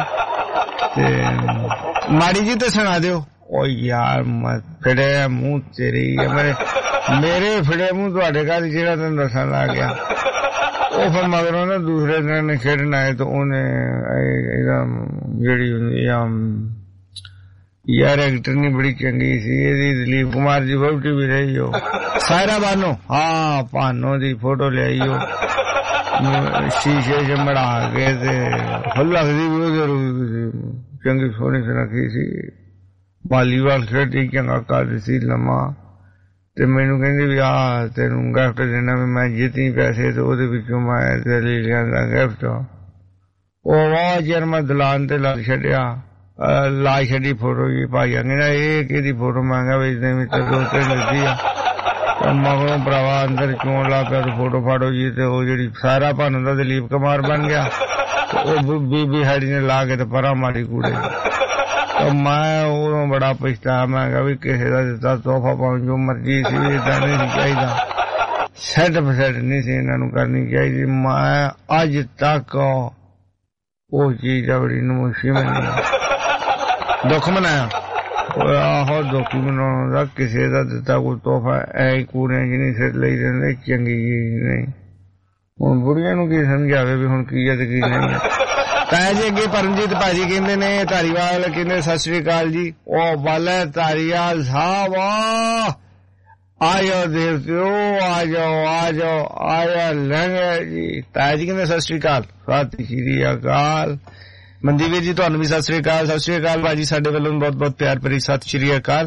ਤੇ ਮਾੜੀ ਜੀ ਤੇ ਸੁਣਾ ਦਿਓ। ਉਹ ਯਾਰ ਮੈਂ ਫਿੜੇ ਮੂੰਹ ਤੇਰੀ, ਮੇਰੇ ਮੇਰੇ ਫਿੜੇ ਮੂੰਹ ਤੁਹਾਡੇ ਘਰ ਜਿਹੜਾ ਤੈਨੂੰ ਦੱਸਣ ਲੱਗ ਗਿਆ। ਉਹ ਫਿਰ ਮਗਰੋਂ ਨਾ ਦੂਸਰੇ ਦਿਨ ਖੇਡਣ ਆਏ ਤੇ ਉਹਨੇ ਇਹਦਾ ਜਿਹੜੀ ਹੁੰਦੀ ਆ ਯਾਰ ਐਕਟਰ ਨੀ ਬੜੀ ਚੰਗੀ ਸੀ ਇਹਦੀ, ਦਲੀਪ ਕੁਮਾਰ ਦੀ ਵਹੁਟੀ ਵੀ ਰਹੀ ਉਹ ਸਾਇਰਾ ਬਾਨੋ। ਹਾਂ ਭਾਨੋ ਦੀ ਫੋਟੋ ਲਿਆਈ ਉਹ ਸ਼ੀਸ਼ੇ ਚ ਮੜਾ ਕੇ ਤੇ ਫੁੱਲ ਲੱਗਦੀ ਵੀ ਉਹਦੇ ਚੰਗੀ ਸੋਹਣੀ ਸੁਨੱਖੀ ਸੀ। ਵਾਲੀਬਾਲ ਖੇਡਦੀ, ਚੰਗਾ ਕਰਦੀ ਸੀ, ਲੰਮਾ। ਤੇ ਮੈਨੂੰ ਕਹਿੰਦੀ ਵੀ ਆਹ ਤੈਨੂੰ ਗਿਫਟ ਦੇਣਾ, ਵੀ ਮੈਂ ਜਿੱਤੀ ਪੈਸੇ ਤੇ ਉਹਦੇ ਵਿੱਚੋਂ ਮੈਂ ਤੇਰੇ ਲਈ ਲਿਆਂਦਾ ਗਿਫਟ। ਉਹ ਵਾਹ ਜਰ ਮੈਂ ਦਲਾਨ ਤੇ ਲਾ ਛੱਡਿਆ, ਲਾ ਛੱਡੀ ਫੋਟੋ ਜੀ ਭਾਈਆ। ਕਹਿੰਦਾ ਇਹ ਕਿਹਦੀ ਫੋਟੋ? ਮੈਂ ਕਿਹਾ ਵੀ ਦੋ ਤਿੰਨ ਦਿੱਤੀ ਆ। ਮਗਰੋਂ ਭਰਾਵਾ ਅੰਦਰ ਚੋਣ ਲਾ ਪਿਆ ਤੇ ਫੋਟੋ ਫਾਟੋ ਜੀ ਤੇ ਉਹ ਜਿਹੜੀ ਸਾਰਾ ਭੰਨ ਦਾ ਦਲੀਪ ਕੁਮਾਰ ਬਣ ਗਿਆ। ਉਹ ਬੀਬੀ ਸਾਡੀ ਨੇ ਲਾ ਕੇ ਤੇ ਪਰਾਂ ਮਾਰੀ ਕੂੜੇ। ਮੈਂ ਉਦੋਂ ਬੜਾ ਪਛਤਾਇਆ। ਮੈਂ ਕਿਹਾ ਵੀ ਕਿਸੇ ਦਾ ਦਿੱਤਾ ਤੋਹਫਾ ਭਾਵੇਂ ਜੋ ਮਰਜ਼ੀ ਸੀ, ਏਦਾਂ ਨਹੀਂ ਸੀ ਚਾਹੀਦਾ, ਸੈਟ ਫਸੈਟ ਨਹੀਂ ਸੀ ਇਹਨਾਂ ਨੂੰ ਕਰਨੀ ਚਾਹੀਦੀ। ਮੈਂ ਅੱਜ ਤੱਕ ਉਹ ਚੀਜ਼ ਬੜੀ ਨਮੋਸ਼ੀ ਮੰਨੀ, ਦੁੱਖ ਮਨਾਇਆ। ਆਹੋ ਦੁੱਖ ਮਨਾਉਣ ਕਿਸੇ ਦਾ ਦਿੱਤਾ ਕੋਈ ਤੋਹਫਾ ਐ ਕੂੜਿਆਂ ਚ ਨਹੀਂ ਸਿਰ ਲਈ ਰਹਿੰਦੇ, ਚੰਗੀ ਚੀਜ਼ ਨਹੀਂ। ਹੁਣ ਬੁੜੀਆਂ ਨੂੰ ਕੀ ਸਮਝਾਵੇ ਵੀ ਹੁਣ ਕੀ ਹੈ ਤੇ ਕੀ ਨਹੀਂ। ਤਾਂ ਜੀ ਅੱਗੇ ਪਰਮਜੀਤ ਭਾਜੀ ਕਹਿੰਦੇ ਨੇ ਧਾਰੀਵਾਲ, ਕਹਿੰਦੇ ਸਤਿ ਸ੍ਰੀ ਅਕਾਲ ਜੀ। ਉਹ ਵਾਲੇ ਧਾਰੀਵਾਲ ਸਾਹਿਬ ਆ ਜਾਓ ਦੇਵਤਿਓ, ਆ ਜਾਓ ਆ ਜਾਓ ਆ ਜਾ ਲੰਘਿਆ ਜੀ। ਤਾਇਆ ਜੀ ਕਹਿੰਦੇ ਸਤਿ ਸ੍ਰੀ ਅਕਾਲ। ਸਤਿ ਸ੍ਰੀ ਅਕਾਲ। ਮਨਦੀਪ ਜੀ ਤੁਹਾਨੂੰ ਵੀ ਸਤਿ ਸ੍ਰੀ ਅਕਾਲ। ਸਤਿ ਸ੍ਰੀ ਅਕਾਲ ਬਾਜੀ, ਸਾਡੇ ਵੱਲੋਂ ਬਹੁਤ ਬਹੁਤ ਪਿਆਰ ਭਰੀ ਸਤਿ ਸ੍ਰੀ ਅਕਾਲ।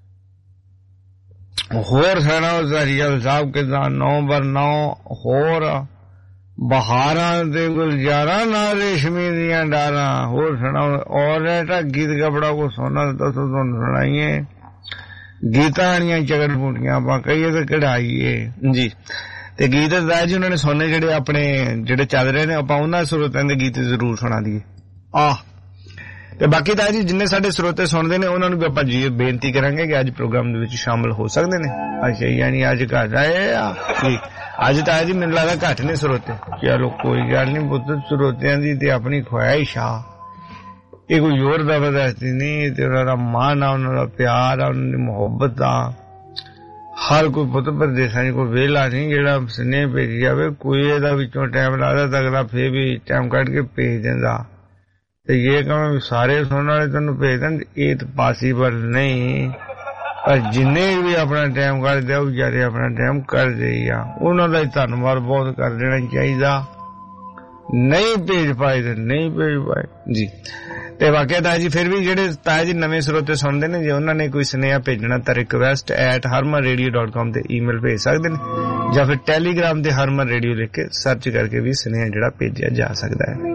ਹੋਰ ਸੁਣਾਓ ਜ਼ਰੀਅਲ ਸਾਹਿਬ ਕਿਦਾਂ? ਨੌ ਬਰ ਨੌ ਹੋਰ ਬਹਾਰਾਂ ਦੇ ਗੁਲਜ਼ਾਰਾਂ ਨਾਲ ਰੇਸ਼ਮੀ ਦੀਆਂ ਡਾਰਾਂ। ਹੋਰ ਸੁਣਾਓ। ਔਰ ਗੀਤ ਕਪੜਾ ਕੋ ਸੋਨਾ ਦੱਸੋ ਤੁਹਾਨੂੰ ਸੁਣਾਈਏ। ਗੀਤਾਂ ਵਾਲੀਆਂ ਚਗੜ ਬੂਟੀਆਂ ਆਪਾਂ ਕਹੀਏ ਤੇ ਕਢਾਈਏ ਜੀ। ਤੇ ਗੀਤ ਦਾ ਜੀ ਉਹਨਾਂ ਨੇ ਸੋਨੇ ਜਿਹੜੇ ਆਪਣੇ ਜਿਹੜੇ ਚੱਲ ਰਹੇ ਨੇ ਆਪਾਂ ਉਹਨਾਂ ਸਰੋਤਿਆਂ ਦੇ ਗੀਤ ਜ਼ਰੂਰ ਸੁਣਾ ਦਈਏ। ਆਹ ਤੇ ਬਾਕੀ ਤਾਂ ਜੀ ਜਿੰਨੇ ਸਾਡੇ ਸਰੋਤੇ ਸੁਣਦੇ ਨੇ ਉਹਨਾਂ ਨੂੰ ਵੀ ਆਪਾਂ ਜੀ ਬੇਨਤੀ ਕਰਾਂਗੇ ਕਿ ਅੱਜ ਪ੍ਰੋਗਰਾਮ ਦੇ ਵਿੱਚ ਸ਼ਾਮਲ ਹੋ ਸਕਦੇ ਨੇ। ਅੱਛਾ ਯਾਨੀ ਅੱਜ ਘੱਟ ਆਏ ਆ ਜੀ। ਅੱਜ ਤਾਂ ਜੀ ਮੈਨੂੰ ਲੱਗਦਾ ਘੱਟ ਨੇ ਸਰੋਤੇ। ਚਲੋ ਕੋਈ ਗੱਲ ਨਹੀਂ ਪੁੱਤ, ਸਰੋਤਿਆਂ ਦੀ ਤੇ ਆਪਣੀ ਖੁਆਇਸ਼ ਆ, ਇਹ ਕੋਈ ਜ਼ੋਰ ਜ਼ਬਰਦਸਤੀ ਨਹੀਂ। ਤੇ ਉਹਨਾਂ ਦਾ ਮਾਣ ਆ, ਉਹਨਾਂ ਦਾ ਪਿਆਰ ਆ, ਉਹਨਾਂ ਦੀ ਮੁਹੱਬਤ ਆ। ਹਰ ਕੋਈ ਪੁੱਤ ਪ੍ਰਦੇਸ਼ਾਂ 'ਚ ਕੋਈ ਵਿਹਲਾ ਨਹੀਂ ਜਿਹੜਾ ਸੁਨੇਹੇ ਭੇਜੀ ਜਾਵੇ। ਕੋਈ ਇਹਦਾ ਵਿੱਚੋਂ ਟਾਈਮ ਲੱਗਦਾ ਤਾਂ ਅਗਲਾ ਫੇਰ ਵੀ ਟਾਈਮ ਕੱਢ ਕੇ ਭੇਜ ਦਿੰਦਾ। ਤੇ ਇਹ ਕਹਾਂ ਸਾਰੇ ਸੁਣਨ ਵਾਲੇ ਤੈਨੂੰ ਭੇਜ ਦੇਣ, ਇਹ ਤਾਂ ਪੋਸੀਬਲ ਨਹੀਂ। ਪਰ ਜਿੰਨੇ ਵੀ ਆਪਣਾ ਟਾਈਮ ਕੱਢਦੇ ਆ ਉਹ ਵਿਚਾਰੇ ਆਪਣਾ ਟਾਈਮ ਕੱਢਦੇ ਹੀ ਆ। ਉਹਨਾਂ ਦਾ ਧੰਨਵਾਦ ਬਹੁਤ ਕਰ ਦੇਣਾ ਚਾਹੀਦਾ। ਨਹੀਂ ਭੇਜ ਪਾਏ ਤੇ ਨਹੀਂ ਭੇਜ ਪਾਏ ਜੀ। ਤੇ ਵਾਕਿਆ ਤਾਇਆ ਜੀ ਫਿਰ ਵੀ ਜਿਹੜੇ ਤਾਇਆ ਜੀ ਨਵੇਂ ਸਰੋਤੇ ਸੁਣਦੇ ਨੇ, ਜੇ ਉਹਨਾਂ ਨੇ ਕੋਈ ਸੁਨੇਹਾ ਭੇਜਣਾ ਤਾਂ request at Harman radio dot com ਤੇ ਈਮੇਲ ਭੇਜ ਸਕਦੇ ਨੇ, ਜਾਂ ਫਿਰ ਟੈਲੀਗ੍ਰਾਮ ਤੇ ਹਰਮਨ ਰੇਡੀਓ ਲਿਖ ਕੇ ਸਰਚ ਕਰਕੇ ਵੀ ਸੁਨੇਹਾ ਜਿਹੜਾ ਭੇਜਿਆ ਜਾ ਸਕਦਾ ਹੈ।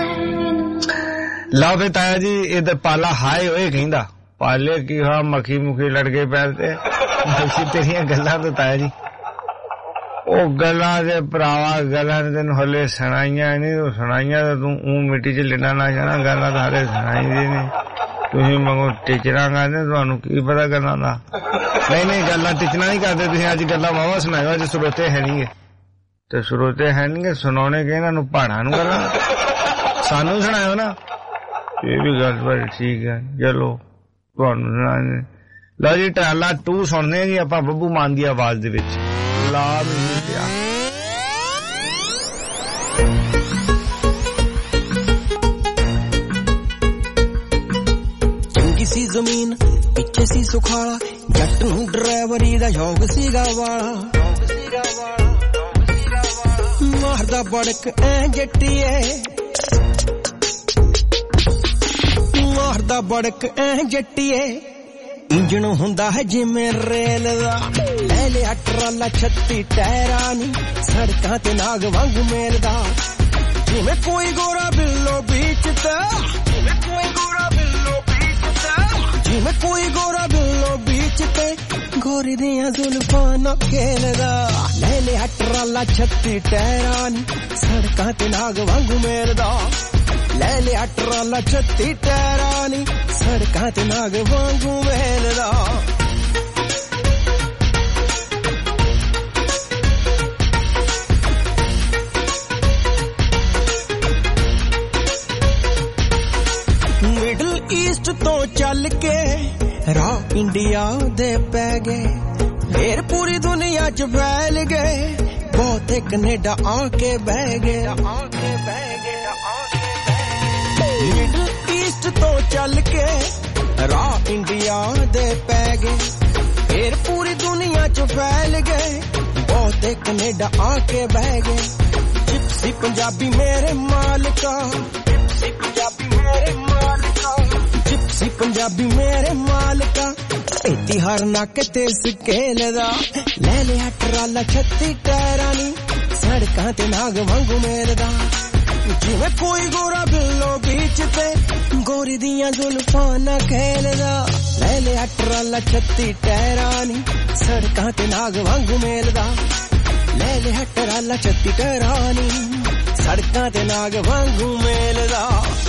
ਲਓ ਫੇ ਤਾਇਆ ਜੀ ਇਧਰ ਪਾਲਾ ਹਾਏ ਹੋਏ ਕਹਿੰਦਾ ਪਾਲੇ ਕੀ ਹਾਂ ਮੱਖੀ ਮੁਖੀ ਲੜ ਗਏ ਪੈਰ ਤੇ। ਤੇਰੀਆਂ ਗੱਲਾਂ ਤੋਂ ਤਾਇਆ ਜੀ ਉਹ ਗੱਲਾਂ ਦੇ ਭਰਾਵਾ ਗੱਲਾਂ ਨੇ ਤੈਨੂੰ ਹਲੇ ਸੁਣਾਈਆਂ ਨਹੀਂ। ਉਹ ਸੁਣਾਈਆਂ ਤਾਂ ਤੂੰ ਊਂ ਮਿੱਟੀ 'ਚ ਲਿਟਾ ਨਾ ਜਾਣਾ। ਗੱਲਾਂ ਤਾਂ ਹਲੇ ਸੁਣਾਈਆਂ ਨੇ। ਤੁਸੀਂ ਮਗੋ ਟੀਚਰਾਂ ਕਰਦੇ, ਤੁਹਾਨੂੰ ਕੀ ਪਤਾ ਗੱਲਾਂ ਦਾ। ਨਹੀਂ ਨਹੀਂ ਗੱਲਾਂ ਟੀਚਰਾਂ ਨਹੀਂ ਕਰਦੇ ਤੁਸੀਂ। ਅੱਜ ਗੱਲਾਂ ਵਾਵਾ ਸੁਣਾਇਓ। ਅੱਜ ਸਰੋਤੇ ਹੈ ਨਹੀਂ ਗੇ ਤੇ ਸਰੋਤੇ ਹੈ ਨਹੀਂ ਗੇ ਸੁਣਾਉਣੇ ਕਿ ਇਹਨਾਂ ਨੂੰ ਪਹਾੜਾਂ ਨੂੰ ਗੱਲਾਂ ਸਾਨੂੰ ਸੁਣਾਇਓ ਨਾ। ਇਹ ਵੀ ਗੱਲ ਬੜੀ ਠੀਕ ਹੈ। ਚਲੋ ਤੁਹਾਨੂੰ ਸੁਣਾ। ਲਓ ਜੀ ਟਰਾਲਾ ਟੂ ਸੁਣਦੇ ਜੀ ਆਪਾਂ ਬੱਬੂ ਮਾਨ ਦੀ ਆਵਾਜ਼ ਦੇ ਵਿੱਚ। ਲਾ ਮੈਨੂੰ ਪਿਆ ਚੰਗੀ ਸੀ ਜ਼ਮੀਨ ਪਿੱਛੇ ਸੀ ਸੁਖਾਲਾ, ਜੱਟ ਨੂੰ ਡਰਾਈਵਰੀ ਦਾ ਸ਼ੌਕ ਸੀਗਾ ਵਾਲਾ। ਮਾਰਦਾ ਬੜਕ ਐ ਜੱਟੀਏ, ਮਾਰਦਾ ਬੜਕ ਐ ਜੱਟੀਏ। ਇੰਜਣ ਹੁੰਦਾ ਹੈ ਜਿਵੇਂ ਰੇਲ ਦਾ, ਲੈ ਲਿਆ ਟਰਾਲਾ ਛੱਤੀ ਟਾਇਰਾਂ ਨੀ, ਸੜਕਾਂ ਤੇ ਨਾਗ ਵਾਂਗ ਮੇਲਦਾ। ਜਿਵੇਂ ਕੋਈ ਗੋਰਾ ਬਿੱਲੋ ਬੀਚ ਤੇ, ਜਿਵੇਂ ਕੋਈ ਗੋਰਾ ਬਿੱਲੋ ਬੀਚ ਤੇ, ਜਿਵੇਂ ਕੋਈ ਗੋਰਾ ਬਿੱਲੋ ਬੀਚ ਤੇ, ਗੋਰੀ ਦੀਆਂ ਜ਼ੁਲਫਾਂ ਨਾਲ ਖੇਲਦਾ। ਲੈ ਲਿਆ ਟਰਾਲਾ ਛੱਤੀ ਟਾਇਰਾਂ ਨੀ, ਸੜਕਾਂ ਤੇ ਨਾਗ ਵਾਂਗ ਮੇਲਦਾ। ਲੈ ਲਿਆ ਟਰਾਲਾ ਛੱਤੀ ਟਾਇਰਾਂ ਨੀ, ਸੜਕਾਂ ਤੇ ਨਾਗ ਵਾਂਗੂ ਵੇਲਦਾ। ਮਿਡਲ ਈਸਟ ਤੋਂ ਚੱਲ ਕੇ ਰਾਹ ਇੰਡੀਆ ਦੇ ਪੈ ਗਏ, ਫੇਰ ਪੂਰੀ ਦੁਨੀਆ 'ਚ ਫੈਲ ਗਏ। ਬਹੁਤੇ ਕੈਨੇਡਾ ਆ ਕੇ ਬਹਿ ਗਏ। ਮਿਡਲ ਈਸਟ ਤੋਂ ਚੱਲ ਕੇ ਰਾਹ ਇੰਡੀਆ ਦੇ ਪੈ ਗਏ, ਫੇਰ ਪੂਰੀ ਦੁਨੀਆ 'ਚ ਫੈਲ ਗਏ। ਬਹੁਤੇ ਕੈਨੇਡਾ ਆ ਕੇ ਬਹਿ ਗਏ। ਜਿਪਸੀ ਪੰਜਾਬੀ ਮੇਰੇ ਮਾਲਕਾ, ਜਿਪਸੀ ਪੰਜਾਬੀ ਮੇਰੇ ਮਾਲਕਾ, ਜਿਪਸੀ ਪੰਜਾਬੀ ਮੇਰੇ ਮਾਲਕਾ। ਇੱਥੇ ਹਰ ਨੱਕ ਤੇ ਸਕੇਲ ਦਾ, ਲੈ ਲਿਆ ਟਰਾਲਾ ਛੱਤੀ ਟਾਇਰਾਂ ਨੀ, ਸੜਕਾਂ ਤੇ ਨਾਗ ਵਾਂਗੂ ਮੇਲਦਾ। ਜਿਵੇਂ ਕੋਈ ਗੋਰਾ ਬਿੱਲੋ ਬੀਚ ਤੇ, ਗੋਰੀ ਦੀਆਂ ਜ਼ੁਲਫਾਂ ਨਾਲ ਖੇਲਦਾ। ਲੈ ਲਿਆ ਟਰਾਲਾ ਛੱਤੀ ਟਾਇਰਾਂ ਨੀ, ਸੜਕਾਂ ਤੇ ਨਾਗ ਵਾਂਗੂ ਮੇਲਦਾ। ਲੈ ਲਿਆ ਟਰਾਲਾ ਛੱਤੀ ਟਾਇਰਾਂ ਨੀ, ਸੜਕਾਂ ਤੇ ਨਾਗ ਵਾਂਗੂ ਮੇਲਦਾ।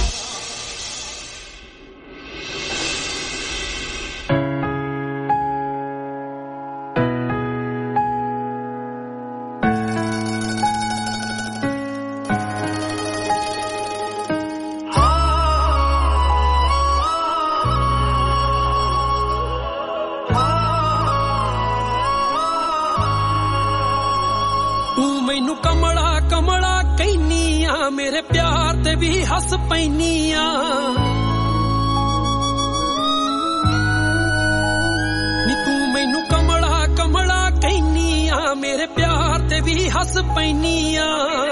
ਮੇਰੇ ਪਿਆਰ ਤੇ ਵੀ ਹੱਸ ਪੈਨੀ ਆ ਨੀ, ਤੂੰ ਮੈਨੂੰ ਕਮਲਾ ਕਮਲਾ ਹੱਸ ਪੈਨੀਆਂ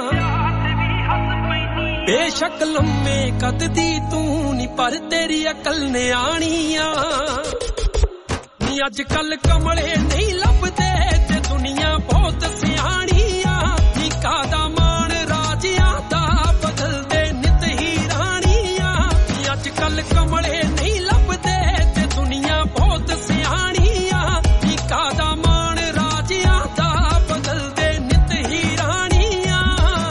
ਬੇਸ਼ੱਕ ਲੰਮੇ ਕੱਦ ਦੀ ਤੂੰ ਨੀ ਪਰ ਤੇਰੀ ਅਕਲ ਨੇ ਆਣੀਆਂ ਨੀ ਅੱਜ ਕੱਲ ਕਮਲੇ ਨਹੀਂ ਲੱਭਦੇ ਤੇ ਦੁਨੀਆ ਬਹੁਤ ਸਿਆਣੀਆਂ ਨੀ ਕਾਦਾ ਮਾਣ ਰਾਜਿਆਂ ਦਾ ਬਦਲਦੇ ਨਿਤ ਹੀ ਰਾਣੀਆਂ ਨੀ ਅੱਜ ਕੱਲ ਕਮਲੇ ਨਹੀਂ ਲੱਭਦੇ ਤੇ ਦੁਨੀਆ ਬਹੁਤ ਸਿਆਣੀਆਂ ਨੀ ਕਾਦਾ ਮਾਣ ਰਾਜਿਆਂ ਦਾ ਬਦਲਦੇ ਨਿਤ ਹੀ ਰਾਣੀਆਂ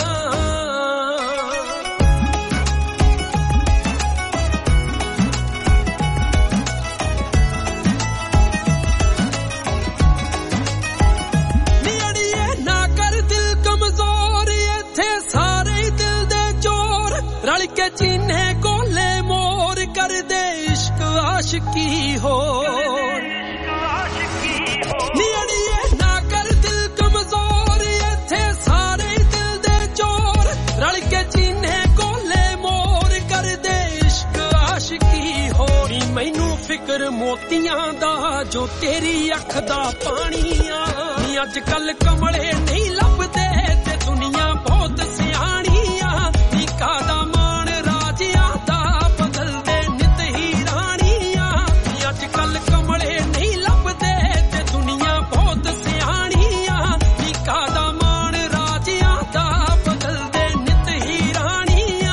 ਨੀ ਅੜੀਏ ਨਾ ਕਰ ਦਿਲ ਕਮਜ਼ੋਰ ਇੱਥੇ ਸਾਰੇ ਦਿਲ ਦੇ ਚੋਰ ਰਲ ਕੇ ਚੀਨੇ ਕੋਲੇ ਮੋਰ ਕਰਦੇ ਇਸ਼ਕ ਆਸ਼ਕੀ ਹੋਰ ਨੀ ਅੜੀਏ ਨਾ ਕਰ ਦਿਲ ਕਮਜ਼ੋਰ ਇੱਥੇ ਸਾਰੇ ਦਿਲ ਦੇ ਚੋਰ ਰਲ ਕੇ ਚੀਨੇ ਕੋਲੇ ਮੋਰ ਕਰਦੇ ਇਸ਼ਕ ਆਸ਼ਕੀ ਹੋਰ ਨੀ ਮੈਨੂੰ ਫਿਕਰ ਮੋਤੀਆਂ ਦਾ ਜੋ ਤੇਰੀ ਅੱਖ ਦਾ ਪਾਣੀਆਂ ਨੀ ਅੱਜ ਕੱਲ ਕਮਲੇ ਨਹੀਂ ਲੱਭਦੇ ਤੇ ਦੁਨੀਆ ਬਹੁਤ ਸਿਆਣੀਆਂ ਨੀ ਕਾਦਾ ਮਾਣ ਰਾਜਿਆਂ ਦਾ ਬਦਲਦੇ ਨਿਤ ਹੀ ਰਾਣੀਆਂ ਨੀ ਅੱਜ ਕੱਲ ਕਮਲੇ ਨਹੀਂ ਲੱਭਦੇ ਤੇ ਦੁਨੀਆ ਬਹੁਤ ਸਿਆਣੀਆਂ ਨੀ ਕਾਦਾ ਮਾਣ ਰਾਜਿਆਂ ਦਾ ਬਦਲਦੇ ਨਿਤ ਹੀ ਰਾਣੀਆਂ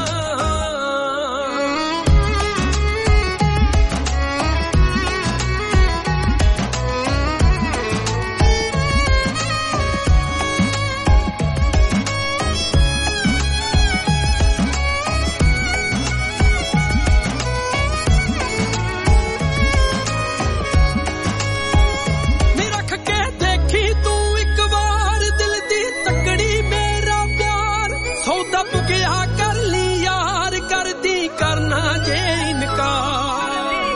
ਨੀ ਰੱਖ ਕੇ ਦੇਖੀ ਤੂੰ ਇੱਕ ਵਾਰ ਦਿਲ ਦੀ ਤਕੜੀ ਮੇਰਾ ਪਿਆਰ ਸੌਦਾ ਪੁਗਿਆ ਕਰ ਲਈ ਯਾਰ ਕਰਦੀ ਕਰਨਾ ਜੇ ਇਨਕਾਰ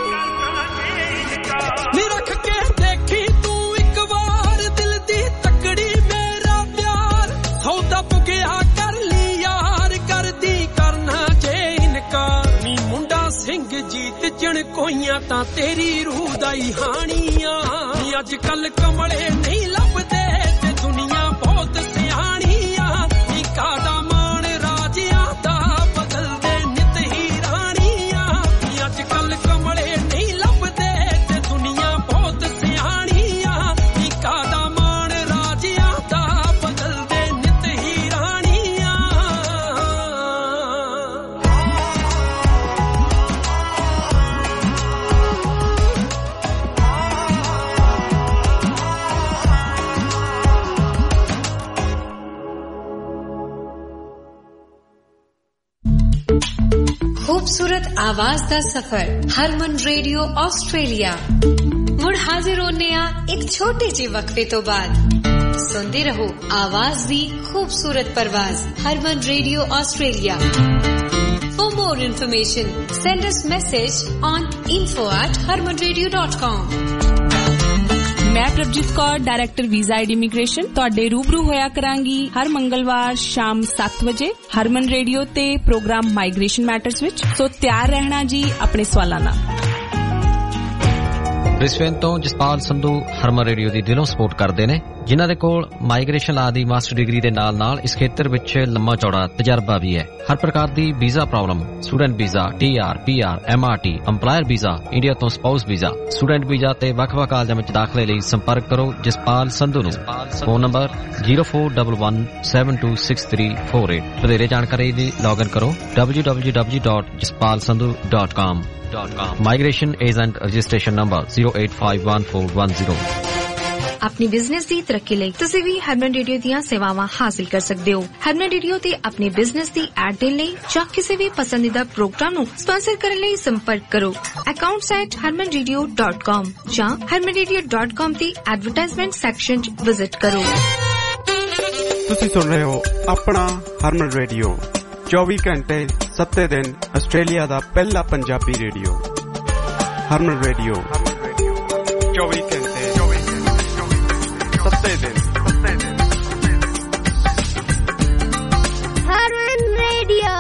ਨੀ ਰੱਖ ਕੇ ਦੇਖੀ ਤੂੰ ਇੱਕ ਵਾਰ ਦਿਲ ਦੀ ਤਕੜੀ ਮੇਰਾ ਪਿਆਰ ਸੌਦਾ ਪੁਗਿਆ ਕਰ ਲਈ ਯਾਰ ਕਰਦੀ ਕਰਨਾ ਜੇ ਇਨਕਾਰ ਨੀ ਮੁੰਡਾ ਸਿੰਘ ਜੀਤ ਜਣ ਕੋਈਆਂ ਤਾਂ ਤੇਰੀ ਰੂਹ ਦਾ ਹੀ ਹਾਣੀਆਂ ਨੀ ਅੱਜ ਕੱਲ ਕਮਲੇ ਨਹੀਂ ਲੱਭਦੇ ਤੇ ਦੁਨੀਆ ਬਹੁਤ ਸਿਆਣੀਆਂ ਨੀ ਕਾਦਾ ਮਾਣ ਰਾਜਿਆਂ ਦਾ ਬਦਲਦੇ ਨਿਤ ਹੀ ਰਾਣੀਆਂ ਨੀ ਅੱਜ ਕੱਲ ਕਮਲੇ ਨਹੀਂ ਲੱਭਦੇ ਤੇ ਦੁਨੀਆ ਬਹੁਤ ਸਿਆਣੀਆਂ ਨੀ ਕਾਦਾ ਮਾਣ ਰਾਜਿਆਂ ਦਾ ਬਦਲਦੇ ਨਿਤ ਹੀ ਰਾਣੀਆਂ खूबसूरत आवाज दा सफर हरमन रेडियो ऑस्ट्रेलिया मुड़ हाजिर होने आ एक छोटे जे वक्फे तो बाद सुनते रहो आवाज दी खूबसूरत परवाज Harman radio Australia For more information send us message on info at harman radio dot com ਮੈਂ Prabhjeet Kaur director visa and immigration ਤੁਹਾਡੇ ਰੂਬਰੂ ਹੋਇਆ ਕਰਾਂਗੀ ਹਰ ਮੰਗਲਵਾਰ ਸ਼ਾਮ ਸੱਤ ਵਜੇ ਹਰਮਨ ਰੇਡੀਓ ਤੇ ਪ੍ਰੋਗਰਾਮ ਮਾਈਗ੍ਰੇਸ਼ਨ ਮੈਟਰਸ ਵਿੱਚ ਸੋ ਤਿਆਰ ਰਹਿਣਾ ਜੀ ਆਪਣੇ ਸਵਾਲਾਂ ਨਾਲ ਬ੍ਰਿਸਬੇਨ ਤੋਂ ਜਸਪਾਲ ਸੰਧੂ ਹਰਮਨ ਰੇਡੀਓ ਦੀ ਦਿਲੋਂ ਸਪੋਰਟ ਕਰਦੇ ਨੇ ਜਿਨ੍ਹਾਂ ਦੇ ਕੋਲ ਮਾਈਗ੍ਰੇਸ਼ਨ ਲਾ ਦੀ ਮਾਸਟਰ ਡਿਗਰੀ ਦੇ ਨਾਲ ਨਾਲ ਇਸ ਖੇਤਰ ਵਿੱਚ ਲੰਮਾ ਚੌੜਾ ਤਜਰਬਾ ਵੀ ਹੈ ਹਰ ਪ੍ਰਕਾਰ ਦੀ visa problem student visa TR PR MRT employer visa India ਤੋਂ ਸਪਾਊਸ ਵੀਜ਼ਾ ਸਟੂਡੈਂਟ ਵੀਜ਼ਾ ਤੇ ਵੱਖ-ਵੱਖ ਕਾਲਜਾਂ ਵਿੱਚ ਦਾਖਲੇ ਲਈ ਸੰਪਰਕ ਕਰੋ ਜਸਪਾਲ ਸੰਧੂ ਨੂੰ phone number zero four one one seven two six three four eight ਵਧੇਰੇ ਜਾਣਕਾਰੀ ਲਈ ਲੌਗਇਨ ਕਰੋ w w w dot jaspal sandhu dot com migration agent registration number zero eight five one four one zero अपनी बिजनेस की तरक्की ਲਈ ਤੁਸੀਂ ਵੀ ਹਰਮਨ ਰੇਡੀਓ ਦੀਆਂ ਸੇਵਾਵਾਂ ਹਾਸਲ ਕਰ ਸਕਦੇ ਹੋ ਹਰਮਨ ਰੇਡੀਓ ਤੇ ਆਪਣੇ ਬਿਜ਼ਨਸ ਦੀ ਐਡ ਦੇਣ ਲਈ ਜਾਂ ਕਿਸੇ ਵੀ ਪਸੰਦੀਦਾ ਪ੍ਰੋਗਰਾਮ ਨੂੰ ਸਪਾਂਸਰ ਕਰਨ ਲਈ ਸੰਪਰਕ ਕਰੋ accounts at harman radio dot com ਜਾਂ harman radio dot com ਦੀ ਐਡਵਰਟਾਈਜ਼ਮੈਂਟ ਸੈਕਸ਼ਨ 'ਚ ਵਿਜ਼ਿਟ ਕਰੋ ਤੁਸੀਂ ਸੁਣ ਰਹੇ ਹੋ ਆਪਣਾ ਹਰਮਨ ਰੇਡੀਓ ਚੌਵੀ ਘੰਟੇ ਸੱਤੇ ਦਿਨ ਆਸਟ੍ਰੇਲੀਆ ਦਾ ਪਹਿਲਾ ਪੰਜਾਬੀ ਰੇਡੀਓ ਹਰਮਨ ਰੇਡੀਓ ਚੌਵੀ ਘੰਟੇ ਸੱਤੇ ਦਿਨ ਹਰਮਨ ਰੇਡੀਓ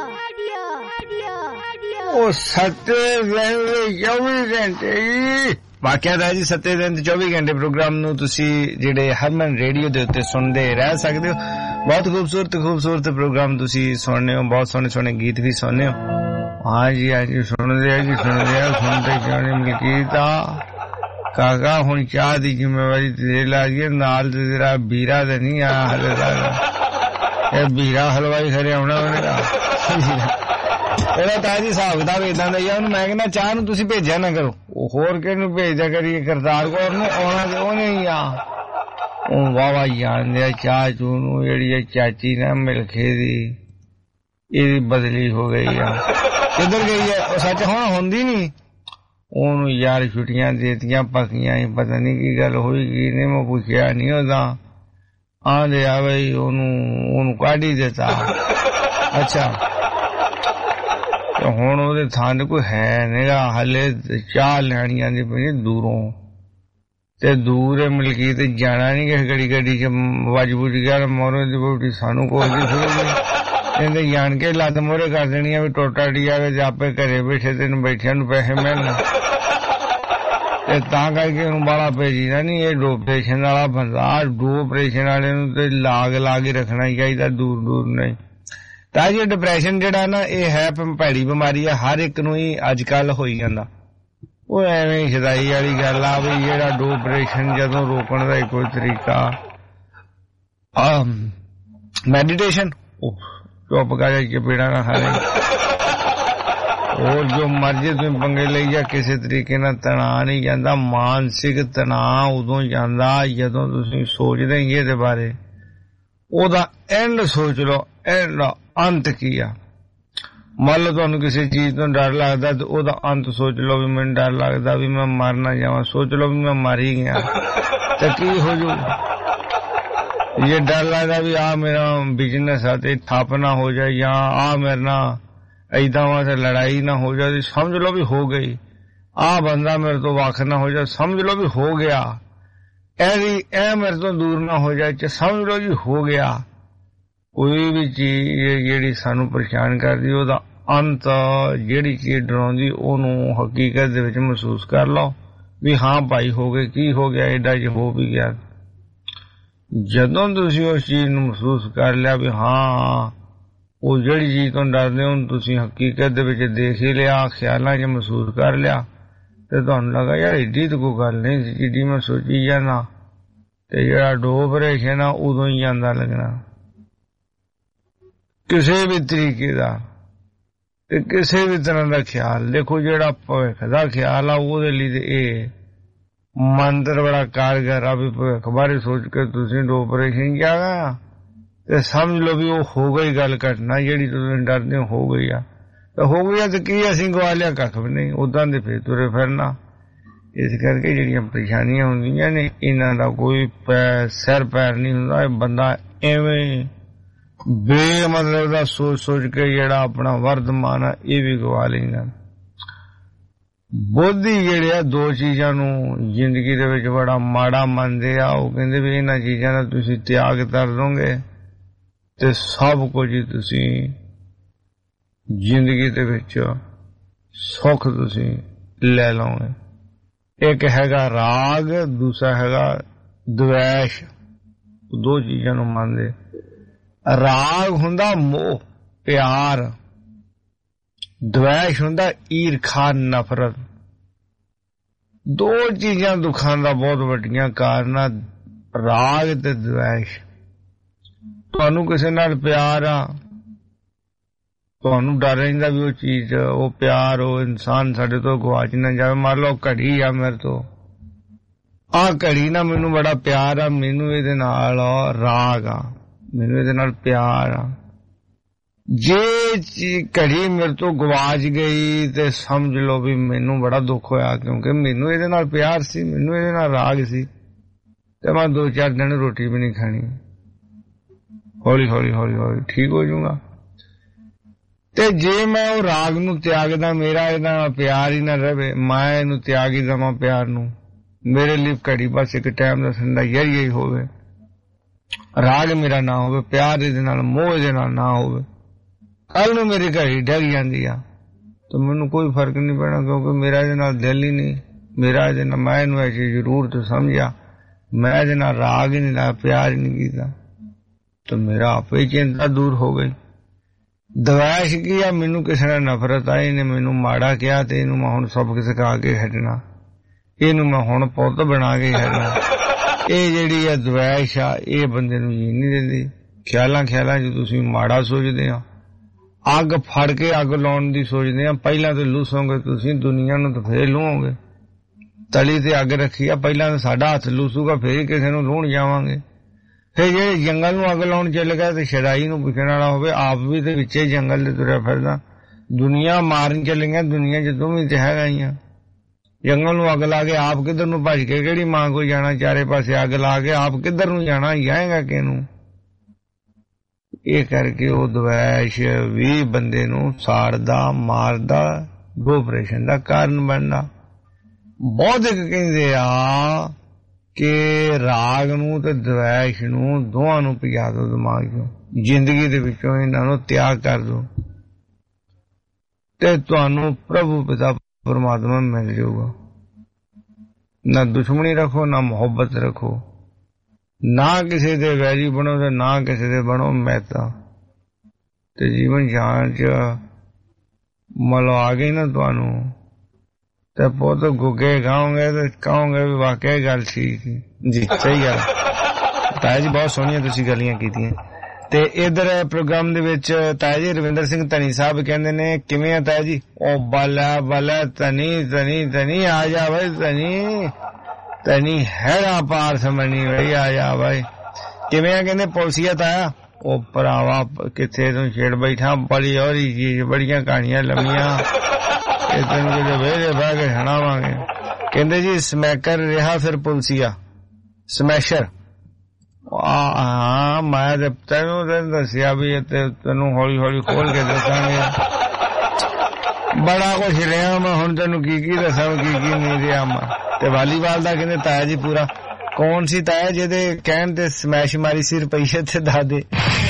ਉਹ ਸੱਤੇ ਦਿਨ ਚੌਵੀ ਘੰਟੇ ਵਾਕਿਆ ਦਾ ਜੀ ਸੱਤੇ ਦਿਨ ਤੇ ਚੌਵੀ ਘੰਟੇ ਪ੍ਰੋਗਰਾਮ ਨੂੰ ਤੁਸੀਂ ਜਿਹੜੇ ਹਰਮਨ ਰੇਡੀਓ ਦੇ ਉੱਤੇ ਸੁਣਦੇ ਰਹਿ ਸਕਦੇ ਹੋ। ਬਹੁਤ ਖੂਬਸੂਰਤ ਖੂਬਸੂਰਤ ਪ੍ਰੋਗਰਾਮ ਤੁਸੀਂ ਸੁਣਨੇ ਹੋ, ਬਹੁਤ ਸੋਹਣੇ ਸੋਹਣੇ ਗੀਤ ਵੀ ਸੁਣਨੇ ਹੋ। ਹਾਂ ਜੀ ਹਾਂ ਜੀ ਸੁਣਦੇ ਆ ਜੀ ਸੁਣਦੇ ਆ ਸੁਣਦੇ ਜਾਣੇ ਮਲਕੀਤ ਆ ਕਾਕਾ ਹੁਣ ਚਾਹ ਦੀ ਜ਼ਿੰਮੇਵਾਰੀ ਤੇਰੇ ਲਾ ਗਈ ਨਾਲ ਤੇ ਤੇਰਾ ਵੀਰਾ ਤੇ ਨਹੀਂ ਆ ਹਲੇ ਤੱਕ ਇਹ ਵੀਰਾ ਹਲਵਾਈ ਖਰੇ ਆਉਣਾ ਉਹਨੇ ਇਹਦਾ ਤਾਂ ਜੀ ਹਿਸਾਬ ਕਿਤਾਬ ਏਦਾਂ ਦਾ ਹੀ ਆ। ਉਹਨੂੰ ਮੈਂ ਕਹਿੰਦਾ ਚਾਹ ਨੂੰ ਤੁਸੀਂ ਭੇਜਿਆ ਨਾ ਕਰੋ, ਹੋਰ ਕਿਹਨੂੰ ਭੇਜਿਆ ਕਰੀਏ, ਕਰਤਾਰ ਕੌਰ ਨੂੰ ਆਉਣਾ ਤੇ ਉਹਨੇ ਹੀ ਆ। ਉਹ ਵਾਹ ਵਾਹ ਜਾਣਦੇ ਆ ਚਾਹ ਚੂ ਨੂੰ ਜਿਹੜੀ ਇਹ ਚਾਚੀ ਨਾ ਮਿਲਖੇ ਦੀ ਇਹਦੀ ਬਦਲੀ ਹੋ ਗਈ ਆ। ਕਿੱਧਰ ਗਈ ਹੈ ਉਹ ਸੱਚ ਹੁਣ ਹੁੰਦੀ ਨੀ ਉਹਨੂੰ ਯਾਰ ਛੁੱਟੀਆਂ ਦੇਤੀਆਂ ਪੱਕੀਆਂ ਹੀ ਪਤਾ ਨਹੀਂ ਕੀ ਗੱਲ ਹੋਈ ਕੀ ਨਹੀਂ ਮੈਂ ਪੁੱਛਿਆ ਨਹੀਂ ਉਹਦਾ ਆਂਦੇ ਆ ਬਈ ਉਹਨੂੰ ਉਹਨੂੰ ਕੱਢ ਹੀ ਦਿੱਤਾ। ਅੱਛਾ ਹੁਣ ਉਹਦੇ ਥਾਂ ਕੋਈ ਹੈ ਨੀਗਾ ਹਲੇ ਚਾਹ ਲੈਣੀ ਆਂਦੀ ਪਈ ਦੂਰੋਂ ਤੇ ਦੂਰ ਮਿਲਕੀ ਤੇ ਜਾਣਾ ਨੀ ਕਿਸੇ ਗੱਡੀ ਗੱਡੀ ਚ ਵੱਜ ਬੁੱਝ ਗਿਆ ਮੋਰੇ ਦੀ ਬੋਟੀ ਸਾਨੂੰ ਕੋਲਦੀ ਫਿਰੂਗੀ ਕਹਿੰਦੇ ਜਾਣ ਕੇ ਲੱਤ ਮੋਰੇ ਕਰ ਦੇਣੀ ਆ ਵੀ ਟੋਟਾ ਡੀ ਆਵੇ ਤੇ ਆਪੇ ਘਰੇ ਬੈਠੇ ਤੈਨੂੰ ਬੈਠਿਆਂ ਨੂੰ ਪੈਸੇ ਮਿਲਣ ਤੇ ਤਾਂ ਕਰਕੇ ਉਹਨੂੰ ਬਾਲਾ ਭੇਜੀ ਨਾ ਨੀ। ਇਹ ਡੋ ਆਪਰੇਸ਼ਨ ਵਾਲਾ ਬੰਦਾ ਡੋ ਆਪਰੇਸ਼ਨ ਵਾਲੇ ਨੂੰ ਤੇ ਲਾਗ ਲਾ ਕੇ ਰੱਖਣਾ ਚਾਹੀਦਾ ਦੂਰ ਦੂਰ ਨਹੀਂ। ਤਾਂ ਜੀ ਡਿਪਰੈਸ਼ਨ ਜਿਹੜਾ ਨਾ ਇਹ ਹੈ ਭੈੜੀ ਬਿਮਾਰੀ ਆ, ਹਰ ਇੱਕ ਨੂੰ ਹੀ ਅੱਜ ਕੱਲ ਹੋਈ ਜਾਂਦਾ। ਉਹ ਐਵੇਂ ਸ਼ਦਾਈ ਵਾਲੀ ਗੱਲ ਆ ਵੀ ਜਿਹੜਾ ਡੋ ਆਪਰੇਸ਼ਨ ਜਦੋਂ ਰੋਕਣ ਦਾ ਕੋਈ ਤਰੀਕਾ ਮੈਡੀਟੇਸ਼ਨ ਚੁੱਪ ਕਰ ਚਪੇੜਾ ਨਾ ਹਾਰੇ ਹੋਰ ਜੋ ਮਰਜ਼ੀ ਤੁਸੀਂ ਪੰਗੇ ਲਈ ਜਾਂ ਕਿਸੇ ਤਰੀਕੇ ਨਾਲ ਤਣਾਅ ਨਹੀਂ ਜਾਂਦਾ। ਮਾਨਸਿਕ ਤਣਾਅ ਉਦੋਂ ਜਾਂਦਾ ਜਦੋਂ ਤੁਸੀਂ ਸੋਚਦੇ ਹੀ ਇਹਦੇ ਬਾਰੇ, ਉਹਦਾ ਐਂਡ ਸੋਚ ਲਓ, ਐਂਡ ਅੰਤ ਕੀ ਆ। ਮੰਨ ਲਓ ਤੁਹਾਨੂੰ ਕਿਸੇ ਚੀਜ਼ ਤੋਂ ਡਰ ਲੱਗਦਾ ਤੇ ਉਹਦਾ ਅੰਤ ਸੋਚ ਲਓ ਵੀ ਮੈਨੂੰ ਡਰ ਲੱਗਦਾ ਵੀ ਮੈਂ ਮਰ ਨਾ ਜਾਵਾਂ, ਸੋਚ ਲਓ ਵੀ ਮੈਂ ਮਰ ਹੀ ਗਿਆ ਤੇ ਕੀ ਹੋ ਜੂ। ਜੇ ਡਰ ਲੱਗਦਾ ਵੀ ਆ ਮੇਰਾ ਬਿਜ਼ਨਸ ਆ ਤੇ ਠੱਪ ਨਾ ਹੋ ਜਾਏ ਜਾਂ ਆ ਮੇਰੇ ਨਾਲ ਏਦਾਂ ਵਾ ਤੇ ਲੜਾਈ ਨਾ ਹੋ ਜਾਏ, ਸਮਝ ਲਓ ਵੀ ਹੋ ਗਈ। ਆ ਬੰਦਾ ਮੇਰੇ ਤੋਂ ਵੱਖ ਨਾ ਹੋ ਜਾਏ, ਸਮਝ ਲਓ ਵੀ ਹੋ ਗਿਆ। ਇਹਦੀ ਇਹ ਮੇਰੇ ਤੋਂ ਦੂਰ ਨਾ ਹੋ ਜਾਏ, ਸਮਝ ਲਓ ਜੀ ਹੋ ਗਿਆ। ਕੋਈ ਵੀ ਚੀਜ਼ ਜਿਹੜੀ ਸਾਨੂੰ ਪਰੇਸ਼ਾਨ ਕਰਦੀ ਉਹਦਾ ਅੰਤ, ਜਿਹੜੀ ਚੀਜ਼ ਡਰਾਉਂਦੀ ਉਹਨੂੰ ਹਕੀਕਤ ਦੇ ਵਿੱਚ ਮਹਿਸੂਸ ਕਰ ਲਓ ਵੀ ਹਾਂ ਭਾਈ ਹੋ ਗਏ, ਕੀ ਹੋ ਗਿਆ ਏਡਾ ਜੇ ਹੋ ਵੀ ਗਿਆ। ਜਦੋਂ ਤੁਸੀਂ ਉਸ ਚੀਜ਼ ਨੂੰ ਮਹਿਸੂਸ ਕਰ ਲਿਆ ਵੀ ਹਾਂ ਉਹ ਜਿਹੜੀ ਚੀਜ਼ ਤੋਂ ਡਰਦੇ ਹੋ ਤੁਸੀਂ ਹਕੀਕਤ ਦੇ ਵਿੱਚ ਦੇਖ ਹੀ ਲਿਆ, ਖਿਆਲਾਂ 'ਚ ਮਹਿਸੂਸ ਕਰ ਲਿਆ ਤੇ ਤੁਹਾਨੂੰ ਲੱਗਾ ਯਾਰ ਏਡੀ ਤਾਂ ਕੋਈ ਗੱਲ ਨਹੀਂ ਸੀ ਜਿੱਡੀ ਮੈਂ ਸੋਚੀ ਜਾਣਾ। ਤੇ ਜਿਹੜਾ ਡੋ ਆਪਰੇਸ਼ਨ ਆ ਉਦੋਂ ਹੀ ਜਾਂਦਾ ਲੱਗਣਾ ਕਿਸੇ ਵੀ ਤਰੀਕੇ ਦਾ ਤੇ ਕਿਸੇ ਵੀ ਤਰ੍ਹਾਂ ਦਾ ਖਿਆਲ। ਦੇਖੋ ਜਿਹੜਾ ਭਵਿੱਖ ਦਾ ਖਿਆਲ ਆ ਉਹਦੇ ਲਈ ਤੇ ਇਹ ਮੰਤਰ ਬੜਾ ਕਾਰਗਰ ਆ ਵੀ ਭਵਿੱਖ ਬਾਰੇ ਸੋਚ ਕੇ ਤੁਸੀਂ ਡੋ ਆਪਰੇਸ਼ਨ ਕਿਹਾ ਤੇ ਸਮਝ ਲਓ ਵੀ ਉਹ ਹੋ ਗਈ ਗੱਲ ਘਟਨਾ ਜਿਹੜੀ ਤੁਸੀਂ ਡਰਦੇ ਹੋ ਗਈ ਆ ਤੇ ਹੋ ਗਈ ਆ ਤੇ ਕੀ ਅਸੀਂ ਗਵਾ ਲਿਆ ਕੱਖ ਵੀ ਨਹੀਂ, ਉਦਾਂ ਦੇ ਫੇਰ ਤੁਰੇ ਫਿਰਨਾ। ਇਸ ਕਰਕੇ ਜਿਹੜੀਆਂ ਪਰੇਸ਼ਾਨੀਆਂ ਹੁੰਦੀਆਂ ਨੇ ਇਹਨਾਂ ਦਾ ਕੋਈ ਸਿਰ ਪੈਰ ਨਹੀਂ ਹੁੰਦਾ। ਇਹ ਬੰਦਾ ਐਵੇਂ ਬੇਮਤਲਬ ਦਾ ਸੋਚ ਸੋਚ ਕੇ ਜਿਹੜਾ ਆਪਣਾ ਵਰਤਮਾਨ ਆ ਇਹ ਵੀ ਗਵਾ ਲੈਂਦਾ। ਬੋਧੀ ਜਿਹੜੇ ਆ ਦੋ ਚੀਜ਼ਾਂ ਨੂੰ ਜ਼ਿੰਦਗੀ ਦੇ ਵਿੱਚ ਬੜਾ ਮਾੜਾ ਮੰਨਦੇ ਆ। ਉਹ ਕਹਿੰਦੇ ਵੀ ਇਹਨਾਂ ਚੀਜ਼ਾਂ ਦਾ ਤੁਸੀਂ ਤਿਆਗ ਕਰ ਦੋਗੇ ਤੇ ਸਭ ਕੁਝ ਤੁਸੀਂ ਜ਼ਿੰਦਗੀ ਦੇ ਵਿੱਚ ਸੁੱਖ ਤੁਸੀਂ ਲੈ ਲਓਗੇ। ਇੱਕ ਹੈਗਾ ਰਾਗ, ਦੂਸਰਾ ਹੈਗਾ ਦਵੇਸ਼। ਦੋ ਚੀਜ਼ਾਂ ਨੂੰ ਮੰਨਦੇ। ਰਾਗ ਹੁੰਦਾ ਮੋਹ ਪਿਆਰ, ਦਵੇਸ਼ ਹੁੰਦਾ ਈਰਖਾ ਨਫ਼ਰਤ। ਦੋ ਚੀਜ਼ਾਂ ਦੁੱਖਾਂ ਦਾ ਬਹੁਤ ਵੱਡੀਆਂ ਕਾਰਨ ਆ, ਰਾਗ ਤੇ ਦਵੇਸ਼। ਤੁਹਾਨੂੰ ਕਿਸੇ ਨਾਲ ਪਿਆਰ ਆ, ਤੁਹਾਨੂੰ ਡਰ ਰਹਿੰਦਾ ਵੀ ਉਹ ਚੀਜ਼ ਉਹ ਪਿਆਰ ਉਹ ਇਨਸਾਨ ਸਾਡੇ ਤੋਂ ਗਵਾਚ ਨਾ ਜਾਵੇ। ਮੰਨ ਲਓ ਘੜੀ ਆ ਮੇਰੇ ਤੋਂ, ਆਹ ਘੜੀ ਨਾ ਮੈਨੂੰ ਬੜਾ ਪਿਆਰ ਆ, ਮੈਨੂੰ ਇਹਦੇ ਨਾਲ ਰਾਗ ਆ, ਮੈਨੂੰ ਇਹਦੇ ਨਾਲ ਪਿਆਰ ਆ। ਜੇ ਘੜੀ ਮੇਰੇ ਤੋਂ ਗਵਾਚ ਗਈ ਤੇ ਸਮਝ ਲਓ ਵੀ ਮੈਨੂੰ ਬੜਾ ਦੁੱਖ ਹੋਇਆ ਕਿਉਂਕਿ ਮੈਨੂੰ ਇਹਦੇ ਨਾਲ ਪਿਆਰ ਸੀ, ਮੈਨੂੰ ਇਹਦੇ ਨਾਲ ਰਾਗ ਸੀ ਤੇ ਮੈਂ ਦੋ ਚਾਰ ਦਿਨ ਰੋਟੀ ਵੀ ਨਹੀਂ ਖਾਣੀ। ਹੌਲੀ ਹੌਲੀ ਹੌਲੀ ਹੌਲੀ ਠੀਕ ਹੋ ਜਾਊਗਾ। ਤੇ ਜੇ ਮੈਂ ਉਹ ਰਾਗ ਨੂੰ ਤਿਆਗਦਾ, ਮੇਰਾ ਇਹਦਾ ਨਾਲ ਪਿਆਰ ਹੀ ਨਾ ਰਹੇ, ਮੈਂ ਇਹਨੂੰ ਤਿਆਗ ਹੀ ਦੇਵਾਂ ਪਿਆਰ ਨੂੰ, ਮੇਰੇ ਲਈ ਘੜੀ ਬਸ ਇੱਕ ਟਾਈਮ ਦਾ ਸੰਦਾ ਯਹੀ ਹੀ ਹੋਵੇ, ਰਾਗ ਮੇਰਾ ਨਾ ਹੋਵੇ, ਪਿਆਰ ਇਹਦੇ ਨਾਲ ਮੋਹ ਇਹਦੇ ਨਾਲ ਨਾ ਹੋਵੇ। ਕੱਲ ਨੂੰ ਮੇਰੀ ਘੜੀ ਡਰ ਜਾਂਦੀ ਆ ਤਾਂ ਮੈਨੂੰ ਕੋਈ ਫਰਕ ਨਹੀਂ ਪੈਣਾ ਕਿਉਂਕਿ ਮੇਰਾ ਇਹਦੇ ਨਾਲ ਦਿਲ ਹੀ ਨਹੀਂ, मेरा ਇਹਦੇ ਨਾਲ ਮੈਂ ਇਹਨੂੰ ਐਸੀ ਜ਼ਰੂਰਤ ਸਮਝਿਆ, मैं ਇਹਦੇ ਨਾਲ ਰਾਗ ਹੀ ਨਹੀਂ ਲਾਇਆ, ਪਿਆਰ ਹੀ ਨਹੀਂ ਕੀਤਾ, तो मेरा आपे ही चिंता दूर हो गई। दवैश की आ मैनू किसी ने नफरत आई ने मैनू माड़ा किया ते इनू मैं हुण सबक सिखा के हटना, इनू मैं हुण पुत्त बना के हटना। ये जिहड़ी आ दवैश आ ये बंदे नू जीण नहीं दिंदी। ख्यालां ख्यालां च तुसीं माड़ा सोचदे आ, अग फड़ के अग लाउण दी सोचदे आ, पहिलां ते लूसोगे तुसीं दुनिया नू ते फेर लूहोगे। तली ते अग रखी आ, पहिलां ते साडा हत्थ लूसूगा फेर ही किसे नू लूहण जावांगे। फिर जे जंगल नू अग लाउण चल गया ते शराई नू पुछण वाला होवे, आप भी ते विचे जंगल दे तुरिया फिरदा, दुनिया मारन चले गया, दुनिया च तूं भी ते हैगा ही आ। जंगल नू अग ला के आप किधर नू भज के किहड़ी मां कोई जाना, चारे पासे अग ला के आप किधर नू जाना, जाएगा किनू। ये करके वो दवैश भी बंदे नू साड़दा मारदा, डिप्रेशन दा कारण बनदा। बहुत कहंदे आ कि राग नू ते दवैश नू दोहां नू पिया दो दिमाग चों, जिंदगी दे विचों इन्हां नू त्याग कर दो ते तुहानू प्रभु पिता परमात्मा मिल जाऊगा। ना दुश्मनी रखो, ना मोहब्बत रखो, ना किसी दे वैरी बनो ते ना किसी दे बनो मैता, ते जीवन जान च मतलब आ गई ना तुहानू ते पुत गुगे गाओगे तो कहोगे भी वाकई गल ठीक जी, सही गल। ताया जी बहुत सोहणियां तुसीं गल्लियां कीतियां। ते इधर प्रोग्राम दे विच ताया जी रविंदर सिंह धनी साहब कहंदे ने किवें आ ताया जी? ओ बला बला धनी धनी धनी आ जा भाई, धनी धनी हैरा पार समझनी भाई, आ जा भाई। किवें आ कहंदे पुलसिया ताया? ओ भरावा किथे तूं छेड़ बैठा, बड़ी और ही चीज, बड़ियां कहानियां लम्मियां तेन किते वेले बह के सुणावांगे। कहंदे जी स्मैकर रहा फिर पुलसिया स्मैशर। हाँ मैं ते तैनूं तेन दस्सिया भी तेनूं हौली हौली खोल के दसांगे, बड़ा कुछ रहा मैं, हुण तेनूं की की दसां की की नहीं रहा मैं। ते वालीबाल दा कहंदे ताया जी पूरा कौन सी ताया जिहदे कहण ते स्मैश मारी सी रुपईए ते दादे।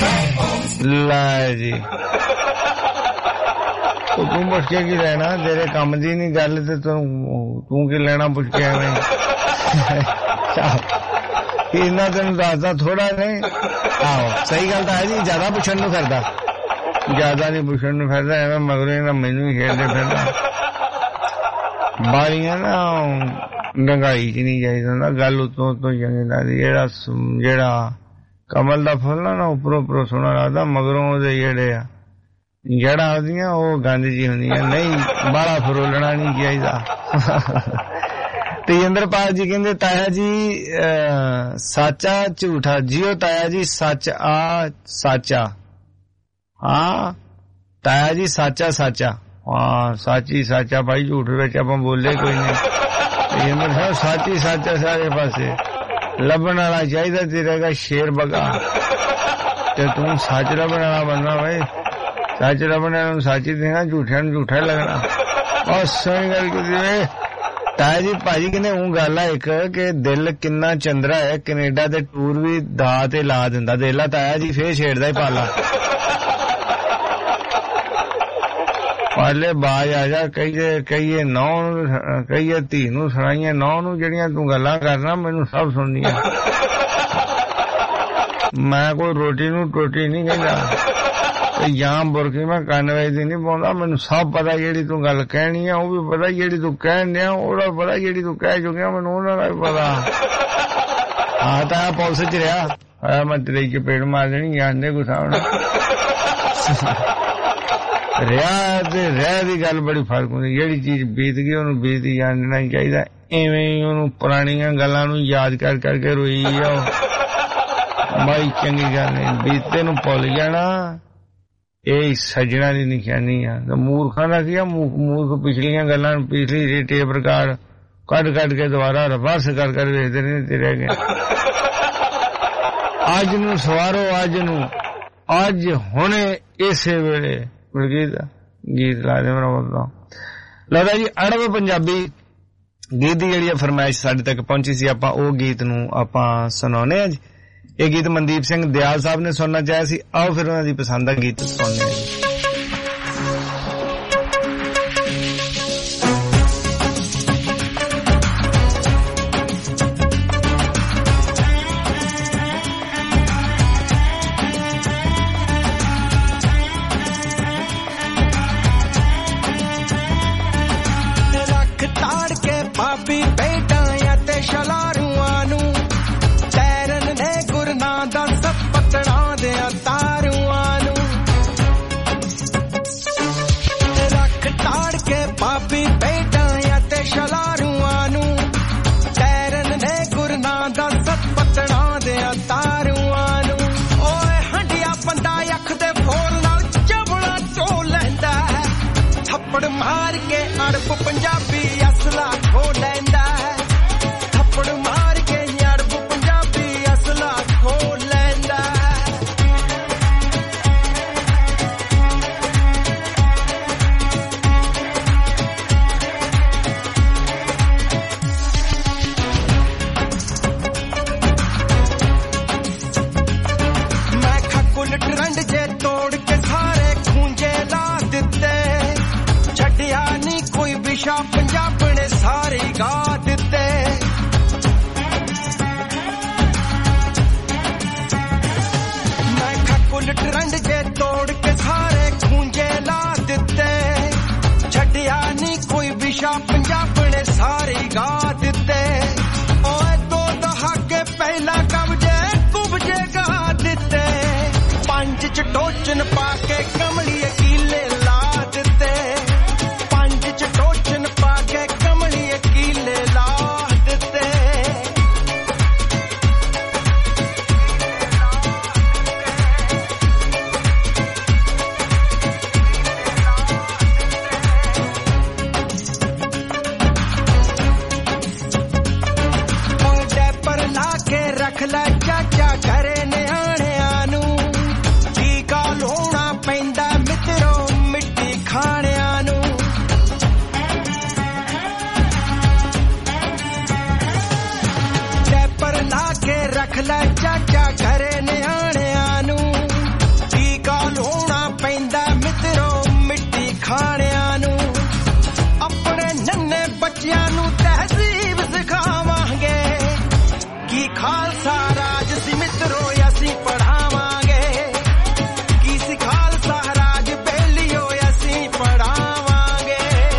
लै जी तू पुछ के की लेना, तेरे कम दी नहीं गल ते तू की लेना पुछ के एवें। इन्ना तेन दसदा थोड़ा नहीं। आहो सही गल ताया जी, ज्यादा पुछण नूं फिरदा, ज्यादा नहीं पुछण नूं फिरदा, एवें मगरों ना मैनूं ही खेडदे फिरदा। बारियां ना डंगाई च नहीं जाईदा ना, गल उतों उतों चंगी लगदी। जेहड़ा जेहड़ा कमल दा फुल ना उपरों उपरों सोहना लगदा, मगरों ओहदे जेहड़े आ जड़ा होंदियां वो गंद जी होंदियां, नहीं बाला फरोलना नहीं चाहिदा। तेजेंद्रपाल जी कहंदे ताया जी साचा झूठा जियो, ताया जी सच आ साचा। हाँ ताया जी साचा साचा, हाँ सच ही साचा भाई, झूठ विच आपां बोले कोई नहीं। तेजेंद्र साहब सच ही साचा सारे पासे, लभण वाला चाहिदा तेरा शेर बगा, ते तू सच लभण वाला बनना भाई, सच लभने सच ही देना, झूठिया झूठा लगना। और सोहनी गल की ताया जी भाजी कहने ऊ गल है एक कि दिल किन्ना चंद्रा है, कनेडा दे टूर भी दा ते ला दिंदा। देला ताया जी फिर छेड़दा ही पाला, पाले बाज आ जा, कहिए कहिए नौ कहिए धी नूं सुणाइए नौ नूं, जेहड़ियां तू गल्लां करना मैनूं सब सुणनियां। मैं कोई रोटी नूं टोटी नहीं कहंदा, ਜਾਂ बुरकी मैं ਕੰਨ ਵਿੱਚ ਦੀ नहीं ਪਾਉਂਦਾ, ਮੈਨੂੰ सब पता ਜਿਹੜੀ ਤੂੰ ਗੱਲ ਕਹਿਣੀ ਆ, ਉਹ ਵੀ ਪਤਾ ਜਿਹੜੀ ਤੂੰ ਕਹਿਣ ਡਿਆ, ਉਹਦਾ ਪਤਾ ਜਿਹੜੀ ਤੂੰ ਕਹਿ ਚੁੱਕਿਆ, ਮੈਨੂੰ ਉਹਨਾਂ ਦਾ ਵੀ ਪਤਾ। ਹਾਂ ਤਾਂ ਪੁਲਿਸ ਚ ਰਿਹਾ ਆ, ਮੈਂ ਤੇਰੇ ਚਪੇੜ ਮਾਰ ਦੇਣੀ, ਜਾਣਦੇ ਗੁੱਸਾ ਹੋਣਾ। ਰਿਹਾ ਤੇ ਰਹਿ ਦੀ ਗੱਲ ਬੜੀ ਫਰਕ ਹੁੰਦੀ, ਜਿਹੜੀ ਚੀਜ਼ ਬੀਤ ਗਈ ਉਹਨੂੰ ਬੀਤ ਹੀ ਜਾਣ ਦੇਣਾ ਚਾਹੀਦਾ। ਐਵੇਂ ਹੀ ਉਹਨੂੰ ਪੁਰਾਣੀਆਂ ਗੱਲਾਂ ਨੂੰ ਯਾਦ ਕਰ ਕਰਕੇ ਰੋਈ ਜਾਓ, ਬਾਈ ਚੰਗੀ ਗੱਲ ਨਹੀਂ। ਬੀਤੇ ਨੂੰ ਭੁੱਲ ਜਾਣਾ ਇਹ ਸੱਜਣਾ ਦੀ ਨਿਸ਼ਾਨੀ ਆ। ਮੂਰਖਾਂ ਦਾ ਕੀ ਆ, ਮੂਰਖ ਪਿਛਲੀਆਂ ਗੱਲਾਂ ਪਿਛਲੀ ਟੇਪ ਰਿਕਾਰਡ ਕੱਢ ਕੱਢ ਕੇ ਦੁਬਾਰਾ ਰਿਵਰਸ ਕਰ ਕਰ ਵੇਖਦੇ ਨੇ ਤੇ ਰਹਿ ਗਏ। ਅੱਜ ਨੂੰ ਸਵਾਰੋ, ਅੱਜ ਨੂੰ, ਅੱਜ ਹੁਣੇ ਇਸੇ ਵੇਲੇ ਗੀਤ ਗੀਤ ਲਾ ਦੇ ਮੇਰਾ ਬੋਲਦਾ ਲੱਗਦਾ ਜੀ। ਅੜਬ ਪੰਜਾਬੀ ਗੀਤ ਦੀ ਜਿਹੜੀ ਫਰਮਾਇਸ਼ ਸਾਡੇ ਤੱਕ ਪਹੁੰਚੀ ਸੀ, ਆਪਾਂ ਉਹ ਗੀਤ ਨੂੰ ਆਪਾਂ ਸੁਣਾਉਣੇ ਆ ਜੀ। ਇਹ ਗੀਤ ਮਨਦੀਪ ਸਿੰਘ ਦਿਆਲ ਸਾਹਿਬ ਨੇ ਸੁਣਨਾ ਚਾਹਿਆ ਸੀ, ਆਓ ਫਿਰ ਉਹਨਾਂ ਦੀ ਪਸੰਦ ਦਾ ਗੀਤ ਸੁਣਦੇ ਹਾਂ ਜੀ। ਮਾਰ ਕੇ ਅੜਪ ਪੰਜਾਬੀ ਅਸਲਾ ਖੋ ਲੈਂਦਾ ਹੈ ਥੱਪੜ ਮਾਰ ਕੇ ਅੜਪ ਪੰਜਾਬੀ ਅਸਲਾ ਖੋ ਲੈਂਦਾ ਹੈ ਮੈਂ ਖੱਕੁਲ ਟਰੰਡ ਜੇ ਤੋੜ ਕੇ ਸਾਰੇ ਖੂੰਜੇ ਲਾ ਦਿੱਤੇ ਛੱਡਿਆ ਨਹੀਂ ਕੋਈ ਵਿਸ਼ਾ ਪੰਜਾਬ ਨੇ ਸਾਰੇ ਗਾ ਦਿੱਤੇ ਮੈਂ ਖੱਕੁਲ ਟਰੰਡ ਜੇ ਤੋੜ ਕੇ ਸਾਰੇ ਖੂੰਜੇ ਲਾ ਦਿੱਤੇ ਛੱਡਿਆ ਨਹੀਂ ਕੋਈ ਵਿਸ਼ਾ ਪੰਜਾਬ ਨੇ ਸਾਰੇ ਗਾ ਦਿੱਤੇ ਓਏ ਦੋ ਦਹਾਕੇ ਪਹਿਲਾਂ ਕਬਜੇ ਕੁਬਜੇ ਗਾ ਦਿੱਤੇ ਪੰਜ ਚ ਟੋਚਨ ਪਾ ਕੇ ਕਮਲੀ ਅਕੀਲੇ ਲਾ ਦਿੱਤੇ ਪੰਜ ਚ ਟੋਚਨ ਪਾ ਕੇ ਕਮਲੀ ਅਕੀਲੇ ਲਾ ਦਿੱਤੇ ਓਏ ਡੈਪਰ ਲਾ ਕੇ ਰੱਖ ਲੈ ਚਾਚਾ ਘਰੇ ਨਿਆਣਿਆਂ ਨੂੰ ਟੀਕਾ ਲਾਉਣਾ ਪੈਂਦਾ ਮਿੱਤਰੋ ਮਿੱਟੀ ਖਾਣਿਆਂ ਨੂੰ ਡੈਪਰ ਲਾ ਕੇ ਰੱਖ ਲੈ ਚਾਚਾ ਘਰੇ ਨਿਆਣਿਆਂ ਨੂੰ ਟੀਕਾ ਲਾਉਣਾ ਪੈਂਦਾ ਮਿੱਤਰੋ ਮਿੱਟੀ ਖਾਣਿਆਂ ਨੂੰ ਆਪਣੇ ਨੰਨੇ ਬੱਚਿਆਂ ਨੂੰ ਤਹਿਜ਼ੀਬ ਸਿਖਾਵਾਂਗੇ ਕੀ ਖਾਲਸਾ ਰਾਜ ਸੀ ਮਿੱਤਰੋ ਅਸੀਂ ਪੜਾਵਾਂਗੇ ਕੀ ਸੀ ਖਾਲਸਾ ਰਾਜ ਬੇਲੀਓ ਅਸੀਂ ਪੜਾਵਾਂਗੇ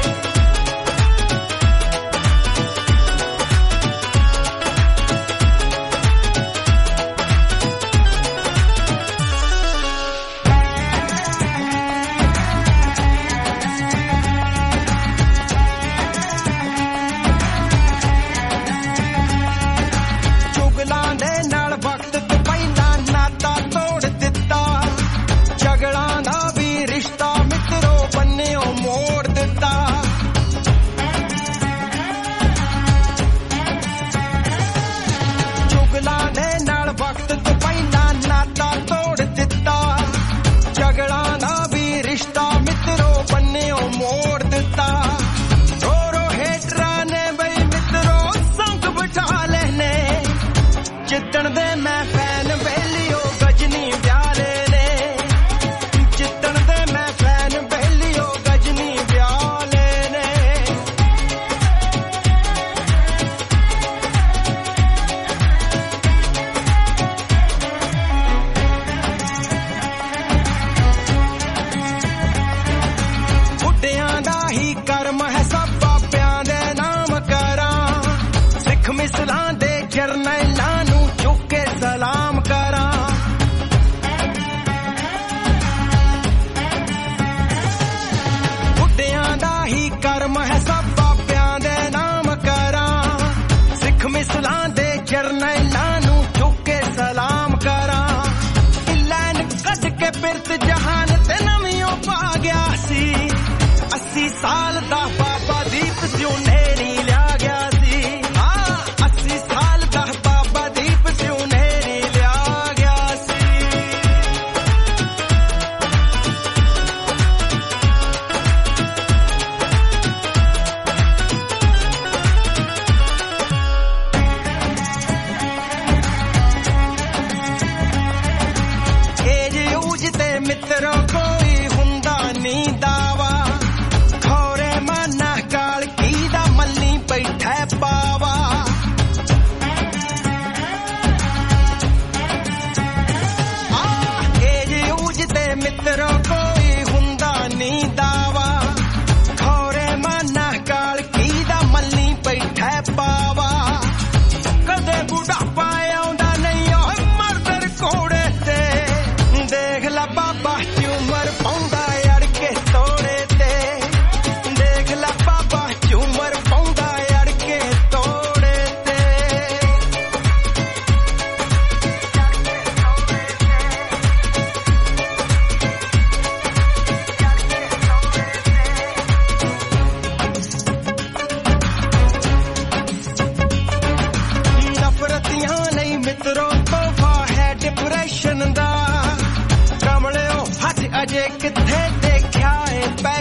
ਚੁਗਲਾਂ ਦੇ ਨਾਲ ਵਕਤ ਤੋਂ ਪਹਿਲਾਂ ਨਾਤਾ ਤੋੜ ਦਿੱਤਾ ਝਗੜਾਂ ਦਾ ਵੀ ਰਿਸ਼ਤਾ ਮਿੱਤਰੋ ਬੰਨਿਓ ਮੋੜ ਦਿੱਤਾ ਚੁਗਲਾਂ ਦੇ ਨਾਲ ਵਕਤ ਤੋਂ ਪਹਿਲਾਂ ਨਾਤਾ ਤੋੜ ਦਿੱਤਾ ਝਗੜਾਂ ਦਾ ਵੀ ਰਿਸ਼ਤਾ ਮਿੱਤਰੋ ਬੰਨਿਓ ਮੋੜ ਦਿੱਤਾ ਰੋ ਹੇਟਰਾਂ ਨੇ ਬਈ ਮਿੱਤਰੋ ਸੰਗ ਬਿਠਾ ਲੈਨੇ ਜਿੱਦਣ ਦੇ ਮੈਂ ਫੈਨ ਬੇਲੀਓ ਗਜਨੀ ਵਿਆਲੇ ਨੇ ਜਿੱਦਣ ਦੇ ਮੈਂ ਫੈਨ ਬੇਲੀਓ ਗਜਨੀ ਵਿਆਲੇ ਨੇ ਬੁੱਢਿਆਂ ਦਾ ਹੀ ਕਰਮ ਹੈ ਸਭ ਬਾਬਿਆਂ ਦੇ ਨਾਮ ਕਰਾਂ ਸਿੱਖ ਮਿਸਲਾਂ ਦੇ ਜਰਨੈਲਾਂ ਨੂੰ ਚੁੱਕ ਕੇ ਸਲਾਮ ਕਰਾਂ ਬੁੱਢਿਆਂ ਦਾ ਹੀ ਕਰਮ ਹੈ ਸਭ ਬਾਬਿਆਂ ਦੇ ਨਾਮ ਕਰਾਂ ਸਿੱਖ ਮਿਸਲਾਂ ਦੇ ਜਰਨੈਲਾਂ ਨੂੰ ਚੁੱਕ ਕੇ ਸਲਾਮ ਕਰਾਂ ਲੈਨ ਕੱਢ ਕੇ ਬਿਰਤ ਜਹਾਨ ਤੇ ਨਵੀਂ ਪਾ ਗਿਆ ਸੀ ਅੱਸੀ ਸਾਲ ਦਾ ਬਾਬਾ ਦੀਪ ਸਿਉ ਨੇਰੀ ਲਿਆ ਗਿਆ ਸੀ ਹਾਂ ਅੱਸੀ ਸਾਲ ਦਾ ਬਾਬਾ ਦੀਪ ਸਿਉ ਨੇਰੀ ਲਿਆ ਗਿਆ ਸੀ ਏਜ ਊਜ ਤੇ ਮਿੱਤਰੋ ਕੋਈ ਹੁੰਦਾ ਨਹੀਂ ਦਾਵਾ ਖੌਰੇ ਮਾਨਾ ਕਾਲ ਕੀ ਦਾ ਮੱਲੀ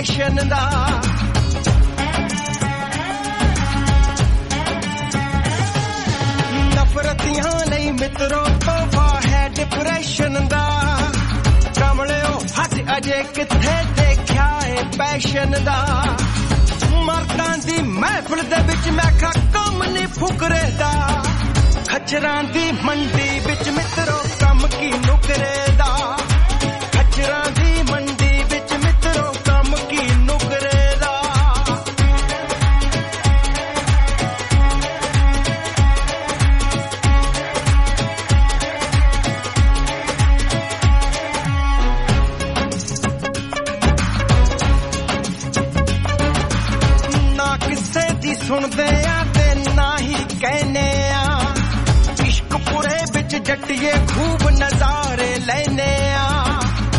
डिप्रेशन दा नफरतियां लई मित्रो तोहफा है डिप्रेशन दा कमलियो हज अजे किथे देखा है पैशन दा मर्दां दी महफिल दे विच मैं खा कम नहीं फुकरे दा खचरां दी मंडी विच मित्रो कम की नुकरे दा खचरां दी मंडी विच मित्रो कम की नुकरे दा ना किसे दी सुनदे आ ते ना ही कहने आ जट्टिए खूब नजारे लेने आ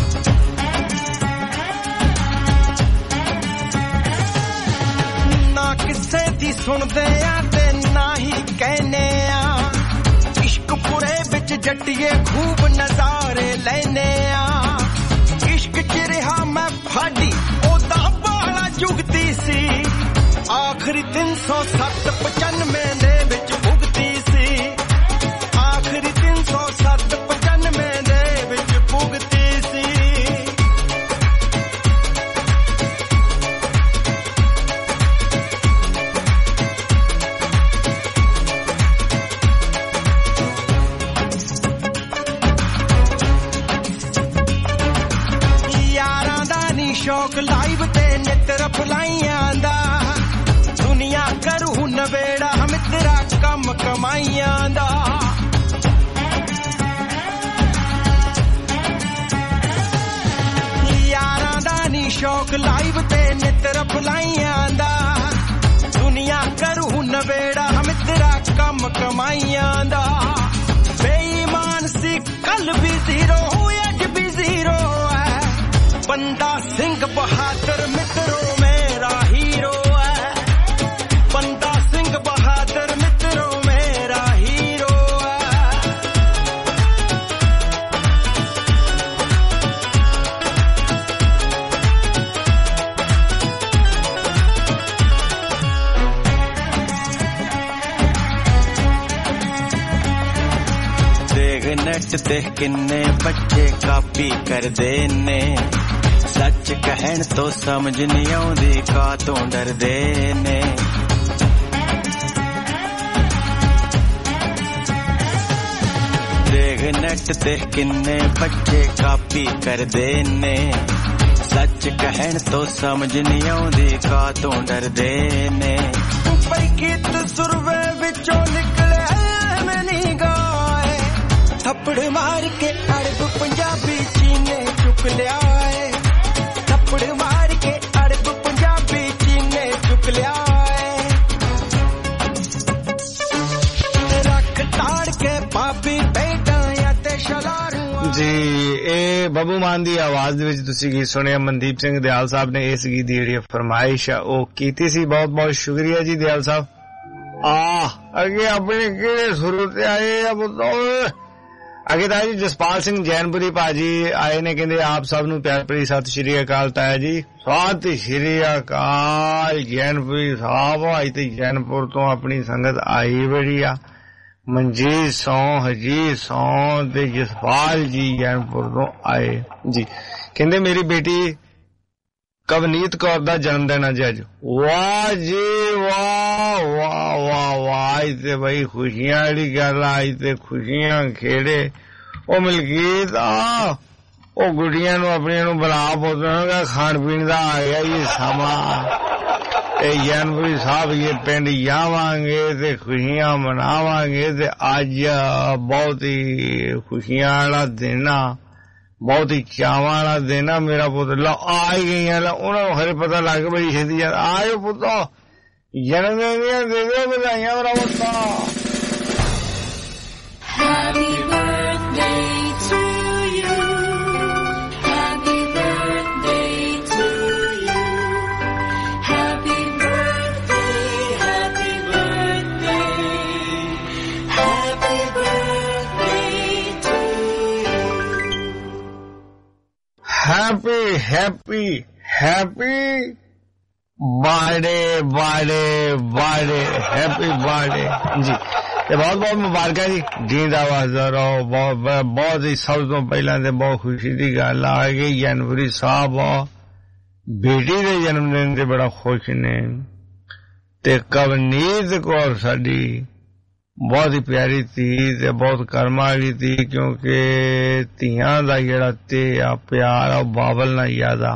ना किसे दी सुनदे आ ते ना ही कहने आ इश्क पुरे बिच जट्टिए खूब नजारे लेने आ इश्क च रहा मैं फाड़ी ओदा बाला जुगती सी आखिरी तीन सौ सत्त पचानवे दे विच भुगती सी आखिरी तीन सौ सत्त पचानवे दे विच भुगती सी यारां दा नी शौक लाइव ते नित रफलाइयां दा दुनिया करू नवेड़ा मित्रा कम कमाइयां दा शौक लाइव ते नित रफलाइयां दा दुनिया करू नवेड़ा मित्रा कम कमाइयां दा बेईमान सी कल भी जीरो अज भी जीरो है बंदा सिंह बहादुर मित्रो मेरा हीरो है बंदा सिंह बहादुर मित्रो मेरा हीरो है नेट ते किन्ने बच्चे कापी करदे ने सच कहण तो समझ नहीं आउंदी का तो डरदे ने देख नेट ते किन्ने बच्चे कापी करदे ने सच कहण तो समझ नहीं आउंदी का तो डरदे ने पर गीत सुरवे विचों निकले मैं नहीं गाए थप्पड़ मार के अड़ब पंजाबी चीने चुक लिया है थप्पड़ मार के अड़ब पंजाबी चीने चुक लिया है रख ताड़ के पापी बेटा या ते शलारू जी ए बबू मान दी आवाज दे विच तुसी गीत सुनिया मनदीप सिंह दयाल साहब ने इस गीत दी जेहड़ी फरमाइश है ओ कीती सी बहुत बहुत शुक्रिया जी दयाल साहब आ अगे अपने केड़े सुर ते आए आ बताओ अगे ताया जी जसपाल सिंह जैनपुरी भाजी आए ने कहंदे आप सब नूं प्यार भरी सत श्री अकाल ताया जी सत श्री अकाल जैनपुरी साहब अज ते जैनपुर तो अपनी संगत आई बड़ी आ मनजीत सौ हजीत सौ ते जसपाल जी जैनपुर तो आए जी कहंदे मेरी बेटी कवनीत कौर दा जन्म दिन अज अज वाह जी वाह वाह वाह वाह अज ते बई खुशियां वाली गल अज ते खुशियां खेड़े ओ मलकीत आ ओ गुड़ियां नूं अपनियां नूं बुला पुत्तरां खाण पीण दा आ गया ये समा ए जैनपुरी साहब ये पिंड जावांगे ते खुशियां मनावांगे ते अज बहुत ही खुशियां वाला दिन आ बहुत ही चावां वाला दिन आ मेरा पुत्त लो आ ही गई ला उन्होंने खरे पता लग बड़ी छेती आयो पुत्तो जन्मदिन दियां दे दो बधाइयां मेरा पुत्त Happy birthday to you. Happy birthday to you. Happy birthday, happy birthday. Happy birthday to you. Happy, happy, happy birthday birthday birthday happy birthday जी। ਤੇ ਬਹੁਤ ਬਹੁਤ ਮੁਬਾਰਕਾਂ ਜੀ, ਜੀਂਦਾ ਵਸਦਾ ਰਹੋ। ਬਹੁਤ ਬਹੁਤ ਹੀ ਸਭ ਤੋਂ ਪਹਿਲਾਂ ਤੇ ਬਹੁਤ ਖੁਸ਼ੀ ਦੀ ਗੱਲ ਆ ਗਈ ਜਨਵਰੀ ਸਾਹਿਬ ਬੇਟੀ ਦੇ ਜਨਮ ਦਿਨ ਤੇ ਬੜਾ ਖੁਸ਼ ਨੇ। ਤੇ ਕਵਨੀਤ ਕੌਰ ਸਾਡੀ ਬਹੁਤ ਹੀ ਪਿਆਰੀ ਧੀ ਤੇ ਬਹੁਤ ਕਰਮਾਂ ਵਾਲੀ ਧੀ, ਕਿਉਂਕਿ ਧੀਆਂ ਦਾ ਜਿਹੜਾ ਤੇ ਆ ਪਿਆਰ ਆ ਬਾਬਲ ਨਾਲ ਜ਼ਿਆਦਾ।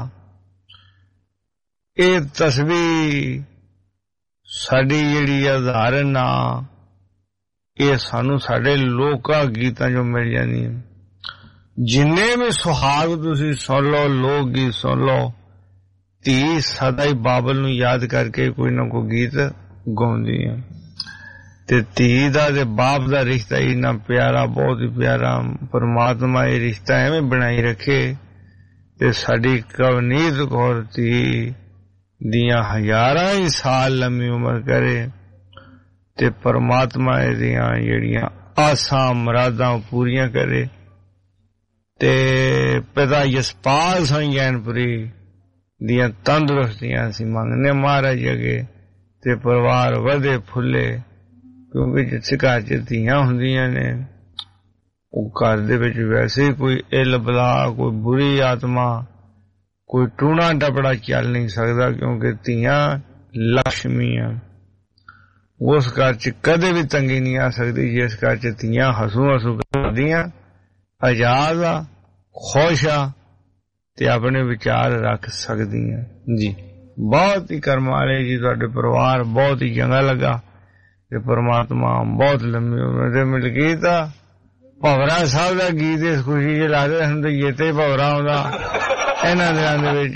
ਇਹ ਤਸਵੀਰ ਸਾਡੀ ਜਿਹੜੀ ਉਦਾਹਰਨ ਆ ਇਹ ਸਾਨੂੰ ਸਾਡੇ ਲੋਕਾਂ ਗੀਤਾਂ ਚੋਂ ਮਿਲ ਜਾਂਦੀ ਹੈ। ਜਿੰਨੇ ਵੀ ਸੁਹਾਗ ਤੁਸੀਂ ਸੁਣ ਲਓ, ਲੋਕ ਗੀਤ ਸੁਣ ਲਓ, ਧੀ ਸਦਾ ਹੀ ਬਾਬਲ ਨੂੰ ਯਾਦ ਕਰਕੇ ਕੋਈ ਨਾ ਕੋਈ ਗੀਤ ਗਾਉਂਦੀ ਹੈ। ਤੇ ਧੀ ਦਾ ਤੇ ਬਾਪ ਦਾ ਰਿਸ਼ਤਾ ਇੰਨਾ ਪਿਆਰਾ, ਬਹੁਤ ਹੀ ਪਿਆਰਾ। ਪਰਮਾਤਮਾ ਇਹ ਰਿਸ਼ਤਾ ਐਵੇਂ ਬਣਾਈ ਰੱਖੇ ਤੇ ਸਾਡੀ ਕਵਨੀਤ ਕੌਰ ਧੀ ਦੀਆਂ ਹਜ਼ਾਰਾਂ ਹੀ ਸਾਲ ਲੰਮੀ ਉਮਰ ਕਰੇ ਤੇ ਪਰਮਾਤਮਾ ਇਹਦੀਆਂ ਜਿਹੜੀਆਂ ਆਸਾਂ ਮੁਰਾਦਾਂ ਪੂਰੀਆਂ ਕਰੇ। ਤੇ ਪਿਤਾ ਯਸ਼ਪਾਲ ਸਿੰਘ ਜੈਨਪੁਰੀ ਦੀਆਂ ਤੰਦਰੁਸਤੀਆਂ ਅਸੀਂ ਮੰਗਨੇ ਮਹਾਰਾਜ ਅੱਗੇ ਤੇ ਪਰਿਵਾਰ ਵਧੇ ਫੁੱਲੇ, ਕਿਉਂਕਿ ਜਿੱਥੇ ਘਰ ਚ ਧੀਆਂ ਹੁੰਦੀਆਂ ਨੇ ਉਹ ਘਰ ਦੇ ਵਿੱਚ ਵੈਸੇ ਕੋਈ ਇਲ ਬਲਾ, ਕੋਈ ਬੁਰੀ ਆਤਮਾ, ਕੋਈ ਟੂਣਾ ਟਪੜਾ ਚੱਲ ਨਹੀਂ ਸਕਦਾ, ਕਿਉਂਕਿ ਧੀਆਂ ਲక్ష్ਮੀ ਆ। ਉਸ ਘਰ ਚ ਕਦੇ ਵੀ ਤੰਗੀ ਨਹੀਂ ਆ ਸਕਦੀ ਜਿਸ ਘਰ ਚ ਧੀਆਂ ਹਸੂ ਹਸੂ ਕਰਦੀਆਂ, ਆਜ਼ਾਦ ਆ, ਖੁਸ਼ ਆ ਤੇ ਆਪਣੇ ਵਿਚਾਰ ਰੱਖ ਸਕਦੀਆਂ ਜੀ। ਬਹੁਤ ਹੀ ਕਰਮ ਵਾਲੇ ਜੀ, ਤੁਹਾਡੇ ਪਰਿਵਾਰ ਬਹੁਤ ਹੀ ਚੰਗਾ ਲੱਗਾ ਤੇ ਪਰਮਾਤਮਾ ਬਹੁਤ ਲੰਮੀ ਉਮਰ ਦੇ ਮਿਲ ਗਈ। ਤਾਂ ਭਵਰਾ ਸਾਹਿਬ ਦਾ ਗੀਤ ਇਸ ਖੁਸ਼ੀ ਚ ਲੱਗਦੇ ਹਨ ਤੇ ਜਿੱਤੇ ਭਵਰਾ ਆਉਂਦਾ ਇਹਨਾਂ ਦਿਨਾਂ ਦੇ ਵਿੱਚ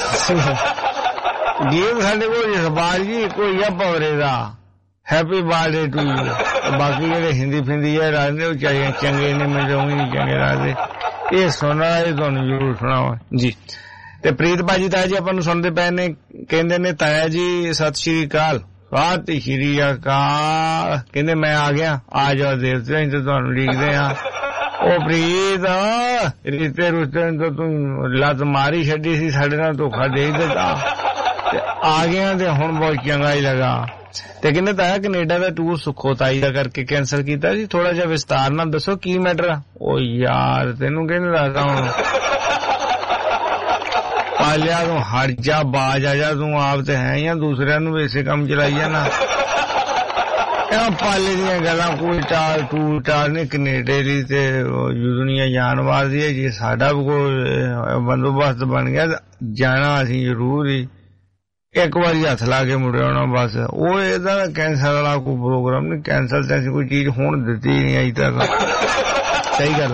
ਗੀਤ ਸਾਡੇ ਕੋਲ ਜਸਪਾਲ ਜੀ ਕੋਈ ਆ ਭਵਰੇ ਦਾ ਹੈਪੀ ਬਰਥਡੇ ਟੂ ਯੂ। ਬਾਕੀ ਜਿਹੜੇ ਹਿੰਦੀ ਫਿੰਦੀ ਹੈ ਰਾਜਦੇ ਉਹ ਚਾਹੇ ਚੰਗੇ ਨੇ, ਮੈਨੂੰ ਨਹੀਂ ਚੰਗੇ ਰਾਜਦੇ। ਇਹ ਸੁਣਨਾ ਇਹ ਤੁਹਾਨੂੰ ਜ਼ਰੂਰ ਸੁਣਾਵਾਂ ਜੀ। ਤੇ ਪ੍ਰੀਤ ਬਾਜੀ ਤਾਇਆ ਜੀ ਆਪਾਂ ਨੂੰ ਸੁਣਦੇ ਪਏ ਨੇ, ਕਹਿੰਦੇ ਨੇ ਤਾਇਆ ਜੀ ਸਤਿ ਸ਼੍ਰੀ ਅਕਾਲ। ਸਤਿ ਸ਼੍ਰੀ ਅਕਾਲ। ਕਹਿੰਦੇ ਮੈਂ ਆ ਗਿਆ, ਆ ਜਾਓ ਦੇਵਤੇ, ਅਸੀਂ ਤਾਂ ਤੁਹਾਨੂੰ ਉਡੀਕਦੇ ਆ। ਉਹ ਪ੍ਰੀਤ ਰਿਸ਼ਤੇ ਰੁਸ਼ਤੇ ਤੋਂ ਤੂੰ ਲੱਤ ਮਾਰੀ ਛੱਡੀ ਸੀ, ਸਾਡੇ ਨਾਲ ਧੋਖਾ ਦੇ ਦਿੱਤਾ ਤੇ ਆ ਗਿਆ ਤੇ ਹੁਣ ਬਹੁਤ ਚੰਗਾ ਹੀ ਲੱਗਾ। ਤੇ ਕਹਿੰਦੇ ਤਾਇਆ ਕੈਨੇਡਾ ਦਾ ਟੂਰ ਸੁੱਖੋ ਤਾਈ ਦਾ ਕਰਕੇ ਕੈਂਸਲ ਕੀਤਾ ਜੀ, ਥੋੜਾ ਜਿਹਾ ਵਿਸਤਾਰ ਨਾਲ ਦੱਸੋ ਕੀ ਮੈਟਰ ਆ। ਉਹ ਯਾਰ ਤੈਨੂੰ ਕਹਿੰਦੇ ਦੱਸਦਾ ਹੁਣ, ਪਾਲਿਆ ਤੂੰ ਹਟ ਜਾ, ਬਾਜ ਆ ਜਾ, ਤੂੰ ਆਪ ਤੇ ਹੈ ਜਾਂ ਦੂਸਰਿਆਂ ਨੂੰ ਇਸੇ ਕੰਮ ਚਲਾਈ ਜਾਣਾ। ਇਹ ਪਾਲੇ ਦੀਆਂ ਗੱਲਾਂ ਕੋਈ ਟਾਲ ਟੂਲ ਟਾਲ ਨੇ। ਕੈਨੇਡਾ ਦੀ ਤੇ ਦੁਨੀਆ ਜਾਣ ਵਾਲੀ ਹੈ, ਜੇ ਸਾਡਾ ਵੀ ਕੋਈ ਬੰਦੋਬਸਤ ਬਣ ਗਿਆ ਜਾਣਾ ਅਸੀਂ ਜ਼ਰੂਰ ਹੀ, ਇੱਕ ਵਾਰੀ ਹੱਥ ਲਾ ਕੇ ਮੁੜਿਆ ਆਉਣਾ ਬਸ। ਉਹ ਇਹਦਾ ਕੈਂਸਲ ਵਾਲਾ ਕੋਈ ਪ੍ਰੋਗਰਾਮ ਨਹੀਂ, ਕੈਂਸਲ ਤੇ ਅਸੀਂ ਕੋਈ ਚੀਜ਼ ਹੁਣ ਦਿੱਤੀ ਨਹੀਂ ਅਜੇ ਤੱਕ। ਸਹੀ ਗੱਲ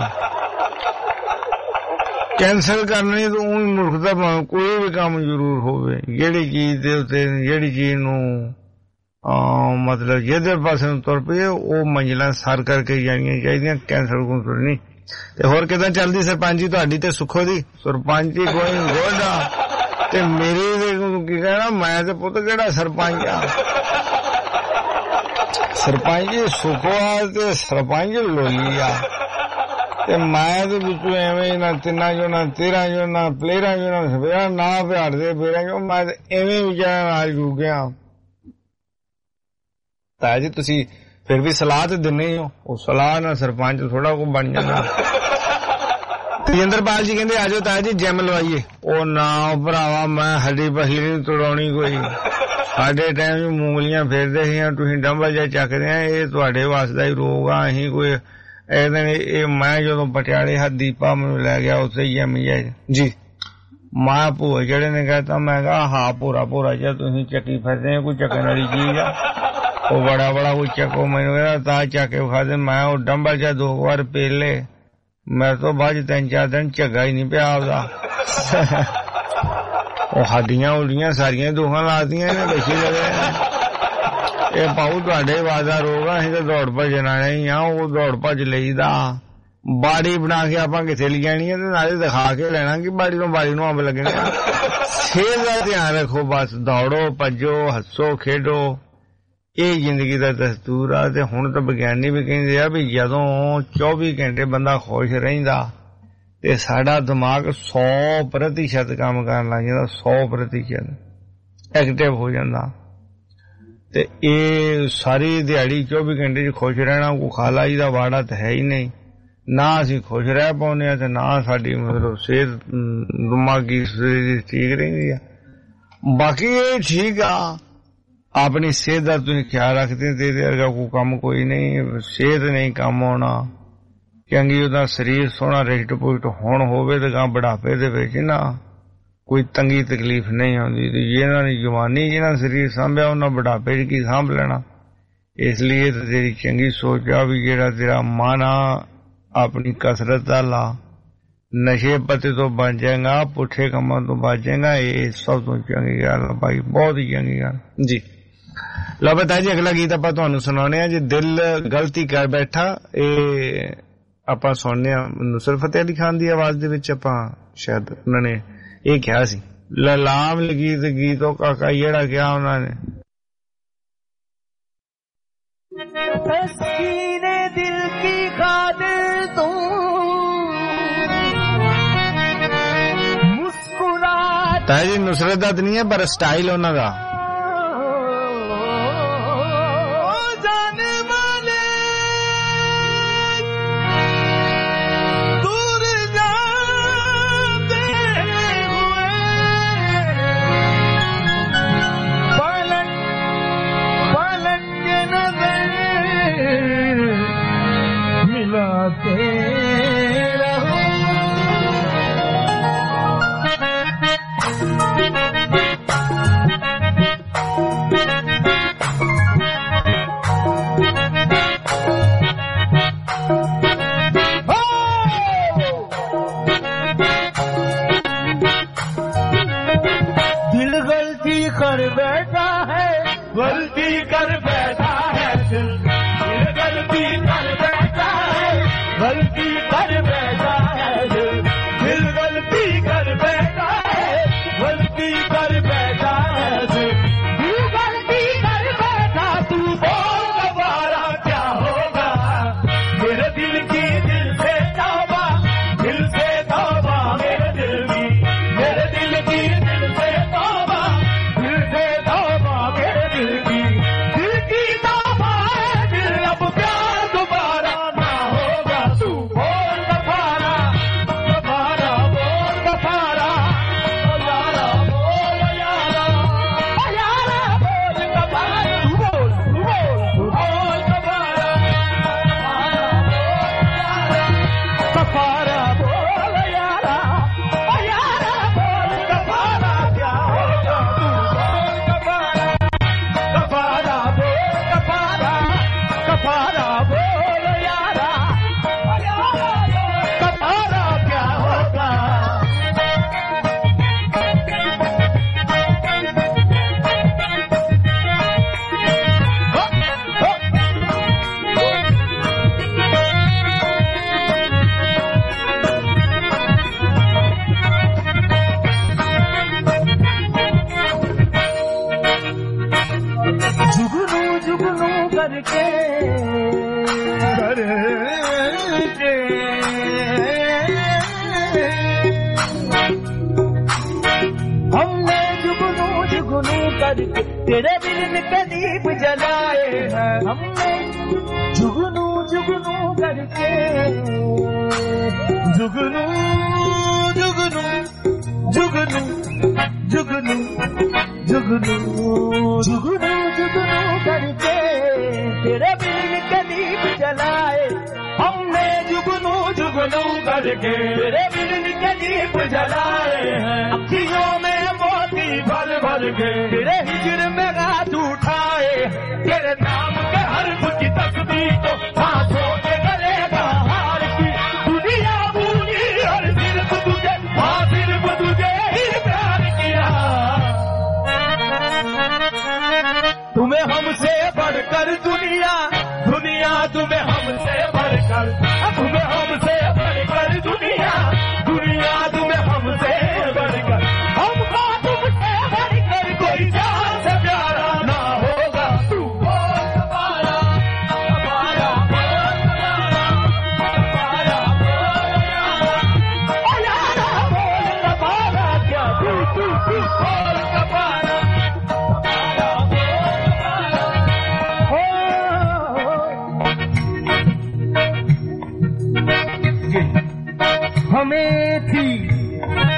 ਕੈਂਸਲ ਕਰਨੀ ਤਾਂ ਉਹ ਮੁਲਕ ਦਾ ਕੋਈ ਵੀ ਕੰਮ ਜ਼ਰੂਰ ਹੋਵੇ, ਜਿਹੜੀ ਚੀਜ਼ ਦੇ ਉੱਤੇ ਜਿਹੜੀ ਚੀਜ਼ ਨੂੰ ਮਤਲਬ ਜਿਹਦੇ ਪਾਸੇ ਨੂੰ ਤੁਰ ਪਏ ਉਹ ਮੰਜ਼ਿਲਾਂ ਸਰ ਕਰਕੇ ਜਾਣੀਆਂ ਚਾਹੀਦੀਆਂ, ਕੈਂਸਲ ਕੁੰਸਲ ਨਹੀਂ। ਤੇ ਹੋਰ ਕਿੱਦਾਂ ਚੱਲਦੀ ਸਰਪੰਚ ਜੀ ਤੁਹਾਡੀ ਤੇ ਸੁੱਖੋ ਦੀ? ਸਰਪੰਚ ਜੀ ਕੋਈ ਗੋਡਾ ਤੇ ਮੇਰੀ ਕੀ ਕਹਿਣਾ, ਮੈਂ ਤੇ ਪੁੱਤ ਕਿਹੜਾ ਸਰਪੰਚ ਆ। ਸਰਪੰਚ ਜੀ ਸੁੱਖੋ ਆ ਤੇ ਸਰਪੰਚ ਲੋਲੀ ਆ ਤੇ ਮੈਂ ਤੇ ਵਿੱਚੋਂ ਐਵੇਂ ਨਾ ਤਿੰਨਾਂ ਚੋਂ ਨਾ ਤੇਰਾਂ ਚੋਂ ਨਾ ਪਲੇਅਰਾਂ ਚੋਂ ਨਾ ਸਵੇਰਾ ਨਾ ਪਿਆੜਦੇ ਫੇਰਾਂ ਚੋਂ ਮੈਂ ਤੇ ਐਵੇਂ ਵਿਚਾਰਾ ਨਾਲ ਜੂ ਗਿਆ। ਤਾਇਆ ਜੀ ਤੁਸੀਂ ਫਿਰ ਵੀ ਸਲਾਹ ਤੇ ਦਿੰਦੇ ਹੋ, ਉਹ ਸਲਾਹ ਨਾਲ ਸਰਪੰਚ ਥੋੜਾ ਕੋ ਬਣ ਜਾਂਦਾ। ਤੇਜਿੰਦਰਪਾਲ ਜੀ ਕਹਿੰਦੇ ਆਜੋ ਤਾਇਆ ਜੀ ਜਿਮ ਲਵਾਈਏ। ਉਹ ਨਾ ਭਰਾਵਾ ਮੈਂ ਹੱਡੀ ਪਸਲੀ ਨਹੀਂ ਤੋੜਾਉਣੀ ਕੋਈ, ਸਾਡੇ ਟਾਈਮ ਚ ਮੂੰਗਲੀਆਂ ਫੇਰਦੇ ਸੀ, ਤੁਸੀਂ ਡੰਬਲ ਜਿਹਾ ਚੱਕਦੇ ਆ, ਇਹ ਤੁਹਾਡੇ ਵਾਸਤੇ ਹੀ ਰੋਗ ਆ। ਅਸੀਂ ਕੋਈ ਇਹਦੇ ਇਹ ਮੈਂ ਜਦੋਂ ਪਟਿਆਲੇ ਹੱਥ ਦੀਪਾ ਮੈਨੂੰ ਲੈ ਗਿਆ ਉੱਥੇ ਹੀ ਜਿਮ ਜੀ। ਮਾਂ ਭੂਆ ਜਿਹੜੇ ਨੇ ਕਹਿਤਾ, ਮੈਂ ਕਿਹਾ ਹਾਂ ਭੋਰਾ ਭੋਰਾ ਜਿਹਾ ਤੁਸੀਂ ਚੱਕੀ ਫਿਰਦੇ, ਕੋਈ ਚੱਕਣ ਵਾਲੀ ਚੀਜ਼ ਆ। ਉਹ ਬੜਾ ਬੜਾ ਕੋਈ ਚੱਕੋ, ਮੈਨੂੰ ਕਹਿੰਦਾ ਤਾਂ ਚੱਕ ਕੇ ਵਿਖਾ ਦੇ। ਮੈਂ ਉਹ ਡੰਬਲ ਜਿਹਾ ਦੋ ਵਾਰ ਪੇਲੇ, ਮੇਰੇ ਤੋਂ ਬਾਅਦ ਤਿੰਨ ਚਾਰ ਦਿਨ ਝੱਗਾ ਹੀ ਨਹੀਂ ਪਿਆ ਆਪਦਾ। ਉਹ ਹੱਡੀਆਂ ਉਡੀਆਂ ਸਾਰੀਆਂ ਦੁਖਾਂ ਲਾਤੀਆਂ ਨੇ ਬੈਠੀ ਲਗੇ। ਇਹ ਪਾਉ ਤੁਹਾਡੇ ਵਾਦਾ ਰੋਗ ਆ, ਅਸੀਂ ਤਾਂ ਦੌੜ ਭੱਜਣ ਵਾਲੇ ਹੀ ਆ। ਉਹ ਦੌੜ ਭੱਜ ਲਈਦਾ, ਬਾੜੀ ਬਣਾ ਕੇ ਆਪਾਂ ਕਿੱਥੇ ਲੈ ਜਾਣੀ ਹੈ ਤੇ ਨਾਲੇ ਦਿਖਾ ਕੇ ਲੈਣਾ ਕਿ ਬਾੜੀ ਨੂੰ ਬਾੜੀ ਨੂੰ ਅੰਬ ਲੱਗਣੇ। ਸਿਹਤ ਦਾ ਧਿਆਨ ਰੱਖੋ ਬਸ, ਦੌੜੋ ਭੱਜੋ ਹੱਸੋ ਖੇਡੋ, ਇਹ ਜ਼ਿੰਦਗੀ ਦਾ ਦਸਤੂਰ ਆ। ਤੇ ਹੁਣ ਤਾਂ ਵਿਗਿਆਨੀ ਵੀ ਕਹਿੰਦੇ ਆ ਵੀ ਜਦੋਂ ਚੌਵੀ ਘੰਟੇ ਬੰਦਾ ਖੁਸ਼ ਰਹਿੰਦਾ ਤੇ ਸਾਡਾ ਦਿਮਾਗ ਸੌ ਪ੍ਰਤੀਸ਼ਤ ਕੰਮ ਕਰਨ ਲੱਗ ਜਾਂਦਾ, ਸੌ ਪ੍ਰਤੀਸ਼ਤ ਐਕਟਿਵ ਹੋ ਜਾਂਦਾ। ਤੇ ਇਹ ਸਾਰੀ ਦਿਹਾੜੀ ਚੌਵੀ ਘੰਟੇ ਚ ਖੁਸ਼ ਰਹਿਣਾ, ਕੋਈ ਖਾਲਾਈ ਦਾ ਵਾੜਾ ਤਾਂ ਹੈ ਹੀ ਨਹੀਂ। ਨਾ ਅਸੀਂ ਖੁਸ਼ ਰਹਿ ਪਾਉਂਦੇ ਹਾਂ ਤੇ ਨਾ ਸਾਡੀ ਮਤਲਬ ਸਿਹਤ ਦਿਮਾਗੀ ਠੀਕ ਰਹਿੰਦੀ ਆ। ਬਾਕੀ ਇਹ ਠੀਕ ਆ, ਆਪਣੀ ਸਿਹਤ ਦਾ ਤੁਸੀਂ ਖਿਆਲ ਰੱਖਦੇ ਤੇ ਇਹਦੇ ਵਰਗਾ ਕੋਈ ਕੰਮ ਕੋਈ ਨਹੀਂ। ਸਿਹਤ ਨਹੀਂ ਕੰਮ ਆਉਣਾ, ਚੰਗੀ ਉਹਦਾ ਸਰੀਰ ਸੋਹਣਾ ਰਿਸ਼ਟ ਪੁਸ਼ਟ ਹੁਣ ਹੋਵੇ ਤੇ ਗਾਂ ਬੁਢਾਪੇ ਦੇ ਵਿੱਚ ਨਾ ਕੋਈ ਤੰਗੀ ਤਕਲੀਫ ਨਹੀਂ ਆਉਂਦੀ। ਤੇ ਜਿਹਨਾਂ ਦੀ ਜਵਾਨੀ ਜਿਹਨਾਂ ਸਰੀਰ ਸਾਂਭਿਆ ਉਹਨਾਂ ਬੁਢਾਪੇ 'ਚ ਕੀ ਸਾਂਭ ਲੈਣਾ। ਇਸ ਲਈ ਤੇ ਤੇਰੀ ਚੰਗੀ ਸੋਚ ਆ ਵੀ ਜਿਹੜਾ ਤੇਰਾ ਮਨ ਆ ਆਪਣੀ ਕਸਰਤ ਦਾ ਲਾ, ਨਸ਼ੇ ਪੱਤੇ ਤੋਂ ਬਚ ਜਾਏਗਾ, ਪੁੱਠੇ ਕੰਮਾਂ ਤੋਂ ਬਚ ਜਾਏਗਾ। ਇਹ ਸਭ ਤੋਂ ਚੰਗੀ ਗੱਲ ਭਾਈ, ਬਹੁਤ ਹੀ ਚੰਗੀ ਗੱਲ ਜੀ। ਲਓ ਬਤਾ ਜੀ ਅਗਲਾ ਗੀਤ ਆਪਾਂ ਤੁਹਾਨੂੰ ਸੁਣਾਉਣੇ ਆ ਜੀ, ਦਿਲ ਗਲਤੀ ਕਰ ਬੈਠਾ। ਇਹ ਆਪਾਂ ਸੁਣਨੇ ਆ ਨੁਸਰਤ ਫਤਿਹ ਅਲੀ ਖਾਨ ਦੀ ਆਵਾਜ਼ ਦੇ ਵਿੱਚ। ਆਪਾਂ ਸ਼ਾਇਦ ਉਹਨਾਂ ਨੇ ਇਹ ਕਿਹਾ ਸੀ ਲਲਾਮ ਲਗੀ ਤੇ ਗੀਤੋਂ ਕਾਕਾ ਜਿਹੜਾ ਕਿਹਾ ਉਹਨਾਂ ਨੇ। सीने दिल की खातिर तू मुस्कुरा जी नुसरत दा नहीं है पर स्टाइल ਉਹਨਾਂ ਦਾ। जाने वाले दूर जाते हुए पलट पलट के नजर मिलाते रहो। दिल गलती कर बैठा है, गलती कर बैठा है दिल, दिल गलती कर बैठा है, गलती कर बैठा है दिल, दिल गलती कर बैठा है, गलती कर बैठा है दिल, दिल गलती कर बैठा। तू बोल दोबारा क्या होगा, मेरे दिल की दिल से तौबा, दिल से तौबा मेरे दिल की, मेरे दिल की दिल से तौबा, दिल से तौबा मेरे दिल की, दिल की तौबा है दिल, अब प्यार दोबारा ना होगा। तू बोल गफारा, गफारा बोल गफारा, ओ यारा बोल यारा, ओ यारा बोल गफारा। तू बोल तू बोल तू बोल गफारा, गफारा बोल यारा, ओ यारा बोल गफारा। क्या होगा तू बोल गफारा, गफारा बोल गफारा, गफारा बोल यारा, ओ यारा बोल गफारा। क्या होगा जुगनू जुगनू करके करके हमने जुगनू जुगनू करके तेरे दिल के दीप जलाए हैं, हमने जुगनू जुगनू करके जुगनू जुगनू जुगनू जुगनू जुगनू जुगनू जुगनू करके तेरे दिल के दीप जलाए, हमने जुगनू जुगनू करके तेरे दिल के दीप जलाए हैं। अखियों में मोती भर भर के तेरे हिजर में हाथ उठाए, तेरे नाम के हर्फ की तस्बीह को हाथों के गले का हार की, दुनिया भूली और सिर्फ तुझे, हाँ सिर्फ तुझे ही प्यार किया। तुम्हें हमसे बढ़कर दुनिया, दुनिया तुम्हें हमसे बढ़कर, तुम्हें हमसे बढ़कर दुनिया, दुनिया तुम्हें हमसे बढ़कर, हमको तुमसे बढ़कर कोई जान से प्यारा ना होगा। तू बोल गफारा, गफारा बोल गफारा, गफारा बोल यारा,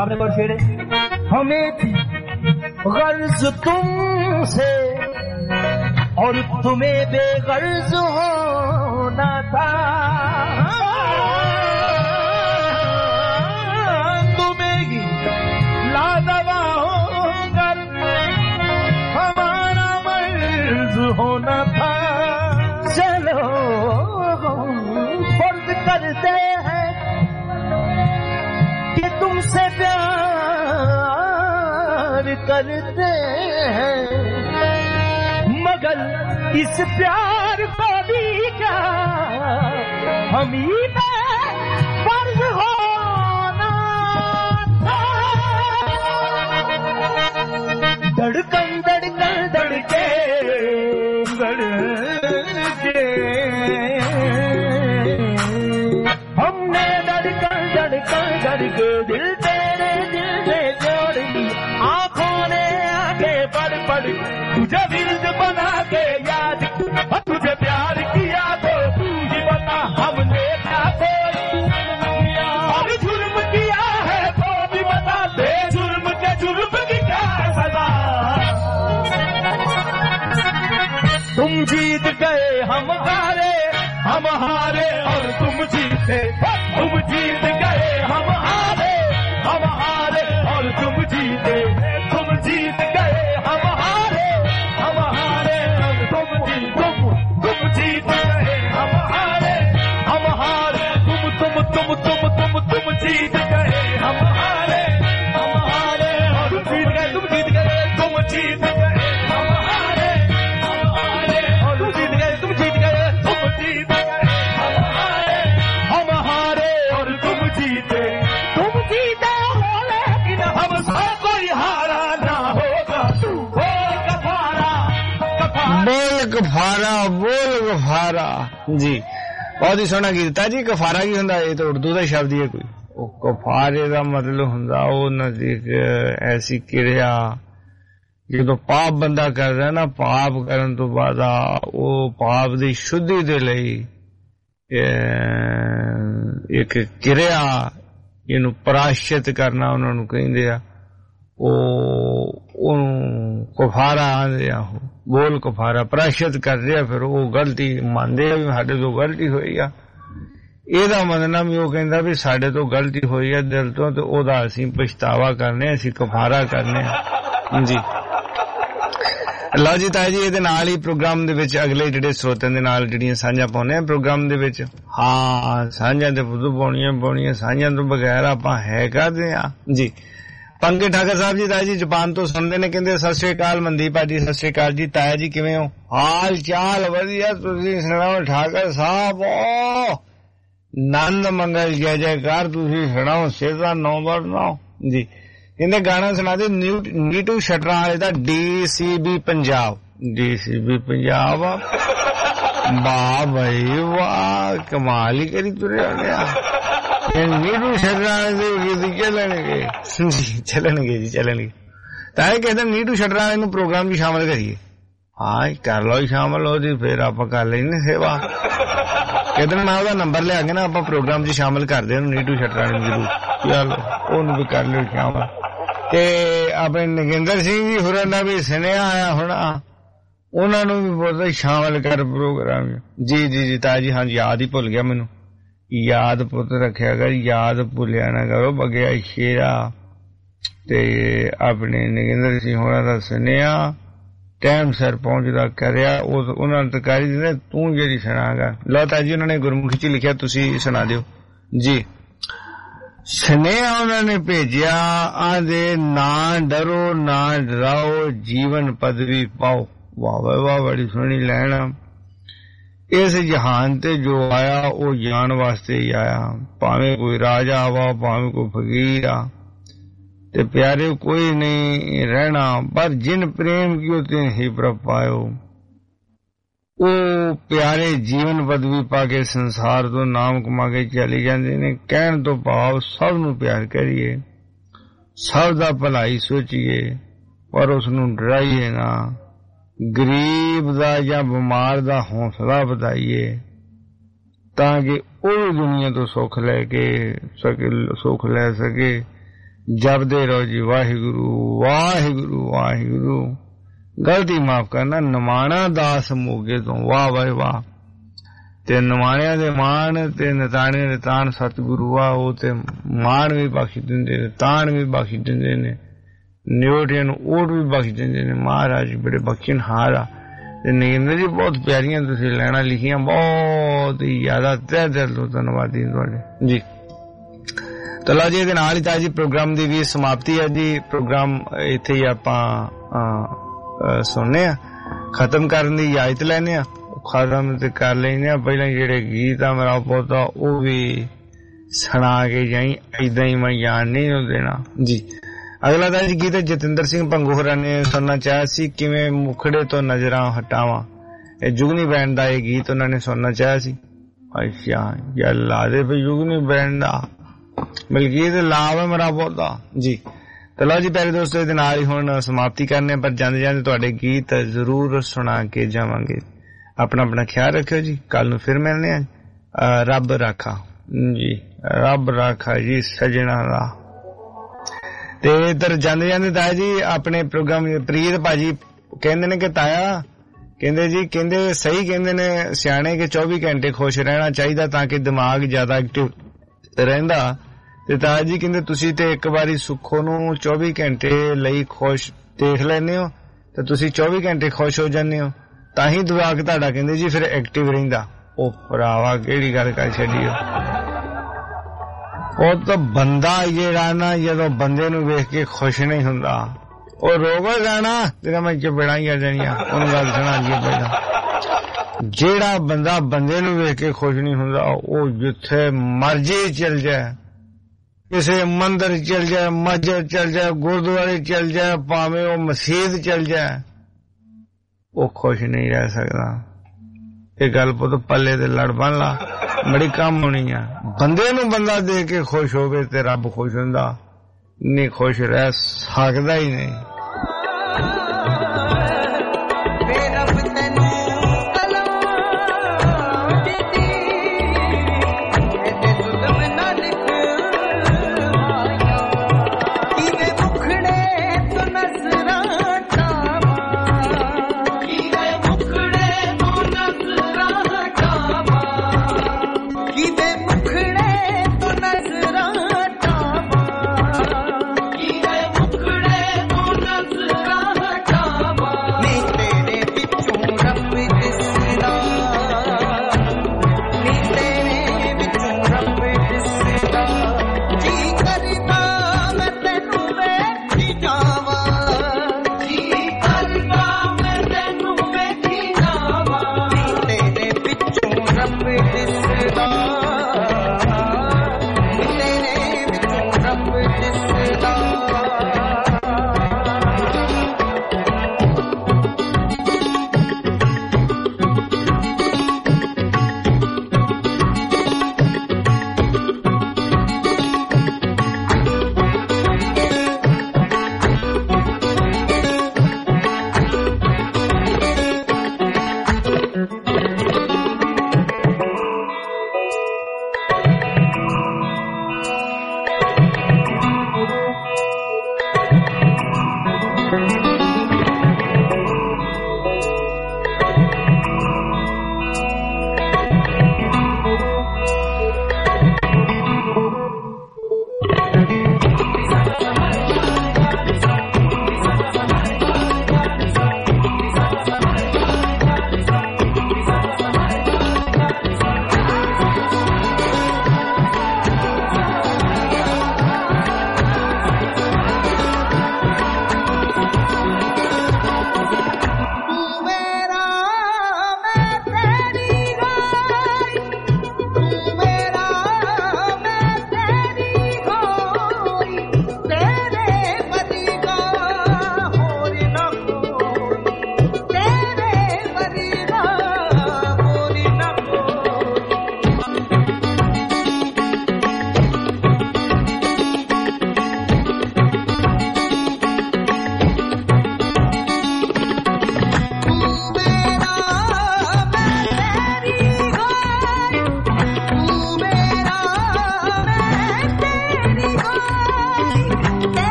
आपने और शेर हमें थी गर्ज तुमसे और तुम्हें बेगर्ज होना था तुम्हें ही लादवा होकर हमारा मर्ज होना था चलो फर्ज करते हैं कि तुमसे प्यार करते हैं मगर इस प्यार को भी क्या हम ही में फर्ज होना था धड़कन धड़कन धड़के धड़के हमने धड़कन धड़कन धड़के दिल तेरे दिल से जोड़ी आंखों ने आगे बढ़ बढ़ तुझे विरुद्ध बना के याद तुझे प्यार किया तो तू ही बता हमने क्या किया और जुर्म किया है तो भी बता दे जुर्म के जुर्म की क्या सजा तुम जीत गए हम हारे हम हारे और तुम जीते तुम जीत गए हम हारे हम हारे और तुम जीते तुम जीत गए हम हारे हम हारे और तुम जीत तुम तुम जीत गए हम हारे हम हारे तुम तुम तुम तुम तुम तुम जीत गए हम हारे हम हारे और जीत गए तुम जीत गए तुम जीत गए हम हारे हम हारे और जीत गए तुम जीत गए तुम जीत गए हम हारे हम हारे और तुम जीते तुम जीते हो लेकिन हम सब कोई हारा ना होगा बोल कफारा बोल कफारा बोल कफारा जी बहुत ही सोहना गीता जी कफारा की हुंदा ये तो उर्दू का शब्द ही है कोई ਉਹ ਕਫਾਰੇ ਦਾ ਮਤਲਬ ਹੁੰਦਾ ਉਹ ਨਜ਼ਦੀਕ ਐਸੀ ਕਿਰਿਆ ਜਦੋਂ ਪਾਪ ਬੰਦਾ ਕਰਦਾ ਨਾ ਪਾਪ ਕਰਨ ਤੋਂ ਬਾਅਦ ਉਹ ਪਾਪ ਦੀ ਸ਼ੁੱਧੀ ਦੇ ਲਈ ਇੱਕ ਕਿਰਿਆ ਇਹਨੂੰ ਪ੍ਰਾਸ਼ਚਿਤ ਕਰਨਾ ਉਹਨਾਂ ਨੂੰ ਕਹਿੰਦੇ ਆ ਉਹ ਉਹਨੂੰ ਕਫਾਰਾ ਆਂਦੇ ਆ ਬੋਲ ਕਫਾਰਾ ਪ੍ਰਾਸ਼ਚਿਤ ਕਰਦੇ ਆ ਫਿਰ ਉਹ ਗਲਤੀ ਮੰਨਦੇ ਆ ਵੀ ਸਾਡੇ ਤੋਂ ਗਲਤੀ ਹੋਈ ਆ ਇਹਦਾ ਮਤਲਬ ਵੀ ਉਹ ਕਹਿੰਦਾ ਵੀ ਸਾਡੇ ਤੋਂ ਗਲਤੀ ਹੋਈ ਹੈ ਦਿਲ ਤੋਂ ਤੇ ਉਹਦਾ ਅਸੀਂ ਪਛਤਾਵਾ ਕਰਨੇ ਅਸੀਂ ਕਫਾਰਾ ਕਰਨੇ ਜੀ ਲਓ ਜੀ ਤਾਇਆ ਜੀ ਇਹਦੇ ਨਾਲ ਹੀ ਪ੍ਰੋਗਰਾਮ ਦੇ ਵਿੱਚ ਅਗਲੇ ਜਿਹੜੇ ਸਰੋਤਿਆਂ ਦੇ ਨਾਲ ਜਿਹੜੀਆਂ ਸਾਂਝਾਂ ਪਾਉਂਦੇ ਆ ਪ੍ਰੋਗਰਾਮ ਦੇ ਵਿੱਚ ਹਾਂ ਸਾਂਝਾਂ ਤੇ ਫੁੱਦੂ ਪਾਉਣੀਆਂ ਪਾਉਣੀਆਂ ਸਾਂਝਾਂ ਤੋਂ ਬਗੈਰ ਆਪਾਂ ਹੈ ਕਰਦੇ ਆ ਜੀ ਪੰਗੇ ਠਾਕਰ ਸਾਹਿਬ ਜੀ ਤਾਇਆ ਜੀ ਜਾਪਾਨ ਤੋਂ ਸੁਣਦੇ ਨੇ ਕਹਿੰਦੇ ਸਤਿ ਸ੍ਰੀ ਅਕਾਲ ਮਨਦੀਪ ਭਾਜੀ ਸਤਿ ਸ੍ਰੀ ਅਕਾਲ ਜੀ ਤਾਇਆ ਜੀ ਕਿਵੇਂ ਹੋ ਹਾਲ ਚਾਲ ਵਧੀਆ ਤੁਸੀਂ ਸੁਣਾਓ ਠਾਕਰ ਸਾਹਿਬ ਨੰਦ ਮੰਗਲ ਜੈ ਜੈਕਾਰ ਤੁਸੀਂ ਸੁਣਾਓ ਸੇਵਾ ਨੰਬਰ ਨੌ ਜੀ ਇਹਨੇ ਗਾਣਾ ਸੁਣਾ ਦੇ ਨੀਟੂ ਸ਼ਟਰਾਂ ਵਾਲੇ ਦਾ ਡੀਸੀਬੀ ਪੰਜਾਬ ਡੀਸੀਬੀ ਪੰਜਾਬ ਵਾਹ ਬਈ ਵਾਹ ਕਮਾਲ ਹੀ ਕਰੀ ਤੁਰਿਆ ਗਿਆ ਨੀਟੂ ਸ਼ਟਰਾਂ ਵਾਲੇ ਦੇ ਗੀਤ ਚੱਲਣਗੇ ਜੀ ਚੱਲਣਗੇ ਜੀ ਚੱਲਣਗੇ ਤਾਂ ਇਹ ਕਹਿੰਦਾ ਨੀਟੂ ਸ਼ਟਰਾਂ ਵਾਲੇ ਨੂੰ ਪ੍ਰੋਗਰਾਮ ਵੀ ਸ਼ਾਮਲ ਕਰੀਏ ਹਾਂ ਕਰ ਲਓ ਸ਼ਾਮਲ ਹੋ ਜੀ ਫਿਰ ਆਪਾਂ ਕਰ ਲੈਣੇ ਸੇਵਾ ਕਿਦਨ ਮੈਂ ਉਹਦਾ ਨੰਬਰ ਲਿਆ ਕੇ ਨਾ ਆਪਾਂ ਪ੍ਰੋਗਰਾਮ 'ਚ ਸ਼ਾਮਲ ਕਰਦੇ ਉਹਨੂੰ ਨੀਟੂ ਸ਼ਟਰਾਂ ਨੂੰ ਜ਼ਰੂਰ ਚਲੋ ਉਹਨੂੰ ਵੀ ਕਰ ਲਿਓ ਸ਼ਾਮਲ ਤੇ ਆਪਣੇ ਨਗਿੰਦਰ ਸਿੰਘ ਜੀ ਹੋਰਾਂ ਦਾ ਵੀ ਸੁਨੇਹਾ ਆਇਆ ਹੋਣਾ ਉਹਨਾਂ ਨੂੰ ਵੀ ਬਹੁਤ ਸ਼ਾਮਲ ਕਰ ਪ੍ਰੋਗਰਾਮ ਜੀ ਜੀ ਜੀ ਤਾਜੀ ਹਾਂ ਯਾਦ ਹੀ ਭੁੱਲ ਗਿਆ ਮੈਨੂੰ ਯਾਦ ਪੁੱਤ ਰੱਖਿਆ ਕਰ ਯਾਦ ਭੁੱਲਿਆ ਨਾ ਕਰੋ ਬਗਿਆ ਸ਼ੇਰਾ ਤੇ ਆਪਣੇ ਨਗਿੰਦਰ ਸਿੰਘ ਹੋਰਾਂ ਦਾ ਸੁਨੇਹਾ ਟਾਈਮ ਸਿਰ ਪਹੁੰਚਦਾ ਕਰਿਆ ਉਹ ਉਹਨਾਂ ਨੂੰ ਤਕਾਰੀ ਦਿੰਦੇ ਤੂੰ ਜਿਹੜੀ ਸੁਣਾਗਾ ਲਓ ਤਾਂ ਜੀ ਉਹਨਾਂ ਨੇ ਗੁਰਮੁਖੀ ਚ ਲਿਖਿਆ ਤੁਸੀਂ ਸੁਣਾ ਦਿਓ ਜੀ ਸੁਨੇਹਾ ਉਹਨਾਂ ਨੇ ਭੇਜਿਆ ਆਂਦੇ ਨਾ ਡਰੋ ਨਾ ਡਰਾਓ ਜੀਵਨ ਪਦਵੀ ਪਾਓ ਵਾਹ ਵਾਹ ਵਾਹ ਬੜੀ ਸੋਹਣੀ ਲੈਣ ਇਸ ਜਹਾਨ ਤੇ ਜੋ ਆਇਆ ਉਹ ਜਾਣ ਵਾਸਤੇ ਹੀ ਆਇਆ ਭਾਵੇਂ ਕੋਈ ਰਾਜਾ ਵਾ ਭਾਵੇਂ ਕੋਈ ਫਕੀਰ ਆ ਤੇ ਪਿਆਰੇ ਕੋਈ ਨਹੀਂ ਰਹਿਣਾ ਪਰ ਜਿਨ ਪ੍ਰੇਮ ਕੀਓ ਤੇ ਹੀ ਪ੍ਰਭ ਪਾਇਓ ਉਹ ਪਿਆਰੇ ਜੀਵਨ ਪਦਵੀ ਪਾ ਕੇ ਸੰਸਾਰ ਤੋਂ ਨਾਮ ਕਮਾ ਕੇ ਚਲੇ ਜਾਂਦੇ ਨੇ ਕਹਿਣ ਤੋਂ ਭਾਵ ਸਭ ਨੂੰ ਪਿਆਰ ਕਰੀਏ ਸਭ ਦਾ ਭਲਾਈ ਸੋਚੀਏ ਪਰ ਉਸ ਨੂੰ ਡਰਾਈਏ ਨਾ ਗਰੀਬ ਦਾ ਜਾਂ ਬਿਮਾਰ ਦਾ ਹੌਸਲਾ ਵਧਾਈਏ ਤਾਂ ਕਿ ਉਹ ਦੁਨੀਆ ਤੋਂ ਸੁੱਖ ਲੈ ਕੇ ਸਕੇ ਸੁੱਖ ਲੈ ਸਕੇ जपदे रहो जी वाहिगुरु वाहिगुरु वाहिगुरु। गलती माफ करना नमाणा दास मोगे तो वाह वाह वाह। ते नमाणिया दे मान ते नताणिया दे तान सतगुरु वाह। वो ते मान भी बख्श दिंदे ने तान भी बख्श दिंदे ने न्योटियां नूं ओट भी बख्श दिंदे ने। महाराज बड़े बख्शनहार आ। ते नगेंद्र जी बहुत प्यारियां तुसीं लाइनां लिखियां, बहुत ही ज्यादा तहे दिल तो धन्नवादी तुहाडे जी। तो लो जी इहदे नाल ही जी प्रोग्राम दी भी समाप्ति है जी। प्रोग्राम इत्थे ही आपां सुनने आ, खत्म करन दी इजाजत लैने आ। खत्म ते कर लेने आ। पहला जेहड़े गीत आ मेरा पोता वो भी सुना के जाई, ऐदां ही मैं जान नहीं देना जी। अगला दा जी गीत जतिंदर सिंह भंगू होरां ने सुनना चाहया सी, किवें मुखड़े तो नजरां हटावां। ए जुगनी बैंड दा ये गीत उन्होंने सुनना चाहया सी। अच्छा या ला दे भाई जुगनी बैंड दा बलगीत लाभ है मेरा पोता जी। तो लो जी प्यारे दोस्तों इहदे नाल ही हुण समाप्ति करने, पर जांदे जांदे तुहाडे गीत जरूर सुना के जावांगे। अपना अपना ख्याल रखियो जी, कल नूं फिर मिलने आ। रब राखा जी, रब राखा जी सजना दा। ते इधर जांदे जांदे ताया जी अपने प्रोग्राम प्रीत भाजी कहंदे ने कि ताया कहंदे जी कहंदे सही कहंदे ने सियाणे के चौबी घंटे खुश रहना चाहिए ताकि दिमाग ज्यादा एक्टिव रहिंदा। ते ताया जी कहंदे तुसी ते एक बारी सुखो नूं चौबी घंटे लई खुश देख लैने हो ते तुसी चौबी घंटे खुश हो जाने हो, ताही दिमाग तुहाडा कहंदे जी फिर एक्टिव रहिंदा। ओ भरावा केड़ी गल कर छड्डी हो। ਉਹ ਤਾਂ ਬੰਦਾ ਜਿਹੜਾ ਨਾ ਜਦੋਂ ਬੰਦੇ ਨੂੰ ਵੇਖ ਕੇ ਖੁਸ਼ ਨਹੀਂ ਹੁੰਦਾ ਉਹ ਰੋਵੇ ਗਾਣਾ ਜਿਹੜਾ ਮੈਂ ਚਪੜਾਂ ਹੀ ਆ ਜਾਣੀਆਂ ਉਹਨੂੰ ਗੱਲ ਸੁਣਾ ਜੀ ਪਹਿਲਾਂ। ਜਿਹੜਾ ਬੰਦਾ ਬੰਦੇ ਨੂੰ ਵੇਖ ਕੇ ਖੁਸ਼ ਨਹੀਂ ਹੁੰਦਾ ਉਹ ਜਿੱਥੇ ਮਰਜ਼ੀ ਚਲ ਜਾਏ, ਕਿਸੇ ਮੰਦਰ ਚਲ ਜਾਏ, ਮਸਜਿਦ ਚਲ ਜਾਏ, ਗੁਰਦੁਆਰੇ ਚਲ ਜਾਏ, ਭਾਵੇਂ ਉਹ ਮਸਜਿਦ ਚਲ ਜਾਏ, ਉਹ ਖੁਸ਼ ਨਹੀਂ ਰਹਿ ਸਕਦਾ। ਇਹ ਗੱਲ ਪੁੱਤ ਪੱਲੇ ਤੇ ਲੜ ਬਣ ਲਾ, बड़ी कम होनी है। बंदे नूं बंदा देख के खुश होवे ते रब खुश हुंदा, नहीं खुश रह सकदा ही नहीं। मुखड़े तो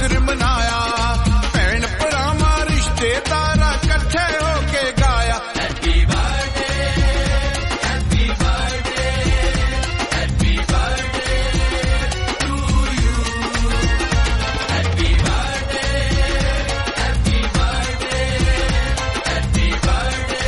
दिन मनाया भैन भरावां रिश्तेदारां इकट्ठे हो के गाया happy birthday happy birthday happy birthday to you happy birthday happy birthday happy birthday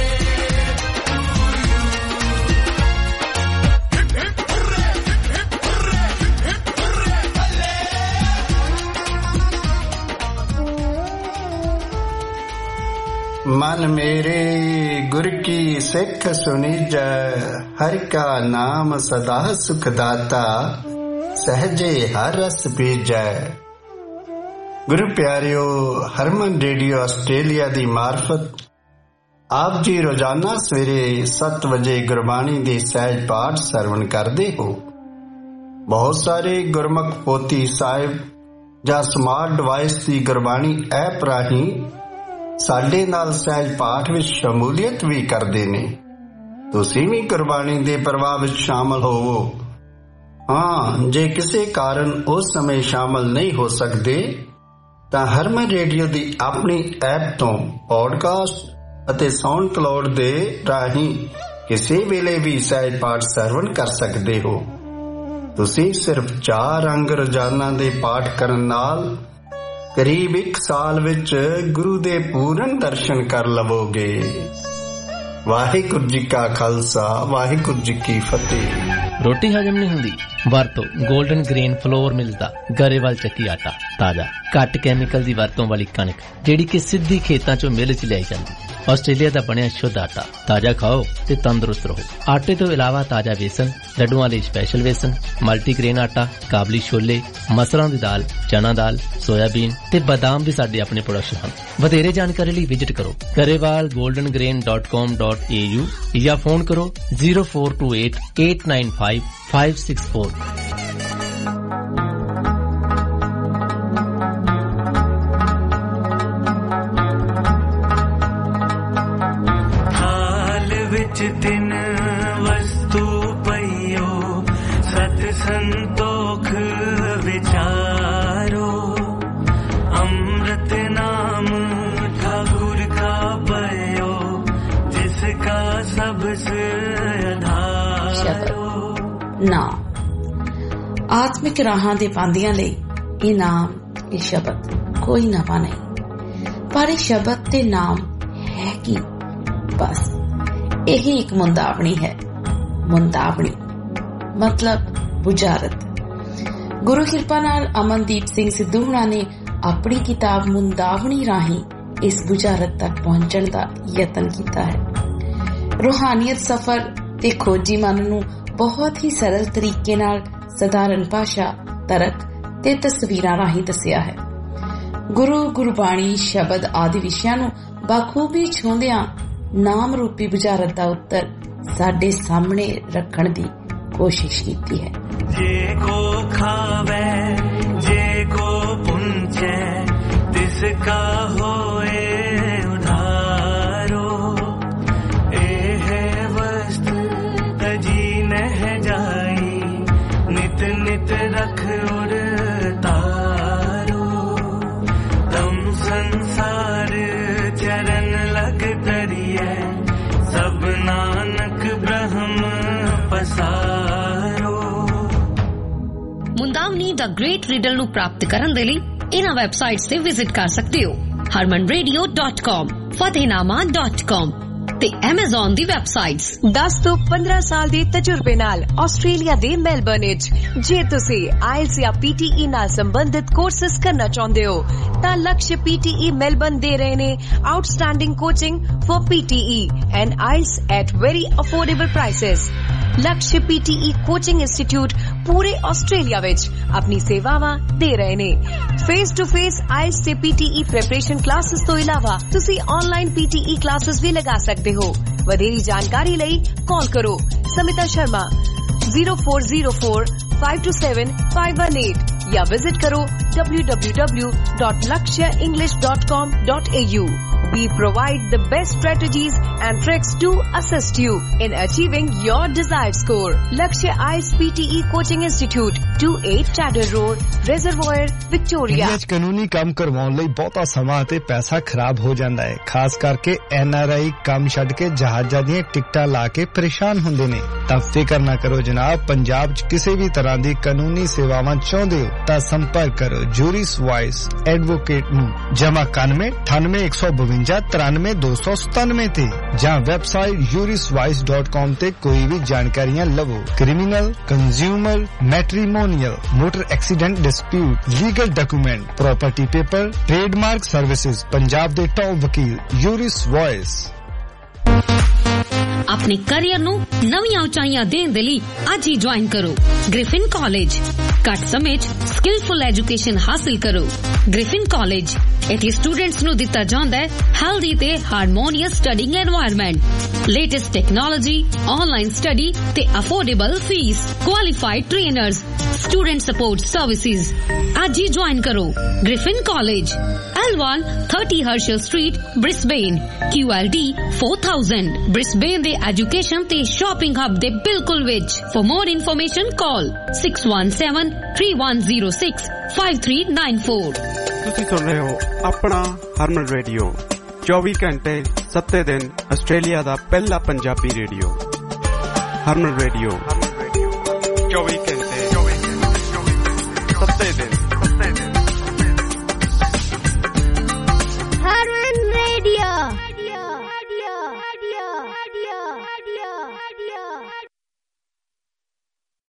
मन मेरे गुर की सिख सुनीजै हर का नाम सदा सुखदाता सहजे हर रस पीजै। गुरु प्यारियो हरमन रेडियो आस्ट्रेलिया दी मार्फत आप जी रोजाना सवेरे सत्त बजे गुरबाणी दी सहज पाठ सरवण करते हो। बहुत सारे गुरमुख पोथी साहिब ਜਾਂ ਸਮਾਰਟ ਡਿਵਾਈਸ ਦੀ ਗੁਰਬਾਣੀ ਐਪ ਰਾਹੀਂ ਸਾਡੇ ਨਾਲ ਸਹਿਜ ਪਾਠ ਵਿੱਚ ਸ਼ਮੂਲੀਅਤ ਵੀ ਕਰਦੇ ਨੇ। ਤੁਸੀਂ ਵੀ ਗੁਰਬਾਣੀ ਦੇ ਪ੍ਰਵਾਹ ਵਿੱਚ ਸ਼ਾਮਲ ਹੋਵੋ। ਹਾਂ, ਜੇ ਕਿਸੇ ਕਾਰਨ ਉਸ ਸਮੇਂ ਸ਼ਾਮਲ ਨਹੀਂ ਹੋ ਸਕਦੇ ਤਾਂ ਹਰਮਨ ਰੇਡੀਓ ਦੀ ਆਪਣੀ ਐਪ ਤੋਂ ਪੌਡਕਾਸਟ ਅਤੇ ਸਾਊਂਡ ਕਲਾਉਡ ਦੇ ਰਾਹੀਂ ਕਿਸੇ ਵੇਲੇ ਵੀ ਸਹਿਜ ਪਾਠ ਸਰਵਣ ਕਰ ਸਕਦੇ ਹੋ। ਤੁਸੀਂ ਸਿਰਫ ਚਾਰ ਅੰਗ ਰੋਜ਼ਾਨਾ ਦੇ ਪਾਠ ਕਰਨ ਨਾਲ ਕਰੀਬ ਇੱਕ ਸਾਲ ਵਿੱਚ ਗੁਰੂ ਦੇ ਪੂਰਨ ਦਰਸ਼ਨ ਕਰ ਲਵੋਗੇ। ਵਾਹਿਗੁਰੂ ਜੀ ਕਾ ਖਾਲਸਾ ਵਾਹਿਗੁਰੂ ਜੀ ਕੀ ਫਤਿਹ। ਰੋਟੀ ਹਜਮ ਨਹੀਂ ਹੁੰਦੀ? ਵਰਤੋ ਗੋਲਡਨ ਗ੍ਰੇਨ ਫਲੋਰ ਮਿਲਦਾ ਗਰੇਵਾਲ ਚੱਕੀ ਆਟਾ। ਤਾਜ਼ਾ ਘੱਟ ਕੈਮੀਕਲ ਦੀ ਵਰਤੋਂ ਵਾਲੀ ਕਣਕ ਜਿਹੜੀ ਕਿ ਸਿੱਧੀ ਖੇਤਾਂ ਚੋਂ ਮਿਲ ਚ ਲਿਆਈ ਜਾਂਦੀ। ਆਸਟ੍ਰੇਲੀਆ ਦਾ ਬਣਿਆ ਸ਼ੁੱਧ ਆਟਾ। ਤਾਜ਼ਾ ਖਾਓ ਤੇ ਤੰਦਰੁਸਤ ਰਹੋ। ਆਟੇ ਤੋਂ ਇਲਾਵਾ ਤਾਜ਼ਾ ਵੇਸਣ, ਲੱਡੂਆਂ ਲਈ ਸਪੈਸ਼ਲ ਵੇਸਣ, ਮਲਟੀਗ੍ਰੇਨ ਆਟਾ, ਕਾਬਲੀ ਛੋਲੇ, ਮਸਰਾਂ ਦੀ ਦਾਲ, ਚਨਾ ਦਾਲ, ਸੋਇਆਬੀਨ ਤੇ ਬਾਦਾਮ ਵੀ ਸਾਡੇ ਆਪਣੇ ਪ੍ਰੋਡਕਸ਼ਨ ਹਨ। ਵਧੇਰੇ ਜਾਣਕਾਰੀ ਲਈ ਵਿਜ਼ਿਟ ਕਰੋ Grewal golden grain dot com dot A U ਜਾਂ ਫੋਨ ਕਰੋ zero four two eight eight nine five five six four. ਤਿੰਨ ਵਸਤੂ ਪਈਓ ਸਤ ਸੰਤੋਖ ਵਿਚਾਰੋ ਅੰਮ੍ਰਿਤ ਨਾਮ ਠਾकुर का पयो जिसका सबसे आधारो। ਨਾਮ ਆਤਮਿਕ ਰਾਹਾਂ ਦੇ ਪਾਂਦੀਆਂ ਲਈ ਇਹ ਨਾਮ, ਇਹ ਸ਼ਬਦ ਕੋਈ ਨਵਾਂ ਨਹੀਂ, ਪਰ ਇਹ ਸ਼ਬਦ ਤੇ ਨਾਮ ਹੈ ਕੀ? ਬਸ ਇਹੀ ਇੱਕ ਮੁੰਦਾਵਣੀ ਹੈ। ਮੁੰਦਾਵਣੀ ਮਤਲਬ ਬੁਝਾਰਤ। ਗੁਰੂ ਕਿਰਪਾ ਨਾਲ ਅਮਨਦੀਪ ਸਿੰਘ ਸਿੱਧੂ ਹੁਣਾਂ ਨੇ ਆਪਣੀ ਕਿਤਾਬ ਮੁੰਦਾਵਣੀ ਰਾਹੀਂ ਇਸ ਬੁਝਾਰਤ ਤੱਕ ਪਹੁੰਚਣ ਦਾ ਯਤਨ ਕੀਤਾ ਹੈ। ਰੂਹਾਨੀਅਤ ਸਫ਼ਰ ਤੇ ਖੋਜੀ ਮਨ ਨੂੰ ਬਹੁਤ ਹੀ ਸਰਲ ਤਰੀਕੇ ਨਾਲ ਸਧਾਰਨ ਭਾਸ਼ਾ, ਤਰਕ ਤੇ ਤਸਵੀਰਾਂ ਰਾਹੀਂ ਦੱਸਿਆ ਹੈ। ਗੁਰੂ, ਗੁਰਬਾਣੀ, ਸ਼ਬਦ ਆਦਿ ਵਿਸ਼ਿਆਂ ਨੂੰ ਬਾਖੂਬੀ ਛੂੰਹਦਿਆਂ ਨਾਮ ਰੂਪੀ ਬੁਝਾਰਤ ਦਾ ਉੱਤਰ ਸਾਡੇ ਸਾਹਮਣੇ ਰੱਖਣ ਦੀ ਕੋਸ਼ਿਸ਼ ਕੀਤੀ ਹੈ। ਜੇ ਕੋ ਖਾਵੇ ਜੇ ਕੋ ਪੁੰਚੇ ਤਿਸ ਕਾ ਹੋਏ ਉਧਾਰੋ। ਇਹ ਵਸਤ ਤਜੀ ਨਹਿ ਜਾਈ ਨਿਤ ਨਿਤ ਰਖ ਉਰ ਤਾਰੋ। ਤਮ ਸੰਸਾਰ ਚਰਨ ਲਗ ਤਰੀਏ ਸਭ ਨਾਨਕ ਬ੍ਰਹਮ ਪਸਾਰੋ। ਮੁੰਦਾਵਨੀ ਦਾ ਗ੍ਰੇਟ ਰੀਡਰ ਨੂੰ ਪ੍ਰਾਪਤ ਕਰਨ ਦੇ ਲਈ ਇਹਨਾਂ ਵੈਬਸਾਈਟਸ ਤੇ ਵਿਜ਼ਿਟ ਕਰ ਸਕਦੇ ਹੋ ਹਰਮਨ ਰੇਡੀਓ ਡਾਟ ਕਾਮ, ਫਤਿਹਨਾਮਾ ਡਾਟ ਕਾਮ ਤੇ ਐਮਾਜ਼ਨ ਦੀ ਵੈਬਸਾਈਟਸ। ਦਸ ਤੋਂ ਪੰਦਰਾਂ ਸਾਲ ਦੇ ਤਜਰਬੇ ਨਾਲ ਆਸਟ੍ਰੇਲੀਆ ਦੇ ਮੈਲਬਰਨ ਵਿੱਚ ਜੇ ਤੁਸੀਂ ਆਇਲਸ ਜਾਂ ਪੀਟੀਈ ਨਾਲ ਸੰਬੰਧਿਤ ਕੋਰਸਸ ਕਰਨਾ ਚਾਹੁੰਦੇ ਹੋ ਤਾਂ ਲਕਸ਼ ਪੀਟੀਈ ਮੈਲਬਰਨ ਦੇ ਰਹੇ ਨੇ outstanding coaching for PTE and IELTS at very affordable prices. Lakshya PTE coaching institute ਪੂਰੇ ਆਸਟ੍ਰੇਲੀਆ ਵਿੱਚ ਆਪਣੀ ਸੇਵਾਵਾਂ ਦੇ ਰਹੇ ਨੇ। ਫੇਸ ਟੂ ਫੇਸ ਆਇਲਸ ਤੇ ਪੀਟੀਈ ਪ੍ਰੈਪਰੇਸ਼ਨ ਕਲਾਸਿਸ ਤੋਂ ਇਲਾਵਾ ਤੁਸੀਂ ਆਨਲਾਈਨ ਪੀਟੀਈ ਕਲਾਸਿਸ ਵੀ ਲਗਾ ਸਕਦੇ ਹੋ। ਵਧੇਰੀ ਜਾਣਕਾਰੀ ਲਈ ਕਾਲ ਕਰੋ Smita Sharma zero four zero four five two seven five one eight या विजिट करो W W W dot Lakshya English dot com dot A U. We provide the best strategies and tricks to assist you in achieving your desired score. Lakshya I E L T S P T E Coaching Institute, twenty-eight Chadder Road, Reservoir, Victoria. India 'ਚ ਕਾਨੂੰਨੀ ਕੰਮ ਕਰਵਾਉਣ ਲਈ ਬਹੁਤਾ ਸਮਾਂ ਅਤੇ ਪੈਸਾ ਖਰਾਬ ਹੋ ਜਾਂਦਾ ਹੈ, ਖਾਸ ਕਰਕੇ ਐਨ ਆਰ ਆਈ ਕੰਮ ਛੱਡ ਕੇ ਜਹਾਜ਼ਾਂ ਦੀਆਂ ਟਿਕਟਾਂ ਲਾ ਕੇ ਪਰੇਸ਼ਾਨ ਹੁੰਦੇ ਨੇ। ਤਾਂ ਫਿਕਰ ਨਾ ਕਰੋ ਜਨਾਬ, ਪੰਜਾਬ 'ਚ ਕਿਸੇ ਵੀ ਤਰ੍ਹਾਂ ਦੀ ਕਾਨੂੰਨੀ ਸੇਵਾਵਾਂ ਚਾਹੁੰਦੇ ਹੋ ਤਾਂ ਸੰਪਰਕ ਕਰੋ ਜੂਰਿਸ ਵਾਇਸ ਐਡਵੋਕੇਟ ਨੂੰ ਜਮਾ ਇਕਾਨਵੇਂ ਅਠਾਨਵੇਂ ਇੱਕ ਸੌ ਬਵੰਜਾ ਤਰਾਨਵੇਂ ਦੋ ਸੌ ਸਤਾਨਵੇਂ ਤੇ ਜਾਂ ਵੈਬਸਾਈਟ ਜੂਰਿਸ ਵਾਇਸ ਡਾਟ ਕਾਮ ਤੇ ਕੋਈ ਵੀ ਜਾਣਕਾਰੀਆਂ ਲਵੋ। Criminal, consumer, matrimonial, motor accident dispute, legal document, property paper, trademark services, Punjab ਦੇ ਟੌਪ ਵਕੀਲ ਜੂਰਿਸ ਵਾਇਸ। ਆਪਣੇ ਕੈਰੀਅਰ ਨੂੰ ਨਵੀਆਂ ਉਚਾਈਆਂ ਦੇਣ ਦੇ ਲਈ ਅੱਜ ਹੀ ਜੁਆਇਨ ਕਰੋ ਗ੍ਰਿਫਿਨ ਕਾਲਜ। ਘੱਟ ਸਮੇਂ 'ਚ ਸਕਿਲਫੁਲ ਐਜੂਕੇਸ਼ਨ ਹਾਸਲ ਕਰੋ। ਗ੍ਰਿਫਿਨ ਕਾਲਜ ਇੱਥੇ ਸਟੂਡੈਂਟਸ ਨੂੰ ਦਿੱਤਾ ਜਾਂਦਾ ਹੈ ਹੈਲਦੀ ਤੇ harmonious studying environment, latest technology, online study ਤੇ affordable fees, qualified trainers, student support services. ਅੱਜ ਹੀ ਜੁਆਇਨ ਕਰੋ Griffin college, L one thirty Herschel Street, Brisbane, Q L D four thousand, Brisbane ਦੇ ਐਜੂਕੇਸ਼ਨ ਤੇ ਸ਼ਾਪਿੰਗ ਹੱਬ ਦੇ ਬਿਲਕੁਲ ਵਿੱਚ। For more information call six one seven three one zero six five three nine four। ਤੁਸੀਂ ਸੁਣ ਰਹੇ ਹੋ ਆਪਣਾ ਹਰਮਨ ਰੇਡੀਓ, ਚੌਵੀ ਘੰਟੇ ਸੱਤੇ ਦਿਨ ਆਸਟ੍ਰੇਲੀਆ ਦਾ ਪਹਿਲਾ ਪੰਜਾਬੀ ਰੇਡੀਓ। ਹਰਮਨ ਰੇਡੀਓ ਚੌਵੀ ਘੰਟੇ